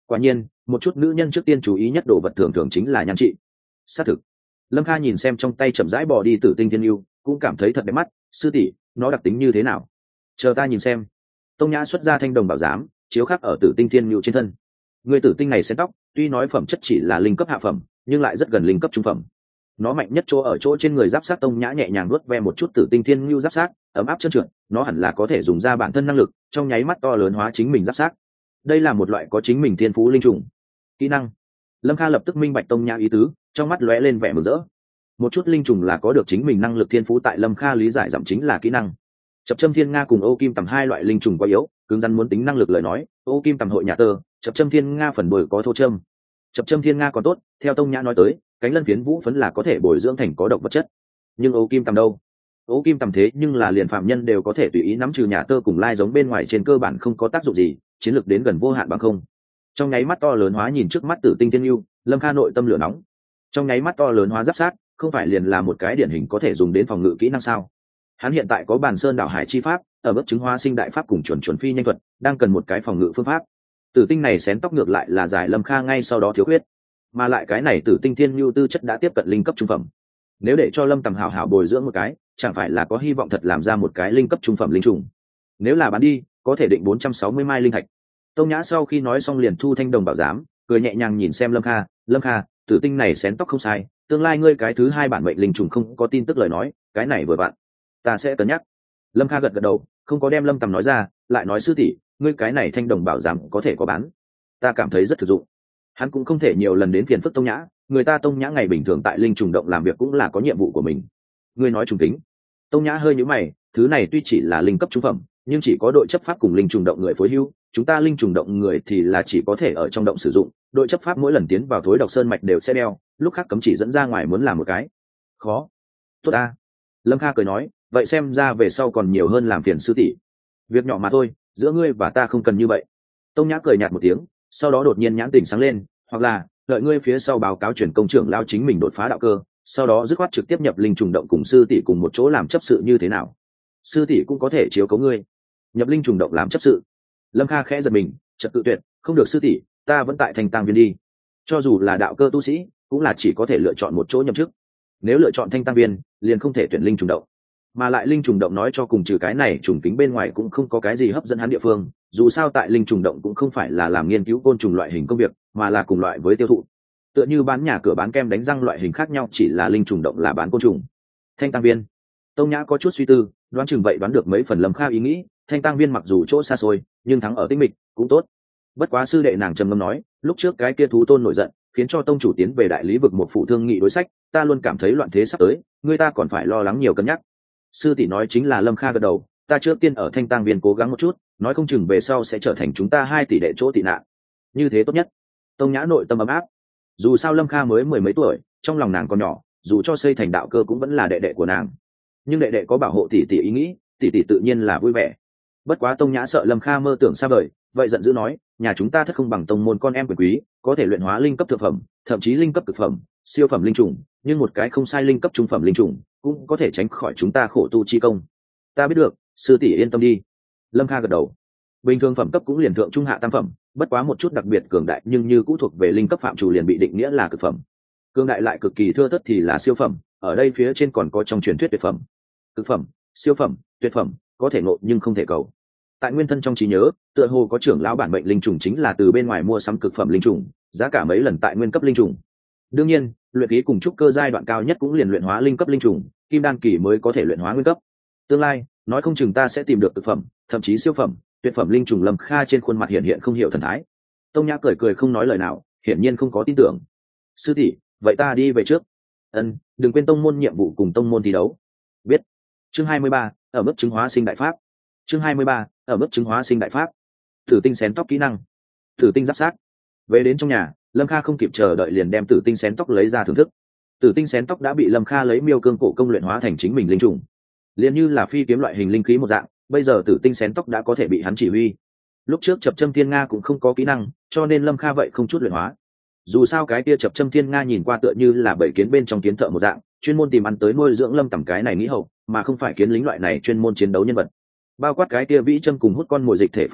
Quả nhiên một chút nữ nhân trước tiên chú ý nhất đồ vật thường thường chính là nhan trị. Xác thực. Lâm Kha nhìn xem trong tay chậm rãi bỏ đi Tử Tinh Thiên Lưu, cũng cảm thấy thật đẹp mắt. Sư tỷ, nó đặc tính như thế nào? Chờ ta nhìn xem. Tông Nhã xuất ra thanh đồng bảo giám, chiếu khắc ở Tử Tinh Thiên Lưu trên thân. Người tử tinh này xén tóc, tuy nói phẩm chất chỉ là linh cấp hạ phẩm, nhưng lại rất gần linh cấp trung phẩm. Nó mạnh nhất chỗ ở chỗ trên người giáp sát. Tông Nhã nhẹ nhàng nuốt ve một chút Tử Tinh Thiên Lưu giáp sát, ấm áp trơn trượt, nó hẳn là có thể dùng ra bản thân năng lực, trong nháy mắt to lớn hóa chính mình giáp sát. Đây là một loại có chính mình thiên phú linh trùng. Kỹ năng. Lâm Kha lập tức minh bạch Tông Nhã ý tứ, trong mắt lóe lên vẻ mừng rỡ. Một chút linh trùng là có được chính mình năng lực thiên phú, tại Lâm Kha lý giải giảm chính là kỹ năng. Chập châm thiên nga cùng ô kim tầm hai loại linh trùng quá yếu, cứng rắn muốn tính năng lực lời nói, ô kim tầm hội nhà tơ, chập châm thiên nga phần bồi có thô châm. Chập châm thiên nga còn tốt, theo Tông Nhã nói tới, cánh lân phiến vũ phấn là có thể bồi dưỡng thành có độc vật chất. Nhưng ô kim tầm đâu? Ô kim tầm thế nhưng là liền phạm nhân đều có thể tùy ý nắm trừ nhà tơ cùng lai giống bên ngoài, trên cơ bản không có tác dụng gì, chiến lược đến gần vô hạn bằng không. Trong nháy mắt to lớn hóa nhìn trước mắt Tử Tinh Thiên Lưu, Lâm Kha nội tâm lửa nóng. Trong nháy mắt to lớn hóa giáp sát, không phải liền là một cái điển hình có thể dùng đến phòng ngự kỹ năng sao? Hắn hiện tại có Bàn Sơn Đảo Hải chi pháp, ở bước chứng hóa sinh đại pháp cùng chuẩn phi nhanh thuật, đang cần một cái phòng ngự phương pháp. Tử tinh này xén tóc ngược lại là giải Lâm Kha ngay sau đó thiếu khuyết, mà lại cái này Tử Tinh Thiên Lưu tư chất đã tiếp cận linh cấp trung phẩm. Nếu để cho Lâm Tầm hảo hảo bồi dưỡng một cái, chẳng phải là có hy vọng thật làm ra một cái linh cấp trung phẩm linh trùng. Nếu là bán đi, có thể định 460 mai linh thạch. Tông Nhã sau khi nói xong liền thu thanh đồng bảo giám, cười nhẹ nhàng nhìn xem Lâm Kha, Lâm Kha, tử tinh này xén tóc không sai, tương lai ngươi cái thứ hai bản mệnh linh trùng không có tin tức lời nói, cái này vừa vặn, ta sẽ cân nhắc. Lâm Kha gật gật đầu, không có đem Lâm Tầm nói ra, lại nói sư tỷ, ngươi cái này thanh đồng bảo giám có thể có bán, ta cảm thấy rất thực dụng. Hắn cũng không thể nhiều lần đến phiền phức Tông Nhã, người ta Tông Nhã ngày bình thường tại linh trùng động làm việc cũng là có nhiệm vụ của mình. Ngươi nói trùng tính. Tông Nhã hơi nhíu mày, thứ này tuy chỉ là linh cấp trung phẩm, nhưng chỉ có đội chấp pháp cùng linh trùng động người phối hữu, chúng ta linh trùng động người thì là chỉ có thể ở trong động sử dụng, đội chấp pháp mỗi lần tiến vào thối độc sơn mạch đều sẽ đeo, lúc khác cấm chỉ dẫn ra ngoài muốn làm một cái. Khó. Tốt a. Lâm Kha cười nói, vậy xem ra về sau còn nhiều hơn làm phiền sư tỷ. Việc nhỏ mà thôi, giữa ngươi và ta không cần như vậy. Tông Nhã cười nhạt một tiếng, sau đó đột nhiên nhãn tỉnh sáng lên, hoặc là đợi ngươi phía sau báo cáo chuyển công trưởng lao chính mình đột phá đạo cơ, sau đó dứt khoát trực tiếp nhập linh trùng động cùng sư tỷ cùng một chỗ làm chấp sự như thế nào? Sư tỷ cũng có thể chiếu cố ngươi. Nhập linh trùng động làm chấp sự. Lâm Kha khẽ giật mình, chợt tự tuyệt, không được sư tỷ, ta vẫn tại Thanh Tang Viên đi. Cho dù là đạo cơ tu sĩ, cũng là chỉ có thể lựa chọn một chỗ nhậm chức. Nếu lựa chọn Thanh Tang Viên, liền không thể tuyển linh trùng động. Mà lại linh trùng động nói cho cùng trừ cái này trùng kính bên ngoài cũng không có cái gì hấp dẫn hắn địa phương, dù sao tại linh trùng động cũng không phải là làm nghiên cứu côn trùng loại hình công việc, mà là cùng loại với tiêu thụ. Tựa như bán nhà cửa bán kem đánh răng loại hình khác nhau, chỉ là linh trùng động là bán côn trùng. Thanh Tang Viên. Tông Nhã có chút suy tư, đoán chừng vậy đoán được mấy phần Lâm Kha ý nghĩ, Thanh Tang Viên mặc dù chỗ xa xôi, nhưng thắng ở tinh mịch, cũng tốt. Bất quá sư đệ nàng trầm ngâm nói, lúc trước cái kia thú tôn nổi giận, khiến cho tông chủ tiến về đại lý vực một phụ thương nghị đối sách, ta luôn cảm thấy loạn thế sắp tới, người ta còn phải lo lắng nhiều cân nhắc. Sư tỷ nói chính là. Lâm Kha gật đầu, ta trước tiên ở Thanh Tang Viên cố gắng một chút, nói không chừng về sau sẽ trở thành chúng ta 2 tỷ đệ chỗ tị nạn, như thế tốt nhất. Tông Nhã nội tâm ấm áp, dù sao Lâm Kha mới 10 mấy tuổi, trong lòng nàng còn nhỏ, dù cho xây thành đạo cơ cũng vẫn là đệ đệ của nàng, nhưng đệ đệ có bảo hộ tỷ tỷ ý nghĩ, tỷ tỷ tự nhiên là vui vẻ. Bất quá Tông Nhã sợ Lâm Kha mơ tưởng xa vời, vậy giận dữ nói, nhà chúng ta thất không bằng tông môn con em quyền quý, có thể luyện hóa linh cấp thượng phẩm, thậm chí linh cấp cực phẩm, siêu phẩm linh trùng, nhưng một cái không sai linh cấp trung phẩm linh trùng cũng có thể tránh khỏi chúng ta khổ tu chi công. Ta biết được, sư tỷ yên tâm đi. Lâm Kha gật đầu. Bình thường phẩm cấp cũng liền thượng trung hạ tam phẩm, bất quá một chút đặc biệt cường đại nhưng như cũ thuộc về linh cấp phạm chủ liền bị định nghĩa là cực phẩm. Cường đại lại cực kỳ thưa thớt thì là siêu phẩm, ở đây phía trên còn có trong truyền thuyết tuyệt phẩm. Cực phẩm, siêu phẩm, tuyệt phẩm, có thể ngộ nhưng không thể cầu. Tại nguyên thân trong trí nhớ, tựa hồ có trưởng lão bản mệnh linh trùng chính là từ bên ngoài mua sắm cực phẩm linh trùng, giá cả mấy lần tại nguyên cấp linh trùng. Đương nhiên, luyện khí cùng trúc cơ giai đoạn cao nhất cũng liền luyện hóa linh cấp linh trùng, kim đan kỳ mới có thể luyện hóa nguyên cấp. Tương lai, nói không chừng ta sẽ tìm được cực phẩm, thậm chí siêu phẩm, tuyệt phẩm linh trùng. Lâm Kha trên khuôn mặt hiện hiện không hiểu thần thái. Tông Nhã cười cười không nói lời nào, hiển nhiên không có tin tưởng. Sư tỷ, vậy ta đi về trước. Đừng quên tông môn nhiệm vụ cùng tông môn thi đấu. Biết. Chương 23, ở mức chứng hóa sinh đại pháp. Chương 23, ở mức chứng hóa sinh đại pháp. Tử tinh xén tóc kỹ năng. Tử tinh giáp sát. Về đến trong nhà, Lâm Kha không kịp chờ đợi liền đem tử tinh xén tóc lấy ra thưởng thức. Tử tinh xén tóc đã bị Lâm Kha lấy miêu cương cổ công luyện hóa thành chính mình linh trùng, liền như là phi kiếm loại hình linh khí một dạng. Bây giờ tử tinh xén tóc đã có thể bị hắn chỉ huy. Lúc trước chập châm thiên nga cũng không có kỹ năng, cho nên Lâm Kha vậy không chút luyện hóa. Dù sao cái kia chập châm thiên nga nhìn qua tựa như là bầy kiến bên trong kiến thợ một dạng, chuyên môn tìm ăn tới nuôi dưỡng Lâm Tầm cái này nghĩ hậu, mà không phải kiến lính loại này chuyên môn chiến đấu nhân vật. Bao quát cái kia vĩ châm cùng hút con mồi dịch thể phương pháp,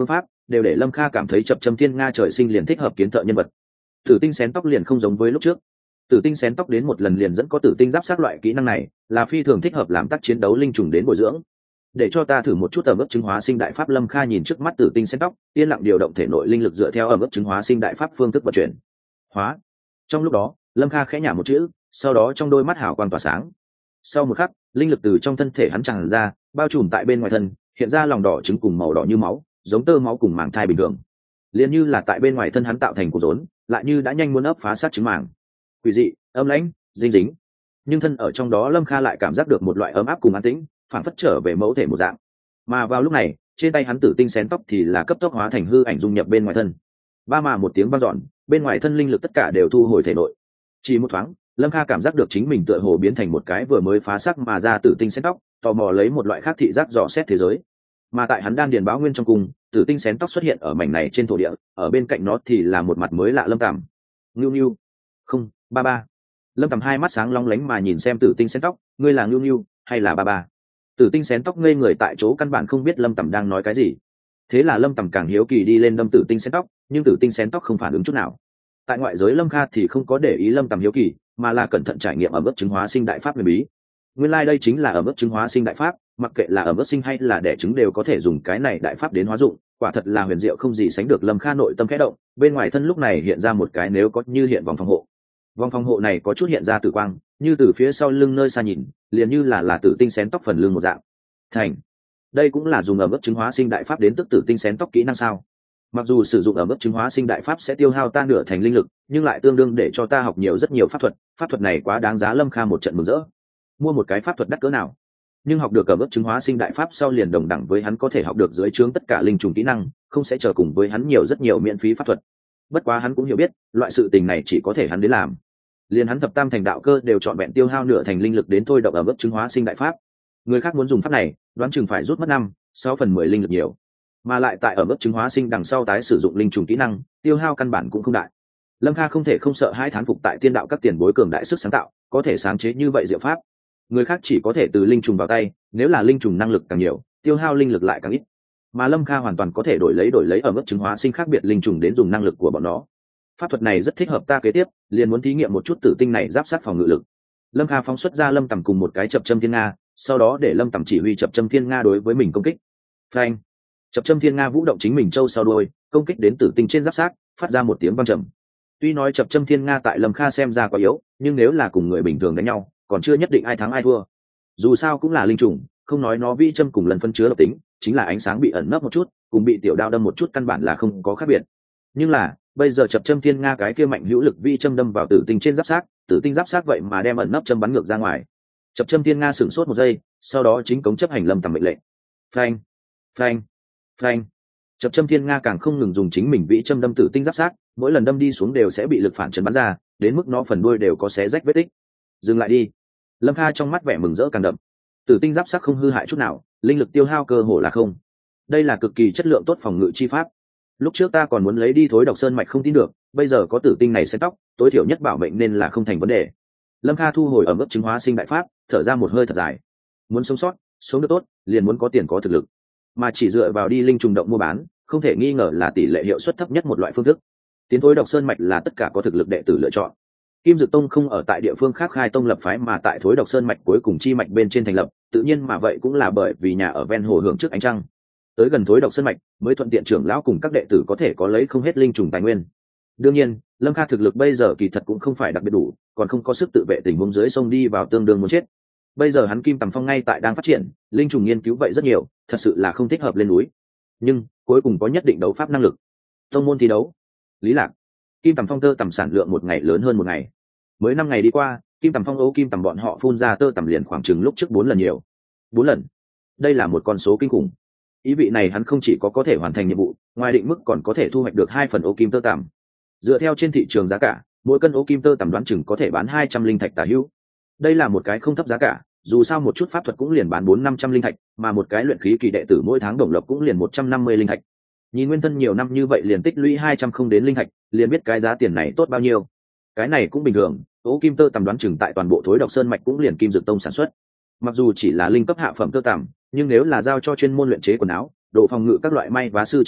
đều để Lâm Kha cảm thấy Chập Châm Thiên Nga trời sinh liền thích hợp kiến thợ nhân vật. Tử tinh xén tóc liền không giống với lúc trước. Tử tinh xén tóc đến một lần liền dẫn có tử tinh giáp sát loại kỹ năng này, là phi thường thích hợp làm tác chiến đấu linh trùng đến bồi dưỡng. Để cho ta thử một chút ẩm ướt chứng hóa sinh đại pháp. Lâm Kha nhìn trước mắt tử tinh xén tóc, yên lặng điều động thể nội linh lực dựa theo ẩm ướt chứng hóa sinh đại pháp phương thức vận chuyển. Hóa. Trong lúc đó, Lâm Kha khẽ nhả một chữ, sau đó trong đôi mắt hào quang tỏa sáng. Sau một khắc, linh lực từ trong thân thể hắn tràn ra, bao trùm tại bên ngoài thân, hiện ra lòng đỏ trứng cùng màu đỏ như máu, giống tơ máu cùng màng thai bình thường. Liền như là tại bên ngoài thân hắn tạo thành cục rốn, lại như đã nhanh muốn ấp phá sát trứng màng. Quỷ dị, âm lãnh, dinh dính. Nhưng thân ở trong đó Lâm Kha lại cảm giác được một loại ấm áp cùng an tĩnh, phản phất trở về mẫu thể một dạng. Mà vào lúc này, trên tay hắn tử tinh xén tóc thì là cấp tốc hóa thành hư ảnh dung nhập bên ngoài thân. Ba mà một tiếng vang dọn, bên ngoài thân linh lực tất cả đều thu hồi thể nội. Chỉ một thoáng, Lâm Kha cảm giác được chính mình tựa hồ biến thành một cái vừa mới phá xác mà ra tử tinh xén tóc, tò mò lấy một loại khác thị giác dò xét thế giới. Mà tại hắn đan điền báo nguyên trong cung, tử tinh xén tóc xuất hiện ở mảnh này trên thổ địa, ở bên cạnh nó thì là một mặt mới lạ Lâm Tầm. Ngưu Ngưu. Không, ba ba. Lâm Tầm hai mắt sáng long lánh mà nhìn xem tử tinh xén tóc, ngươi là Ngưu Ngưu hay là ba ba? Tử tinh xén tóc ngây người tại chỗ căn bản không biết Lâm Tầm đang nói cái gì. Thế là Lâm Tầm càng hiếu kỳ đi lên đâm tử tinh xén tóc, nhưng tử tinh xén tóc không phản ứng chút nào. Tại ngoại giới Lâm Kha thì không có để ý Lâm Tầm hiếu kỳ, mà là cẩn thận trải nghiệm ở bước chứng hóa sinh đại pháp huyền bí. Nguyên lai đây chính là ở bước chứng hóa sinh đại pháp, mặc kệ là ở bước sinh hay là đẻ trứng đều có thể dùng cái này đại pháp đến hóa dụng, quả thật là huyền diệu không gì sánh được. Lâm Kha nội tâm khẽ động, bên ngoài thân lúc này hiện ra một cái nếu có như hiện vòng phòng hộ. Vòng phòng hộ này có chút hiện ra tử quang, như từ phía sau lưng nơi xa nhìn, liền như là tử tinh xén tóc phần lưng một dạng. Thành. Đây cũng là dùng ở bước chứng hóa sinh đại pháp đến tức tử tinh xén tóc kỹ năng sao? Mặc dù sử dụng ở bước chứng hóa sinh đại pháp sẽ tiêu hao ta nửa thành linh lực, nhưng lại tương đương để cho ta học nhiều rất nhiều pháp thuật này quá đáng giá. Lâm Kha một trận mừng rỡ. Mua một cái pháp thuật đắt cỡ nào, nhưng học được ở bước chứng hóa sinh đại pháp sau liền đồng đẳng với hắn có thể học được dưới trướng tất cả linh trùng kỹ năng, không sẽ chờ cùng với hắn nhiều rất nhiều miễn phí pháp thuật. Bất quá hắn cũng hiểu biết, loại sự tình này chỉ có thể hắn đến làm. Liền hắn thập tam thành đạo cơ đều chọn vẹn tiêu hao nửa thành linh lực đến thôi động ở bước chứng hóa sinh đại pháp. Người khác muốn dùng pháp này, đoán chừng phải rút mất 5-6/10 linh lực nhiều. Mà lại tại ở bước chứng hóa sinh đằng sau tái sử dụng linh trùng kỹ năng, tiêu hao căn bản cũng không đại. Lâm Kha không thể không sợ hai thán phục tại tiên đạo các tiền bối cường đại sức sáng tạo, có thể sáng chế như vậy diệu pháp. Người khác chỉ có thể từ linh trùng vào tay, nếu là linh trùng năng lực càng nhiều, tiêu hao linh lực lại càng ít. Mà Lâm Kha hoàn toàn có thể đổi lấy ở mức chứng hóa sinh khác biệt linh trùng đến dùng năng lực của bọn nó. Pháp thuật này rất thích hợp ta kế tiếp, liền muốn thí nghiệm một chút tử tinh này giáp sát phòng ngự lực. Lâm Kha phóng xuất ra Lâm Tầm cùng một cái Chập Châm Thiên Nga, sau đó để Lâm Tầm chỉ huy Chập Châm Thiên Nga đối với mình công kích. Phanh! Chập Châm Thiên Nga vũ động chính mình châu sau đuôi, công kích đến tử tinh trên giáp sát, phát ra một tiếng vang trầm. Tuy nói Chập Châm Thiên Nga tại Lâm Kha xem ra quá yếu, nhưng nếu là cùng người bình thường đánh nhau, còn chưa nhất định ai thắng ai thua. Dù sao cũng là linh trùng, không nói nó vi châm cùng lần phân chứa độc tính, chính là ánh sáng bị ẩn nấp một chút, cùng bị tiểu đao đâm một chút căn bản là không có khác biệt. Nhưng là bây giờ Chập Châm Thiên Nga cái kia mạnh hữu lực vi châm đâm vào tử tinh trên giáp xác, tử tinh giáp xác vậy mà đem ẩn nấp châm bắn ngược ra ngoài. Chập Châm Thiên Nga sửng sốt một giây, sau đó chính cống chấp hành Lâm Tầm mệnh lệnh. Phanh, phanh, phanh. Chập Châm Thiên Nga càng không ngừng dùng chính mình vĩ châm đâm tử tinh giáp xác, mỗi lần đâm đi xuống đều sẽ bị lực phản chấn bắn ra, đến mức nó phần đuôi đều có xé rách vết tích. Dừng lại đi. Lâm Kha trong mắt vẻ mừng rỡ càng đậm. Tử tinh giáp sắc không hư hại chút nào, linh lực tiêu hao cơ hồ là không. Đây là cực kỳ chất lượng tốt phòng ngự chi pháp. Lúc trước ta còn muốn lấy đi thối độc sơn mạch không tin được, bây giờ có tử tinh này xen tóc, tối thiểu nhất bảo mệnh nên là không thành vấn đề. Lâm Kha thu hồi ở mức chứng hóa sinh đại pháp, thở ra một hơi thật dài. Muốn sống sót, sống được tốt, liền muốn có tiền có thực lực. Mà chỉ dựa vào đi linh trùng động mua bán, không thể nghi ngờ là tỷ lệ hiệu suất thấp nhất một loại phương thức. Tiến thối độc sơn mạch là tất cả có thực lực đệ tử lựa chọn. Kim Dực Tông không ở tại địa phương khác khai tông lập phái mà tại thối độc sơn mạch cuối cùng chi mạch bên trên thành lập, tự nhiên mà vậy cũng là bởi vì nhà ở ven hồ hưởng trước ánh trăng. Tới gần thối độc sơn mạch, mới thuận tiện trưởng lão cùng các đệ tử có thể có lấy không hết linh trùng tài nguyên. Đương nhiên, Lâm Kha thực lực bây giờ kỳ thật cũng không phải đặc biệt đủ, còn không có sức tự vệ, tình huống dưới sông đi vào tương đương muốn chết. Bây giờ hắn Kim Tầm Phong ngay tại đang phát triển, linh trùng nghiên cứu vậy rất nhiều, thật sự là không thích hợp lên núi. Nhưng cuối cùng có nhất định đấu pháp năng lực. Tông môn thi đấu. Lý Lạc. Kim Tầm Phong tơ tầm sản lượng một ngày lớn hơn một ngày. Mới 5 ngày đi qua, Kim Tầm Phong ấu kim tầm bọn họ phun ra tơ tầm liền khoảng chừng lúc trước 4 lần nhiều. 4 lần. Đây là một con số kinh khủng. Ý vị này hắn không chỉ có thể hoàn thành nhiệm vụ, ngoài định mức còn có thể thu hoạch được 2 phần ấu kim tơ tầm. Dựa theo trên thị trường giá cả, mỗi cân ấu kim tơ tầm đoán chừng có thể bán 200 linh thạch tả hữu. Đây là một cái không thấp giá cả, dù sao một chút pháp thuật cũng liền bán 400-500 linh thạch, mà một cái luyện khí kỳ đệ tử mỗi tháng đồng lộc cũng liền 150 linh thạch. Nhìn nguyên thân nhiều năm như vậy liền tích lũy 200 không đến linh thạch, liền biết cái giá tiền này tốt bao nhiêu. Cái này cũng bình thường, ấu kim tơ tằm đoán chừng tại toàn bộ thối độc sơn mạch cũng liền Kim Dực Tông sản xuất. Mặc dù chỉ là linh cấp hạ phẩm tơ tằm, nhưng nếu là giao cho chuyên môn luyện chế quần áo, độ phòng ngự các loại may vá sư trong tay,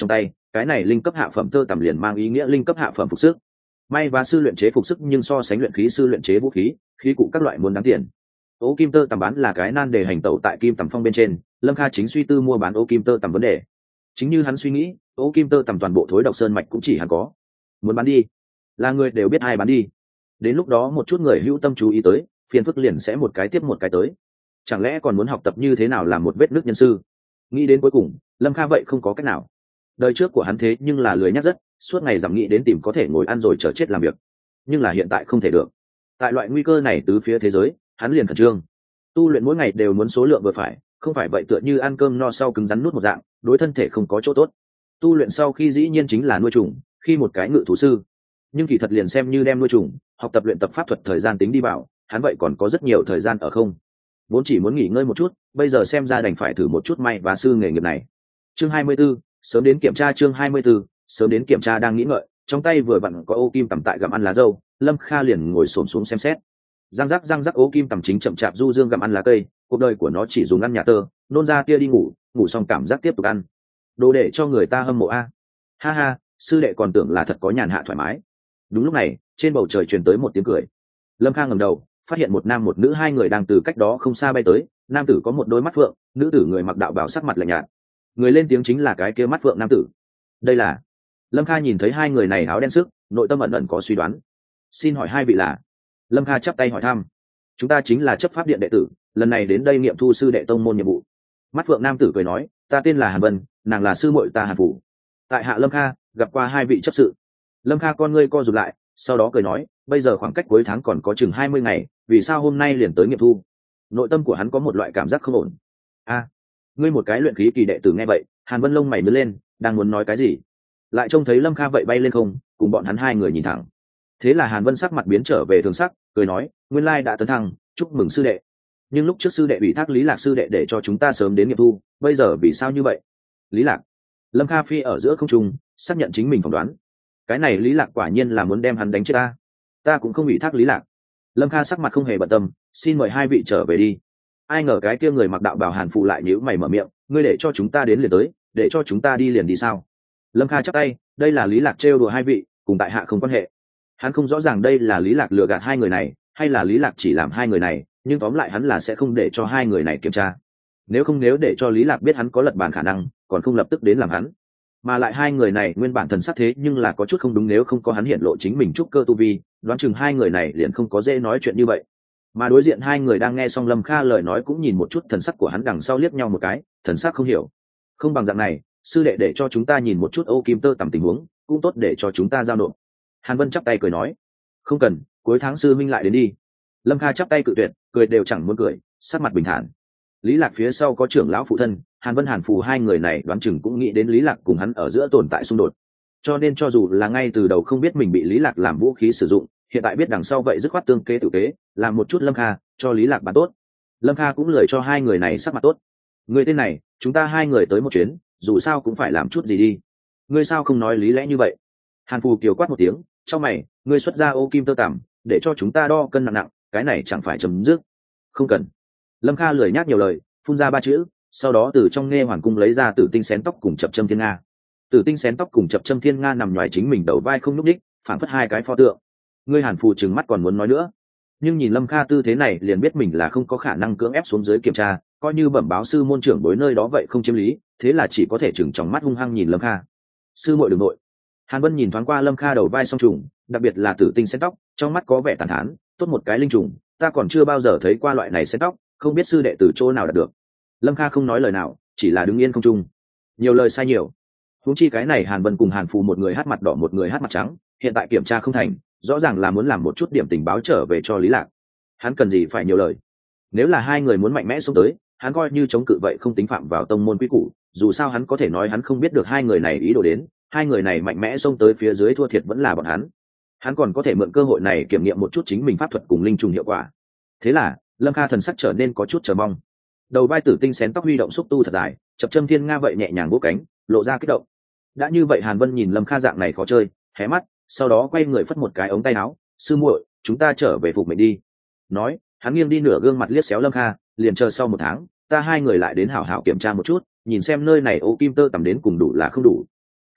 cái này linh cấp hạ phẩm tơ tằm liền mang ý nghĩa linh cấp hạ phẩm phục sức. May và sư luyện chế phục sức nhưng so sánh luyện khí sư luyện chế vũ khí khí cụ các loại muốn đáng tiền. Ô kim tơ tằm bán là cái nan đề hành tẩu tại kim tằm phong bên trên, Lâm Kha chính suy tư mua bán ô kim tơ tằm vấn đề. Chính như hắn suy nghĩ, ô kim tơ tằm toàn bộ thối độc sơn mạch cũng chỉ hắn có. Muốn bán đi, là người đều biết ai bán đi. Đến lúc đó một chút người hữu tâm chú ý tới, phiền phức liền sẽ một cái tiếp một cái tới. Chẳng lẽ còn muốn học tập như thế nào làm một vết nước nhân sư? Nghĩ đến cuối cùng, Lâm Kha vậy không có cách nào. Đời trước của hắn thế nhưng là lười nhác rất, suốt ngày dằm nghĩ đến tìm có thể ngồi ăn rồi chờ chết làm việc. Nhưng là hiện tại không thể được. Tại loại nguy cơ này tứ phía thế giới, hắn liền khẩn trương. Tu luyện mỗi ngày đều muốn số lượng vừa phải, không phải vậy tựa như ăn cơm no sau cứng rắn nút một dạng, đối thân thể không có chỗ tốt. Tu luyện sau khi dĩ nhiên chính là nuôi trùng, khi một cái ngự thú sư. Nhưng kỳ thật liền xem như đem nuôi trùng, học tập luyện tập pháp thuật thời gian tính đi vào, hắn vậy còn có rất nhiều thời gian ở không. Vốn chỉ muốn nghỉ ngơi một chút, bây giờ xem ra đành phải thử một chút may và sư nghề nghiệp này. Chương 24, sớm đến kiểm tra. Chương 24, sớm đến kiểm tra. Đang nghĩ ngợi, trong tay vừa vặn có ô kim tằm tại gặm ăn lá dâu, Lâm Kha liền ngồi xổm xuống xem xét. Răng rắc ô kim tằm chính chậm chạp du dương gặm ăn lá cây, cuộc đời của nó chỉ dùng ăn nhà tơ, nôn ra tia đi ngủ, ngủ xong cảm giác tiếp tục ăn. Đồ để cho người ta hâm mộ a. Ha ha, sư đệ còn tưởng là thật có nhàn hạ thoải mái. Đúng lúc này, trên bầu trời truyền tới một tiếng cười. Lâm Kha ngẩng đầu, phát hiện một nam một nữ hai người đang từ cách đó không xa bay tới. Nam tử có một đôi mắt phượng, nữ tử người mặc đạo bào sắc mặt lạnh nhạt. Người lên tiếng chính là cái kia mắt phượng nam tử. Đây là... Lâm Kha nhìn thấy hai người này áo đen sức, nội tâm ẩn ẩn có suy đoán. Xin hỏi hai vị là? Lâm Kha chắp tay hỏi thăm. Chúng ta chính là chấp pháp điện đệ tử, lần này đến đây nghiệm thu sư đệ tông môn nhiệm vụ. Mắt phượng nam tử cười nói, ta tên là Hàn Vân, nàng là sư muội ta Hàn Phủ. Tại hạ Lâm Kha, gặp qua hai vị chấp sự. Lâm Kha con ngươi co rụt lại, sau đó cười nói, bây giờ khoảng cách cuối tháng còn có chừng 20 ngày, vì sao hôm nay liền tới nghiệm thu? Nội tâm của hắn có một loại cảm giác không ổn. A, ngươi một cái luyện khí kỳ đệ tử nghe vậy, Hàn Vân lông mày nhướng lên, đang muốn nói cái gì, lại trông thấy Lâm Kha vậy bay lên không, cùng bọn hắn hai người nhìn thẳng. Thế là Hàn Vân sắc mặt biến trở về thường sắc, cười nói, nguyên lai đã tấn thăng, chúc mừng sư đệ. Nhưng lúc trước sư đệ ủy thác Lý Lạc sư đệ để cho chúng ta sớm đến nghiệm thu, bây giờ vì sao như vậy? Lý Lạc? Lâm Kha phi ở giữa không trung, xác nhận chính mình phỏng đoán. Cái này Lý Lạc quả nhiên là muốn đem hắn đánh chết ta. Ta cũng không ủy thác Lý Lạc. Lâm Kha sắc mặt không hề bận tâm, xin mời hai vị trở về đi. Ai ngờ cái kia người mặc đạo bào Hàn Phụ lại nhíu mày mở miệng, ngươi để cho chúng ta đến liền tới, để cho chúng ta đi liền đi sao? Lâm Kha chắp tay, đây là Lý Lạc trêu đùa hai vị, cùng tại hạ không quan hệ. Hắn không rõ ràng đây là Lý Lạc lừa gạt hai người này, hay là Lý Lạc chỉ làm hai người này, nhưng tóm lại hắn là sẽ không để cho hai người này kiểm tra. Nếu để cho Lý Lạc biết hắn có lật bàn khả năng, còn không lập tức đến làm hắn. Mà lại hai người này nguyên bản thần sắc thế nhưng là có chút không đúng, nếu không có hắn hiện lộ chính mình trúc cơ tu vi, đoán chừng hai người này liền không có dễ nói chuyện như vậy. Mà đối diện hai người đang nghe xong Lâm Kha lời nói cũng nhìn một chút thần sắc của hắn đằng sau liếc nhau một cái, thần sắc không hiểu. Không bằng dạng này, sư đệ để cho chúng ta nhìn một chút ô kim tơ tầm tình huống, cũng tốt để cho chúng ta giao nộp. Hàn Vân chắp tay cười nói, không cần, cuối tháng sư minh lại đến đi. Lâm Kha chắp tay cự tuyệt, cười đều chẳng muốn cười, sắc mặt bình thản. Lý Lạc phía sau có trưởng lão phụ thân, Hàn Vân Hàn Phù hai người này đoán chừng cũng nghĩ đến Lý Lạc cùng hắn ở giữa tồn tại xung đột. Cho nên cho dù là ngay từ đầu không biết mình bị Lý Lạc làm vũ khí sử dụng, hiện tại biết đằng sau vậy dứt khoát tương kế tự kế, làm một chút Lâm Kha, cho Lý Lạc bán tốt. Lâm Kha cũng lười cho hai người này sắc mặt tốt. Người tên này, chúng ta hai người tới một chuyến, dù sao cũng phải làm chút gì đi. Ngươi sao không nói lý lẽ như vậy? Hàn Phù kiều quát một tiếng, trong mày, ngươi xuất ra ô kim tơ tằm, để cho chúng ta đo cân nặng nặng, cái này chẳng phải chấm dứt. Không cần. Lâm Kha lười nhác nhiều lời, phun ra ba chữ, sau đó từ trong nghe hoàng cung lấy ra tử tinh xén tóc cùng chập châm thiên nga. Tử tinh xén tóc cùng chập châm thiên nga nằm ngoài chính mình đầu vai không nhúc nhích, phản phất hai cái pho tượng. Ngươi Hàn Phù trừng mắt còn muốn nói nữa, nhưng nhìn Lâm Kha tư thế này liền biết mình là không có khả năng cưỡng ép xuống dưới kiểm tra, coi như bẩm báo sư môn trưởng bối nơi đó vậy không chiếm lý, thế là chỉ có thể chừng trong mắt hung hăng nhìn Lâm Kha. Sư muội đừng nội. Hàn Vân nhìn thoáng qua Lâm Kha đầu vai song trùng, đặc biệt là tử tinh xén tóc, trong mắt có vẻ tàn thán, tốt một cái linh trùng, ta còn chưa bao giờ thấy qua loại này xén tóc, không biết sư đệ từ chỗ nào đạt được. Lâm Kha không nói lời nào, chỉ là đứng yên không trung. Nhiều lời sai nhiều. Huống chi cái này Hàn Vân cùng Hàn Phù một người hát mặt đỏ một người hát mặt trắng, hiện tại kiểm tra không thành, rõ ràng là muốn làm một chút điểm tình báo trở về cho Lý Lạc. Hắn cần gì phải nhiều lời. Nếu là hai người muốn mạnh mẽ xông tới, hắn coi như chống cự vậy không tính phạm vào tông môn quy củ, dù sao hắn có thể nói hắn không biết được hai người này ý đồ đến, hai người này mạnh mẽ xông tới phía dưới thua thiệt vẫn là bọn hắn. Hắn còn có thể mượn cơ hội này kiểm nghiệm một chút chính mình pháp thuật cùng linh trùng hiệu quả. Thế là, Lâm Kha thần sắc trở nên có chút chờ mong. Đầu vai tử tinh xén tóc huy động xúc tu thật dài, chập châm thiên nga vậy nhẹ nhàng vỗ cánh, lộ ra kích động. Đã như vậy Hàn Vân nhìn Lâm Kha dạng này khó chơi, hé mắt, sau đó quay người phất một cái ống tay áo, sư muội, chúng ta trở về phục mệnh đi. Nói, hắn nghiêng đi nửa gương mặt liếc xéo Lâm Kha, liền chờ sau một tháng, ta hai người lại đến hảo hảo kiểm tra một chút, nhìn xem nơi này ô kim tơ tầm đến cùng đủ là không đủ.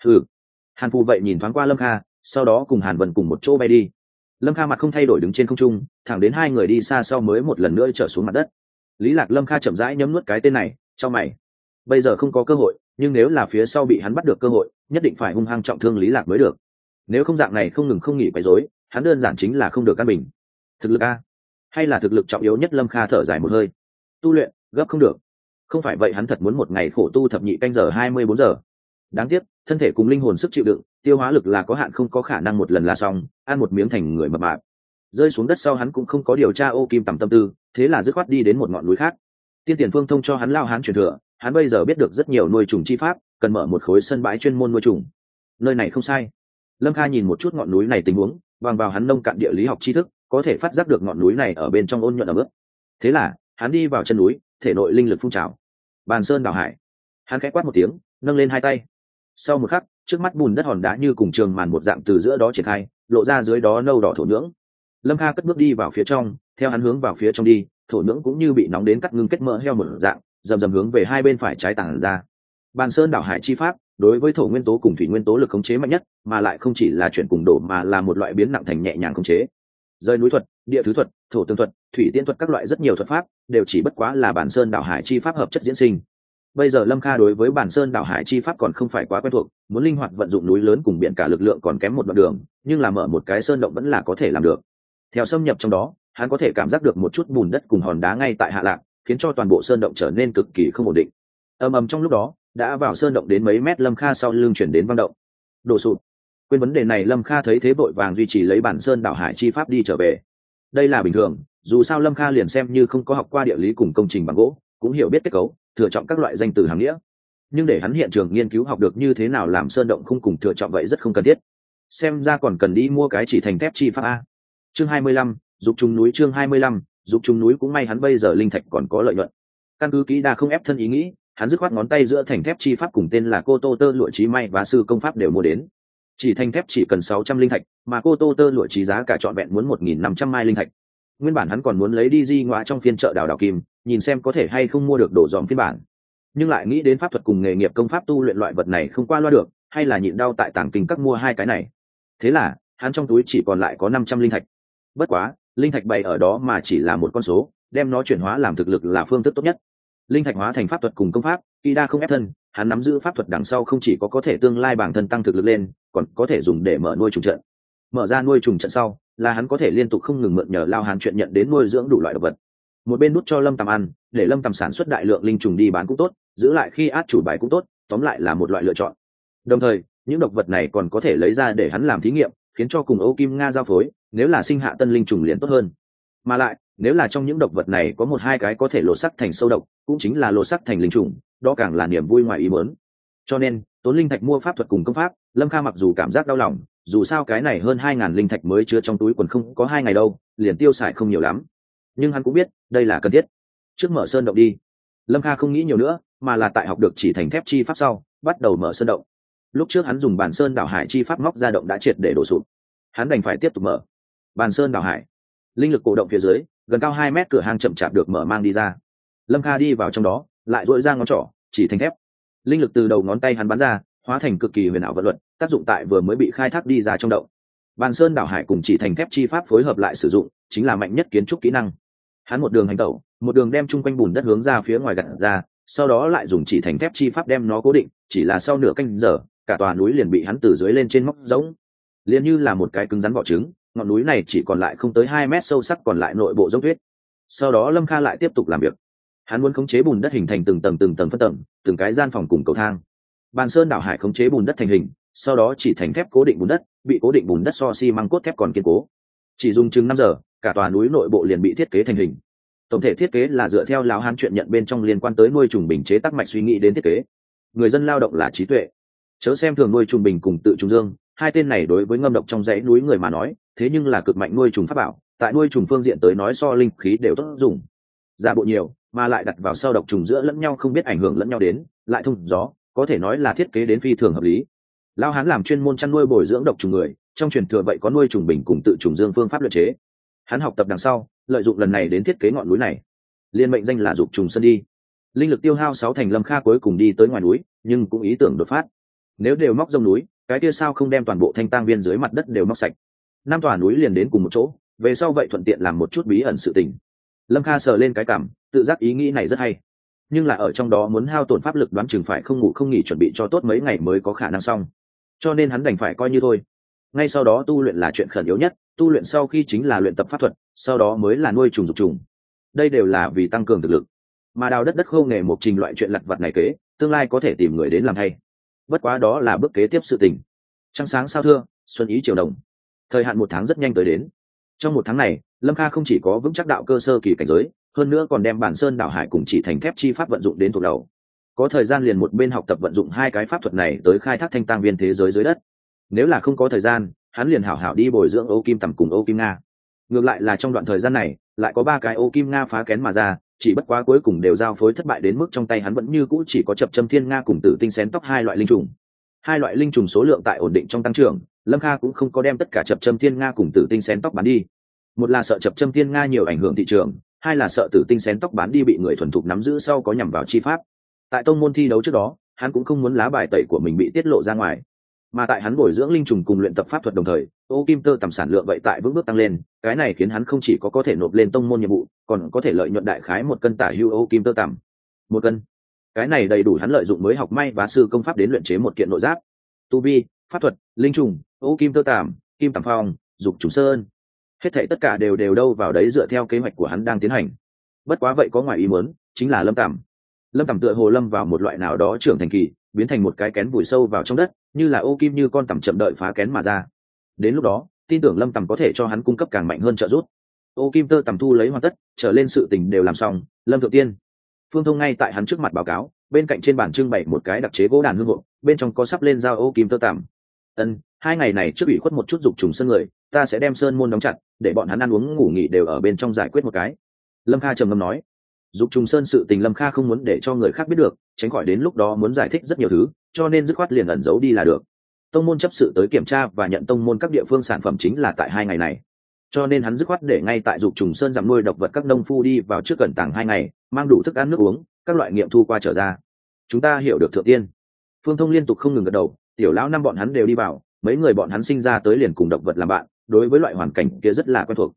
Ừ. Hàn Phù vậy nhìn thoáng qua Lâm Kha, sau đó cùng Hàn Vân cùng một chỗ bay đi. Lâm Kha mặt không thay đổi đứng trên không trung, thẳng đến hai người đi xa sau mới một lần nữa trở xuống mặt đất. Lý Lạc Lâm Kha chậm rãi nhấm nuốt cái tên này, cho mày. Bây giờ không có cơ hội, nhưng nếu là phía sau bị hắn bắt được cơ hội, nhất định phải hung hăng trọng thương Lý Lạc mới được. Nếu không dạng này không ngừng không nghỉ quấy rối, hắn đơn giản chính là không được căn bình. Thực lực a, hay là thực lực trọng yếu nhất? Lâm Kha thở dài một hơi. Tu luyện gấp không được, không phải vậy hắn thật muốn một ngày khổ tu thập nhị canh giờ 24 giờ. Đáng tiếc thân thể cùng linh hồn sức chịu đựng, tiêu hóa lực là có hạn, không có khả năng một lần là xong ăn một miếng thành người mập mạp. Rơi xuống đất sau hắn cũng không có điều tra ô kim tầm tâm tư, thế là dứt khoát đi đến một ngọn núi khác. Tiên Tiền Phương thông cho hắn lao hán truyền thừa, hắn bây giờ biết được rất nhiều nuôi trùng chi pháp, cần mở một khối sân bãi chuyên môn nuôi trùng. Nơi này không sai. Lâm Kha nhìn một chút ngọn núi này tình huống, bằng vào hắn nông cạn địa lý học tri thức, có thể phát giác được ngọn núi này ở bên trong ôn nhuận ẩm ướt. Thế là hắn đi vào chân núi, thể nội linh lực phun trào. Bàn sơn đảo hải. Hắn khẽ quát một tiếng, nâng lên hai tay. Sau một khắc, trước mắt bùn đất hòn đá như cùng trường màn một dạng từ giữa đó triển khai, lộ ra dưới đó nâu đỏ thổ nhưỡng. Lâm Kha cất bước đi vào phía trong, theo hắn hướng vào phía trong đi, thổ nhưỡng cũng như bị nóng đến cắt ngưng kết mỡ heo một dạng, dầm dầm hướng về hai bên phải trái tản ra. Bàn sơn đảo hải chi pháp, đối với thổ nguyên tố cùng thủy nguyên tố lực khống chế mạnh nhất, mà lại không chỉ là chuyển cùng đổ mà là một loại biến nặng thành nhẹ nhàng khống chế. Rơi núi thuật, địa thứ thuật, thổ tương thuật, thủy tiên thuật, các loại rất nhiều thuật pháp, đều chỉ bất quá là bản sơn đảo hải chi pháp hợp chất diễn sinh. Bây giờ Lâm Kha đối với bản sơn đảo hải chi pháp còn không phải quá quen thuộc, muốn linh hoạt vận dụng núi lớn cùng biển cả lực lượng còn kém một đoạn đường, nhưng là mở một cái sơn động vẫn là có thể làm được. Theo xâm nhập trong đó, hắn có thể cảm giác được một chút bùn đất cùng hòn đá ngay tại hạ lạc, khiến cho toàn bộ sơn động trở nên cực kỳ không ổn định. Ầm ầm trong lúc đó, đã vào sơn động đến mấy mét, Lâm Kha sau lưng chuyển đến vang động. Đổ sụp. Quên vấn đề này, Lâm Kha thấy thế vội vàng duy trì lấy bản sơn đảo hải chi pháp đi trở về. Đây là bình thường, dù sao Lâm Kha liền xem như không có học qua địa lý cùng công trình bằng gỗ, cũng hiểu biết kết cấu, thừa trọng các loại danh từ hàng nghĩa. Nhưng để hắn hiện trường nghiên cứu học được như thế nào làm sơn động khung cùng thừa trọng vậy rất không cần thiết. Xem ra còn cần đi mua cái chỉ thành thép chi pháp a. Chương 25, dục trùng núi. Chương 25, dục trùng núi. Cũng may hắn bây giờ linh thạch còn có lợi nhuận. Căn cứ kỹ đa không ép thân ý nghĩ, hắn dứt khoát ngón tay giữa thành thép chi pháp cùng tên là cô tô tơ lụa trí may và sư công pháp đều mua đến. Chỉ thành thép chỉ cần 600 linh thạch, mà cô tô tơ lụa trí giá cả trọn vẹn muốn 1.500 mai linh thạch. Nguyên bản hắn còn muốn lấy đi di ngoại trong phiên chợ đào đào kim, nhìn xem có thể hay không mua được đổ dòm phiên bản, nhưng lại nghĩ đến pháp thuật cùng nghề nghiệp công pháp tu luyện loại vật này không qua loa được, hay là nhịn đau tại tàng kinh các mua hai cái này. Thế là hắn trong túi chỉ còn lại có 500 linh thạch. Bất quá linh thạch bày ở đó mà chỉ là một con số, đem nó chuyển hóa làm thực lực là phương thức tốt nhất. Linh thạch hóa thành pháp thuật cùng công pháp, kỳ đa không ép thân, hắn nắm giữ pháp thuật đằng sau không chỉ có thể tương lai bản thân tăng thực lực lên, còn có thể dùng để mở nuôi trùng trận. Mở ra nuôi trùng trận sau, là hắn có thể liên tục không ngừng mượn nhờ lao hàn chuyện nhận đến nuôi dưỡng đủ loại động vật. Một bên đút cho Lâm Tầm ăn, để Lâm Tầm sản xuất đại lượng linh trùng đi bán cũng tốt, giữ lại khi át chủ bài cũng tốt, tóm lại là một loại lựa chọn. Đồng thời những độc vật này còn có thể lấy ra để hắn làm thí nghiệm, khiến cho cùng Âu Kim Nga giao phối, nếu là sinh hạ tân linh trùng liền tốt hơn. Mà lại nếu là trong những độc vật này có một hai cái có thể lột sắc thành sâu độc, cũng chính là lột sắc thành linh trùng, đó càng là niềm vui ngoài ý muốn. Cho nên tốn linh thạch mua pháp thuật cùng công pháp, Lâm Kha mặc dù cảm giác đau lòng, dù sao cái này hơn 2.000 linh thạch mới chứa trong túi quần không có 2 ngày đâu, liền tiêu xài không nhiều lắm. Nhưng hắn cũng biết đây là cần thiết. Trước mở sơn động đi. Lâm Kha không nghĩ nhiều nữa, mà là tại học được chỉ thành thép chi pháp sau, bắt đầu mở sơn động. Lúc trước hắn dùng bàn sơn đảo hải chi pháp móc ra động đã triệt để đổ sụp, hắn đành phải tiếp tục mở. Bàn sơn đảo hải, linh lực cổ động phía dưới, gần cao 2 mét cửa hang chậm chạp được mở mang đi ra. Lâm Kha đi vào trong đó, lại duỗi ra ngón trỏ chỉ thành thép. Linh lực từ đầu ngón tay hắn bắn ra, hóa thành cực kỳ huyền ảo vận luật, tác dụng tại vừa mới bị khai thác đi ra trong động. Bàn sơn đảo hải cùng chỉ thành thép chi pháp phối hợp lại sử dụng, chính là mạnh nhất kiến trúc kỹ năng. Hắn một đường hành tẩu, một đường đem chung quanh bùn đất hướng ra phía ngoài gặt ra, sau đó lại dùng chỉ thành thép chi pháp đem nó cố định, chỉ là sau nửa canh giờ, cả tòa núi liền bị hắn từ dưới lên trên móc rỗng, liền như là một cái cứng rắn vỏ trứng, ngọn núi này chỉ còn lại không tới 2 mét sâu sắc, còn lại nội bộ dốc tuyết. Sau đó Lâm Kha lại tiếp tục làm việc. Hắn muốn khống chế bùn đất hình thành từng tầng phân tầng, từng cái gian phòng cùng cầu thang. Bàn sơn đảo hải khống chế bùn đất thành hình, sau đó chỉ thành thép cố định bùn đất, bị cố định bùn đất so xi măng cốt thép còn kiên cố. Chỉ dùng chừng 5 giờ, cả tòa núi nội bộ liền bị thiết kế thành hình. Tổng thể thiết kế là dựa theo lão hán chuyện nhận bên trong liên quan tới nuôi trùng bình chế tác mạch suy nghĩ đến thiết kế. Người dân lao động là trí tuệ, chớ xem thường nuôi trùng bình cùng tự trùng dương, hai tên này đối với ngâm độc trong dãy núi người mà nói, thế nhưng là cực mạnh nuôi trùng pháp bảo, tại nuôi trùng phương diện tới nói so linh khí đều tốt dùng. Giả bộ nhiều, mà lại đặt vào sau độc trùng giữa lẫn nhau không biết ảnh hưởng lẫn nhau đến, lại thông gió, có thể nói là thiết kế đến phi thường hợp lý. Lão hán làm chuyên môn chăn nuôi bồi dưỡng độc trùng người, trong truyền thừa vậy có nuôi trùng bình cùng tự trùng dương phương pháp luyện chế. Hắn học tập đằng sau, lợi dụng lần này đến thiết kế ngọn núi này, liên mệnh danh là dục trùng sơn đi. Linh lực tiêu hao 6 thành, Lâm Kha cuối cùng đi tới ngoài núi, nhưng cũng ý tưởng đột phát. nếu đều móc rông núi, cái kia sao không đem toàn bộ thanh tang viên dưới mặt đất đều móc sạch. Năm tòa núi liền đến cùng một chỗ, về sau vậy thuận tiện làm một chút bí ẩn sự tình. Lâm Kha sờ lên cái cảm, tự giác ý nghĩ này rất hay, nhưng là ở trong đó muốn hao tổn pháp lực đoán chừng phải không ngủ không nghỉ chuẩn bị cho tốt mấy ngày mới có khả năng xong, cho nên hắn đành phải coi như thôi. Ngay sau đó tu luyện là chuyện khẩn yếu nhất, tu luyện sau khi chính là luyện tập pháp thuật, sau đó mới là nuôi trùng dục trùng. Đây đều là vì tăng cường thực lực. Mà đào đất khô nghề một trình loại chuyện lặt vặt này kế, tương lai có thể tìm người đến làm thay. Bất quá đó là bước kế tiếp sự tình. Trăng sáng sao thưa, xuân ý chiều đồng. Thời hạn 1 tháng rất nhanh tới đến. Trong 1 tháng này, Lâm Kha không chỉ có vững chắc đạo cơ sơ kỳ cảnh giới, hơn nữa còn đem bản sơn đảo hải cùng chỉ thành thép chi pháp vận dụng đến thuộc đầu. Có thời gian liền một bên học tập vận dụng 2 cái pháp thuật này tới khai thác thanh tang viên thế giới dưới đất. Nếu là không có thời gian, hắn liền hảo hảo đi bồi dưỡng Ô Kim Tầm cùng Ô Kim Nga. Ngược lại là trong đoạn thời gian này, lại có 3 cái Ô Kim Nga phá kén mà ra, chỉ bất quá cuối cùng đều giao phối thất bại đến mức trong tay hắn vẫn như cũ chỉ có chập châm thiên nga cùng tử tinh xén tóc 2 loại linh trùng. 2 loại linh trùng số lượng tại ổn định trong tăng trưởng, Lâm Kha cũng không có đem tất cả chập châm thiên nga cùng tử tinh xén tóc bán đi. Một là sợ chập châm thiên nga nhiều ảnh hưởng thị trường, hai là sợ tử tinh xén tóc bán đi bị người thuần thục nắm giữ sau có nhằm vào chi pháp. Tại tông môn thi đấu trước đó, hắn cũng không muốn lá bài tẩy của mình bị tiết lộ ra ngoài. Mà tại hắn bồi dưỡng linh trùng cùng luyện tập pháp thuật đồng thời, Ô Kim Tơ tầm sản lượng vậy tại vững bước tăng lên, cái này khiến hắn không chỉ có thể nộp lên tông môn nhiệm vụ, còn có thể lợi nhuận đại khái 1 cân tả hữu Ô Kim Tơ tầm. 1 cân. Cái này đầy đủ hắn lợi dụng mới học may và sư công pháp đến luyện chế một kiện nội giáp. Tu vi, pháp thuật, linh trùng, Ô Kim Tơ tầm, Kim Tầm Phong, Dục Trùng Sơn. Hết thảy tất cả đều đâu vào đấy dựa theo kế hoạch của hắn đang tiến hành. Bất quá vậy có ngoài ý muốn, chính là Lâm Tầm. Lâm Tầm tựa hồ lâm vào một loại nào đó trưởng thành kỳ, biến thành một cái kén vùi sâu vào trong đất, như là ô kim như con tầm chậm đợi phá kén mà ra. Đến lúc đó, tin tưởng Lâm Tầm có thể cho hắn cung cấp càng mạnh hơn trợ giúp. Ô Kim Tơ tầm thu lấy hoàn tất, trở lên sự tình đều làm xong, Lâm Thượng Tiên, Phương Thông ngay tại hắn trước mặt báo cáo, bên cạnh trên bàn trưng bày một cái đặc chế gỗ đàn hương hộ, bên trong có sắp lên dao Ô Kim Tơ tầm. 2 ngày này trước ủy khuất một chút dục trùng sơn người, ta sẽ đem sơn môn đóng chặt, để bọn hắn ăn uống ngủ nghỉ đều ở bên trong giải quyết một cái. Lâm Kha trầm ngâm nói. Dục trùng sơn sự tình Lâm Kha không muốn để cho người khác biết được, tránh khỏi đến lúc đó muốn giải thích rất nhiều thứ, cho nên dứt khoát liền ẩn giấu đi là được. Tông môn chấp sự tới kiểm tra và nhận tông môn các địa phương sản phẩm chính là tại 2 ngày này, cho nên hắn dứt khoát để ngay tại dục trùng sơn giảm nuôi độc vật các nông phu đi vào trước cẩn tàng 2 ngày, mang đủ thức ăn nước uống, các loại nghiệm thu qua trở ra. Chúng ta hiểu được Thượng Tiên. Phương Thông liên tục không ngừng gật đầu, tiểu lão năm bọn hắn đều đi vào, mấy người bọn hắn sinh ra tới liền cùng độc vật làm bạn, đối với loại hoàn cảnh kia rất là quen thuộc.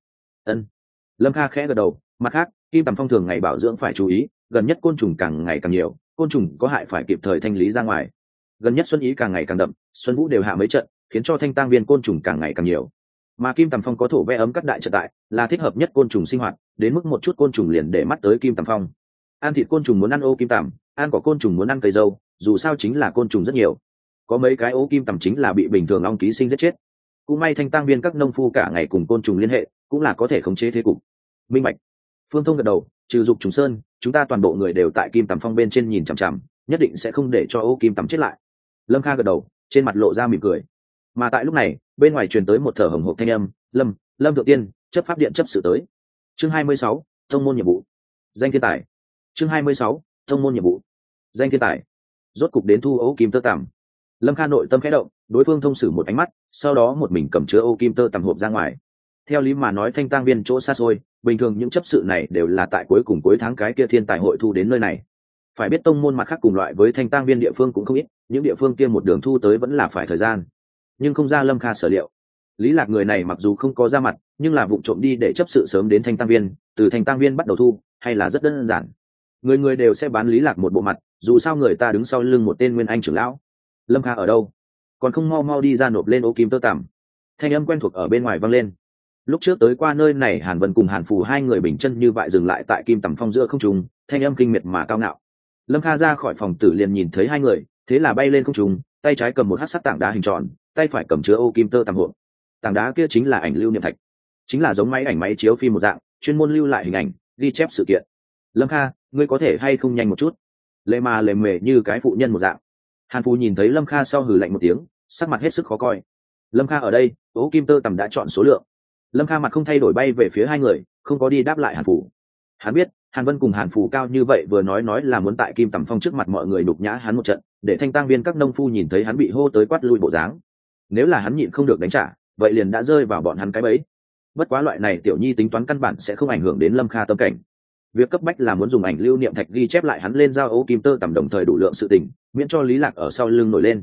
Lâm Kha khẽ gật đầu. Mặt khác, Kim Tầm Phong thường ngày bảo dưỡng phải chú ý, gần nhất côn trùng càng ngày càng nhiều, côn trùng có hại phải kịp thời thanh lý ra ngoài. Gần nhất xuân ý càng ngày càng đậm, xuân vũ đều hạ mấy trận, khiến cho thanh tang viên côn trùng càng ngày càng nhiều. Mà Kim Tầm Phong có thổ ve ấm các đại trận tại, là thích hợp nhất côn trùng sinh hoạt, đến mức một chút côn trùng liền để mắt tới Kim Tầm Phong. Ăn thịt côn trùng muốn ăn ô kim tằm, ăn cỏ côn trùng muốn ăn cây dâu, dù sao chính là côn trùng rất nhiều. Có mấy cái ô kim tằm chính là bị bình thường ong ký sinh giết chết. Cũng may thanh tang viên các nông phu cả ngày cùng côn trùng liên hệ, cũng là có thể khống chế thế cục. Minh bạch. Phương Thông gật đầu, trừ Dục Trùng Sơn, chúng ta toàn bộ người đều tại Kim Tầm Phong bên trên nhìn chằm chằm, nhất định sẽ không để cho ô kim tằm chết lại. Lâm Kha gật đầu, trên mặt lộ ra mỉm cười. Mà tại lúc này, bên ngoài truyền tới một thở hồng hộc thanh âm, Lâm Thượng Tiên, chấp pháp điện chấp sự tới. Chương 26, thông môn nhiệm vụ. Danh thiên tài. Chương 26, thông môn nhiệm vụ. Danh thiên tài. Rốt cục đến thu ô kim tơ tằm. Lâm Kha nội tâm khẽ động, đối phương thông sử một ánh mắt, sau đó một mình cầm chứa ô kim tơ tằm hộp ra ngoài. Theo lý mà nói thanh tang viên chỗ xa xôi, bình thường những chấp sự này đều là tại cuối tháng cái kia thiên tài hội thu đến nơi này. Phải biết tông môn mặt khác cùng loại với thanh tang viên địa phương cũng không ít, những địa phương kia một đường thu tới vẫn là phải thời gian. Nhưng không ra Lâm Kha sở liệu, Lý Lạc người này mặc dù không có ra mặt, nhưng là vụng trộm đi để chấp sự sớm đến thanh tang viên, từ thanh tang viên bắt đầu thu, hay là rất đơn giản. Người người đều sẽ bán Lý Lạc một bộ mặt, dù sao người ta đứng sau lưng một tên nguyên anh trưởng lão. Lâm Kha ở đâu? Còn không mau đi ra nộp lên ô kim tơ tằm. Thanh âm quen thuộc ở bên ngoài vang lên. Lúc trước tới qua nơi này Hàn Vân cùng Hàn Phù hai người bình chân như vậy dừng lại tại Kim Tầm Phong giữa không trung, thanh âm kinh miệt mà cao ngạo. Lâm Kha ra khỏi phòng tử liền nhìn thấy hai người, thế là bay lên không trung, tay trái cầm một hắc sắc tảng đá hình tròn, tay phải cầm chứa ô kim tơ tằm hộp. Tảng đá kia chính là ảnh lưu niệm thạch, chính là giống máy ảnh máy chiếu phim một dạng, chuyên môn lưu lại hình ảnh, ghi chép sự kiện. Lâm Kha, ngươi có thể hay không nhanh một chút? Lệ mề như cái phụ nhân một dạng. Hàn Phù nhìn thấy Lâm Kha sau hừ lạnh một tiếng, sắc mặt hết sức khó coi. Lâm Kha ở đây, ô kim tơ tằm đã chọn số lượng. Lâm Kha mặt không thay đổi bay về phía hai người, không có đi đáp lại Hàn Phù. Hắn biết Hàn Vân cùng Hàn Phù cao như vậy vừa nói là muốn tại Kim Tầm Phong trước mặt mọi người đục nhã hắn một trận, để thanh tang viên các nông phu nhìn thấy hắn bị hô tới quát lui bộ dáng. Nếu là hắn nhịn không được đánh trả, vậy liền đã rơi vào bọn hắn cái bẫy. Bất quá loại này tiểu nhi tính toán căn bản sẽ không ảnh hưởng đến Lâm Kha tâm cảnh. Việc cấp bách là muốn dùng ảnh lưu niệm thạch ghi chép lại hắn lên giao ô kim tơ tằm đồng thời đủ lượng sự tình, miễn cho Lý Lạc ở sau lưng nổi lên.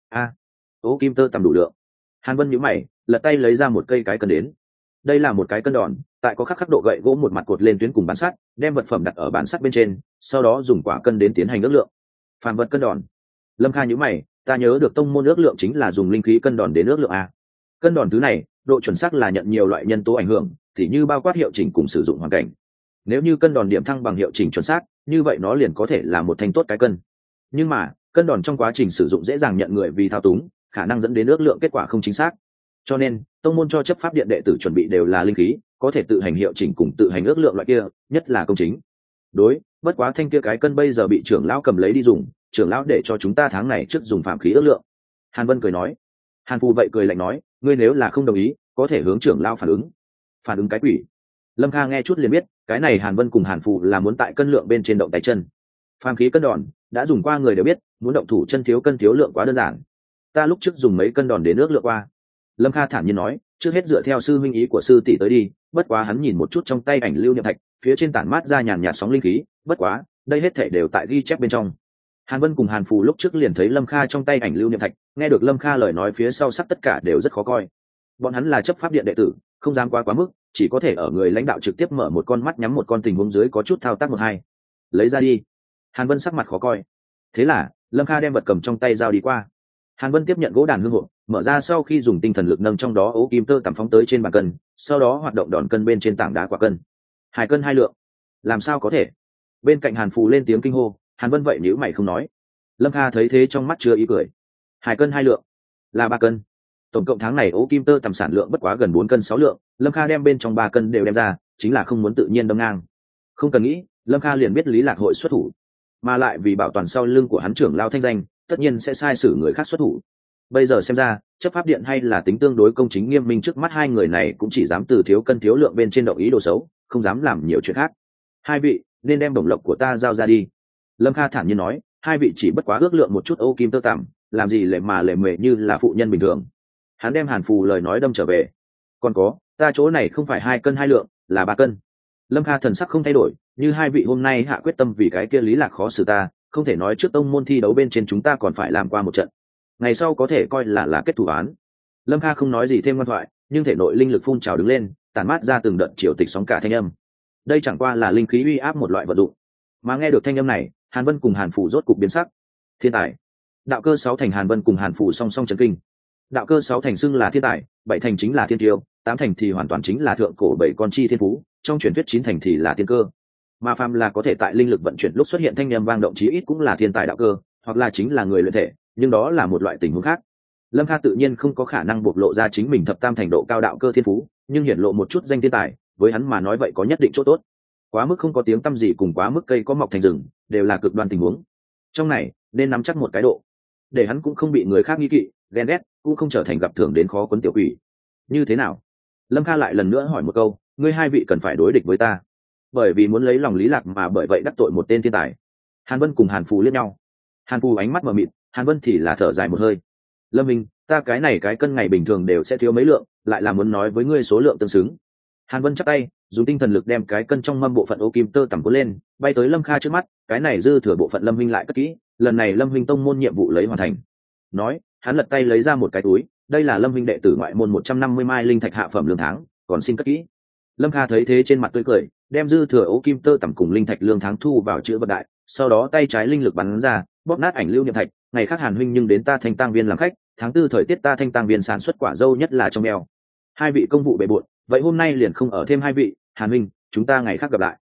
a ô kim tơ tầm đủ lượng. Hàn Vân nhíu mày, lật tay lấy ra một cây cái cân đến. Đây là một cái cân đòn, tại có khắc độ gậy gỗ một mặt cột lên tuyến cùng bán sắt, đem vật phẩm đặt ở bán sắt bên trên, sau đó dùng quả cân đến tiến hành ước lượng. Phàm vật cân đòn. Lâm Kha nhíu mày, ta nhớ được tông môn ước lượng chính là dùng linh khí cân đòn đến ước lượng a. Cân đòn thứ này, độ chuẩn xác là nhận nhiều loại nhân tố ảnh hưởng, tỉ như bao quát hiệu chỉnh cùng sử dụng hoàn cảnh. Nếu như cân đòn điểm thăng bằng hiệu chỉnh chuẩn xác, như vậy nó liền có thể là một thanh tốt cái cân. Nhưng mà, cân đòn trong quá trình sử dụng dễ dàng nhận người vì thao túng, khả năng dẫn đến ước lượng kết quả không chính xác. Cho nên, tông môn cho chấp pháp điện đệ tử chuẩn bị đều là linh khí, có thể tự hành hiệu chỉnh cùng tự hành ước lượng loại kia, nhất là công chính. Đối, bất quá thanh kia cái cân bây giờ bị trưởng lão cầm lấy đi dùng, trưởng lão để cho chúng ta tháng này trước dùng phạm khí ước lượng. Hàn Vân cười nói. Hàn Phù vậy cười lạnh nói, ngươi nếu là không đồng ý, có thể hướng trưởng lão phản ứng. Phản ứng cái quỷ? Lâm Kha nghe chút liền biết, cái này Hàn Vân cùng Hàn Phù là muốn tại cân lượng bên trên động tay chân. Phạm khí cân đòn, đã dùng qua người đều biết, muốn động thủ chân thiếu cân thiếu lượng quá đơn giản. Ta lúc trước dùng mấy cân đòn đến ước lượng qua. Lâm Kha thản nhiên nói, trước hết dựa theo sư huynh ý của sư tỷ tới đi, bất quá hắn nhìn một chút trong tay ảnh lưu niệm thạch, phía trên tản mát ra nhàn nhạt sóng linh khí, bất quá, đây hết thảy đều tại ghi chép bên trong. Hàn Vân cùng Hàn Phù lúc trước liền thấy Lâm Kha trong tay ảnh lưu niệm thạch, nghe được Lâm Kha lời nói phía sau sắc tất cả đều rất khó coi. Bọn hắn là chấp pháp điện đệ tử, không dám quá mức, chỉ có thể ở người lãnh đạo trực tiếp mở một con mắt nhắm một con tình huống dưới có chút thao tác một hai. Lấy ra đi. Hàn Vân sắc mặt khó coi. Thế là, Lâm Kha đem vật cầm trong tay giao đi qua. Hàn Vân tiếp nhận gỗ đàn hương hộp, mở ra sau khi dùng tinh thần lực nâng trong đó ố kim tơ tầm phóng tới trên bàn cân, sau đó hoạt động đòn cân bên trên tảng đá quả cân. 2 cân 2 lượng. Làm sao có thể? Bên cạnh Hàn Phù lên tiếng kinh hô, Hàn Vân vậy nhíu mày không nói. Lâm Kha thấy thế trong mắt chưa ý cười. 2 cân 2 lượng, là 3 cân. Tổng cộng tháng này ố kim tơ tầm sản lượng bất quá gần 4 cân 6 lượng, Lâm Kha đem bên trong 3 cân đều đem ra, chính là không muốn tự nhiên đâm ngang. Không cần nghĩ, Lâm Kha liền biết Lý Lạc hội xuất thủ, mà lại vì bảo toàn sau lưng của hắn trưởng lao thanh danh, tất nhiên sẽ sai sử người khác xuất thủ. Bây giờ xem ra, chấp pháp điện hay là tính tương đối công chính nghiêm minh, trước mắt hai người này cũng chỉ dám từ thiếu cân thiếu lượng bên trên động ý đồ xấu, không dám làm nhiều chuyện khác. Hai vị nên đem bổng lộc của ta giao ra đi. Lâm Kha thản nhiên nói, hai vị chỉ bất quá ước lượng một chút ô kim tơ tằm, làm gì lệ mề như là phụ nhân bình thường. Hắn đem Hàn Phù lời nói đâm trở về. Còn có, ta chỗ này không phải 2 cân 2 lượng, là 3 cân. Lâm Kha thần sắc không thay đổi, như hai vị hôm nay hạ quyết tâm vì cái kia Lý Lạc khó xử ta, không thể nói trước tông môn thi đấu bên trên chúng ta còn phải làm qua một trận, ngày sau có thể coi là kết thủ án. Lâm Kha không nói gì thêm ngoan thoại, nhưng thể nội linh lực phun trào đứng lên, tản mát ra từng đợt triều tịch sóng cả thanh âm. Đây chẳng qua là linh khí uy áp một loại vật dụng, mà nghe được thanh âm này, Hàn Vân cùng Hàn Phù rốt cục biến sắc. Thiên tài, đạo cơ 6 thành. Hàn Vân cùng Hàn Phù song song chấn kinh. Đạo cơ 6 thành xưng là thiên tài, 7 thành chính là thiên tiêu, 8 thành thì hoàn toàn chính là thượng cổ 7 con chi thiên phú, trong truyền thuyết 9 thành thì là tiên cơ. Mà phàm là có thể tại linh lực vận chuyển lúc xuất hiện thanh âm vang động chí ít cũng là thiên tài đạo cơ, hoặc là chính là người luyện thể, nhưng đó là một loại tình huống khác. Lâm Kha tự nhiên không có khả năng bộc lộ ra chính mình thập tam thành độ cao đạo cơ thiên phú, nhưng hiển lộ một chút danh thiên tài, với hắn mà nói vậy có nhất định chỗ tốt. Quá mức không có tiếng tăm gì cùng quá mức cây có mọc thành rừng, đều là cực đoan tình huống. Trong này, nên nắm chắc một cái độ, để hắn cũng không bị người khác nghi kỵ, ghen ghét, cũng không trở thành gặp thường đến khó quấn tiểu quỷ. Như thế nào? Lâm Kha lại lần nữa hỏi một câu, ngươi hai vị cần phải đối địch với ta, bởi vì muốn lấy lòng Lý Lạc mà bởi vậy đắc tội một tên thiên tài. Hàn Vân cùng Hàn Phù liếc nhau. Hàn Phù ánh mắt mờ mịt, Hàn Vân thì là thở dài một hơi. Lâm Minh, ta cái này cái cân ngày bình thường đều sẽ thiếu mấy lượng, lại là muốn nói với ngươi số lượng tương xứng. Hàn Vân chắp tay, dùng tinh thần lực đem cái cân trong mâm bộ phận ô kim tơ tẩm cuốn lên, bay tới Lâm Kha trước mắt, cái này dư thừa bộ phận Lâm Minh lại cất kỹ, lần này Lâm Minh tông môn nhiệm vụ lấy hoàn thành. Nói, hắn lật tay lấy ra một cái túi, đây là Lâm Minh đệ tử ngoại môn 150 mai linh thạch hạ phẩm lương tháng, còn xin cất kỹ. Lâm Kha thấy thế trên mặt tươi cười, đem dư thừa ố kim tơ tẩm cùng linh thạch lương tháng thu vào chữ vật đại, sau đó tay trái linh lực bắn ra, bóp nát ảnh lưu niệm thạch. Ngày khác Hàn huynh nhưng đến ta Thanh Tang viên làm khách, tháng 4 thời tiết ta Thanh Tang viên sản xuất quả dâu nhất là trong eo. Hai vị công vụ bề bộn, vậy hôm nay liền không ở thêm hai vị, Hàn huynh, chúng ta ngày khác gặp lại.